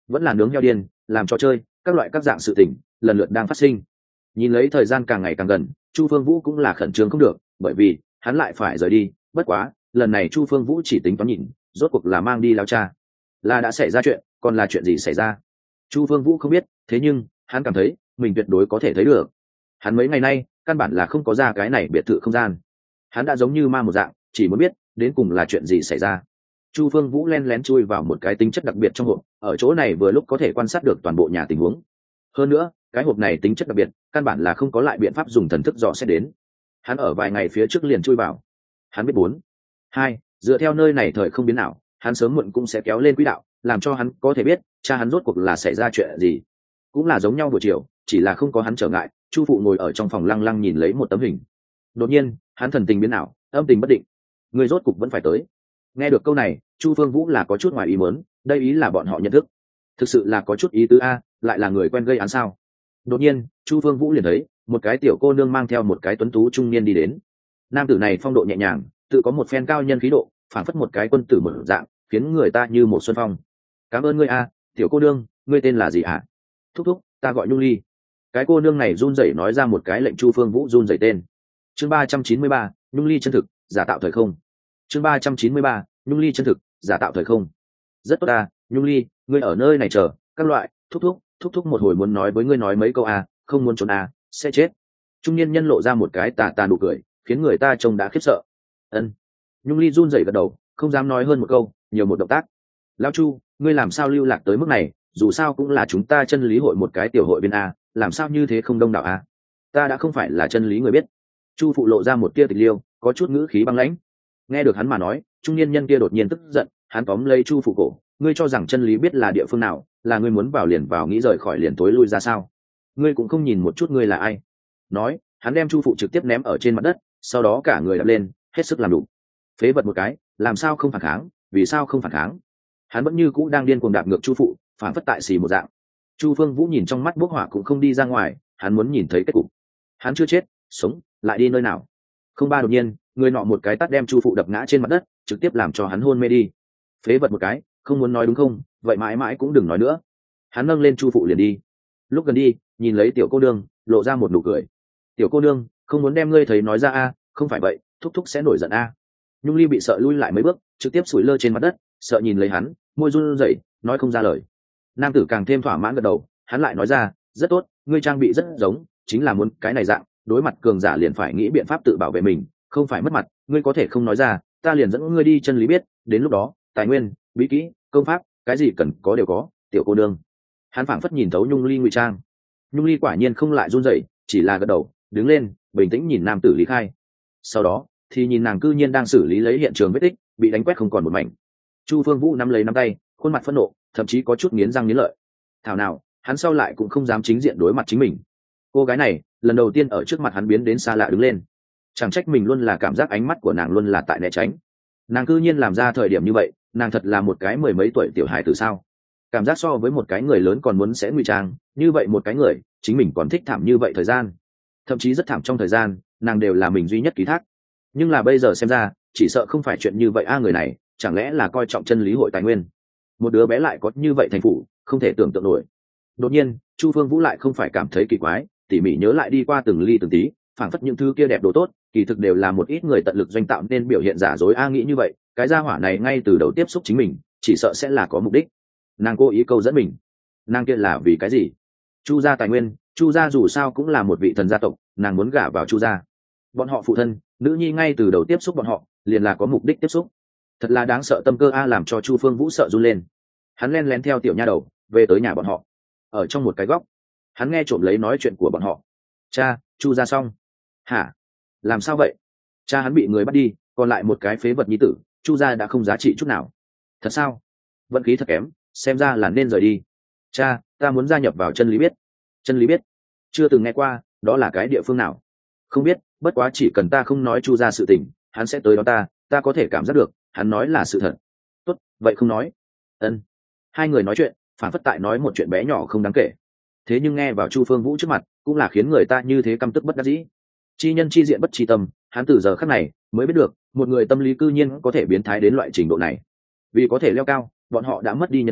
vẫn là nướng heo điên, làm trò chơi, các loại các dạng sự tình lần lượt đang phát sinh. Nhìn lấy thời gian càng ngày càng gần, Chu Phương Vũ cũng là khẩn trương không được, bởi vì hắn lại phải rời đi. Bất quá lần này Chu Phương Vũ chỉ tính toán nhìn, rốt cuộc là mang đi lao cha, là đã xảy ra chuyện, còn là chuyện gì xảy ra, Chu Phương Vũ không biết. Thế nhưng hắn cảm thấy mình tuyệt đối có thể thấy được. Hắn mấy ngày nay căn bản là không có ra cái này biệt thự không gian, hắn đã giống như ma một dạng, chỉ muốn biết đến cùng là chuyện gì xảy ra. Chu Phương Vũ len lén chui vào một cái tính chất đặc biệt trong hộp, ở chỗ này vừa lúc có thể quan sát được toàn bộ nhà tình huống. Hơn nữa cái hộp này tính chất đặc biệt, căn bản là không có lại biện pháp dùng thần thức dò xét đến. Hắn ở vài ngày phía trước liền chui vào. Hắn biết bốn hai dựa theo nơi này thời không biến nào, hắn sớm muộn cũng sẽ kéo lên quỹ đạo, làm cho hắn có thể biết cha hắn rốt cuộc là xảy ra chuyện gì. Cũng là giống nhau buổi chiều, chỉ là không có hắn trở ngại. Chu phụ ngồi ở trong phòng lăng lăng nhìn lấy một tấm hình. Đột nhiên hắn thần tình biến nào, âm tình bất định. Người rốt cục vẫn phải tới. Nghe được câu này, Chu Phương Vũ là có chút ngoài ý muốn, đây ý là bọn họ nhận thức. Thực sự là có chút ý tứ a, lại là người quen gây án sao? Đột nhiên Chu Phương Vũ liền thấy một cái tiểu cô nương mang theo một cái tuấn tú trung niên đi đến. Nam tử này phong độ nhẹ nhàng, tự có một phen cao nhân khí độ, phản phất một cái quân tử mở dạng, khiến người ta như một xuân phong. Cảm ơn ngươi a, tiểu cô nương, ngươi tên là gì hả? Thúc thúc, ta gọi Nhung Ly. Cái cô nương này run rẩy nói ra một cái lệnh Chu Phương Vũ run rẩy tên. Chương ba trăm chín mươi ba, Nhung Ly chân thực, giả tạo thời không. Chương ba trăm chín mươi ba, Nhung Ly chân thực, giả tạo thời không. Rất tốt ta, Nhung Ly, ngươi ở nơi này chờ, các loại, thúc thúc, thúc thúc một hồi muốn nói với ngươi nói mấy câu a, không muốn trốn a, sẽ chết. Trung niên nhân lộ ra một cái tà tà nụ cười, khiến người ta trông đã khiếp sợ. Ân. Nhung Ly run rẩy gật đầu, không dám nói hơn một câu, nhiều một động tác. Lão Chu, ngươi làm sao lưu lạc tới mức này, dù sao cũng là chúng ta chân lý hội một cái tiểu hội viên a, làm sao như thế không đông đảo a? Ta đã không phải là chân lý người biết. Chu phụ lộ ra một tia tịch liêu, có chút ngữ khí băng lãnh. Nghe được hắn mà nói, trung niên nhân kia đột nhiên tức giận, hắn tóm lấy Chu phụ cổ, ngươi cho rằng chân lý biết là địa phương nào, là ngươi muốn vào liền vào, nghĩ rời khỏi liền tối lui ra sao? Ngươi cũng không nhìn một chút ngươi là ai. Nói, hắn đem Chu phụ trực tiếp ném ở trên mặt đất, sau đó cả người đập lên, hết sức làm đủ. Phế vật một cái, làm sao không phản kháng, vì sao không phản kháng? Hắn vẫn như cũ đang điên cuồng đạp ngược Chu phụ, phản phất tại xì một dạng. Chu Phương Vũ nhìn trong mắt bốc hỏa cũng không đi ra ngoài, hắn muốn nhìn thấy kết cục. Hắn chưa chết, sống, lại đi nơi nào? Không ba đột nhiên, người nọ một cái tát đem Chu phụ đập ngã trên mặt đất, trực tiếp làm cho hắn hôn mê đi. Phế vật một cái, không muốn nói đúng không? Vậy mãi mãi cũng đừng nói nữa. Hắn nâng lên Chu phụ liền đi. Lúc gần đi, nhìn lấy tiểu cô nương, lộ ra một nụ cười. Tiểu cô nương, không muốn đem ngươi thấy nói ra a, không phải vậy, thúc thúc sẽ nổi giận a. Nhung Ly bị sợ lui lại mấy bước, trực tiếp sủi lơ trên mặt đất, sợ nhìn lấy hắn, môi run rẩy, nói không ra lời. Nam tử càng thêm thỏa mãn gật đầu, hắn lại nói ra, rất tốt, ngươi trang bị rất giống, chính là muốn cái này dạng, đối mặt cường giả liền phải nghĩ biện pháp tự bảo vệ mình, không phải mất mặt, ngươi có thể không nói ra, ta liền dẫn ngươi đi chân lý biết, đến lúc đó, tài nguyên, bí kỹ, công pháp, cái gì cần có đều có, tiểu cô nương. Hắn phảng phất nhìn thấu Nhung Ly ngụy trang. Nhung Ly quả nhiên không lại run rẩy, chỉ là gật đầu, đứng lên, bình tĩnh nhìn nam tử lý khai. Sau đó, thì nhìn nàng cư nhiên đang xử lý lấy hiện trường vết tích, bị đánh quét không còn một mảnh. Chu Phương Vũ nắm lấy nắm tay, khuôn mặt phẫn nộ, thậm chí có chút nghiến răng nghiến lợi. Thảo nào, hắn sau lại cũng không dám chính diện đối mặt chính mình. Cô gái này, lần đầu tiên ở trước mặt hắn biến đến xa lạ đứng lên. Chẳng trách mình luôn là cảm giác ánh mắt của nàng luôn là tại né tránh. Nàng cư nhiên làm ra thời điểm như vậy, nàng thật là một cái mười mấy tuổi tiểu hài tử sao? Cảm giác so với một cái người lớn còn muốn sẽ ngụy trang, như vậy một cái người, chính mình còn thích thảm như vậy thời gian. Thậm chí rất thảm trong thời gian, nàng đều là mình duy nhất ký thác. Nhưng là bây giờ xem ra, chỉ sợ không phải chuyện như vậy a, người này, chẳng lẽ là coi trọng chân lý hội tài nguyên? Một đứa bé lại có như vậy thành phủ, không thể tưởng tượng nổi. Đột nhiên, Chu Phương Vũ lại không phải cảm thấy kỳ quái, tỉ mỉ nhớ lại đi qua từng ly từng tí, phảng phất những thứ kia đẹp đồ tốt, kỳ thực đều là một ít người tận lực doanh tạo nên biểu hiện giả dối a, nghĩ như vậy, cái gia hỏa này ngay từ đầu tiếp xúc chính mình, chỉ sợ sẽ là có mục đích. Nàng cố ý câu dẫn mình, nàng kia là vì cái gì? Chu gia tài nguyên, Chu gia dù sao cũng là một vị thần gia tộc, nàng muốn gả vào Chu gia. Bọn họ phụ thân, nữ nhi ngay từ đầu tiếp xúc bọn họ, liền là có mục đích tiếp xúc. Thật là đáng sợ, tâm cơ a, làm cho Chu Phương Vũ sợ run lên. Hắn len lén theo tiểu nha đầu về tới nhà bọn họ. Ở trong một cái góc, hắn nghe trộm lấy nói chuyện của bọn họ. Cha, Chu gia xong. Hả? Làm sao vậy? Cha hắn bị người bắt đi, còn lại một cái phế vật nhi tử, Chu gia đã không giá trị chút nào. Thật sao? Vận khí thật kém, xem ra là nên rời đi. Cha, ta muốn gia nhập vào chân lý biết. Chân lý biết? Chưa từng nghe qua, đó là cái địa phương nào? Không biết, bất quá chỉ cần ta không nói Chu gia sự tình, hắn sẽ tới đó ta, ta có thể cảm giác được, hắn nói là sự thật. Tốt, vậy không nói. Ân. Hai người nói chuyện, phản phất tại nói một chuyện bé nhỏ không đáng kể. Thế nhưng nghe vào Chu Phương Vũ trước mặt, cũng là khiến người ta như thế căm tức bất đắc dĩ. Chi nhân chi diện bất chi tâm, hắn từ giờ khắc này mới biết được, một người tâm lý cư nhiên có thể biến thái đến loại trình độ này. Vì có thể leo cao, bọn họ đã mất đi nhân tính,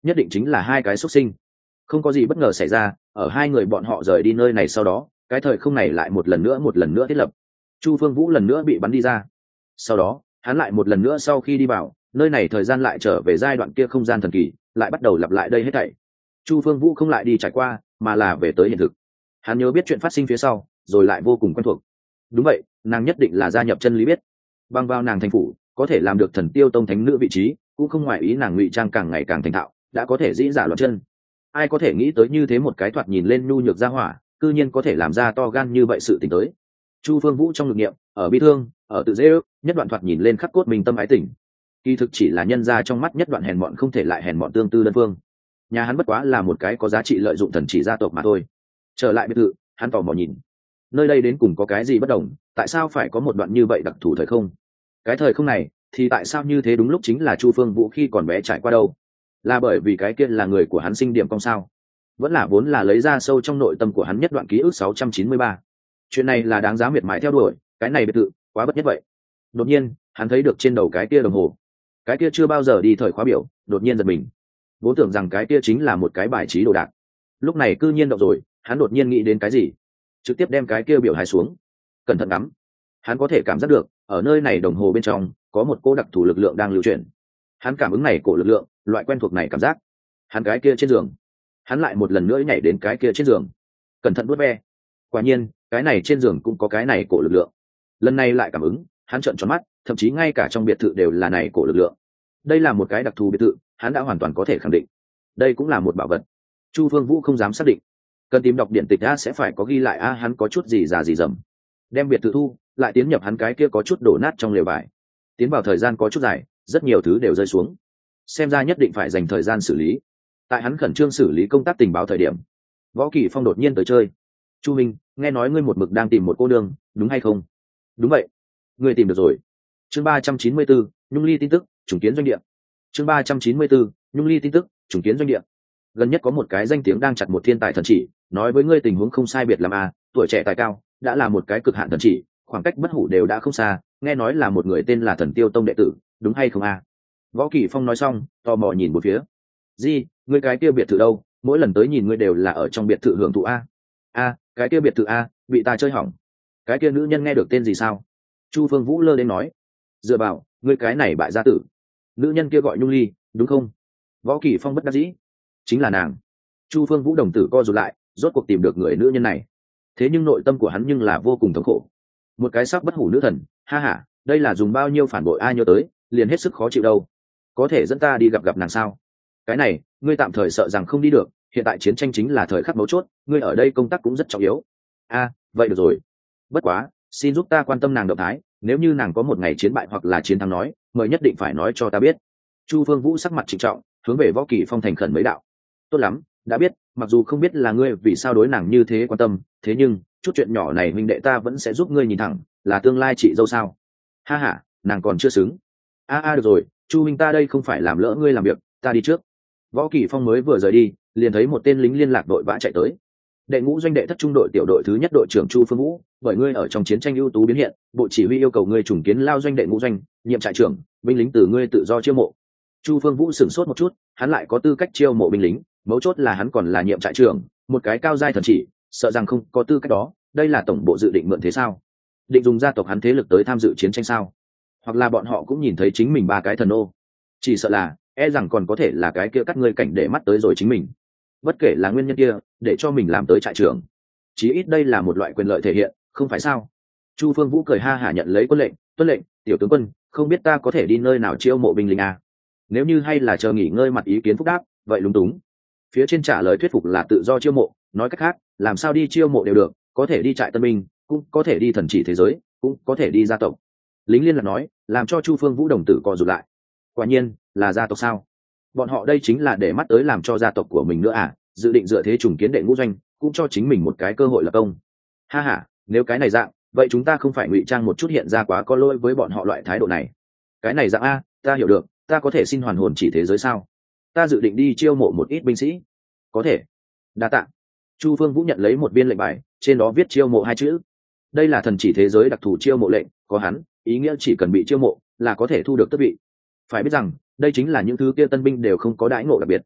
nhất định chính là hai cái xuất sinh. Không có gì bất ngờ xảy ra, ở hai người bọn họ rời đi nơi này sau đó, cái thời không này lại một lần nữa một lần nữa thiết lập. Chu Phương Vũ lần nữa bị bắn đi ra. Sau đó, hắn lại một lần nữa sau khi đi vào, nơi này thời gian lại trở về giai đoạn kia không gian thần kỳ, lại bắt đầu lặp lại đây hết thảy. Chu Phương Vũ không lại đi trải qua, mà là về tới hiện thực. Hắn nhớ biết chuyện phát sinh phía sau, rồi lại vô cùng quen thuộc. Đúng vậy, nàng nhất định là gia nhập chân lý biết. Băng vào nàng thành phủ, có thể làm được thần tiêu tông thánh nữ vị trí, cũng không ngoài ý nàng ngụy trang càng ngày càng thành thạo, đã có thể dĩ giả loạn chân. Ai có thể nghĩ tới như thế một cái thoạt nhìn lên nhu nhược gia hỏa, cư nhiên có thể làm ra to gan như vậy sự tình tới. Chu Phương Vũ trong ngực nghiệm, ở bi thương, ở tự dễ ước, nhất đoạn thoạt nhìn lên khắc cốt mình tâm ái tình. Kỳ thực chỉ là nhân ra trong mắt nhất đoạn hèn mọn không thể lại hèn mọn tương tư đơn phương. Nhà hắn bất quá là một cái có giá trị lợi dụng thần chỉ gia tộc mà thôi. Trở lại biệt thự, hắn tò mò nhìn. Nơi đây đến cùng có cái gì bất đồng, tại sao phải có một đoạn như vậy đặc thù thời không? Cái thời không này, thì tại sao như thế đúng lúc chính là Chu Phương Vũ khi còn bé trải qua đâu? Là bởi vì cái kia là người của hắn sinh điểm công sao? Vẫn là vốn là lấy ra sâu trong nội tâm của hắn nhất đoạn ký ức sáu trăm chín mươi ba. Chuyện này là đáng giá miệt mài theo đuổi, cái này biệt thự quá bất nhất vậy. Đột nhiên, hắn thấy được trên đầu cái kia đồng hồ. Cái kia chưa bao giờ đi thời khóa biểu, đột nhiên giật mình. Vốn tưởng rằng cái kia chính là một cái bài trí đồ đạc. Lúc này cư nhiên động rồi, hắn đột nhiên nghĩ đến cái gì, trực tiếp đem cái kia biểu hài xuống, cẩn thận ngắm. Hắn có thể cảm giác được, ở nơi này đồng hồ bên trong có một cô đặc thù lực lượng đang lưu chuyển. Hắn cảm ứng này cổ lực lượng, loại quen thuộc này cảm giác. Hắn cái kia trên giường, hắn lại một lần nữa nhảy đến cái kia trên giường, cẩn thận vuốt ve. Quả nhiên, cái này trên giường cũng có cái này cổ lực lượng. Lần này lại cảm ứng, hắn trợn tròn mắt, thậm chí ngay cả trong biệt thự đều là này cổ lực lượng. Đây là một cái đặc thù biệt thự, hắn đã hoàn toàn có thể khẳng định, đây cũng là một bảo vật. Chu Phương Vũ không dám xác định, cần tìm đọc điện tịch a sẽ phải có ghi lại a hắn có chút gì già gì dầm. Đem biệt thự thu, lại tiến nhập hắn cái kia có chút đổ nát trong lều vải. Tiến vào thời gian có chút dài, rất nhiều thứ đều rơi xuống. Xem ra nhất định phải dành thời gian xử lý. Tại hắn khẩn trương xử lý công tác tình báo thời điểm, Võ Kỳ Phong đột nhiên tới chơi. Chu Minh, nghe nói ngươi một mực đang tìm một cô nương, đúng hay không? Đúng vậy, ngươi tìm được rồi. Chương ba trăm chín mươi bốn, Nhung Ly tin tức, trùng kiến doanh địa. Chương ba trăm chín mươi bốn, Nhung Ly tin tức, trùng kiến doanh địa. Gần nhất có một cái danh tiếng đang chặt một thiên tài thần chỉ, nói với ngươi tình huống không sai biệt lắm à, tuổi trẻ tài cao, đã là một cái cực hạn thần chỉ, khoảng cách bất hủ đều đã không xa, nghe nói là một người tên là Thần Tiêu Tông đệ tử, đúng hay không à? Võ Kỳ Phong nói xong, tò mò nhìn một phía. Gì, ngươi cái kia biệt thự đâu? Mỗi lần tới nhìn ngươi đều là ở trong biệt thự hưởng thụ a. A, cái kia biệt thự a, bị ta chơi hỏng. Cái kia nữ nhân nghe được tên gì sao? Chu Phương Vũ lơ đến nói. Dựa vào, ngươi cái này bại gia tử. Nữ nhân kia gọi Nhung Ly, đúng không? Võ Kỳ Phong bất đắc dĩ. Chính là nàng. Chu Phương Vũ đồng tử co rụt lại, rốt cuộc tìm được người nữ nhân này. Thế nhưng nội tâm của hắn nhưng là vô cùng thống khổ. Một cái sắc bất hủ nữ thần, ha ha, đây là dùng bao nhiêu phản bội ai nhớ tới, liền hết sức khó chịu đâu. Có thể dẫn ta đi gặp gặp nàng sao? Cái này, ngươi tạm thời sợ rằng không đi được, hiện tại chiến tranh chính là thời khắc mấu chốt, ngươi ở đây công tác cũng rất trọng yếu. A, vậy được rồi. Bất quá, xin giúp ta quan tâm nàng động thái, nếu như nàng có một ngày chiến bại hoặc là chiến thắng nói, mời nhất định phải nói cho ta biết. Chu Phương Vũ sắc mặt trịnh trọng, hướng về Võ Kỳ Phong thành khẩn mấy đạo. Tốt lắm, đã biết, mặc dù không biết là ngươi vì sao đối nàng như thế quan tâm, thế nhưng chút chuyện nhỏ này huynh đệ ta vẫn sẽ giúp ngươi nhìn thẳng, là tương lai chị dâu sao? Ha ha, nàng còn chưa xứng. A a được rồi, Chu huynh ta đây không phải làm lỡ ngươi làm việc, ta đi trước. Võ Kỳ Phong mới vừa rời đi, liền thấy một tên lính liên lạc đội vã chạy tới. Đệ ngũ doanh đệ thất trung đội tiểu đội thứ nhất đội trưởng Chu Phương Vũ, bởi ngươi ở trong chiến tranh ưu tú biến hiện, bộ chỉ huy yêu cầu ngươi trùng kiến lao doanh đệ ngũ doanh, nhiệm trại trưởng, binh lính từ ngươi tự do chiêu mộ. Chu Phương Vũ sửng sốt một chút, hắn lại có tư cách chiêu mộ binh lính, mấu chốt là hắn còn là nhiệm trại trưởng, một cái cao giai thần chỉ, sợ rằng không có tư cách đó, đây là tổng bộ dự định mượn thế sao? Định dùng gia tộc hắn thế lực tới tham dự chiến tranh sao? Hoặc là bọn họ cũng nhìn thấy chính mình ba cái thần ô? Chỉ sợ là, e rằng còn có thể là cái kia cắt ngươi cảnh để mắt tới rồi chính mình. Bất kể là nguyên nhân kia, để cho mình làm tới trại trưởng, chí ít đây là một loại quyền lợi thể hiện, không phải sao? Chu Phương Vũ cười ha hả nhận lấy quân lệnh, tuân lệnh, tiểu tướng quân, không biết ta có thể đi nơi nào chiêu mộ binh lính à? Nếu như hay là chờ nghỉ ngơi mặt ý kiến phúc đáp, vậy lúng túng. Phía trên trả lời thuyết phục là tự do chiêu mộ, nói cách khác, làm sao đi chiêu mộ đều được, có thể đi trại tân binh, cũng có thể đi thần chỉ thế giới, cũng có thể đi gia tộc. Lính liên lạc nói, làm cho Chu Phương Vũ đồng tử co rụt lại. Quả nhiên, là gia tộc sao? Bọn họ đây chính là để mắt tới làm cho gia tộc của mình nữa à, dự định dựa thế trùng kiến đệ ngũ doanh, cũng cho chính mình một cái cơ hội lập công. Ha ha, nếu cái này dạng, vậy chúng ta không phải ngụy trang một chút hiện ra quá có lỗi với bọn họ loại thái độ này. Cái này dạng a, ta hiểu được, ta có thể xin hoàn hồn chỉ thế giới sao? Ta dự định đi chiêu mộ một ít binh sĩ. Có thể. Đa tạ. Chu Phương Vũ nhận lấy một viên lệnh bài, trên đó viết chiêu mộ hai chữ. Đây là thần chỉ thế giới đặc thù chiêu mộ lệnh, có hắn, ý nghĩa chỉ cần bị chiêu mộ là có thể thu được tước vị. Phải biết rằng, đây chính là những thứ kia tân binh đều không có đãi ngộ đặc biệt.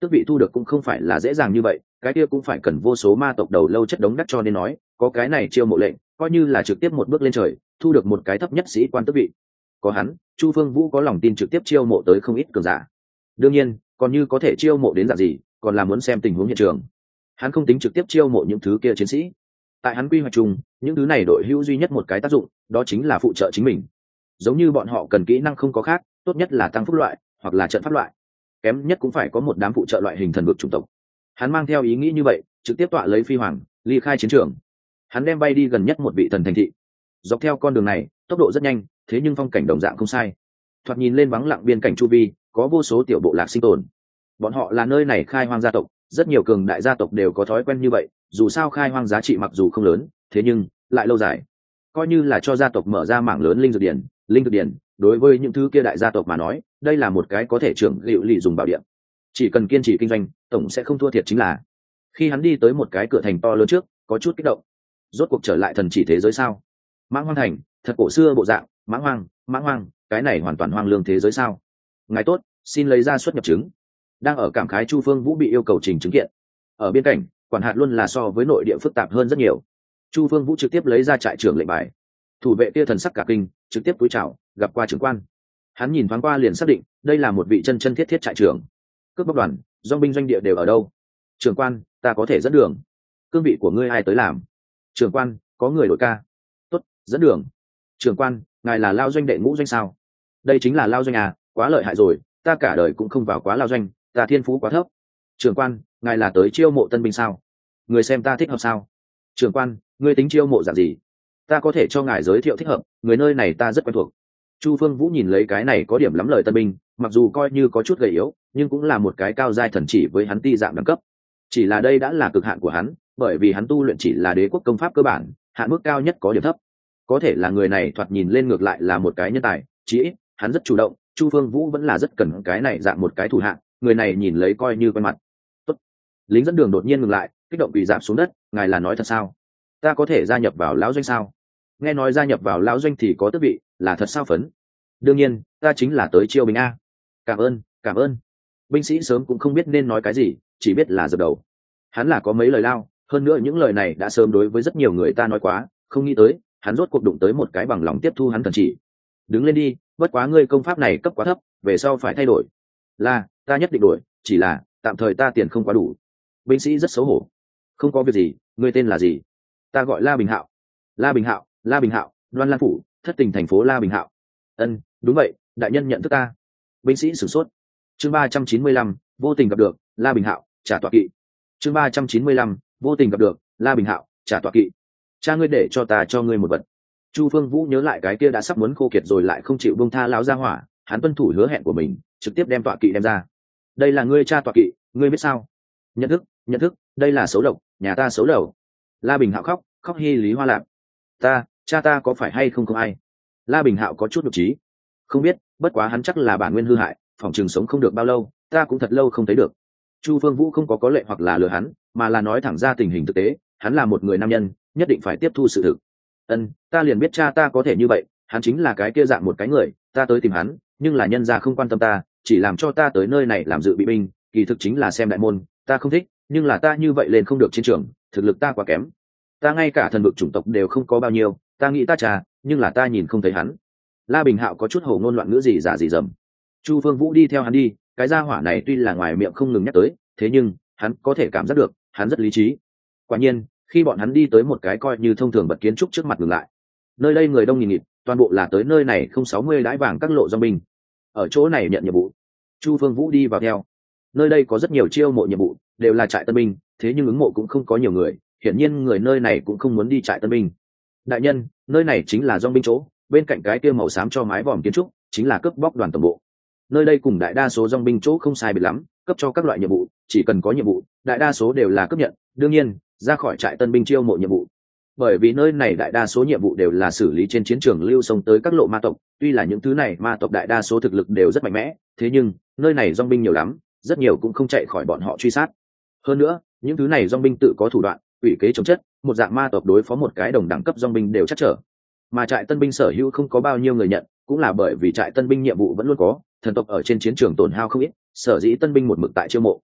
tước vị thu được cũng không phải là dễ dàng như vậy, cái kia cũng phải cần vô số ma tộc đầu lâu chất đống đắc, cho nên nói có cái này chiêu mộ lệnh coi như là trực tiếp một bước lên trời, thu được một cái thấp nhất sĩ quan tước vị. Có hắn, Chu Phương Vũ có lòng tin trực tiếp chiêu mộ tới không ít cường giả. Đương nhiên còn như có thể chiêu mộ đến dạng gì còn là muốn xem tình huống hiện trường. Hắn không tính trực tiếp chiêu mộ những thứ kia chiến sĩ, tại hắn quy hoạch chung những thứ này đội hữu duy nhất một cái tác dụng, đó chính là phụ trợ chính mình. Giống như bọn họ cần kỹ năng không có khác, tốt nhất là tăng phúc loại hoặc là trận pháp loại, kém nhất cũng phải có một đám phụ trợ loại hình thần vực chủng tộc. Hắn mang theo ý nghĩ như vậy trực tiếp tọa lấy phi hoàng ly khai chiến trường. Hắn đem bay đi gần nhất một vị thần thành thị. Dọc theo con đường này tốc độ rất nhanh, thế nhưng phong cảnh đồng dạng không sai. Thoạt nhìn lên vắng lặng biên cảnh chu vi có vô số tiểu bộ lạc sinh tồn. Bọn họ là nơi này khai hoang gia tộc, rất nhiều cường đại gia tộc đều có thói quen như vậy, dù sao khai hoang giá trị mặc dù không lớn, thế nhưng lại lâu dài. Coi như là cho gia tộc mở ra mảng lớn linh dược điển, linh dược điển đối với những thứ kia đại gia tộc mà nói, đây là một cái có thể trưởng liệu lì dùng bảo điện. Chỉ cần kiên trì kinh doanh, tổng sẽ không thua thiệt chính là. Khi hắn đi tới một cái cửa thành to lớn trước, có chút kích động. Rốt cuộc trở lại thần chỉ thế giới sao? Mãng Hoang thành, thật cổ xưa bộ dạng, Mãng Hoang, Mãng Hoang, cái này hoàn toàn hoang lương thế giới sao? Ngài tốt, xin lấy ra xuất nhập chứng. Đang ở cảm khái Chu Phương Vũ bị yêu cầu trình chứng kiện. Ở biên cảnh, quản hạt luôn là so với nội địa phức tạp hơn rất nhiều. Chu Phương Vũ trực tiếp lấy ra trại trưởng lệnh bài. Thủ vệ kia thần sắc cả kinh, trực tiếp cúi chào, gặp qua trưởng quan. Hắn nhìn thoáng qua liền xác định, đây là một vị chân chân thiết thiết trại trưởng. Cướp bóc đoàn, dòng binh doanh địa đều ở đâu? Trưởng quan, ta có thể dẫn đường. Cương vị của ngươi ai tới làm? Trưởng quan, có người đội ca. Tốt, dẫn đường. Trưởng quan, ngài là lao doanh đệ ngũ doanh sao? Đây chính là lao doanh à, quá lợi hại rồi, ta cả đời cũng không vào quá lao doanh, ta thiên phú quá thấp. Trưởng quan, ngài là tới chiêu mộ tân binh sao? Người xem ta thích hợp sao? Trưởng quan, ngươi tính chiêu mộ dạng gì? Ta có thể cho ngài giới thiệu thích hợp, người nơi này ta rất quen thuộc. Chu Phương Vũ nhìn lấy cái này có điểm lắm lời tân binh, mặc dù coi như có chút gầy yếu, nhưng cũng là một cái cao giai thần chỉ với hắn ti dạng đẳng cấp. Chỉ là đây đã là cực hạn của hắn, bởi vì hắn tu luyện chỉ là đế quốc công pháp cơ bản, hạn mức cao nhất có điểm thấp. Có thể là người này thoạt nhìn lên ngược lại là một cái nhân tài, chỉ ít hắn rất chủ động, Chu Phương Vũ vẫn là rất cần cái này dạng một cái thủ hạng, người này nhìn lấy coi như quen mặt. Tốt. Lính dẫn đường đột nhiên ngừng lại, kích động bị giảm xuống đất, ngài là nói thật sao? Ta có thể gia nhập vào lão doanh sao? Nghe nói gia nhập vào lão doanh thì có tước vị, là thật sao phấn? Đương nhiên, ta chính là tới chiêu binh a. Cảm ơn, cảm ơn. Binh sĩ sớm cũng không biết nên nói cái gì, chỉ biết là dập đầu. Hắn là có mấy lời lao, hơn nữa những lời này đã sớm đối với rất nhiều người ta nói quá, không nghĩ tới, hắn rốt cuộc đụng tới một cái bằng lòng tiếp thu hắn thần chỉ. Đứng lên đi, bất quá ngươi công pháp này cấp quá thấp, về sau phải thay đổi. Là, ta nhất định đổi, chỉ là tạm thời ta tiền không quá đủ. Binh sĩ rất xấu hổ. Không có việc gì, ngươi tên là gì? Ta gọi La Bình Hạo. La Bình Hạo, La Bình Hạo, Loan Lan phủ, thất tình thành phố La Bình Hạo. Ân, đúng vậy, đại nhân nhận thức ta. Binh sĩ sửng sốt. Chương ba trăm chín mươi lăm, vô tình gặp được La Bình Hạo, trả tọa kỵ. Chương ba trăm chín mươi lăm, vô tình gặp được La Bình Hạo, trả tọa kỵ. Cha ngươi để cho ta cho ngươi một vật. Chu Phương Vũ nhớ lại cái kia đã sắp muốn khô kiệt rồi lại không chịu buông tha lão gia hỏa, hắn tuân thủ hứa hẹn của mình, trực tiếp đem tọa kỵ đem ra. Đây là ngươi cha tọa kỵ, ngươi biết sao? Nhận thức, nhận thức, đây là xấu độc, nhà ta xấu đầu. La Bình Hạo khóc, khóc hi lý hoa lạc. Ta, cha ta có phải hay không không ai? La Bình Hạo có chút nhục trí. Không biết, bất quá hắn chắc là bản nguyên hư hại, phòng trường sống không được bao lâu, ta cũng thật lâu không thấy được. Chu Phương Vũ không có có lệ hoặc là lừa hắn, mà là nói thẳng ra tình hình thực tế, hắn là một người nam nhân, nhất định phải tiếp thu sự thực. Ân, ta liền biết cha ta có thể như vậy, hắn chính là cái kia dạng một cái người, ta tới tìm hắn, nhưng là nhân gia không quan tâm ta, chỉ làm cho ta tới nơi này làm dự bị binh, kỳ thực chính là xem đại môn, ta không thích, nhưng là ta như vậy lên không được chiến trường, thực lực ta quá kém. Ta ngay cả thần vực chủng tộc đều không có bao nhiêu, ta nghĩ ta cha, nhưng là ta nhìn không thấy hắn. La Bình Hạo có chút hổ ngôn loạn ngữ gì giả gì dầm. Chu Phương Vũ đi theo hắn đi, cái gia hỏa này tuy là ngoài miệng không ngừng nhắc tới, thế nhưng hắn có thể cảm giác được, hắn rất lý trí. Quả nhiên, khi bọn hắn đi tới một cái coi như thông thường bật kiến trúc trước mặt ngừng lại. Nơi đây người đông nghìn nghịt, toàn bộ là tới nơi này không sáu mươi đái vàng các lộ dòng binh. Ở chỗ này nhận nhiệm vụ. Chu Phương Vũ đi vào theo. Nơi đây có rất nhiều chiêu mộ nhiệm vụ, đều là trại tân binh, thế nhưng ứng mộ cũng không có nhiều người, hiển nhiên người nơi này cũng không muốn đi trại tân binh. Đại nhân, nơi này chính là dòng binh chỗ, bên cạnh cái kia màu xám cho mái vòm kiến trúc, chính là cướp bóc đoàn tổng bộ. Nơi đây cùng đại đa số dòng binh chỗ không sai biệt lắm, cấp cho các loại nhiệm vụ, chỉ cần có nhiệm vụ, đại đa số đều là cấp nhận, đương nhiên, ra khỏi trại tân binh chiêu mộ nhiệm vụ. Bởi vì nơi này đại đa số nhiệm vụ đều là xử lý trên chiến trường lưu sông tới các lộ ma tộc, tuy là những thứ này ma tộc đại đa số thực lực đều rất mạnh mẽ, thế nhưng nơi này dòng binh nhiều lắm, rất nhiều cũng không chạy khỏi bọn họ truy sát. Hơn nữa, những thứ này dòng binh tự có thủ đoạn, ủy kế chống chất, một dạng ma tộc đối phó một cái đồng đẳng cấp dòng binh đều chắc trở. Mà trại tân binh sở hữu không có bao nhiêu người nhận, cũng là bởi vì trại tân binh nhiệm vụ vẫn luôn có, thần tộc ở trên chiến trường tổn hao không ít, sở dĩ tân binh một mực tại chiêu mộ.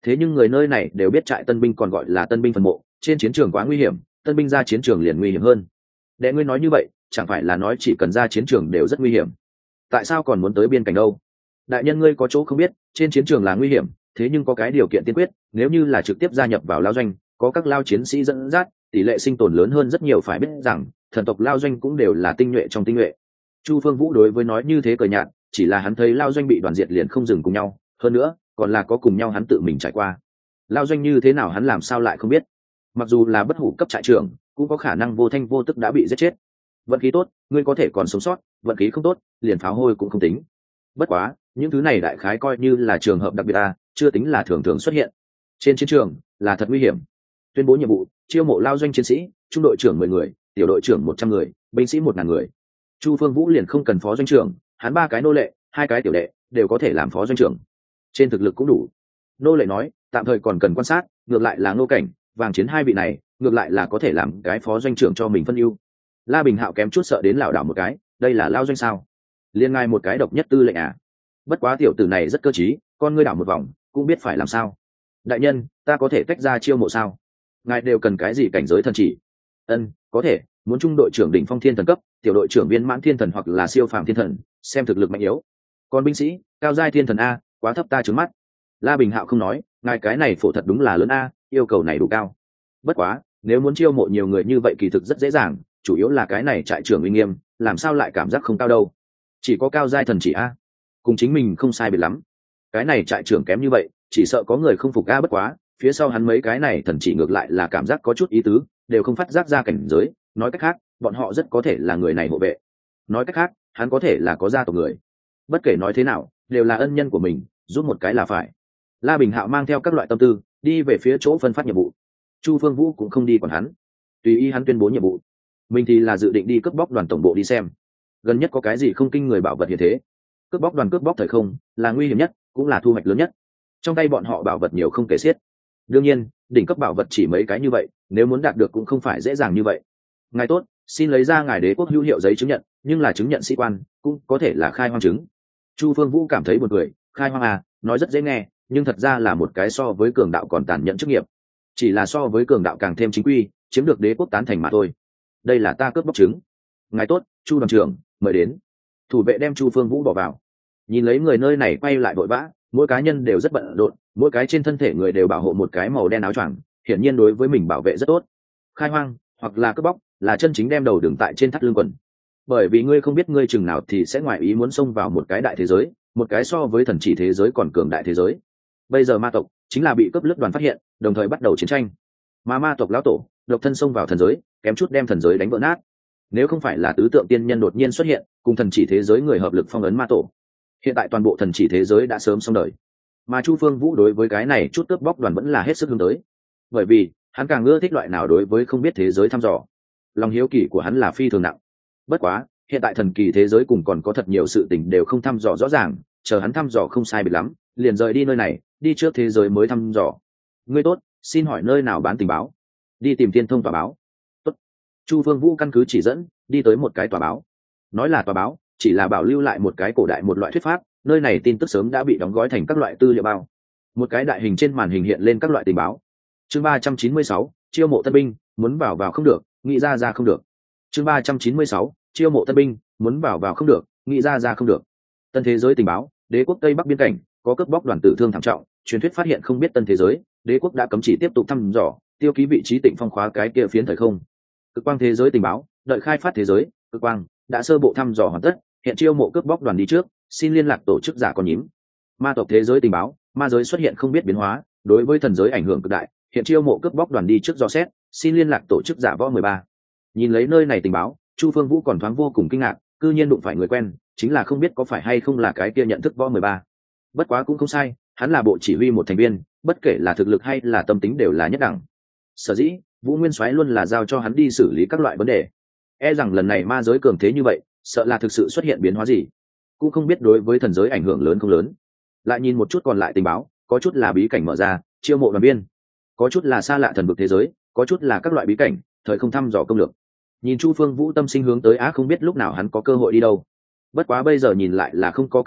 thế nhưng người nơi này đều biết trại tân binh còn gọi là tân binh phần mộ, trên chiến trường quá nguy hiểm, tân binh ra chiến trường liền nguy hiểm hơn. Đệ ngươi nói như vậy chẳng phải là nói chỉ cần ra chiến trường đều rất nguy hiểm, tại sao còn muốn tới biên cảnh đâu? Đại nhân ngươi có chỗ không biết, trên chiến trường là nguy hiểm, thế nhưng có cái điều kiện tiên quyết, nếu như là trực tiếp gia nhập vào lao doanh, có các lao chiến sĩ dẫn dắt, tỷ lệ sinh tồn lớn hơn rất nhiều. Phải biết rằng thần tộc lao doanh cũng đều là tinh nhuệ trong tinh nhuệ. Chu Phương Vũ đối với nói như thế cười nhạt, chỉ là hắn thấy lao doanh bị đoàn diệt liền không dừng cùng nhau, hơn nữa còn là có cùng nhau hắn tự mình trải qua. Lao doanh như thế nào hắn làm sao lại không biết? Mặc dù là bất hủ cấp trại trưởng, cũng có khả năng vô thanh vô tức đã bị giết chết. Vận khí tốt ngươi có thể còn sống sót, vận khí không tốt liền pháo hôi cũng không tính. Bất quá những thứ này đại khái coi như là trường hợp đặc biệt à, chưa tính là thường thường xuất hiện. Trên chiến trường là thật nguy hiểm. Tuyên bố nhiệm vụ: chiêu mộ lao doanh chiến sĩ, trung đội trưởng mười người, tiểu đội trưởng một trăm người, binh sĩ một ngàn người. Chu Phương Vũ liền không cần phó doanh trưởng, hắn ba cái nô lệ, hai cái tiểu đệ đều có thể làm phó doanh trưởng, trên thực lực cũng đủ. Nô lệ nói tạm thời còn cần quan sát, ngược lại là Ngô Cảnh, Vàng Chiến hai vị này ngược lại là có thể làm cái phó doanh trưởng cho mình phân ưu. La Bình Hạo kém chút sợ đến lảo đảo một cái, đây là lao doanh sao? Liên ngay một cái độc nhất tư lệnh à? Bất quá tiểu tử này rất cơ trí, con ngươi đảo một vòng cũng biết phải làm sao. Đại nhân, ta có thể tách ra chiêu mộ sao? Ngài đều cần cái gì cảnh giới thần chỉ? Ân, có thể, muốn trung đội trưởng đỉnh phong thiên thần cấp, tiểu đội trưởng viên mãn thiên thần hoặc là siêu phàm thiên thần, xem thực lực mạnh yếu. Còn binh sĩ, cao giai thiên thần a, quá thấp ta trướng mắt. La Bình Hạo không nói, ngài cái này phổ thật đúng là lớn a, yêu cầu này đủ cao. Bất quá, nếu muốn chiêu mộ nhiều người như vậy kỳ thực rất dễ dàng, chủ yếu là cái này trại trưởng uy nghiêm, làm sao lại cảm giác không cao đâu? Chỉ có cao giai thần chỉ a, cùng chính mình không sai biệt lắm. Cái này trại trưởng kém như vậy, chỉ sợ có người không phục a. Bất quá phía sau hắn mấy cái này thần chỉ ngược lại là cảm giác có chút ý tứ, đều không phát giác ra cảnh giới. Nói cách khác, bọn họ rất có thể là người này hộ vệ. Nói cách khác, hắn có thể là có gia tộc người. Bất kể nói thế nào, đều là ân nhân của mình, giúp một cái là phải. La Bình Hạo mang theo các loại tâm tư đi về phía chỗ phân phát nhiệm vụ. Chu Phương Vũ cũng không đi còn hắn, tùy ý hắn tuyên bố nhiệm vụ. Mình thì là dự định đi cướp bóc đoàn tổng bộ đi xem, gần nhất có cái gì không kinh người bảo vật hiện thế. Cướp bóc đoàn cướp bóc thời không là nguy hiểm nhất, cũng là thu hoạch lớn nhất. Trong tay bọn họ bảo vật nhiều không kể xiết. Đương nhiên, đỉnh cấp bảo vật chỉ mấy cái như vậy, nếu muốn đạt được cũng không phải dễ dàng như vậy. Ngài tốt, xin lấy ra ngài đế quốc hữu hiệu giấy chứng nhận, nhưng là chứng nhận sĩ quan, cũng có thể là khai hoang chứng. Chu Phương Vũ cảm thấy buồn cười, khai hoang à, nói rất dễ nghe, nhưng thật ra là một cái so với cường đạo còn tàn nhẫn chức nghiệp. Chỉ là so với cường đạo càng thêm chính quy, chiếm được đế quốc tán thành mà thôi. Đây là ta cướp bóc chứng. Ngài tốt, Chu đoàn trưởng, mời đến. Thủ vệ đem Chu Phương Vũ bỏ vào. Nhìn lấy người nơi này quay lại vội vã, mỗi cá nhân đều rất bận rộn, mỗi cái trên thân thể người đều bảo hộ một cái màu đen áo choàng, hiển nhiên đối với mình bảo vệ rất tốt. Khai hoang hoặc là cướp bóc là chân chính đem đầu đường tại trên thắt lưng quần. Bởi vì ngươi không biết ngươi chừng nào thì sẽ ngoại ý muốn xông vào một cái đại thế giới, một cái so với thần chỉ thế giới còn cường đại thế giới. Bây giờ ma tộc chính là bị cướp lướt đoàn phát hiện, đồng thời bắt đầu chiến tranh. Mà ma tộc lão tổ độc thân xông vào thần giới, kém chút đem thần giới đánh vỡ nát. Nếu không phải là tứ tượng tiên nhân đột nhiên xuất hiện, cùng thần chỉ thế giới người hợp lực phong ấn ma tổ, hiện tại toàn bộ thần chỉ thế giới đã sớm xong đời. Mà Chu Phương Vũ đối với cái này chút cướp bóc đoàn vẫn là hết sức hướng tới, bởi vì hắn càng ưa thích loại nào đối với không biết thế giới thăm dò. Lòng hiếu kỳ của hắn là phi thường nặng. Bất quá hiện tại thần kỳ thế giới cùng còn có thật nhiều sự tình đều không thăm dò rõ ràng, chờ hắn thăm dò không sai biệt lắm, liền rời đi nơi này, đi trước thế giới mới thăm dò. Ngươi tốt, xin hỏi nơi nào bán tình báo? Đi tìm Tiên Thông tòa báo. Tốt. Chu Phương Vũ căn cứ chỉ dẫn đi tới một cái tòa báo. Nói là tòa báo, chỉ là bảo lưu lại một cái cổ đại một loại thuyết pháp, nơi này tin tức sớm đã bị đóng gói thành các loại tư liệu bao. Một cái đại hình trên màn hình hiện lên các loại tình báo. Chương ba trăm chín mươi sáu, chiêu mộ tân binh, muốn vào vào không được, nghĩ ra ra không được. Chương ba trăm chín mươi sáu, chiêu mộ tân binh, muốn vào vào không được, nghĩ ra ra không được. Tân thế giới tình báo, đế quốc tây bắc biên cảnh có cướp bóc đoàn tử thương thảm trọng, truyền thuyết phát hiện không biết tân thế giới, đế quốc đã cấm chỉ tiếp tục thăm dò, tiêu ký vị trí Tịnh Phong khóa cái kia phiến thời không. Cực quang thế giới tình báo, đợi khai phát thế giới, cực quang đã sơ bộ thăm dò hoàn tất, hiện chiêu mộ cướp bóc đoàn đi trước, xin liên lạc tổ chức giả con nhím. Ma tộc thế giới tình báo, ma giới xuất hiện không biết biến hóa, đối với thần giới ảnh hưởng cực đại, hiện chiêu mộ cướp bóc đoàn đi trước dò xét, xin liên lạc tổ chức giả võ mười ba. Nhìn lấy nơi này tình báo, Chu Phương Vũ còn thoáng vô cùng kinh ngạc, cư nhiên đụng phải người quen, chính là không biết có phải hay không là cái kia nhận thức võ mười ba. Bất quá cũng không sai, hắn là bộ chỉ huy một thành viên, bất kể là thực lực hay là tâm tính đều là nhất đẳng. Sở dĩ Vũ Nguyên Soái luôn là giao cho hắn đi xử lý các loại vấn đề. E rằng lần này ma giới cường thế như vậy, sợ là thực sự xuất hiện biến hóa gì, cũng không biết đối với thần giới ảnh hưởng lớn không lớn. Lại nhìn một chút còn lại tình báo, có chút là bí cảnh mở ra, chiêu mộ đoàn viên, có chút là xa lạ thần vực thế giới, có chút là các loại bí cảnh, thời không thăm dò công lược. Nhìn Chu Phương Vũ tâm sinh hướng tới á, không biết lúc nào hắn có cơ hội đi đâu. Bất quá bây giờ nhìn lại là không có cơ hội,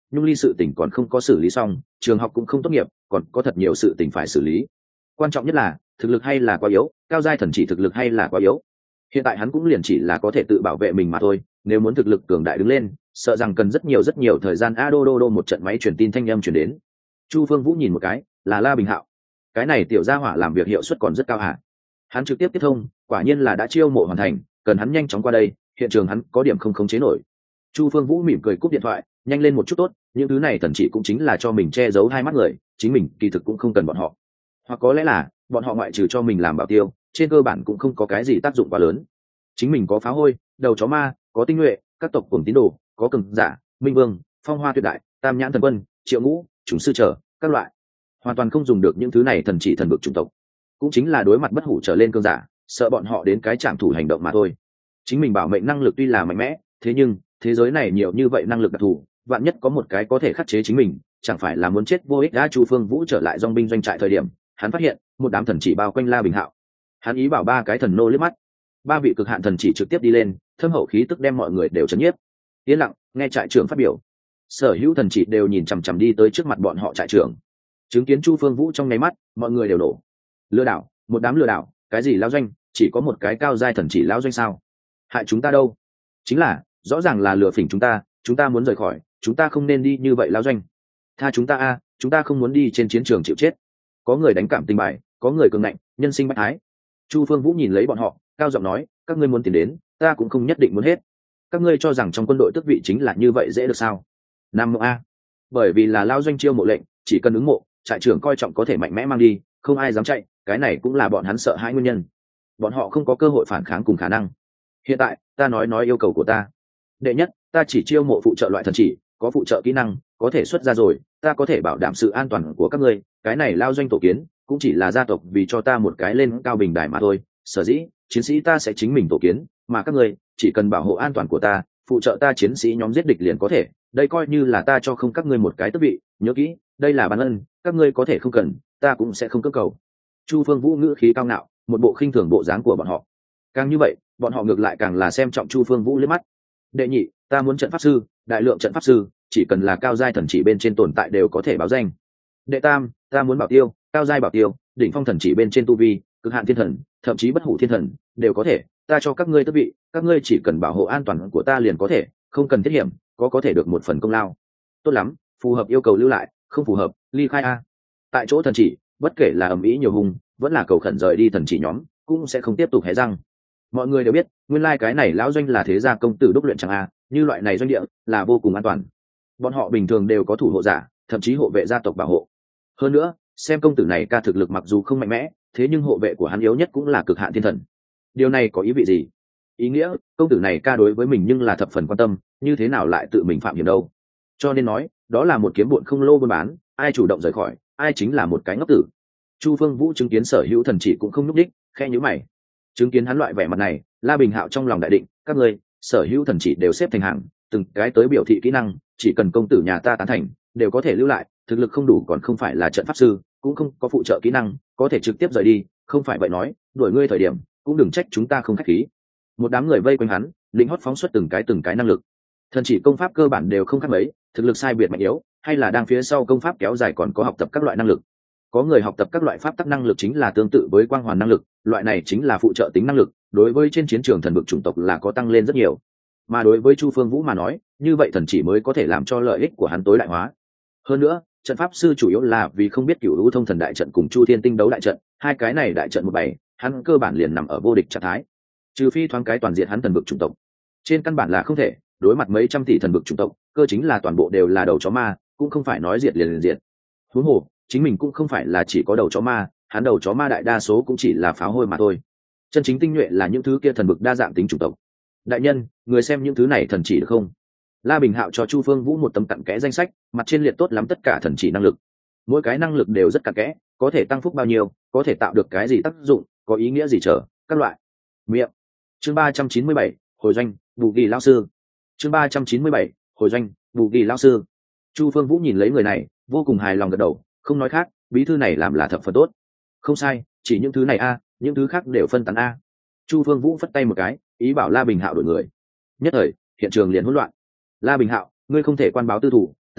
nhung ly sự tình còn không có xử lý xong, trường học cũng không tốt nghiệp, còn có thật nhiều sự tình phải xử lý. Quan trọng nhất là thực lực hay là quá yếu, cao giai thần chỉ thực lực hay là quá yếu. Hiện tại hắn cũng liền chỉ là có thể tự bảo vệ mình mà thôi, nếu muốn thực lực cường đại đứng lên, sợ rằng cần rất nhiều rất nhiều thời gian. A đô đô đô, một trận máy truyền tin thanh âm truyền đến. Chu Phương Vũ nhìn một cái, là La Bình Hạo. Cái này tiểu gia hỏa làm việc hiệu suất còn rất cao hả? Hắn trực tiếp tiếp thông, quả nhiên là đã chiêu mộ hoàn thành, cần hắn nhanh chóng qua đây, hiện trường hắn có điểm không khống chế nổi. Chu Phương Vũ mỉm cười cúp điện thoại, nhanh lên một chút tốt, những thứ này thần chỉ cũng chính là cho mình che giấu hai mắt người, chính mình kỳ thực cũng không cần bọn họ. Hoặc có lẽ là bọn họ ngoại trừ cho mình làm bảo tiêu, trên cơ bản cũng không có cái gì tác dụng quá lớn. Chính mình có phá hôi, đầu chó ma, có tinh nhuệ, các tộc cùng tín đồ, có cường giả, minh vương, phong hoa tuyệt đại, tam nhãn thần quân, triệu ngũ, chúng sư trở, các loại, hoàn toàn không dùng được những thứ này thần chỉ thần bực chủng tộc. Cũng chính là đối mặt bất hủ trở lên cường giả, sợ bọn họ đến cái trạm thủ hành động mà thôi. Chính mình bảo mệnh năng lực tuy là mạnh mẽ, thế nhưng thế giới này nhiều như vậy năng lực đặc thù, vạn nhất có một cái có thể khắc chế chính mình, chẳng phải là muốn chết vô ích. Đã Chu Phương Vũ trở lại dòng binh doanh trại thời điểm, hắn phát hiện một đám thần chỉ bao quanh La Bình Hạo. Hắn ý bảo ba cái thần nô liếc mắt, ba vị cực hạn thần chỉ trực tiếp đi lên, thâm hậu khí tức đem mọi người đều chấn nhiếp. Yên lặng nghe trại trưởng phát biểu. Sở hữu thần chỉ đều nhìn chằm chằm đi tới trước mặt bọn họ trại trưởng. Chứng kiến Chu Phương Vũ trong nháy mắt, mọi người đều nổ. Lừa đảo, một đám lừa đảo, cái gì lão doanh, chỉ có một cái cao giai thần chỉ lão doanh sao? Hại chúng ta đâu? Chính là, rõ ràng là lừa phỉnh chúng ta, chúng ta muốn rời khỏi, chúng ta không nên đi như vậy lão doanh. Tha chúng ta a, chúng ta không muốn đi trên chiến trường chịu chết. Có người đánh cảm tình bài, có người cường ngạnh, nhân sinh bách ái. Chu Phương Vũ nhìn lấy bọn họ, cao giọng nói, các ngươi muốn tiền đến, ta cũng không nhất định muốn hết. Các ngươi cho rằng trong quân đội tước vị chính là như vậy dễ được sao? Nam mộ a, bởi vì là lao doanh chiêu mộ lệnh, chỉ cần ứng mộ, trại trưởng coi trọng có thể mạnh mẽ mang đi, không ai dám chạy, cái này cũng là bọn hắn sợ hãi nguyên nhân. Bọn họ không có cơ hội phản kháng cùng khả năng. Hiện tại, ta nói nói yêu cầu của ta. Đệ nhất, ta chỉ chiêu mộ phụ trợ loại thần chỉ, có phụ trợ kỹ năng, có thể xuất ra rồi, ta có thể bảo đảm sự an toàn của các ngươi. Cái này lao doanh tổ kiến, cũng chỉ là gia tộc vì cho ta một cái lên cao bình đài mà thôi. Sở dĩ, chiến sĩ ta sẽ chính mình tổ kiến, mà các ngươi chỉ cần bảo hộ an toàn của ta, phụ trợ ta chiến sĩ nhóm giết địch liền có thể. Đây coi như là ta cho không các ngươi một cái tước vị, nhớ kỹ, đây là ban ân, các ngươi có thể không cần, ta cũng sẽ không cưỡng cầu. Chu Phương Vũ ngữ khí cao ngạo, một bộ khinh thường bộ dáng của bọn họ. Càng như vậy, bọn họ ngược lại càng là xem trọng Chu Phương Vũ liếc mắt. Đệ nhị, ta muốn trận pháp sư, đại lượng trận pháp sư, chỉ cần là cao giai thần chỉ bên trên tồn tại đều có thể báo danh. Đệ tam, ta muốn bảo tiêu, cao giai bảo tiêu, đỉnh phong thần chỉ bên trên tu vi, cực hạn thiên thần, thậm chí bất hủ thiên thần, đều có thể, ta cho các ngươi tước vị, các ngươi chỉ cần bảo hộ an toàn của ta liền có thể, không cần thiết hiểm, có có thể được một phần công lao. Tốt lắm, phù hợp yêu cầu lưu lại, không phù hợp, ly khai a. Tại chỗ thần chỉ, bất kể là ầm ĩ nhiều hùng, vẫn là cầu khẩn rời đi thần chỉ nhóm, cũng sẽ không tiếp tục hé răng. Mọi người đều biết, nguyên lai like cái này lão doanh là thế gia công tử đúc luyện chẳng a, như loại này doanh địa là vô cùng an toàn. Bọn họ bình thường đều có thủ hộ giả, thậm chí hộ vệ gia tộc bảo hộ. Hơn nữa, xem công tử này ca thực lực mặc dù không mạnh mẽ, thế nhưng hộ vệ của hắn yếu nhất cũng là cực hạn thiên thần. Điều này có ý vị gì? Ý nghĩa, công tử này ca đối với mình nhưng là thập phần quan tâm, như thế nào lại tự mình phạm hiểm đâu? Cho nên nói, đó là một kiếm bộn không lô buôn bán, ai chủ động rời khỏi, ai chính là một cái ngốc tử. Chu Phương Vũ chứng kiến sở hữu thần chỉ cũng không nhúc đích, khe nhíu mày. Chứng kiến hắn loại vẻ mặt này, La Bình Hạo trong lòng đại định, các ngươi, sở hữu thần chỉ đều xếp thành hàng, từng cái tới biểu thị kỹ năng, chỉ cần công tử nhà ta tán thành, đều có thể lưu lại, thực lực không đủ còn không phải là trận pháp sư, cũng không có phụ trợ kỹ năng, có thể trực tiếp rời đi, không phải vậy nói, đuổi ngươi thời điểm, cũng đừng trách chúng ta không khách khí. Một đám người vây quanh hắn, lính hót phóng xuất từng cái từng cái năng lực. Thần chỉ công pháp cơ bản đều không khác mấy, thực lực sai biệt mạnh yếu, hay là đang phía sau công pháp kéo dài còn có học tập các loại năng lực. Có người học tập các loại pháp tắc năng lực chính là tương tự với quang hoàn năng lực, loại này chính là phụ trợ tính năng lực, đối với trên chiến trường thần vực chủng tộc là có tăng lên rất nhiều. Mà đối với Chu Phương Vũ mà nói, như vậy thần chỉ mới có thể làm cho lợi ích của hắn tối đại hóa. Hơn nữa, trận pháp sư chủ yếu là vì không biết Cửu Lũ Thông Thần đại trận cùng Chu Thiên Tinh đấu đại trận, hai cái này đại trận một bảy, hắn cơ bản liền nằm ở vô địch trạng thái. Trừ phi thoáng cái toàn diện hắn thần vực chủng tộc, trên căn bản là không thể, đối mặt mấy trăm tỷ thần vực chủng tộc, cơ chính là toàn bộ đều là đầu chó ma, cũng không phải nói diệt liền liền diệt. Huống hồ, chính mình cũng không phải là chỉ có đầu chó ma, hắn đầu chó ma đại đa số cũng chỉ là pháo hôi mà thôi. Chân chính tinh nhuệ là những thứ kia thần vực đa dạng tính chủng tộc. Đại nhân, người xem những thứ này thần chỉ được không? La Bình Hạo cho Chu Phương Vũ một tấm cặn kẽ danh sách, mặt trên liệt tốt lắm tất cả thần chỉ năng lực. Mỗi cái năng lực đều rất cặn kẽ, có thể tăng phúc bao nhiêu, có thể tạo được cái gì tác dụng, có ý nghĩa gì trở, các loại. Miệng. Chương ba trăm chín mươi bảy, hồi doanh, Bù Kỳ lão sư. Chương ba trăm chín mươi bảy, hồi doanh, Bù Kỳ lão sư. Chu Phương Vũ nhìn lấy người này, vô cùng hài lòng gật đầu, không nói khác, bí thư này làm là thập phần tốt. Không sai, chỉ những thứ này a, những thứ khác đều phân tán a. Chu Phương Vũ phất tay một cái, ý bảo La Bình Hạo đổi người. Nhất thời, hiện trường liền hỗn loạn. La Bình Hạo, ngươi không thể quan báo tư thủ,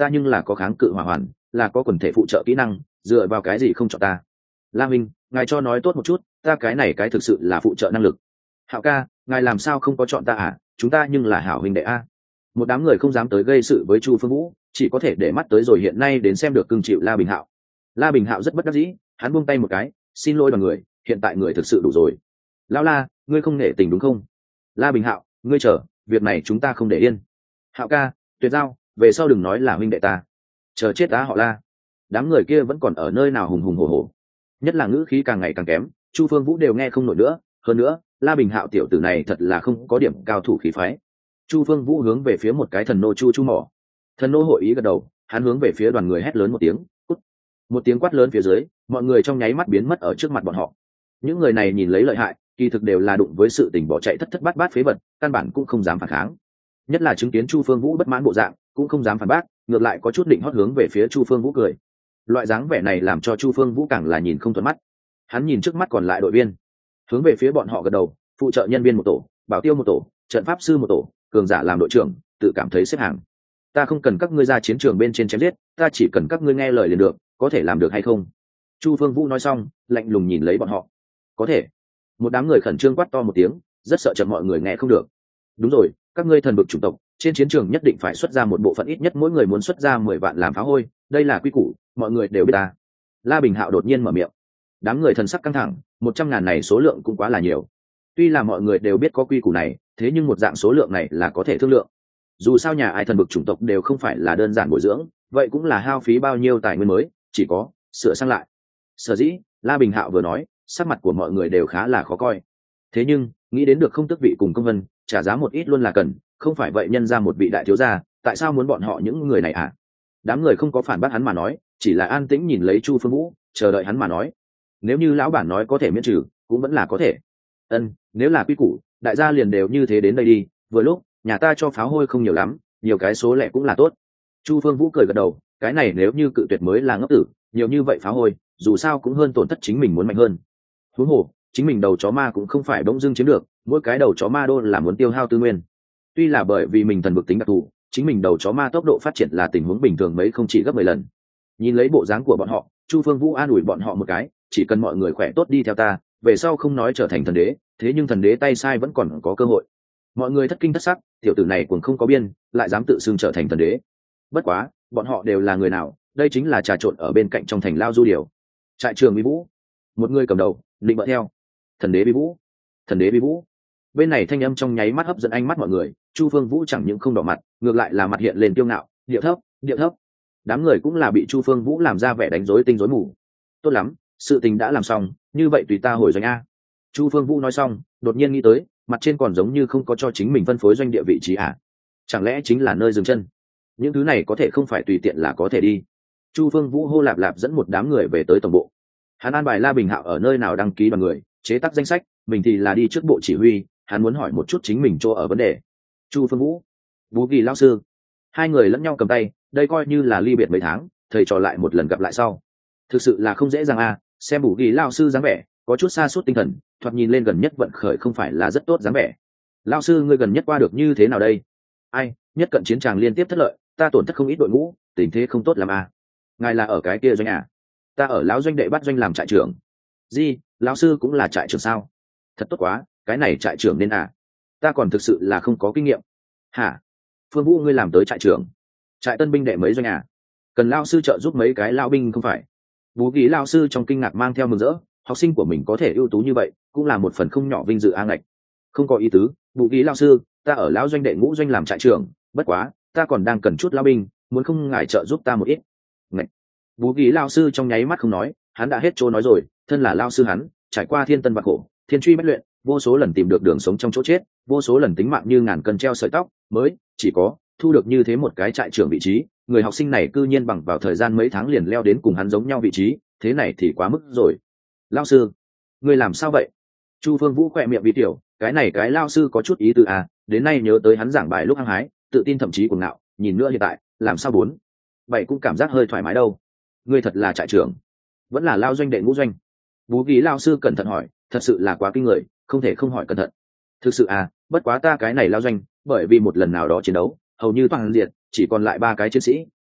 ta nhưng là có kháng cự hỏa hoàn, là có quần thể phụ trợ kỹ năng, dựa vào cái gì không chọn ta? La Minh, ngài cho nói tốt một chút, ta cái này cái thực sự là phụ trợ năng lực. Hạo ca, ngài làm sao không có chọn ta à? Chúng ta nhưng là hảo huynh đệ a. Một đám người không dám tới gây sự với Chu Phương Vũ, chỉ có thể để mắt tới rồi hiện nay đến xem được cưng chịu La Bình Hạo. La Bình Hạo rất bất đắc dĩ, hắn buông tay một cái, xin lỗi đoàn người, hiện tại người thực sự đủ rồi. Lão La, ngươi không nể tình đúng không? La Bình Hạo, ngươi chờ, việc này chúng ta không để yên. Hạo ca, tuyệt giao, về sau đừng nói là huynh đệ ta. Chờ chết á họ La. Đám người kia vẫn còn ở nơi nào hùng hùng hổ hổ, nhất là ngữ khí càng ngày càng kém, Chu Phương Vũ đều nghe không nổi nữa. Hơn nữa, La Bình Hạo tiểu tử này thật là không có điểm cao thủ khí phái. Chu Phương Vũ hướng về phía một cái thần nô chu chu mỏ. Thần nô hội ý gật đầu, hắn hướng về phía đoàn người hét lớn một tiếng, cút. Một tiếng quát lớn phía dưới, mọi người trong nháy mắt biến mất ở trước mặt bọn họ. Những người này nhìn lấy lợi hại, kỳ thực đều là đụng với sự tình bỏ chạy thất thất bát bát phế vật, căn bản cũng không dám phản kháng. Nhất là chứng kiến Chu Phương Vũ bất mãn bộ dạng, cũng không dám phản bác, ngược lại có chút định hót hướng về phía Chu Phương Vũ cười. Loại dáng vẻ này làm cho Chu Phương Vũ càng là nhìn không thuận mắt. Hắn nhìn trước mắt còn lại đội viên, hướng về phía bọn họ gật đầu, phụ trợ nhân viên một tổ, bảo tiêu một tổ, trận pháp sư một tổ, cường giả làm đội trưởng, tự cảm thấy xếp hàng. Ta không cần các ngươi ra chiến trường bên trên chém giết, ta chỉ cần các ngươi nghe lời liền được, có thể làm được hay không? Chu Phương Vũ nói xong, lạnh lùng nhìn lấy bọn họ. Có thể. Một đám người khẩn trương quát to một tiếng, rất sợ chậm mọi người nghe không được. Đúng rồi, các ngươi thần vực chủng tộc, trên chiến trường nhất định phải xuất ra một bộ phận, ít nhất mỗi người muốn xuất ra mười vạn làm phá hôi, đây là quy củ, mọi người đều biết ta. La Bình Hạo đột nhiên mở miệng. Đám người thần sắc căng thẳng, một trăm ngàn này số lượng cũng quá là nhiều. Tuy là mọi người đều biết có quy củ này, thế nhưng một dạng số lượng này là có thể thương lượng. Dù sao nhà ai thần vực chủng tộc đều không phải là đơn giản bồi dưỡng, vậy cũng là hao phí bao nhiêu tài nguyên mới, chỉ có sửa sang lại. Sở dĩ, La Bình Hạo vừa nói, sắc mặt của mọi người đều khá là khó coi. Thế nhưng, nghĩ đến được không tước vị cùng công vân, trả giá một ít luôn là cần, không phải vậy nhân ra một vị đại thiếu gia, tại sao muốn bọn họ những người này à? Đám người không có phản bác hắn mà nói, chỉ là an tĩnh nhìn lấy Chu Phương Vũ, chờ đợi hắn mà nói. Nếu như lão bản nói có thể miễn trừ, cũng vẫn là có thể. Ân, nếu là quy củ, đại gia liền đều như thế đến đây đi, vừa lúc nhà ta cho pháo hôi không nhiều lắm, nhiều cái số lẻ cũng là tốt. Chu Phương Vũ cười gật đầu, cái này nếu như cự tuyệt mới là ngốc tử, nhiều như vậy pháo hôi, dù sao cũng hơn tổn thất chính mình muốn mạnh hơn. Huống hồ, chính mình đầu chó ma cũng không phải bỗng dưng chiếm được, mỗi cái đầu chó ma đô là muốn tiêu hao tư nguyên. Tuy là bởi vì mình thần vực tính đặc thù, chính mình đầu chó ma tốc độ phát triển là tình huống bình thường mấy không chỉ gấp mười lần. Nhìn lấy bộ dáng của bọn họ, Chu Phương Vũ an ủi bọn họ một cái, chỉ cần mọi người khỏe tốt đi theo ta, về sau không nói trở thành thần đế, thế nhưng thần đế tay sai vẫn còn có cơ hội. Mọi người thất kinh thất sắc, tiểu tử này cũng không có biên, lại dám tự xưng trở thành thần đế. Bất quá, bọn họ đều là người nào, đây chính là trà trộn ở bên cạnh trong thành lao du điều. Trại trường Vi Vũ, một người cầm đầu, định bợ theo. Thần đế Vi Vũ, thần đế Vi Vũ. Bên này thanh âm trong nháy mắt hấp dẫn ánh mắt mọi người, Chu Phương Vũ chẳng những không đỏ mặt, ngược lại là mặt hiện lên kiêu ngạo, điệu thấp, điệu thấp. Đám người cũng là bị Chu Phương Vũ làm ra vẻ đánh rối tinh rối mù. Tốt lắm, sự tình đã làm xong, như vậy tùy ta hồi doanh a. Chu Phương Vũ nói xong, đột nhiên nghĩ tới, mặt trên còn giống như không có cho chính mình phân phối doanh địa vị trí à? Chẳng lẽ chính là nơi dừng chân? Những thứ này có thể không phải tùy tiện là có thể đi. Chu Phương Vũ hô lạp lạp dẫn một đám người về tới tổng bộ. Hắn an bài La Bình Hạo ở nơi nào đăng ký đoàn người, chế tác danh sách, mình thì là đi trước bộ chỉ huy, hắn muốn hỏi một chút chính mình chỗ ở vấn đề. Chu Phương Vũ, Vũ Kỳ lão sư, hai người lẫn nhau cầm tay, đây coi như là ly biệt mấy tháng, thầy trò lại một lần gặp lại sau. Thực sự là không dễ dàng à, xem Vũ Kỳ lão sư dáng vẻ, có chút sa sút tinh thần, thoạt nhìn lên gần nhất vận khởi không phải là rất tốt dáng vẻ. Lão sư ngươi gần nhất qua được như thế nào đây? Ai, nhất cận chiến tràng liên tiếp thất lợi, ta tổn thất không ít đội ngũ, tình thế không tốt làm à? Ngài là ở cái kia doanh à? Ta ở lão doanh đệ bắt doanh làm trại trưởng. Gì, lão sư cũng là trại trưởng sao? Thật tốt quá, cái này trại trưởng nên à? Ta còn thực sự là không có kinh nghiệm. Hả? Phương Vũ ngươi làm tới trại trưởng? Trại tân binh đệ mấy doanh à? Cần lão sư trợ giúp mấy cái lão binh không phải? Vũ Kỳ lão sư trong kinh ngạc mang theo mừng rỡ, học sinh của mình có thể ưu tú như vậy, cũng là một phần không nhỏ vinh dự an ngạch. Không có ý tứ, Vũ Kỳ lão sư, ta ở lão doanh đệ ngũ doanh làm trại trưởng, bất quá, ta còn đang cần chút lão binh, muốn không ngài trợ giúp ta một ít. Ngạch. Vũ Kỳ lão sư trong nháy mắt không nói, hắn đã hết chỗ nói rồi, thân là lão sư hắn, trải qua thiên tân vạn khổ, thiên truy bách luyện, vô số lần tìm được đường sống trong chỗ chết, vô số lần tính mạng như ngàn cân treo sợi tóc, mới chỉ có thu được như thế một cái trại trưởng vị trí. Người học sinh này cư nhiên bằng vào thời gian mấy tháng liền leo đến cùng hắn giống nhau vị trí, thế này thì quá mức rồi. Lão sư, ngươi làm sao vậy? Chu Phương Vũ khỏe miệng bị tiểu, cái này cái lão sư có chút ý tứ à, đến nay nhớ tới hắn giảng bài lúc hăng hái, tự tin thậm chí cuồng ngạo, nhìn nữa hiện tại, làm sao bốn? Vậy cũng cảm giác hơi thoải mái đâu. Ngươi thật là trại trưởng, vẫn là lao doanh đệ ngũ doanh. Vũ Kỳ lão sư cẩn thận hỏi, thật sự là quá kinh người, không thể không hỏi cẩn thận. Thực sự à, bất quá ta cái này lao doanh, bởi vì một lần nào đó chiến đấu, hầu như toàn diệt, chỉ còn lại ba cái chiến sĩ,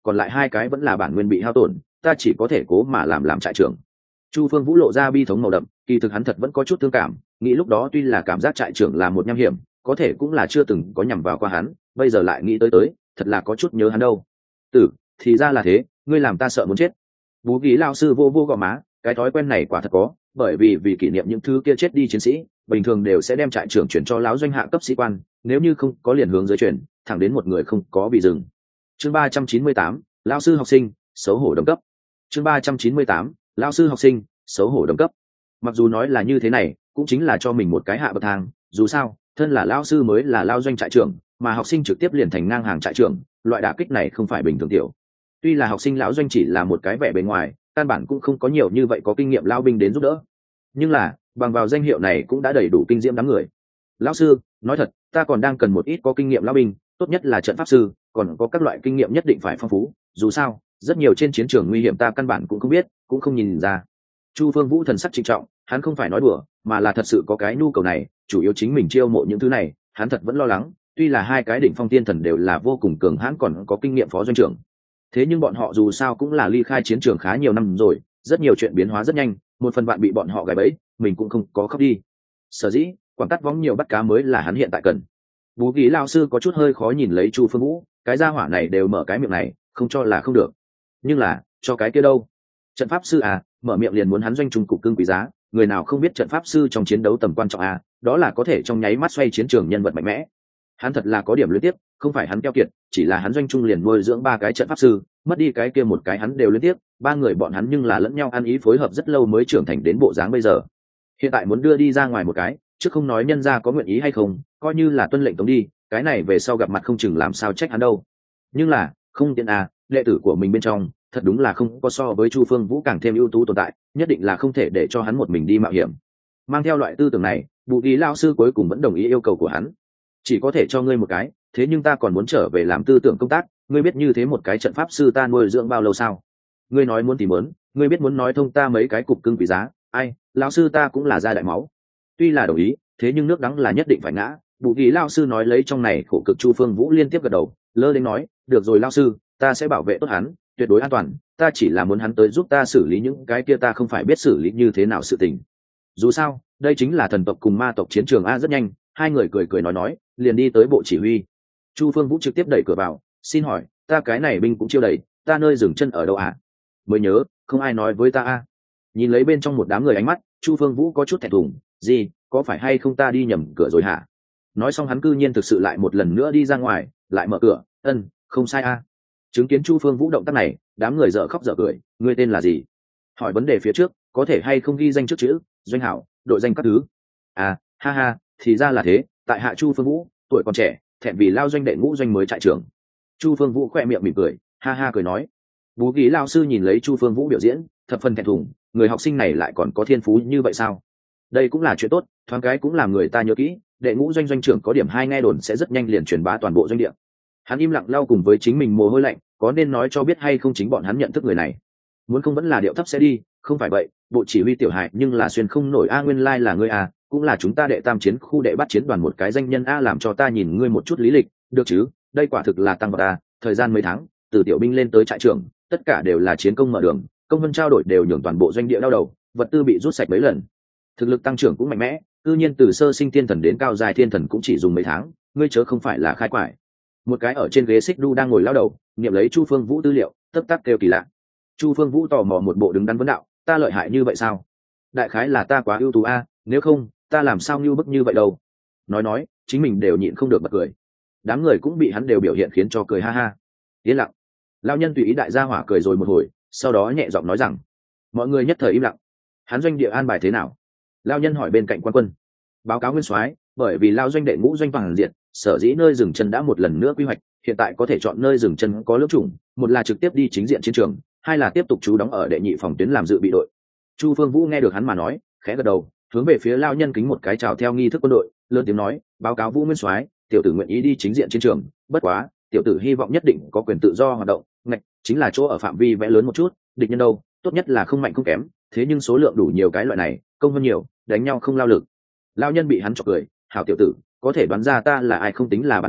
còn lại hai cái vẫn là bản nguyên bị hao tổn, ta chỉ có thể cố mà làm làm trại trưởng. Chu Phương Vũ lộ ra bi thống màu đậm, kỳ thực hắn thật vẫn có chút thương cảm, nghĩ lúc đó tuy là cảm giác trại trưởng là một nham hiểm, có thể cũng là chưa từng có nhằm vào qua hắn, bây giờ lại nghĩ tới tới, thật là có chút nhớ hắn đâu. Tử, thì ra là thế, ngươi làm ta sợ muốn chết. Bú Ký lão sư vô vô gò má, cái thói quen này quả thật có, bởi vì vì kỷ niệm những thứ kia chết đi chiến sĩ, bình thường đều sẽ đem trại trưởng chuyển cho lão doanh hạ cấp sĩ quan, nếu như không có liền hướng dưới chuyển, thẳng đến một người không có bị dừng. Chương ba trăm chín mươi tám, lão sư học sinh, xấu hổ đồng cấp. Chương ba trăm chín mươi tám, lão sư học sinh, xấu hổ đồng cấp. Mặc dù nói là như thế này, cũng chính là cho mình một cái hạ bậc thang, dù sao, thân là lão sư mới là lão doanh trại trưởng, mà học sinh trực tiếp liền thành ngang hàng trại trưởng, loại đả kích này không phải bình thường tiểu. Tuy là học sinh lão doanh chỉ là một cái vẻ bề ngoài, căn bản cũng không có nhiều như vậy có kinh nghiệm lão binh đến giúp đỡ, nhưng là bằng vào danh hiệu này cũng đã đầy đủ kinh diễm đám người. Lão sư, nói thật, ta còn đang cần một ít có kinh nghiệm lão binh, tốt nhất là trận pháp sư, còn có các loại kinh nghiệm nhất định phải phong phú, dù sao rất nhiều trên chiến trường nguy hiểm ta căn bản cũng không biết, cũng không nhìn ra. Chu Phương Vũ thần sắc trịnh trọng, hắn không phải nói đùa, mà là thật sự có cái nhu cầu này, chủ yếu chính mình chiêu mộ những thứ này, hắn thật vẫn lo lắng, tuy là hai cái đỉnh phong tiên thần đều là vô cùng cường hãn còn có kinh nghiệm phó doanh trưởng, thế nhưng bọn họ dù sao cũng là ly khai chiến trường khá nhiều năm rồi, rất nhiều chuyện biến hóa rất nhanh, một phần bạn bị bọn họ gài bẫy, mình cũng không có khóc đi. Sở dĩ quảng tắt vóng nhiều bắt cá mới là hắn hiện tại cần. Bú Ký lao sư có chút hơi khó nhìn lấy Chu Phương Vũ, cái gia hỏa này đều mở cái miệng này, không cho là không được, nhưng là cho cái kia đâu? Trận pháp sư à, mở miệng liền muốn hắn doanh trung cục cưng quý giá, người nào không biết trận pháp sư trong chiến đấu tầm quan trọng à, đó là có thể trong nháy mắt xoay chiến trường nhân vật mạnh mẽ. Hắn thật là có điểm liên tiếp, không phải hắn keo kiệt, chỉ là hắn doanh trung liền nuôi dưỡng ba cái trận pháp sư, mất đi cái kia một cái hắn đều liên tiếp, ba người bọn hắn nhưng là lẫn nhau ăn ý phối hợp rất lâu mới trưởng thành đến bộ dáng bây giờ. Hiện tại muốn đưa đi ra ngoài một cái, chứ không nói nhân gia có nguyện ý hay không, coi như là tuân lệnh tống đi, cái này về sau gặp mặt không chừng làm sao trách hắn đâu. Nhưng là không tiện à, đệ tử của mình bên trong thật đúng là không có so với Chu Phương Vũ càng thêm ưu tú tồn tại, nhất định là không thể để cho hắn một mình đi mạo hiểm. Mang theo loại tư tưởng này, Bù Ký lao sư cuối cùng vẫn đồng ý yêu cầu của hắn, chỉ có thể cho ngươi một cái, thế nhưng ta còn muốn trở về làm tư tưởng công tác, ngươi biết như thế một cái trận pháp sư ta nuôi dưỡng bao lâu sao? Ngươi nói muốn thì muốn, ngươi biết muốn nói thông ta mấy cái cục cưng quý giá, ai, lão sư ta cũng là da đại máu. Tuy là đồng ý, thế nhưng nước đắng là nhất định phải ngã. Bù Ký lao sư nói lấy trong này khổ cực. Chu Phương Vũ liên tiếp gật đầu, lơ đến nói, được rồi lao sư, ta sẽ bảo vệ tốt hắn, tuyệt đối an toàn, ta chỉ là muốn hắn tới giúp ta xử lý những cái kia ta không phải biết xử lý như thế nào sự tình. Dù sao, đây chính là thần tộc cùng ma tộc chiến trường a. Rất nhanh, hai người cười cười nói nói, liền đi tới bộ chỉ huy. Chu Phương Vũ trực tiếp đẩy cửa vào, xin hỏi, ta cái này binh cũng chiêu đầy, ta nơi dừng chân ở đâu ạ? À? Mới nhớ, không ai nói với ta a. Nhìn lấy bên trong một đám người ánh mắt, Chu Phương Vũ có chút thẹn thùng, gì, có phải hay không ta đi nhầm cửa rồi hả? Nói xong hắn cư nhiên thực sự lại một lần nữa đi ra ngoài, lại mở cửa, ân, không sai a. Chứng kiến Chu Phương Vũ động tác này, đám người dở khóc dở cười, ngươi tên là gì? Hỏi vấn đề phía trước, có thể hay không ghi danh trước chữ, doanh hảo, đội danh các thứ. À, ha ha, thì ra là thế, tại hạ Chu Phương Vũ, tuổi còn trẻ, thẹn vì lao doanh đệ ngũ doanh mới trại trưởng. Chu Phương Vũ khoe miệng mỉm cười, ha ha cười nói. Bú Ký lao sư nhìn lấy Chu Phương Vũ biểu diễn, thập phần thẹn thùng, người học sinh này lại còn có thiên phú như vậy sao? Đây cũng là chuyện tốt, thoáng cái cũng làm người ta nhớ kỹ, đệ ngũ doanh doanh trưởng có điểm hai nghe đồn sẽ rất nhanh liền truyền bá toàn bộ doanh địa. Hắn im lặng lau cùng với chính mình mồ hôi lạnh, có nên nói cho biết hay không chính bọn hắn nhận thức người này. Muốn không vẫn là điệu thấp sẽ đi, không phải vậy, bộ chỉ huy tiểu hại nhưng là xuyên không nổi a. Nguyên lai là ngươi à, cũng là chúng ta đệ tam chiến khu đệ bắt chiến đoàn một cái danh nhân a. Làm cho ta nhìn ngươi một chút lý lịch, được chứ? Đây quả thực là tăng vào ta, thời gian mấy tháng, từ tiểu binh lên tới trại trưởng, tất cả đều là chiến công mở đường, công vân trao đổi đều nhường toàn bộ doanh địa đau đầu, vật tư bị rút sạch mấy lần, thực lực tăng trưởng cũng mạnh mẽ, tự nhiên từ sơ sinh thiên thần đến cao dài thiên thần cũng chỉ dùng mấy tháng, ngươi chớ không phải là khai quải. Một cái ở trên ghế xích đu đang ngồi lao đầu, niệm lấy Chu Phương Vũ tư liệu, tấp tắc kêu kỳ lạ. Chu Phương Vũ tò mò một bộ đứng đắn vấn đạo, ta lợi hại như vậy sao? Đại khái là ta quá ưu tú a, nếu không ta làm sao như bức như vậy đâu. Nói nói chính mình đều nhịn không được bật cười, đám người cũng bị hắn đều biểu hiện khiến cho cười ha ha. Yên lặng. Lao nhân tùy ý đại gia hỏa cười rồi một hồi, sau đó nhẹ giọng nói rằng, mọi người nhất thời im lặng. Hắn doanh địa an bài thế nào? Lao nhân hỏi bên cạnh quan quân. Báo cáo nguyên soái, bởi vì lao doanh đệ ngũ doanh toàn diện, sở dĩ nơi dừng chân đã một lần nữa quy hoạch, hiện tại có thể chọn nơi dừng chân có lưỡng chủng, một là trực tiếp đi chính diện chiến trường, hai là tiếp tục trú đóng ở đệ nhị phòng tuyến làm dự bị đội. Chu Phương Vũ nghe được hắn mà nói, khẽ gật đầu, hướng về phía lao nhân kính một cái chào theo nghi thức quân đội, lớn tiếng nói, báo cáo Vũ nguyên soái, tiểu tử nguyện ý đi chính diện chiến trường, bất quá tiểu tử hy vọng nhất định có quyền tự do hoạt động, ngạch chính là chỗ ở phạm vi vẽ lớn một chút, địch nhân đâu tốt nhất là không mạnh không kém, thế nhưng số lượng đủ nhiều cái loại này, công hơn nhiều, đánh nhau không lao lực. Lao nhân bị hắn chọc cười, hảo tiểu tử, có thể đoán ra ta là ai không tính là bản lĩnh,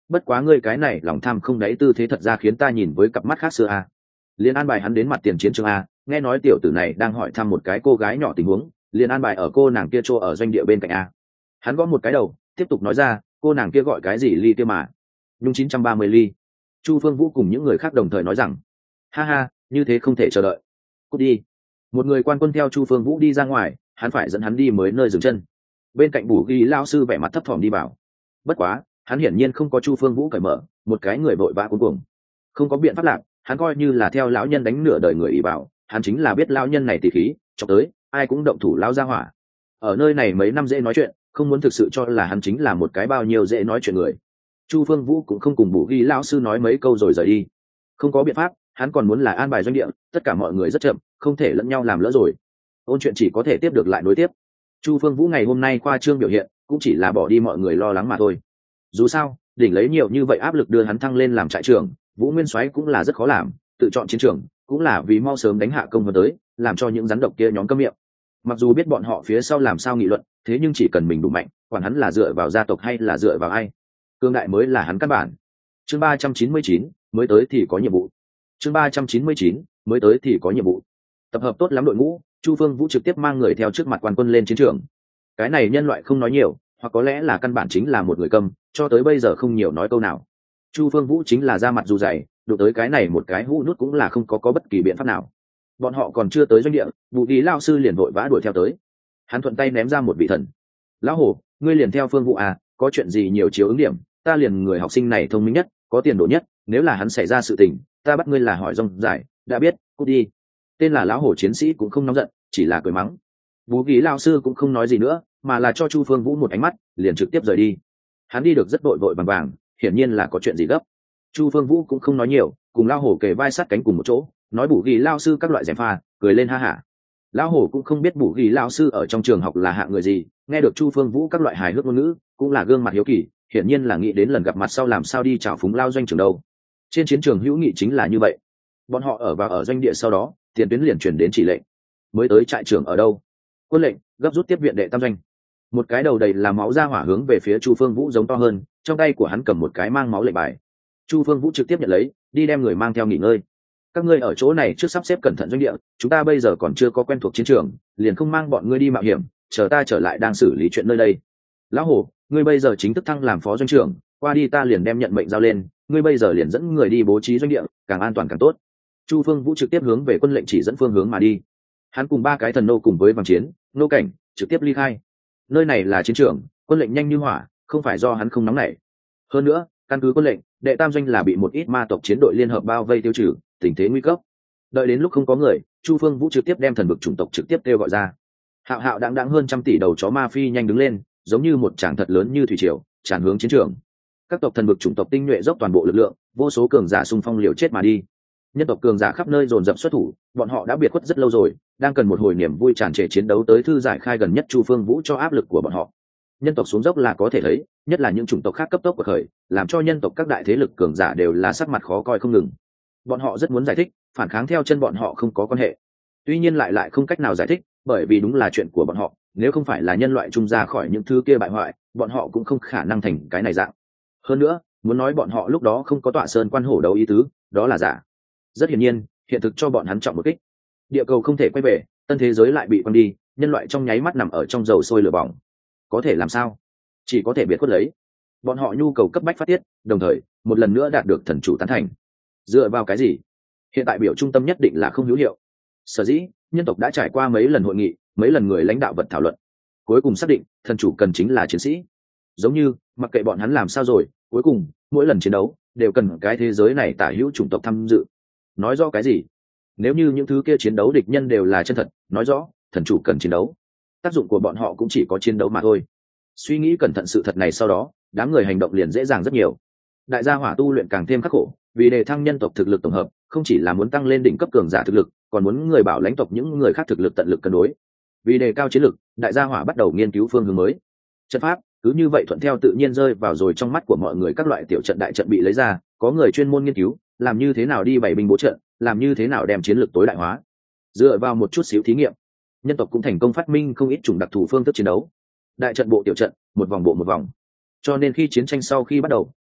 bất quá ngươi cái này lòng tham không đáy tư thế thật ra khiến ta nhìn với cặp mắt khác xưa a. Liên an bài hắn đến mặt tiền chiến trường a, nghe nói tiểu tử này đang hỏi thăm một cái cô gái nhỏ tình huống, liền an bài ở cô nàng kia chỗ ở doanh địa bên cạnh a. Hắn gõ một cái đầu, tiếp tục nói ra, cô nàng kia gọi cái gì ly kia mà? Nhung chín trăm ba mươi ly. Chu Phương Vũ cùng những người khác đồng thời nói rằng, ha ha, như thế không thể chờ đợi. Cút đi. Một người quan quân theo Chu Phương Vũ đi ra ngoài, hắn phải dẫn hắn đi mới nơi dừng chân. Bên cạnh Bù Ghi lao sư vẻ mặt thấp thỏm đi vào. Bất quá, hắn hiển nhiên không có Chu Phương Vũ cởi mở, một cái người vội vã cuống cuồng. Không có biện pháp lạc, hắn coi như là theo lão nhân đánh nửa đời người ỷ bảo, hắn chính là biết lão nhân này tỉ khí, cho tới ai cũng động thủ lao ra hỏa. Ở nơi này mấy năm dễ nói chuyện, không muốn thực sự cho là hắn chính là một cái bao nhiêu dễ nói chuyện người. Chu Phương Vũ cũng không cùng Bù Ghi lão sư nói mấy câu rồi rời đi. Không có biện pháp, hắn còn muốn là an bài doanh địa, tất cả mọi người rất chậm, không thể lẫn nhau làm lỡ rồi. Ôn chuyện chỉ có thể tiếp được lại nối tiếp. Chu Phương Vũ ngày hôm nay khoa trương biểu hiện, cũng chỉ là bỏ đi mọi người lo lắng mà thôi. Dù sao, đỉnh lấy nhiều như vậy áp lực đưa hắn thăng lên làm trại trưởng, Vũ Nguyên Soái cũng là rất khó làm, tự chọn chiến trường, cũng là vì mau sớm đánh hạ công hơn tới, làm cho những rắn độc kia nhóm câm miệng. Mặc dù biết bọn họ phía sau làm sao nghị luận, thế nhưng chỉ cần mình đủ mạnh, quản hắn là dựa vào gia tộc hay là dựa vào ai, cương đại mới là hắn căn bản. Chương ba trăm chín mươi chín, mới tới thì có nhiệm vụ. Chương ba trăm chín mươi chín, mới tới thì có nhiệm vụ. Tập hợp tốt lắm đội ngũ, Chu Phương Vũ trực tiếp mang người theo trước mặt quan quân lên chiến trường. Cái này nhân loại không nói nhiều, hoặc có lẽ là căn bản chính là một người câm, cho tới bây giờ không nhiều nói câu nào. Chu Phương Vũ chính là ra mặt dù dày, đụng tới cái này một cái hũ nút cũng là không có có bất kỳ biện pháp nào. Bọn họ còn chưa tới doanh địa, Bù Đi lao sư liền vội vã đuổi theo tới. Hắn thuận tay ném ra một vị thần. Lão hổ, ngươi liền theo Phương Vũ à, có chuyện gì nhiều chiếu ứng điểm, ta liền người học sinh này thông minh nhất, có tiền đồ nhất, nếu là hắn xảy ra sự tình, ta bắt ngươi là hỏi rông giải, đã biết, cút đi. Tên là lão hổ chiến sĩ cũng không nóng giận, chỉ là cười mắng. Bú Ghi lao sư cũng không nói gì nữa, mà là cho Chu Phương Vũ một ánh mắt, liền trực tiếp rời đi. Hắn đi được rất vội vội vàng vàng, hiển nhiên là có chuyện gì gấp. Chu Phương Vũ cũng không nói nhiều, cùng lão hổ kề vai sát cánh cùng một chỗ, nói Bú Ghi lao sư các loại gièm pha, cười lên ha hả. Lão hổ cũng không biết Bú Ghi lao sư ở trong trường học là hạng người gì, nghe được Chu Phương Vũ các loại hài hước ngôn ngữ, cũng là gương mặt hiếu kỳ, hiển nhiên là nghĩ đến lần gặp mặt sau làm sao đi chào phúng lao doanh trường đâu. Trên chiến trường hữu nghị chính là như vậy. Bọn họ ở vào ở doanh địa sau đó, tiền tuyến liền chuyển đến chỉ lệnh. Mới tới trại trưởng ở đâu? Quân lệnh, gấp rút tiếp viện đệ tam doanh. Một cái đầu đầy là máu ra hỏa hướng về phía Chu Phương Vũ giống to hơn, trong tay của hắn cầm một cái mang máu lệnh bài. Chu Phương Vũ trực tiếp nhận lấy, đi đem người mang theo nghỉ ngơi. Các ngươi ở chỗ này trước sắp xếp cẩn thận doanh địa, chúng ta bây giờ còn chưa có quen thuộc chiến trường, liền không mang bọn ngươi đi mạo hiểm, chờ ta trở lại đang xử lý chuyện nơi đây. Lão hổ, ngươi bây giờ chính thức thăng làm phó doanh trưởng, qua đi ta liền đem nhận mệnh giao lên, ngươi bây giờ liền dẫn người đi bố trí doanh địa, càng an toàn càng tốt. Chu Phương Vũ trực tiếp hướng về quân lệnh chỉ dẫn phương hướng mà đi. Hắn cùng ba cái thần nô cùng với vàng chiến, nô cảnh, trực tiếp ly khai. Nơi này là chiến trường, quân lệnh nhanh như hỏa, không phải do hắn không nóng nảy. Hơn nữa, căn cứ quân lệnh, đệ tam doanh là bị một ít ma tộc chiến đội liên hợp bao vây tiêu trừ, tình thế nguy cấp. Đợi đến lúc không có người, Chu Phương Vũ trực tiếp đem thần vực chủng tộc trực tiếp kêu gọi ra. Hạo hạo đãng đãng hơn trăm tỷ đầu chó ma phi nhanh đứng lên, giống như một tràng thật lớn như thủy triều, tràn hướng chiến trường. Các tộc thần vực chủng tộc tinh nhuệ dốc toàn bộ lực lượng, vô số cường giả xung phong liều chết mà đi. Nhân tộc cường giả khắp nơi dồn dập xuất thủ, bọn họ đã biệt khuất rất lâu rồi, đang cần một hồi niềm vui tràn trề chiến đấu tới thư giải khai gần nhất Chu Phương Vũ cho áp lực của bọn họ. Nhân tộc xuống dốc là có thể thấy, nhất là những chủng tộc khác cấp tốc của khởi, làm cho nhân tộc các đại thế lực cường giả đều là sắc mặt khó coi không ngừng. Bọn họ rất muốn giải thích, phản kháng theo chân bọn họ không có quan hệ. Tuy nhiên lại lại không cách nào giải thích, bởi vì đúng là chuyện của bọn họ, nếu không phải là nhân loại trung ra khỏi những thứ kia bại hoại, bọn họ cũng không khả năng thành cái này dạng. Hơn nữa, muốn nói bọn họ lúc đó không có tọa sơn quan hổ đấu ý tứ, đó là giả. Rất hiển nhiên, hiện thực cho bọn hắn trọng một kích. Địa cầu không thể quay về, tân thế giới lại bị quăng đi, nhân loại trong nháy mắt nằm ở trong dầu sôi lửa bỏng. Có thể làm sao? Chỉ có thể biệt khuất lấy. Bọn họ nhu cầu cấp bách phát tiết, đồng thời, một lần nữa đạt được thần chủ tán thành. Dựa vào cái gì? Hiện tại biểu trung tâm nhất định là không hữu hiệu. Sở dĩ, nhân tộc đã trải qua mấy lần hội nghị, mấy lần người lãnh đạo vật thảo luận. Cuối cùng xác định, thần chủ cần chính là chiến sĩ. Giống như, mặc kệ bọn hắn làm sao rồi, cuối cùng, mỗi lần chiến đấu, đều cần cái thế giới này tả hữu chủng tộc tham dự. Nói rõ cái gì? Nếu như những thứ kia chiến đấu địch nhân đều là chân thật, nói rõ, thần chủ cần chiến đấu. Tác dụng của bọn họ cũng chỉ có chiến đấu mà thôi. Suy nghĩ cẩn thận sự thật này sau đó, đám người hành động liền dễ dàng rất nhiều. Đại gia hỏa tu luyện càng thêm khắc khổ, vì đề thăng nhân tộc thực lực tổng hợp, không chỉ là muốn tăng lên đỉnh cấp cường giả thực lực, còn muốn người bảo lãnh tộc những người khác thực lực tận lực cân đối. Vì đề cao chiến lực, đại gia hỏa bắt đầu nghiên cứu phương hướng mới. Trận pháp cứ như vậy thuận theo tự nhiên rơi vào rồi trong mắt của mọi người, các loại tiểu trận đại trận bị lấy ra, có người chuyên môn nghiên cứu làm như thế nào đi bày binh bố trận, làm như thế nào đem chiến lược tối đại hóa. Dựa vào một chút xíu thí nghiệm, nhân tộc cũng thành công phát minh không ít chủng đặc thù phương thức chiến đấu. Đại trận bộ tiểu trận, một vòng bộ một vòng. Cho nên khi chiến tranh sau khi bắt đầu,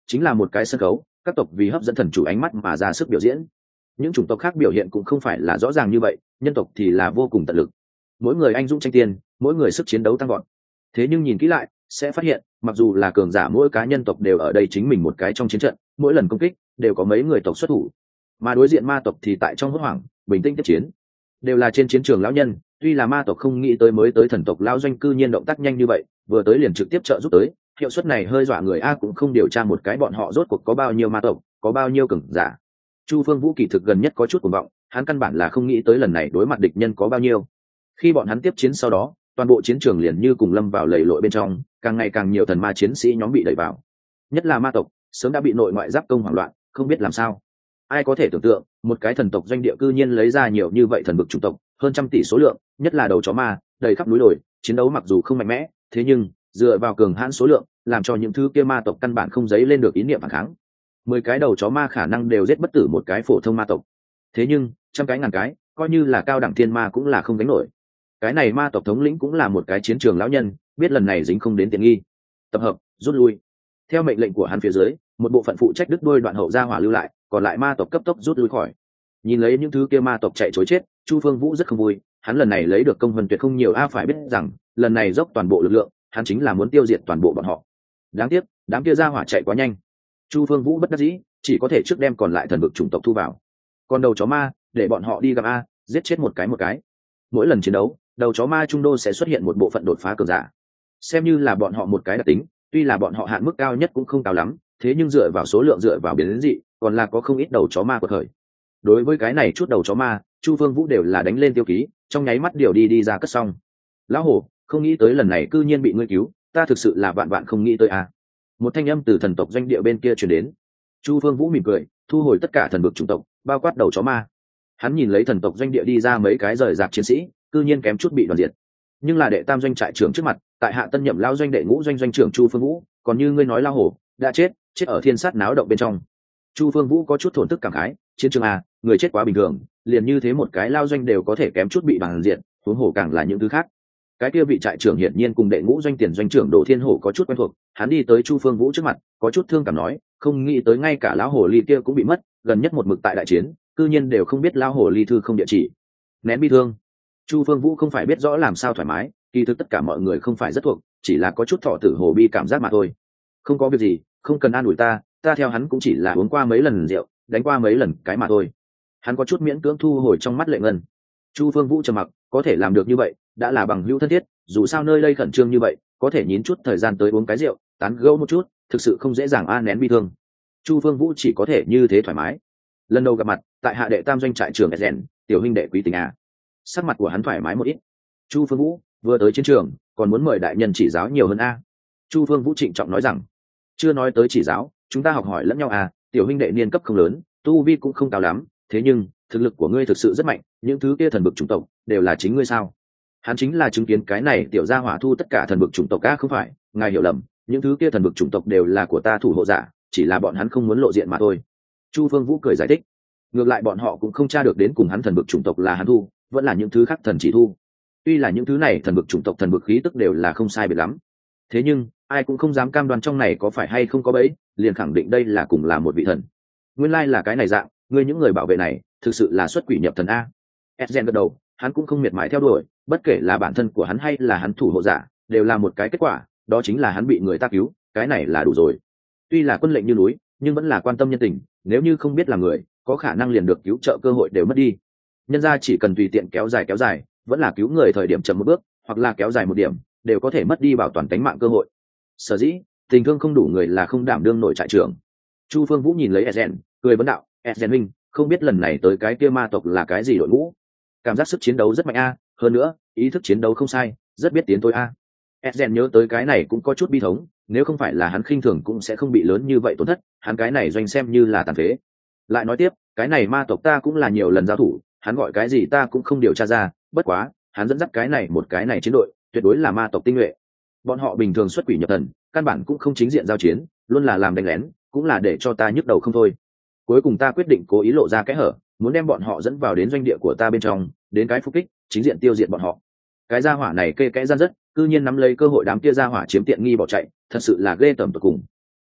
chính là một cái sân khấu, các tộc vì hấp dẫn thần chủ ánh mắt mà ra sức biểu diễn. Những chủng tộc khác biểu hiện cũng không phải là rõ ràng như vậy, nhân tộc thì là vô cùng tận lực, mỗi người anh dũng tranh tiền, mỗi người sức chiến đấu tăng gọn. Thế nhưng nhìn kỹ lại sẽ phát hiện, mặc dù là cường giả mỗi cá nhân tộc đều ở đây chính mình một cái trong chiến trận, mỗi lần công kích đều có mấy người tộc xuất thủ, mà đối diện ma tộc thì tại trong hốt hoảng bình tĩnh tiếp chiến, đều là trên chiến trường lão nhân. Tuy là ma tộc không nghĩ tới mới tới thần tộc lão doanh cư nhiên động tác nhanh như vậy, vừa tới liền trực tiếp trợ giúp tới, hiệu suất này hơi dọa người a, cũng không điều tra một cái bọn họ rốt cuộc có bao nhiêu ma tộc, có bao nhiêu cường giả. Chu Phương Vũ kỳ thực gần nhất có chút cuồng vọng, hắn căn bản là không nghĩ tới lần này đối mặt địch nhân có bao nhiêu. Khi bọn hắn tiếp chiến sau đó, toàn bộ chiến trường liền như cùng lâm vào lầy lội bên trong, càng ngày càng nhiều thần ma chiến sĩ nhóm bị đẩy vào, nhất là ma tộc sớm đã bị nội ngoại giáp công hoảng loạn, không biết làm sao. Ai có thể tưởng tượng một cái thần tộc doanh địa cư nhiên lấy ra nhiều như vậy thần vực chủng tộc, hơn trăm tỷ số lượng, nhất là đầu chó ma đầy khắp núi đồi, chiến đấu mặc dù không mạnh mẽ, thế nhưng dựa vào cường hãn số lượng làm cho những thứ kia ma tộc căn bản không dấy lên được ý niệm phản kháng. Mười cái đầu chó ma khả năng đều giết bất tử một cái phổ thông ma tộc, thế nhưng trăm cái ngàn cái coi như là cao đẳng thiên ma cũng là không đánh nổi. Cái này ma tộc thống lĩnh cũng là một cái chiến trường lão nhân, biết lần này dính không đến tiện nghi, tập hợp rút lui. Theo mệnh lệnh của hắn phía dưới, một bộ phận phụ trách đứt đuôi đoạn hậu gia hỏa lưu lại, còn lại ma tộc cấp tốc rút lui khỏi. Nhìn lấy những thứ kia ma tộc chạy trối chết, Chu Phương Vũ rất không vui, hắn lần này lấy được công vân tuyệt không nhiều a, phải biết rằng lần này dốc toàn bộ lực lượng, hắn chính là muốn tiêu diệt toàn bộ bọn họ. Đáng tiếc đám kia gia hỏa chạy quá nhanh, Chu Phương Vũ bất đắc dĩ chỉ có thể trước đem còn lại thần vực chủng tộc thu vào, còn đầu chó ma để bọn họ đi gặp a, giết chết một cái một cái. Mỗi lần chiến đấu, đầu chó ma trung đô sẽ xuất hiện một bộ phận đột phá cường giả, xem như là bọn họ một cái đặc tính. Tuy là bọn họ hạn mức cao nhất cũng không cao lắm, thế nhưng dựa vào số lượng, dựa vào biến dị, còn là có không ít đầu chó ma của thời. Đối với cái này chút đầu chó ma, Chu Phương Vũ đều là đánh lên tiêu ký, trong nháy mắt điều đi đi ra cất xong. Lão hổ, không nghĩ tới lần này cư nhiên bị ngươi cứu, ta thực sự là vạn vạn không nghĩ tới à. Một thanh âm từ thần tộc doanh địa bên kia truyền đến. Chu Phương Vũ mỉm cười, thu hồi tất cả thần vực chủng tộc, bao quát đầu chó ma. Hắn nhìn lấy thần tộc doanh địa đi ra mấy cái rời rạc chiến sĩ, cư nhiên kém chút bị đoàn diệt. Nhưng là đệ tam doanh trại trưởng trước mặt, tại hạ tân nhậm lao doanh đệ ngũ doanh doanh trưởng Chu Phương Vũ, còn như ngươi nói lao hổ đã chết, chết ở thiên sát náo động bên trong. Chu Phương Vũ có chút thổn thức cảm khái, chiến trường à, người chết quá bình thường, liền như thế một cái lao doanh đều có thể kém chút bị bằng diện, huống hồ càng là những thứ khác. Cái kia vị trại trưởng hiển nhiên cùng đệ ngũ doanh tiền doanh trưởng Đỗ Thiên Hổ có chút quen thuộc, hắn đi tới Chu Phương Vũ trước mặt, có chút thương cảm nói, không nghĩ tới ngay cả lão hồ ly kia cũng bị mất, gần nhất một mực tại đại chiến, cư nhiên đều không biết lão hồ ly thư không địa chỉ. Nén bi thương. Chu Phương Vũ không phải biết rõ làm sao thoải mái, kỳ thực tất cả mọi người không phải rất thuộc, chỉ là có chút thọ tử hồ bi cảm giác mà thôi. Không có việc gì, không cần an ủi ta, ta theo hắn cũng chỉ là uống qua mấy lần rượu, đánh qua mấy lần cái mà thôi. Hắn có chút miễn cưỡng thu hồi trong mắt lệ ngân. Chu Phương Vũ trầm mặc, có thể làm được như vậy đã là bằng hữu thân thiết, dù sao nơi đây khẩn trương như vậy, có thể nhín chút thời gian tới uống cái rượu, tán gẫu một chút, thực sự không dễ dàng a, nén bi thương. Chu Phương Vũ chỉ có thể như thế thoải mái. Lần đầu gặp mặt, tại hạ đệ tam doanh trại trưởng Ezen, tiểu huynh đệ quý tình à. Sắc mặt của hắn thoải mái một ít. Chu Phương Vũ vừa tới chiến trường, còn muốn mời đại nhân chỉ giáo nhiều hơn a. Chu Phương Vũ trịnh trọng nói rằng, chưa nói tới chỉ giáo, chúng ta học hỏi lẫn nhau à, tiểu huynh đệ niên cấp không lớn, tu vi cũng không cao lắm, thế nhưng thực lực của ngươi thực sự rất mạnh, những thứ kia thần bực chủng tộc đều là chính ngươi sao? Hắn chính là chứng kiến cái này tiểu gia hỏa thu tất cả thần bực chủng tộc a, không phải, ngài hiểu lầm, những thứ kia thần bực chủng tộc đều là của ta thủ hộ giả, chỉ là bọn hắn không muốn lộ diện mà thôi. Chu Phương Vũ cười giải thích, ngược lại bọn họ cũng không tra được đến cùng hắn thần bực chủng tộc là hắn thu, vẫn là những thứ khác thần chỉ thu. Tuy là những thứ này thần bực chủng tộc thần bực khí tức đều là không sai biệt lắm, thế nhưng ai cũng không dám cam đoan trong này có phải hay không có bẫy, liền khẳng định đây là cùng là một vị thần. Nguyên lai là cái này dạng, ngươi những người bảo vệ này thực sự là xuất quỷ nhập thần a. Ezen gật đầu, hắn cũng không miệt mài theo đuổi, bất kể là bản thân của hắn hay là hắn thủ hộ giả, đều là một cái kết quả, đó chính là hắn bị người ta cứu, cái này là đủ rồi. Tuy là quân lệnh như núi, nhưng vẫn là quan tâm nhân tình, nếu như không biết là người, có khả năng liền được cứu trợ cơ hội đều mất đi. Nhân ra chỉ cần tùy tiện kéo dài kéo dài, vẫn là cứu người thời điểm chậm một bước, hoặc là kéo dài một điểm, đều có thể mất đi bảo toàn tính mạng cơ hội. Sở dĩ, tình thương không đủ người là không đảm đương nổi trại trưởng. Chu Phương Vũ nhìn lấy Ezen, cười vấn đạo, Ezen minh, không biết lần này tới cái kia ma tộc là cái gì đội ngũ? Cảm giác sức chiến đấu rất mạnh a, hơn nữa ý thức chiến đấu không sai, rất biết tiến tôi a. Ezen nhớ tới cái này cũng có chút bi thống, nếu không phải là hắn khinh thường cũng sẽ không bị lớn như vậy tổn thất, hắn cái này doanh xem như là tàn phế. Lại nói tiếp, cái này ma tộc ta cũng là nhiều lần giao thủ, hắn gọi cái gì ta cũng không điều tra ra, bất quá hắn dẫn dắt cái này một cái này chiến đội, tuyệt đối là ma tộc tinh nhuệ. Bọn họ bình thường xuất quỷ nhập thần, căn bản cũng không chính diện giao chiến, luôn là làm đánh lén, cũng là để cho ta nhức đầu không thôi. Cuối cùng ta quyết định cố ý lộ ra cái hở, muốn đem bọn họ dẫn vào đến doanh địa của ta bên trong, đến cái phục kích, chính diện tiêu diệt bọn họ. Cái gia hỏa này kê kẽ gian rất, cư nhiên nắm lấy cơ hội đám kia gia hỏa chiếm tiện nghi bỏ chạy, thật sự là ghê tởm tột cùng.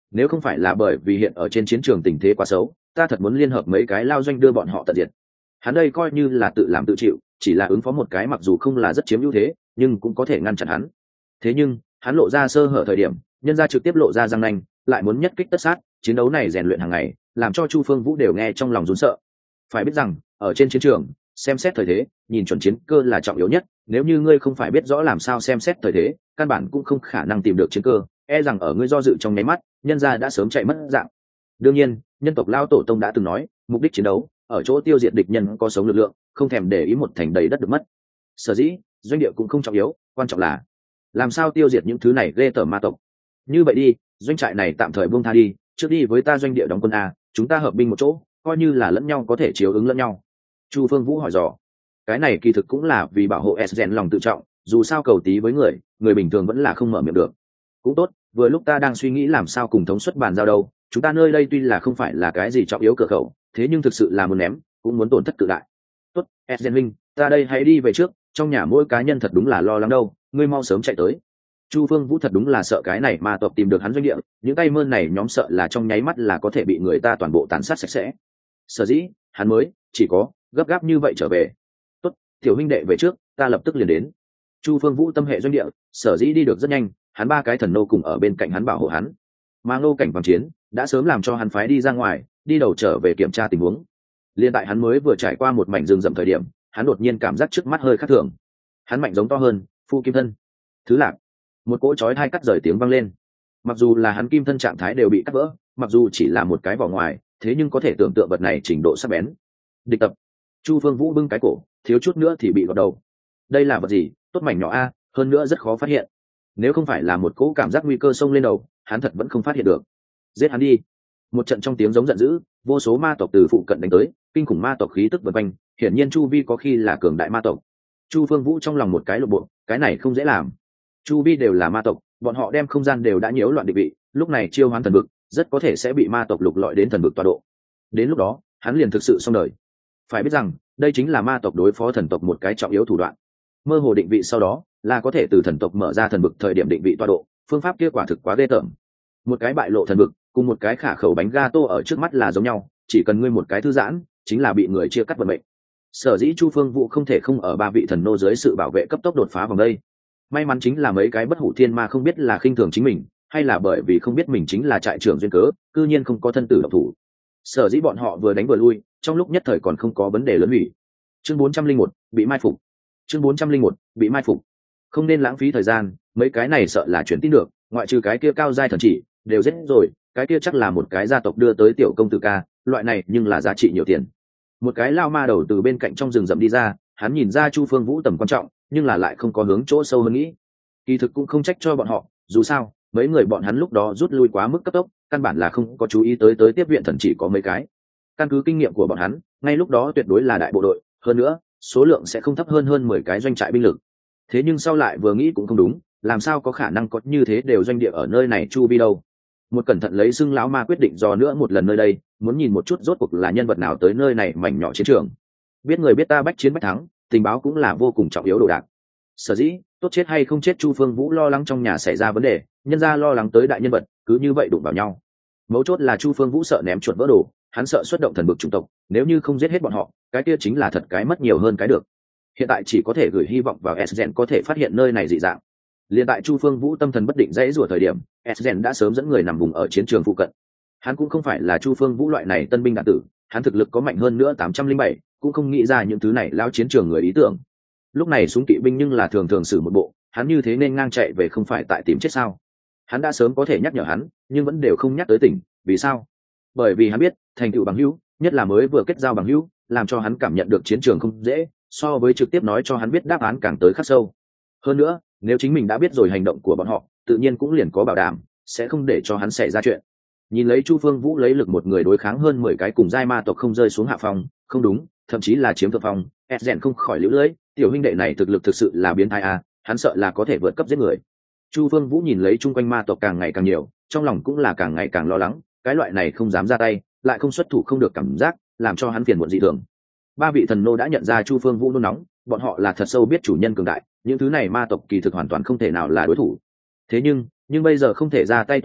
nếu không phải là bởi vì hiện ở trên chiến trường tình thế quá xấu, ta thật muốn liên hợp mấy cái lao doanh đưa bọn họ tận diệt. Hắn đây coi như là tự làm tự chịu, chỉ là ứng phó một cái mặc dù không là rất chiếm ưu thế, nhưng cũng có thể ngăn chặn hắn. Thế nhưng hắn lộ ra sơ hở thời điểm, nhân ra trực tiếp lộ ra răng nanh, lại muốn nhất kích tất sát. Chiến đấu này rèn luyện hàng ngày, làm cho Chu Phương Vũ đều nghe trong lòng run sợ. Phải biết rằng ở trên chiến trường, xem xét thời thế, nhìn chuẩn chiến cơ là trọng yếu nhất. Nếu như ngươi không phải biết rõ làm sao xem xét thời thế, căn bản cũng không khả năng tìm được chiến cơ, e rằng ở ngươi do dự trong nháy mắt, nhân ra đã sớm chạy mất dạng. Đương nhiên, nhân tộc lao tổ tông đã từng nói, mục đích chiến đấu ở chỗ tiêu diệt địch nhân có sống lực lượng, không thèm để ý một thành đầy đất được mất. Sở dĩ doanh địa cũng không trọng yếu, quan trọng là làm sao tiêu diệt những thứ này ghê tởm ma tộc. Như vậy đi, doanh trại này tạm thời buông tha đi, trước đi với ta doanh địa đóng quân a, chúng ta hợp binh một chỗ, coi như là lẫn nhau có thể chiếu ứng lẫn nhau. Chu Phương Vũ hỏi dò, cái này kỳ thực cũng là vì bảo hộ Esgen lòng tự trọng, dù sao cầu tí với người, người bình thường vẫn là không mở miệng được. Cũng tốt, vừa lúc ta đang suy nghĩ làm sao cùng thống suất bàn giao đâu, chúng ta nơi đây tuy là không phải là cái gì trọng yếu cửa khẩu, thế nhưng thực sự là muốn ném, cũng muốn tổn thất cự đại. Tốt, Esgen Minh, ta đây hãy đi về trước, trong nhà mỗi cá nhân thật đúng là lo lắng đâu, ngươi mau sớm chạy tới. Chu Phương Vũ thật đúng là sợ cái này ma tộc tìm được hắn doanh địa, những tay mơn này nhóm sợ là trong nháy mắt là có thể bị người ta toàn bộ tàn sát sạch sẽ. Sở dĩ, hắn mới chỉ có gấp gáp như vậy trở về. Tốt, tiểu huynh đệ về trước, ta lập tức liền đến. Chu Phương Vũ tâm hệ doanh địa, sở dĩ đi được rất nhanh, hắn ba cái thần nô cùng ở bên cạnh hắn bảo hộ hắn. Mà Ngô Cảnh Vàng Chiến đã sớm làm cho hắn phái đi ra ngoài, đi đầu trở về kiểm tra tình huống. Liên tại hắn mới vừa trải qua một mảnh rừng rậm thời điểm, hắn đột nhiên cảm giác trước mắt hơi khác thường. Hắn mạnh giống to hơn, phu kim thân. Thứ lạc, một cỗ chói tai cắt rời tiếng vang lên. Mặc dù là hắn kim thân trạng thái đều bị cắt vỡ, mặc dù chỉ là một cái vỏ ngoài, thế nhưng có thể tưởng tượng vật này trình độ sắc bén. Địch tập. Chu Phương Vũ bưng cái cổ, thiếu chút nữa thì bị gọt đầu. Đây là vật gì? Tốt mảnh nhỏ a, hơn nữa rất khó phát hiện. Nếu không phải là một cỗ cảm giác nguy cơ xông lên đầu, hắn thật vẫn không phát hiện được. Giết hắn đi. Một trận trong tiếng giống giận dữ, vô số ma tộc từ phụ cận đánh tới, kinh khủng ma tộc khí tức vần quanh, hiển nhiên chu vi có khi là cường đại ma tộc. Chu Phương Vũ trong lòng một cái lộ bộ, cái này không dễ làm. Chu vi đều là ma tộc, bọn họ đem không gian đều đã nhiễu loạn định vị, lúc này chiêu hoán thần vực, rất có thể sẽ bị ma tộc lục lọi đến thần vực tọa độ. Đến lúc đó, hắn liền thực sự xong đời. Phải biết rằng, đây chính là ma tộc đối phó thần tộc một cái trọng yếu thủ đoạn. Mơ hồ định vị sau đó, là có thể từ thần tộc mở ra thần vực thời điểm định vị tọa độ, phương pháp kia quả thực quá ghê tởm. Một cái bại lộ thần vực, cùng một cái khả khẩu bánh gato ở trước mắt là giống nhau, chỉ cần ngươi một cái thư giãn, chính là bị người chia cắt vận mệnh. Sở dĩ Chu Phương Vũ không thể không ở ba vị thần nô dưới sự bảo vệ cấp tốc đột phá vòng đây. May mắn chính là mấy cái bất hủ thiên ma không biết là khinh thường chính mình, hay là bởi vì không biết mình chính là trại trưởng duyên cớ, cư nhiên không có thân tử độc thủ. Sở dĩ bọn họ vừa đánh vừa lui, trong lúc nhất thời còn không có vấn đề lớn hủy. Chương bốn trăm linh một bị mai phục. Chương bốn trăm linh một bị mai phục. Không nên lãng phí thời gian, mấy cái này sợ là chuyển tin được, ngoại trừ cái kia cao giai thần chỉ, đều giết rồi, cái kia chắc là một cái gia tộc đưa tới tiểu công tử ca, loại này nhưng là giá trị nhiều tiền. Một cái lao ma đầu từ bên cạnh trong rừng rậm đi ra, hắn nhìn ra Chu Phương Vũ tầm quan trọng, nhưng là lại không có hướng chỗ sâu hơn nghĩ. Kỳ thực cũng không trách cho bọn họ, dù sao, mấy người bọn hắn lúc đó rút lui quá mức cấp tốc, căn bản là không có chú ý tới tới tiếp viện thần chỉ có mấy cái. Căn cứ kinh nghiệm của bọn hắn, ngay lúc đó tuyệt đối là đại bộ đội, hơn nữa, số lượng sẽ không thấp hơn hơn mười cái doanh trại binh lực. Thế nhưng sau lại vừa nghĩ cũng không đúng, làm sao có khả năng có như thế đều doanh địa ở nơi này chu vi đâu. Một cẩn thận lấy xưng lão ma quyết định dò nữa một lần nơi đây, muốn nhìn một chút rốt cuộc là nhân vật nào tới nơi này mảnh nhỏ chiến trường. Biết người biết ta bách chiến bách thắng, tình báo cũng là vô cùng trọng yếu đồ đạc. Sở dĩ, tốt chết hay không chết Chu Phương Vũ lo lắng trong nhà xảy ra vấn đề, nhân ra lo lắng tới đại nhân vật, cứ như vậy đụng vào nhau. Mấu chốt là Chu Phương Vũ sợ ném chuột vỡ đồ, hắn sợ xuất động thần bực chủng tộc, nếu như không giết hết bọn họ, cái kia chính là thật cái mất nhiều hơn cái được. Hiện tại chỉ có thể gửi hy vọng vào Esgen có thể phát hiện nơi này dị dạng. Liên tại Chu Phương Vũ tâm thần bất định dãy rủa thời điểm, Esgen đã sớm dẫn người nằm vùng ở chiến trường phụ cận. Hắn cũng không phải là Chu Phương Vũ loại này tân binh đạn tử, hắn thực lực có mạnh hơn nữa tám trăm linh bảy, cũng không nghĩ ra những thứ này lao chiến trường người ý tưởng. Lúc này súng kỵ binh nhưng là thường thường xử một bộ, hắn như thế nên ngang chạy về không phải tại tìm chết sao? Hắn đã sớm có thể nhắc nhở hắn, nhưng vẫn đều không nhắc tới tỉnh, vì sao? Bởi vì hắn biết, thành tựu bằng hữu, nhất là mới vừa kết giao bằng hữu, làm cho hắn cảm nhận được chiến trường không dễ, so với trực tiếp nói cho hắn biết đáp án càng tới khắc sâu. Hơn nữa, nếu chính mình đã biết rồi hành động của bọn họ, tự nhiên cũng liền có bảo đảm, sẽ không để cho hắn xảy ra chuyện. Nhìn lấy Chu Phương Vũ lấy lực một người đối kháng hơn mười cái cùng giai ma tộc không rơi xuống hạ phòng, không đúng, thậm chí là chiếm thượng phòng, Esgen không khỏi liễu lưỡi, tiểu huynh đệ này thực lực thực sự là biến thái à, hắn sợ là có thể vượt cấp giết người. Chu Phương Vũ nhìn lấy chung quanh ma tộc càng ngày càng nhiều, trong lòng cũng là càng ngày càng lo lắng, cái loại này không dám ra tay, lại không xuất thủ không được cảm giác, làm cho hắn phiền muộn dị thường. Ba vị thần nô đã nhận ra Chu Phương Vũ nôn nóng, bọn họ là thật sâu biết chủ nhân cường đại, những thứ này ma tộc kỳ thực hoàn toàn không thể nào là đối thủ. Thế nhưng, nhưng bây giờ không thể ra tay toàn lực,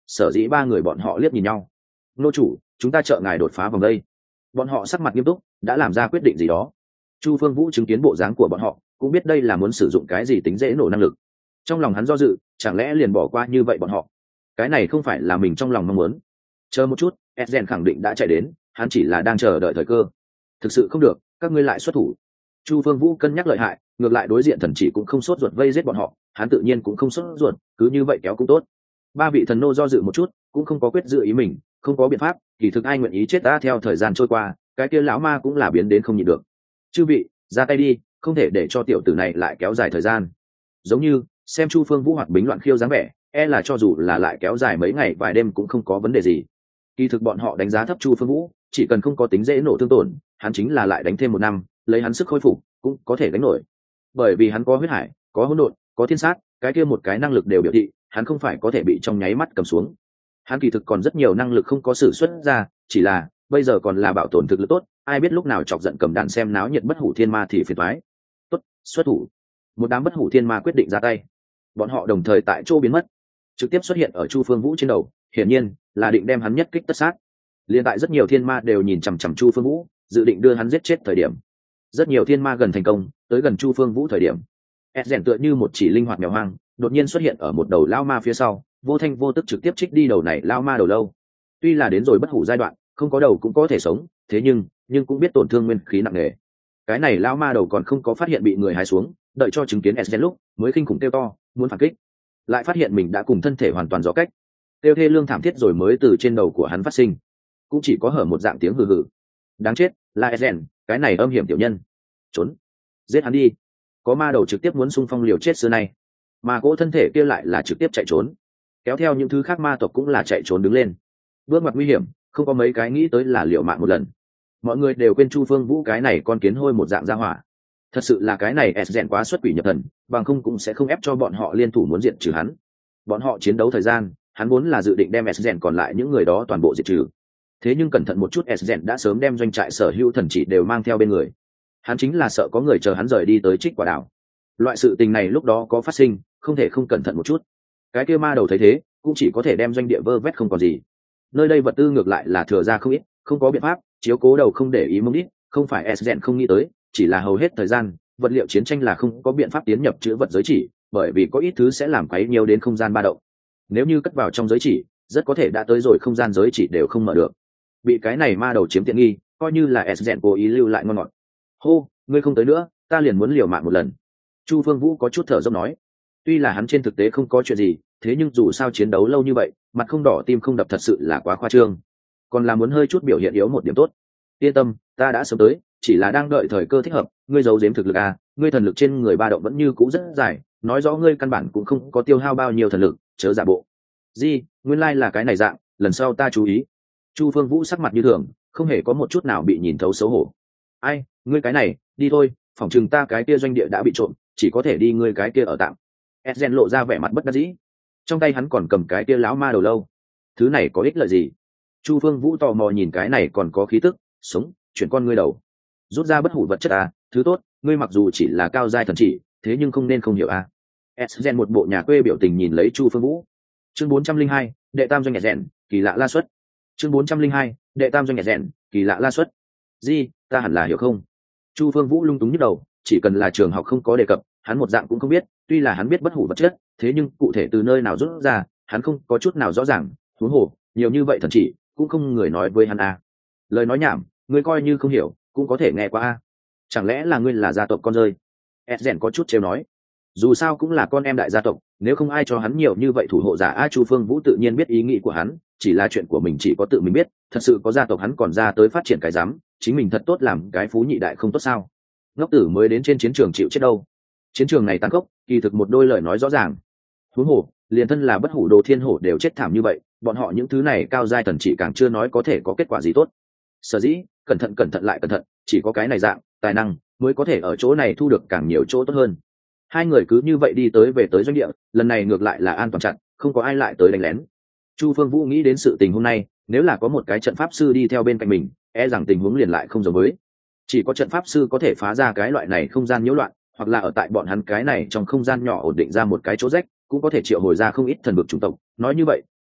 sở dĩ ba người bọn họ liếc nhìn nhau. Nô chủ, chúng ta trợ ngài đột phá vòng đây. Bọn họ sắc mặt nghiêm túc, đã làm ra quyết định gì đó. Chu Phương Vũ chứng kiến bộ dáng của bọn họ, cũng biết đây là muốn sử dụng cái gì tính dễ nổ năng lực. Trong lòng hắn do dự, chẳng lẽ liền bỏ qua như vậy bọn họ? Cái này không phải là mình trong lòng mong muốn. Chờ một chút, Esgen khẳng định đã chạy đến, hắn chỉ là đang chờ đợi thời cơ. Thực sự không được, các ngươi lại xuất thủ. Chu Phương Vũ cân nhắc lợi hại, ngược lại đối diện thần chỉ cũng không sốt ruột vây giết bọn họ, hắn tự nhiên cũng không sốt ruột, cứ như vậy kéo cũng tốt. Ba vị thần nô do dự một chút, cũng không có quyết dự ý mình, không có biện pháp, kỳ thực ai nguyện ý chết ta. Theo thời gian trôi qua, cái kia lão ma cũng là biến đến không nhịn được. Chư vị, ra tay đi, không thể để cho tiểu tử này lại kéo dài thời gian. Giống như xem Chu Phương Vũ hoạt bính loạn khiêu dáng vẻ, e là cho dù là lại kéo dài mấy ngày vài đêm cũng không có vấn đề gì. Kỳ thực bọn họ đánh giá thấp Chu Phương Vũ, chỉ cần không có tính dễ nổ thương tổn, hắn chính là lại đánh thêm một năm, lấy hắn sức khôi phục cũng có thể đánh nổi. Bởi vì hắn có huyết hải, có hỗn độn, có thiên sát, cái kia một cái năng lực đều biểu thị hắn không phải có thể bị trong nháy mắt cầm xuống. Hắn kỳ thực còn rất nhiều năng lực không có sử xuất ra, chỉ là bây giờ còn là bảo tồn thực lực tốt, ai biết lúc nào chọc giận cầm đàn xem náo nhiệt bất hủ thiên ma thì phiền toái. Tốt, xuất thủ. Một đám bất hủ thiên ma quyết định ra tay. Bọn họ đồng thời tại chỗ biến mất, trực tiếp xuất hiện ở Chu Phương Vũ trên đầu, hiển nhiên là định đem hắn nhất kích tất sát. Liên tại rất nhiều thiên ma đều nhìn chằm chằm Chu Phương Vũ, dự định đưa hắn giết chết thời điểm. Rất nhiều thiên ma gần thành công, tới gần Chu Phương Vũ thời điểm, Esgen tựa như một chỉ linh hoạt mèo hoang, đột nhiên xuất hiện ở một đầu lao ma phía sau, vô thanh vô tức trực tiếp trích đi đầu này lao ma đầu lâu. Tuy là đến rồi bất hủ giai đoạn, không có đầu cũng có thể sống, thế nhưng nhưng cũng biết tổn thương nguyên khí nặng nề. Cái này lao ma đầu còn không có phát hiện bị người hái xuống, đợi cho chứng kiến Esgen lúc mới kinh khủng kêu to, muốn phản kích, lại phát hiện mình đã cùng thân thể hoàn toàn rõ cách, kêu thê lương thảm thiết rồi mới từ trên đầu của hắn phát sinh, cũng chỉ có hở một dạng tiếng hừ hừ. Đáng chết, là Esgen, cái này âm hiểm tiểu nhân, trốn, giết hắn đi. Có ma đầu trực tiếp muốn xung phong liều chết xưa nay, mà cỗ thân thể kia lại là trực tiếp chạy trốn, kéo theo những thứ khác ma tộc cũng là chạy trốn đứng lên. Bước ngoặt nguy hiểm, không có mấy cái nghĩ tới là liều mạng một lần. Mọi người đều quên Chu Phương Vũ cái này con kiến hôi một dạng ra hỏa. Thật sự là cái này Esgen quá xuất quỷ nhập thần, bằng không cũng sẽ không ép cho bọn họ liên thủ muốn diệt trừ hắn. Bọn họ chiến đấu thời gian, hắn vốn là dự định đem Esgen còn lại những người đó toàn bộ diệt trừ. Thế nhưng cẩn thận một chút, Esgen đã sớm đem doanh trại sở hữu thần chỉ đều mang theo bên người. Hắn chính là sợ có người chờ hắn rời đi tới Trích Quả Đảo. Loại sự tình này lúc đó có phát sinh, không thể không cẩn thận một chút. Cái kia ma đầu thấy thế, cũng chỉ có thể đem doanh địa vơ vét không còn gì. Nơi đây vật tư ngược lại là thừa ra không ít, không có biện pháp, chiếu cố đầu không để ý mông đít, không phải Esgen không nghĩ tới, chỉ là hầu hết thời gian, vật liệu chiến tranh là không có biện pháp tiến nhập chữ vật giới chỉ, bởi vì có ít thứ sẽ làm quấy nhiều đến không gian ba động. Nếu như cất vào trong giới chỉ, rất có thể đã tới rồi không gian giới chỉ đều không mở được. Bị cái này ma đầu chiếm tiện nghi, coi như là Esgen cố ý lưu lại ngon ngọt. Hô, ngươi không tới nữa, ta liền muốn liều mạng một lần. Chu Phương Vũ có chút thở dốc nói. Tuy là hắn trên thực tế không có chuyện gì, thế nhưng dù sao chiến đấu lâu như vậy, mặt không đỏ tim không đập thật sự là quá khoa trương. Còn là muốn hơi chút biểu hiện yếu một điểm tốt. Yên tâm, ta đã sớm tới, chỉ là đang đợi thời cơ thích hợp. Ngươi giấu giếm thực lực à, ngươi thần lực trên người ba động vẫn như cũ rất dài, nói rõ ngươi căn bản cũng không có tiêu hao bao nhiêu thần lực, chớ giả bộ. Gì, nguyên lai là cái này dạng, lần sau ta chú ý. Chu Phương Vũ sắc mặt như thường, không hề có một chút nào bị nhìn thấu xấu hổ. Ai, ngươi cái này, đi thôi, phỏng chừng ta cái kia doanh địa đã bị trộm, chỉ có thể đi ngươi cái kia ở tạm. Esgen lộ ra vẻ mặt bất đắc dĩ, trong tay hắn còn cầm cái kia lão ma đầu lâu. Thứ này có ích lợi gì? Chu Phương Vũ tò mò nhìn cái này còn có khí tức, sống, chuyển con ngươi đầu, rút ra bất hủ vật chất à, thứ tốt, ngươi mặc dù chỉ là cao giai thần chỉ, thế nhưng không nên không hiểu à. Esgen một bộ nhà quê biểu tình nhìn lấy Chu Phương Vũ. Chương bốn trăm linh hai, đệ tam doanh Esgen, kỳ lạ la xuất. Chương bốn trăm linh hai, đệ tam doanh Esgen, kỳ lạ la xuất. Gì, ta hẳn là hiểu không? Chu Phương Vũ lung túng nhức đầu, chỉ cần là trường học không có đề cập, hắn một dạng cũng không biết, tuy là hắn biết bất hủ vật chất, thế nhưng cụ thể từ nơi nào rút ra, hắn không có chút nào rõ ràng, huống hồ, nhiều như vậy thần chỉ, cũng không người nói với hắn à. Lời nói nhảm, ngươi coi như không hiểu, cũng có thể nghe qua a. Chẳng lẽ là ngươi là gia tộc con rơi? Esgen có chút trêu nói. Dù sao cũng là con em đại gia tộc, nếu không ai cho hắn nhiều như vậy thủ hộ giả a. Chu Phương Vũ tự nhiên biết ý nghĩ của hắn, chỉ là chuyện của mình chỉ có tự mình biết, thật sự có gia tộc hắn còn ra tới phát triển cái dám, chính mình thật tốt làm cái phú nhị đại không tốt sao? Ngốc tử mới đến trên chiến trường chịu chết đâu. Chiến trường này tàn khốc, kỳ thực một đôi lời nói rõ ràng. Huống hồ, liền thân là bất hủ đồ thiên hổ đều chết thảm như vậy, bọn họ những thứ này cao giai thần chỉ càng chưa nói có thể có kết quả gì tốt. Sở dĩ, cẩn thận cẩn thận lại cẩn thận, chỉ có cái này dạng, tài năng mới có thể ở chỗ này thu được càng nhiều chỗ tốt hơn. Hai người cứ như vậy đi tới về tới doanh địa, lần này ngược lại là an toàn chặn, không có ai lại tới đánh lén. Chu Phương Vũ nghĩ đến sự tình hôm nay, nếu là có một cái trận pháp sư đi theo bên cạnh mình, e rằng tình huống liền lại không giống với. Chỉ có trận pháp sư có thể phá ra cái loại này không gian nhiễu loạn, hoặc là ở tại bọn hắn cái này trong không gian nhỏ ổn định ra một cái chỗ rách, cũng có thể triệu hồi ra không ít thần vực chủng tộc. Nói như vậy,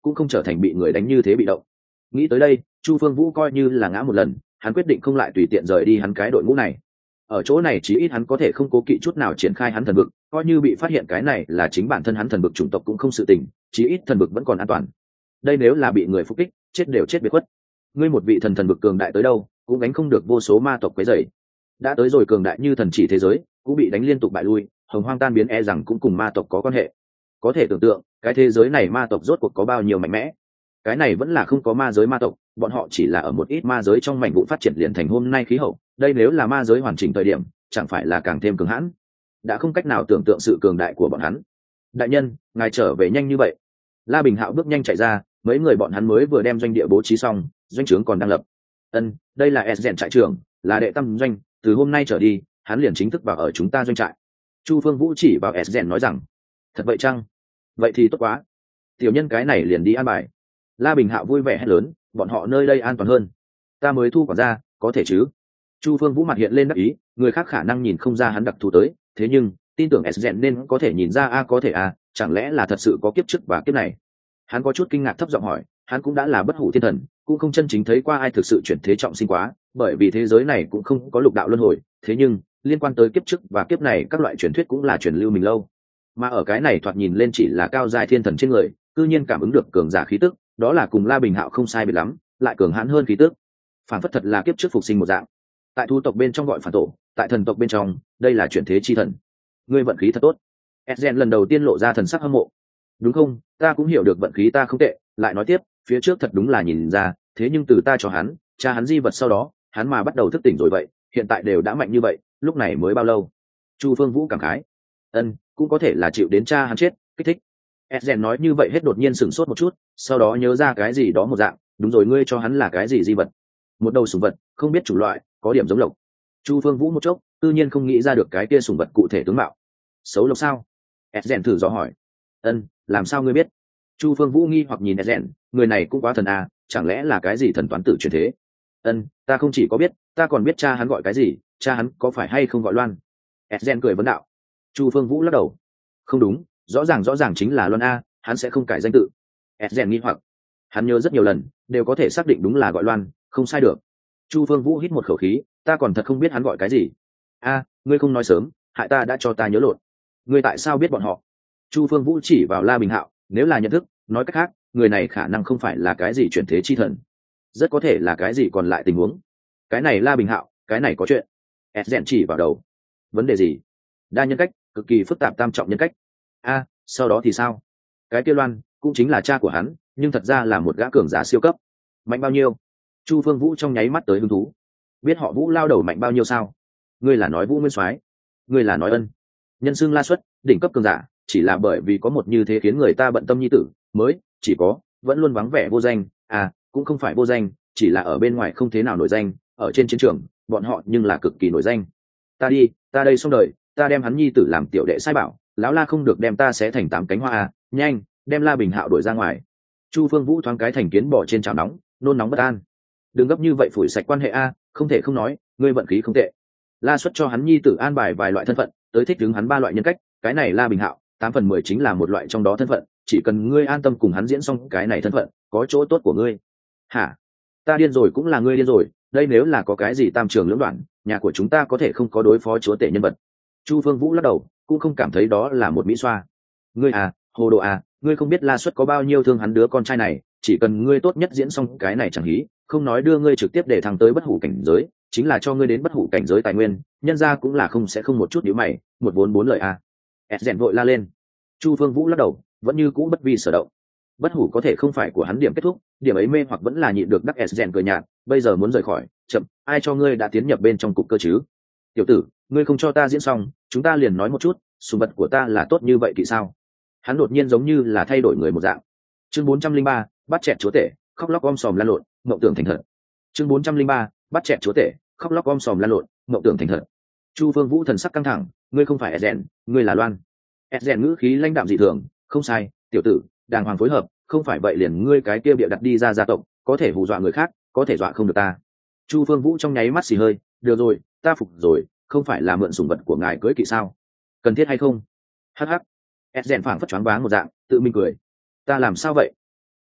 cũng không trở thành bị người đánh như thế bị động. Nghĩ tới đây, Chu Phương Vũ coi như là ngã một lần, hắn quyết định không lại tùy tiện rời đi hắn cái đội ngũ này. Ở chỗ này chí ít hắn có thể không cố kỵ chút nào triển khai hắn thần vực, coi như bị phát hiện cái này là chính bản thân hắn thần vực chủng tộc cũng không sự tình, chí ít thần vực vẫn còn an toàn. Đây nếu là bị người phục kích, chết đều chết biệt khuất. Ngươi một vị thần thần vực cường đại tới đâu, cũng đánh không được vô số ma tộc quấy rầy. Đã tới rồi cường đại như thần chỉ thế giới, cũng bị đánh liên tục bại lui, hồng hoang tan biến e rằng cũng cùng ma tộc có quan hệ. Có thể tưởng tượng, cái thế giới này ma tộc rốt cuộc có bao nhiêu mạnh mẽ. Cái này vẫn là không có ma giới ma tộc, bọn họ chỉ là ở một ít ma giới trong mảnh vụn phát triển liền thành hôm nay khí hậu. Đây nếu là ma giới hoàn chỉnh thời điểm, chẳng phải là càng thêm cường hãn. Đã không cách nào tưởng tượng sự cường đại của bọn hắn. Đại nhân, ngài trở về nhanh như vậy. La Bình Hạo bước nhanh chạy ra, mấy người bọn hắn mới vừa đem doanh địa bố trí xong, doanh trưởng còn đang lập. Ân, đây là S trại trưởng, là đệ tam doanh, từ hôm nay trở đi, hắn liền chính thức vào ở chúng ta doanh trại. Chu Phương Vũ chỉ vào S nói rằng, thật vậy chăng? Vậy thì tốt quá. Tiểu nhân cái này liền đi an bài. La Bình Hạo vui vẻ hét lớn, bọn họ nơi đây an toàn hơn. Ta mới thu quản ra, có thể chứ? Chu Phương Vũ mặt hiện lên đắc ý, người khác khả năng nhìn không ra hắn đặc thù tới, thế nhưng tin tưởng S nên có thể nhìn ra a có thể a, chẳng lẽ là thật sự có kiếp trước và kiếp này? Hắn có chút kinh ngạc thấp giọng hỏi, hắn cũng đã là bất hủ thiên thần, cũng không chân chính thấy qua ai thực sự chuyển thế trọng sinh quá, bởi vì thế giới này cũng không có lục đạo luân hồi, thế nhưng liên quan tới kiếp trước và kiếp này các loại truyền thuyết cũng là truyền lưu mình lâu. Mà ở cái này thoạt nhìn lên chỉ là cao giai thiên thần trên người, cư nhiên cảm ứng được cường giả khí tức, đó là cùng La Bình Hạo không sai biệt lắm, lại cường hãn hơn khí tức. Phản phất thật là kiếp trước phục sinh một dạng. Tại thu tộc bên trong gọi phản tổ, tại thần tộc bên trong, đây là chuyển thế chi thần. Ngươi vận khí thật tốt. Ezen lần đầu tiên lộ ra thần sắc hâm mộ. Đúng không, ta cũng hiểu được vận khí ta không tệ, lại nói tiếp, phía trước thật đúng là nhìn ra, thế nhưng từ ta cho hắn, cha hắn di vật sau đó, hắn mà bắt đầu thức tỉnh rồi vậy, hiện tại đều đã mạnh như vậy, lúc này mới bao lâu? Chu Phương Vũ cảm khái. Ân, cũng có thể là chịu đến cha hắn chết, kích thích. Ezen nói như vậy hết đột nhiên sửng sốt một chút, sau đó nhớ ra cái gì đó một dạng, đúng rồi, ngươi cho hắn là cái gì di vật? Một đầu sủng vật, không biết chủng loại, có điểm giống lộc. Chu Phương Vũ một chốc, tự nhiên không nghĩ ra được cái kia sủng vật cụ thể tướng mạo. Xấu lộc sao? Ezen thử dò hỏi. Ân, làm sao ngươi biết? Chu Phương Vũ nghi hoặc nhìn Ezen, người này cũng quá thần à, chẳng lẽ là cái gì thần toán tử truyền thế? Ân, ta không chỉ có biết, ta còn biết cha hắn gọi cái gì, cha hắn có phải hay không gọi Loan? Ezen cười vấn đạo. Chu Phương Vũ lắc đầu. Không đúng, rõ ràng rõ ràng chính là Loan a, hắn sẽ không cải danh tự. Ezen nghi hoặc. Hắn nhớ rất nhiều lần, đều có thể xác định đúng là gọi Loan, không sai được. Chu Phương Vũ hít một khẩu khí, ta còn thật không biết hắn gọi cái gì. A, ngươi không nói sớm, hại ta đã cho ta nhớ lộn. Ngươi tại sao biết bọn họ? Chu Phương Vũ chỉ vào La Bình Hạo, nếu là nhận thức, nói cách khác, người này khả năng không phải là cái gì chuyển thế chi thần, rất có thể là cái gì còn lại tình huống. Cái này La Bình Hạo, cái này có chuyện. Ezen chỉ vào đầu. Vấn đề gì? Đa nhân cách, cực kỳ phức tạp tam trọng nhân cách. A, sau đó thì sao? Cái kia Loan cũng chính là cha của hắn, nhưng thật ra là một gã cường giả siêu cấp. Mạnh bao nhiêu? Chu Phương Vũ trong nháy mắt tới hứng thú. Biết họ Vũ lao đầu mạnh bao nhiêu sao? Ngươi là nói Vũ Nguyên Soái, ngươi là nói Ân. Nhân xưng La Xuất, đỉnh cấp cường giả, chỉ là bởi vì có một như thế khiến người ta bận tâm nhi tử, mới chỉ có vẫn luôn vắng vẻ vô danh, à, cũng không phải vô danh, chỉ là ở bên ngoài không thế nào nổi danh, ở trên chiến trường, bọn họ nhưng là cực kỳ nổi danh. Ta đi, ta đây xong đời, ta đem hắn nhi tử làm tiểu đệ sai bảo, lão La không được đem ta xé thành tám cánh hoa à, nhanh, đem La Bình Hạo đuổi ra ngoài. Chu Phương Vũ thoáng cái thành kiến bỏ trên chảo nóng, nôn nóng bất an. Đừng gấp như vậy phủi sạch quan hệ a, không thể không nói, ngươi vận khí không tệ. La Xuất cho hắn nhi tử an bài vài loại thân phận, tới thích ứng hắn ba loại nhân cách, cái này La Bình Hạo, tám phần mười chính là một loại trong đó thân phận, chỉ cần ngươi an tâm cùng hắn diễn xong cái này thân phận, có chỗ tốt của ngươi. Hả? Ta điên rồi cũng là ngươi điên rồi, đây nếu là có cái gì tam trường lưỡng đoạn, nhà của chúng ta có thể không có đối phó chúa tể nhân vật. Chu Phương Vũ lắc đầu, cũng không cảm thấy đó là một mỹ xoa. Ngươi à, hồ đồ à, ngươi không biết La Xuất có bao nhiêu thương hắn đứa con trai này, chỉ cần ngươi tốt nhất diễn xong cái này chẳng hí, không nói đưa ngươi trực tiếp để thăng tới bất hủ cảnh giới, chính là cho ngươi đến bất hủ cảnh giới tài nguyên, nhân ra cũng là không sẽ không một chút nhíu mày, một vốn bốn lời à. Ezen vội la lên. Chu Phương Vũ lắc đầu, vẫn như cũ bất vi sở động. Bất hủ có thể không phải của hắn điểm kết thúc, điểm ấy mê hoặc vẫn là nhịn được đắc Ezen cười nhạt, bây giờ muốn rời khỏi, chậm, ai cho ngươi đã tiến nhập bên trong cục cơ chứ? Tiểu tử, ngươi không cho ta diễn xong, chúng ta liền nói một chút, sủng vật của ta là tốt như vậy thì sao? Hắn đột nhiên giống như là thay đổi người một dạng. Chương bốn trăm linh ba, bắt chẹt chúa tể, khóc lóc om sòm lan lộn, ngậm tưởng thành thật. Chương bốn trăm linh ba, bắt chẹt chúa tể, khóc lóc om sòm lan lộn, ngậm tưởng thành thật. Chu Phương Vũ thần sắc căng thẳng, ngươi không phải Ezen, ngươi là Loan. Ezen ngữ khí lãnh đạm dị thường, không sai, tiểu tử, đàng hoàng phối hợp, không phải vậy liền ngươi cái kia bịa đặt đi ra gia tộc, có thể hù dọa người khác, có thể dọa không được ta. Chu Phương Vũ trong nháy mắt xì hơi, được rồi, ta phục rồi, không phải là mượn sủng vật của ngài cưới kỵ sao? Cần thiết hay không? Hắc hắc. Ezen phảng phất choáng váng một dạng, tự mình cười. Ta làm sao vậy?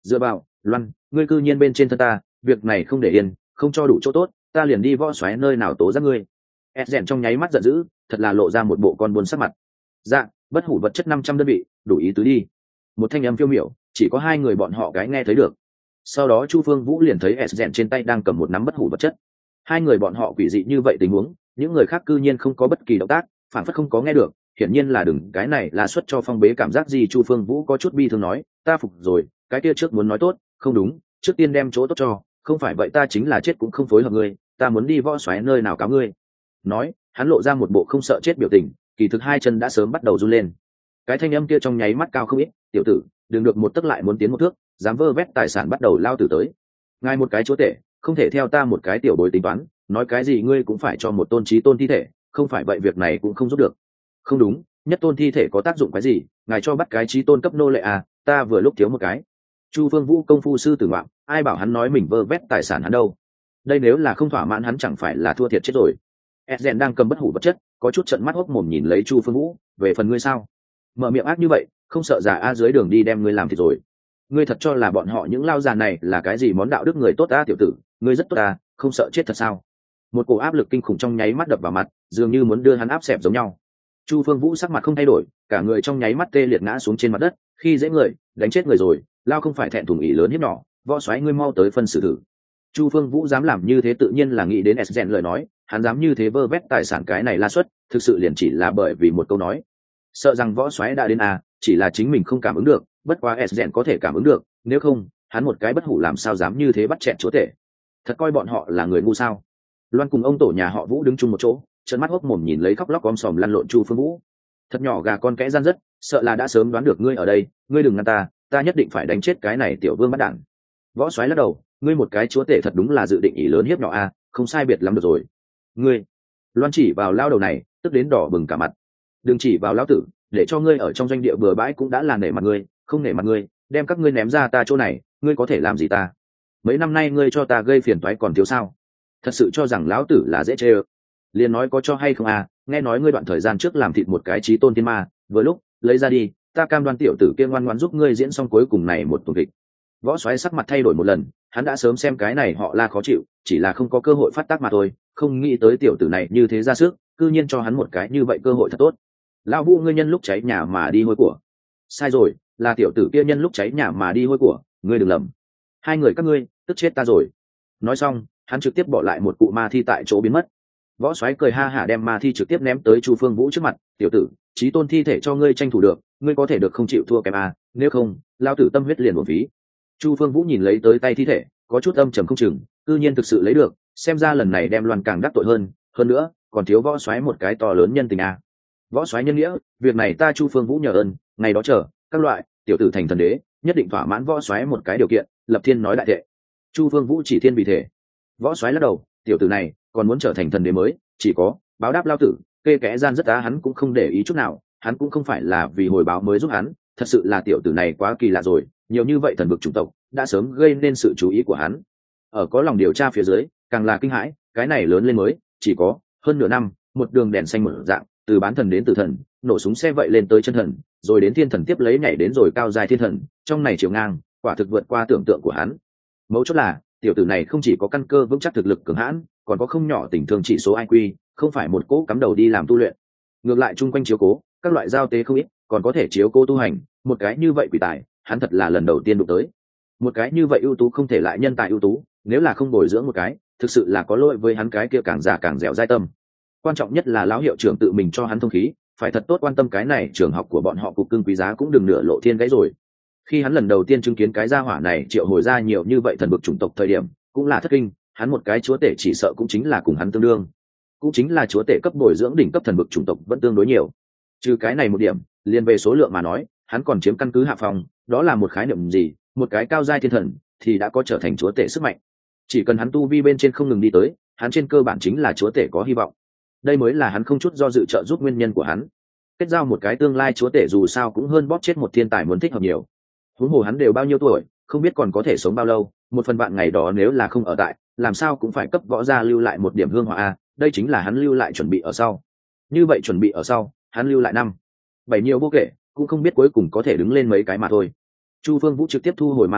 dựa vào Loan, ngươi cư nhiên bên trên thân ta, việc này không để yên, không cho đủ chỗ tốt, ta liền đi võ xoáy nơi nào tố giác ngươi. ed rèn trong nháy mắt giận dữ, thật là lộ ra một bộ con buôn sắc mặt. Dạ, bất hủ vật chất năm trăm đơn vị, đủ ý tứ đi. Một thanh âm phiêu miểu, chỉ có hai người bọn họ cái nghe thấy được. Sau đó Chu Phương Vũ liền thấy ed rèn trên tay đang cầm một nắm bất hủ vật chất. Hai người bọn họ quỷ dị như vậy tình huống, những người khác cư nhiên không có bất kỳ động tác, phản phất không có nghe được. Hiển nhiên là đừng cái này là xuất cho phong bế cảm giác gì. Chu Phương Vũ có chút bi thương nói, ta phục rồi, cái kia trước muốn nói tốt, không đúng, trước tiên đem chỗ tốt cho, không phải vậy ta chính là chết cũng không phối hợp ngươi, ta muốn đi võ xoáy nơi nào cáo ngươi. Nói, hắn lộ ra một bộ không sợ chết biểu tình, kỳ thực hai chân đã sớm bắt đầu run lên. Cái thanh âm kia trong nháy mắt cao không ít, tiểu tử, đừng được một tấc lại muốn tiến một thước, dám vơ vét tài sản bắt đầu lao tử tới. Ngài một cái chúa tể, không thể theo ta một cái tiểu bối tính toán, nói cái gì ngươi cũng phải cho một tôn chí tôn thi thể, không phải vậy việc này cũng không giúp được. Không đúng, nhất tôn thi thể có tác dụng cái gì, ngài cho bắt cái chí tôn cấp nô lệ à, ta vừa lúc thiếu một cái. Chu Phương Vũ công phu sư tử ngoạm, ai bảo hắn nói mình vơ vét tài sản hắn đâu. Đây nếu là không thỏa mãn hắn chẳng phải là thua thiệt chết rồi. Esgen đang cầm bất hủ vật chất, có chút trận mắt hốc mồm nhìn lấy Chu Phương Vũ, về phần ngươi sao? Mở miệng ác như vậy, không sợ già a dưới đường đi đem ngươi làm thịt rồi. Ngươi thật cho là bọn họ những lao già này là cái gì món đạo đức người tốt a tiểu tử, ngươi rất tốt à, không sợ chết thật sao? Một cổ áp lực kinh khủng trong nháy mắt đập vào mặt, dường như muốn đưa hắn áp xẹp giống nhau. Chu Phương Vũ sắc mặt không thay đổi, cả người trong nháy mắt tê liệt ngã xuống trên mặt đất, khi dễ người, đánh chết người rồi, lao không phải thẹn thùng ý lớn hiếp nhỏ, võ xoáy ngươi mau tới phân xử thử. Chu Phương Vũ dám làm như thế tự nhiên là nghĩ đến Esgen lời nói, hắn dám như thế vơ vét tài sản cái này la suất, thực sự liền chỉ là bởi vì một câu nói. Sợ rằng võ xoáy đã đến à, chỉ là chính mình không cảm ứng được, bất quá Esgen có thể cảm ứng được, nếu không, hắn một cái bất hủ làm sao dám như thế bắt chẹn chúa tể. Thật coi bọn họ là người ngu sao? Loan cùng ông tổ nhà họ Vũ đứng chung một chỗ, trợn mắt hốc mồm nhìn lấy khóc lóc om sòm lăn lộn Chu Phương Vũ. Thật nhỏ gà con kẽ gian rất, sợ là đã sớm đoán được ngươi ở đây, ngươi đừng ngăn ta, ta nhất định phải đánh chết cái này tiểu vương bắt đản. Võ xoáy lắc đầu, ngươi một cái chúa tể thật đúng là dự định ý lớn hiếp nhỏ a, không sai biệt lắm được rồi. Ngươi, Loan chỉ vào lao đầu này, tức đến đỏ bừng cả mặt. Đừng chỉ vào lão tử, để cho ngươi ở trong doanh địa bừa bãi cũng đã là nể mặt ngươi, không nể mặt ngươi, đem các ngươi ném ra ta chỗ này, ngươi có thể làm gì ta? Mấy năm nay ngươi cho ta gây phiền toái còn thiếu sao? Thật sự cho rằng lão tử là dễ chê ơ? Liền nói có cho hay không à, nghe nói ngươi đoạn thời gian trước làm thịt một cái chí tôn thiên ma, vừa lúc lấy ra đi, ta cam đoan tiểu tử kia ngoan ngoãn giúp ngươi diễn xong cuối cùng này một tuần kịch. Võ xoáy sắc mặt thay đổi một lần, hắn đã sớm xem cái này họ La khó chịu, chỉ là không có cơ hội phát tác mà thôi, không nghĩ tới tiểu tử này như thế ra sức, cư nhiên cho hắn một cái như vậy cơ hội thật tốt. Lão Vũ ngươi nhân lúc cháy nhà mà đi hôi của. Sai rồi, là tiểu tử kia nhân lúc cháy nhà mà đi hôi của, ngươi đừng lầm. Hai người các ngươi, tức chết ta rồi. Nói xong, hắn trực tiếp bỏ lại một cụ ma thi tại chỗ biến mất. Võ xoáy cười ha hả đem ma thi trực tiếp ném tới Chu Phương Vũ trước mặt, tiểu tử, chí tôn thi thể cho ngươi tranh thủ được, ngươi có thể được không chịu thua kém à, nếu không, lao tử tâm huyết liền một phí. Chu Phương Vũ nhìn lấy tới tay thi thể, có chút âm trầm không chừng, cư nhiên thực sự lấy được, xem ra lần này đem Loan càng đắc tội hơn, hơn nữa, còn thiếu võ xoáy một cái to lớn nhân tình à. Võ xoáy nhân nghĩa, việc này ta Chu Phương Vũ nhờ ơn, ngày đó chờ, các loại, tiểu tử thành thần đế, nhất định thỏa mãn võ xoáy một cái điều kiện, lập thiên nói đại thệ. Chu Phương Vũ chỉ thiên vì thể. Võ xoáy lắc đầu, tiểu tử này còn muốn trở thành thần đế mới, chỉ có báo đáp lao tử, kê kẽ gian rất á hắn cũng không để ý chút nào, hắn cũng không phải là vì hồi báo mới giúp hắn, thật sự là tiểu tử này quá kỳ lạ rồi, nhiều như vậy thần vực chủng tộc đã sớm gây nên sự chú ý của hắn. Ở có lòng điều tra phía dưới, càng là kinh hãi, cái này lớn lên mới chỉ có hơn nửa năm, một đường đèn xanh một dạng, từ bán thần đến tử thần, nổ súng xe vậy lên tới chân thần, rồi đến thiên thần tiếp lấy nhảy đến rồi cao dài thiên thần, trong này chiều ngang, quả thực vượt qua tưởng tượng của hắn. Mấu chốt là tiểu tử này không chỉ có căn cơ vững chắc thực lực cường hãn, còn có không nhỏ tình thương chỉ số i kiu, không phải một cỗ cắm đầu đi làm tu luyện. Ngược lại chung quanh chiếu cố, các loại giao tế không ít, còn có thể chiếu cố tu hành, một cái như vậy quỷ tài, hắn thật là lần đầu tiên đụng tới. Một cái như vậy ưu tú không thể lại nhân tài ưu tú, nếu là không bồi dưỡng một cái, thực sự là có lỗi với hắn cái kia càng già càng dẻo dai tâm. Quan trọng nhất là lão hiệu trưởng tự mình cho hắn thông khí, phải thật tốt quan tâm cái này, trường học của bọn họ cục cưng quý giá cũng đừng nửa lộ thiên gãy rồi. Khi hắn lần đầu tiên chứng kiến cái gia hỏa này triệu hồi ra nhiều như vậy thần vực chủng tộc thời điểm, cũng là thất kinh, hắn một cái chúa tể chỉ sợ cũng chính là cùng hắn tương đương, cũng chính là chúa tể cấp bồi dưỡng đỉnh cấp thần vực chủng tộc vẫn tương đối nhiều. Trừ cái này một điểm, liên về số lượng mà nói, hắn còn chiếm căn cứ hạ phòng, đó là một khái niệm gì, một cái cao giai thiên thần thì đã có trở thành chúa tể sức mạnh. Chỉ cần hắn tu vi bên trên không ngừng đi tới, hắn trên cơ bản chính là chúa tể có hy vọng. Đây mới là hắn không chút do dự trợ giúp nguyên nhân của hắn. Kết giao một cái tương lai chúa tể dù sao cũng hơn bóp chết một thiên tài muốn thích hợp nhiều. Huống hồ hắn đều bao nhiêu tuổi, không biết còn có thể sống bao lâu, một phần bạn ngày đó nếu là không ở tại, làm sao cũng phải cấp võ gia lưu lại một điểm hương hỏa a, đây chính là hắn lưu lại chuẩn bị ở sau. Như vậy chuẩn bị ở sau, hắn lưu lại năm bảy nhiều vô kể, cũng không biết cuối cùng có thể đứng lên mấy cái mà thôi. Chu Phương Vũ trực tiếp thu hồi ma thi,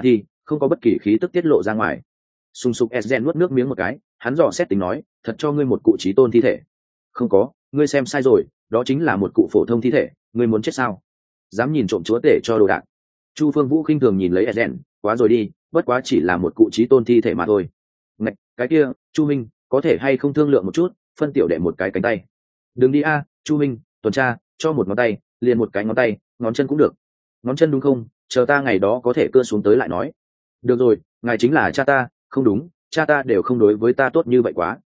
không có bất kỳ khí tức tiết lộ ra ngoài. Sùng sục Esgen nuốt nước miếng một cái, hắn dò xét tính nói, thật cho ngươi một cụ trí tôn thi thể. Không có, ngươi xem sai rồi, đó chính là một cụ phổ thông thi thể, ngươi muốn chết sao? Dám nhìn trộm chúa tể cho đồ đạc. Chu Phương Vũ khinh thường nhìn lấy Esgen, quá rồi đi, bất quá chỉ là một cụ trí tôn thi thể mà thôi. Ngạch, cái kia, Chu Minh, có thể hay không thương lượng một chút, phân tiểu đệ một cái cánh tay. Đừng đi a, Chu Minh, tuần tra, cho một ngón tay, liền một cái ngón tay, ngón chân cũng được. Ngón chân đúng không? Chờ ta ngày đó có thể cưa xuống tới lại nói. Được rồi, ngài chính là cha ta, không đúng, cha ta đều không đối với ta tốt như vậy quá.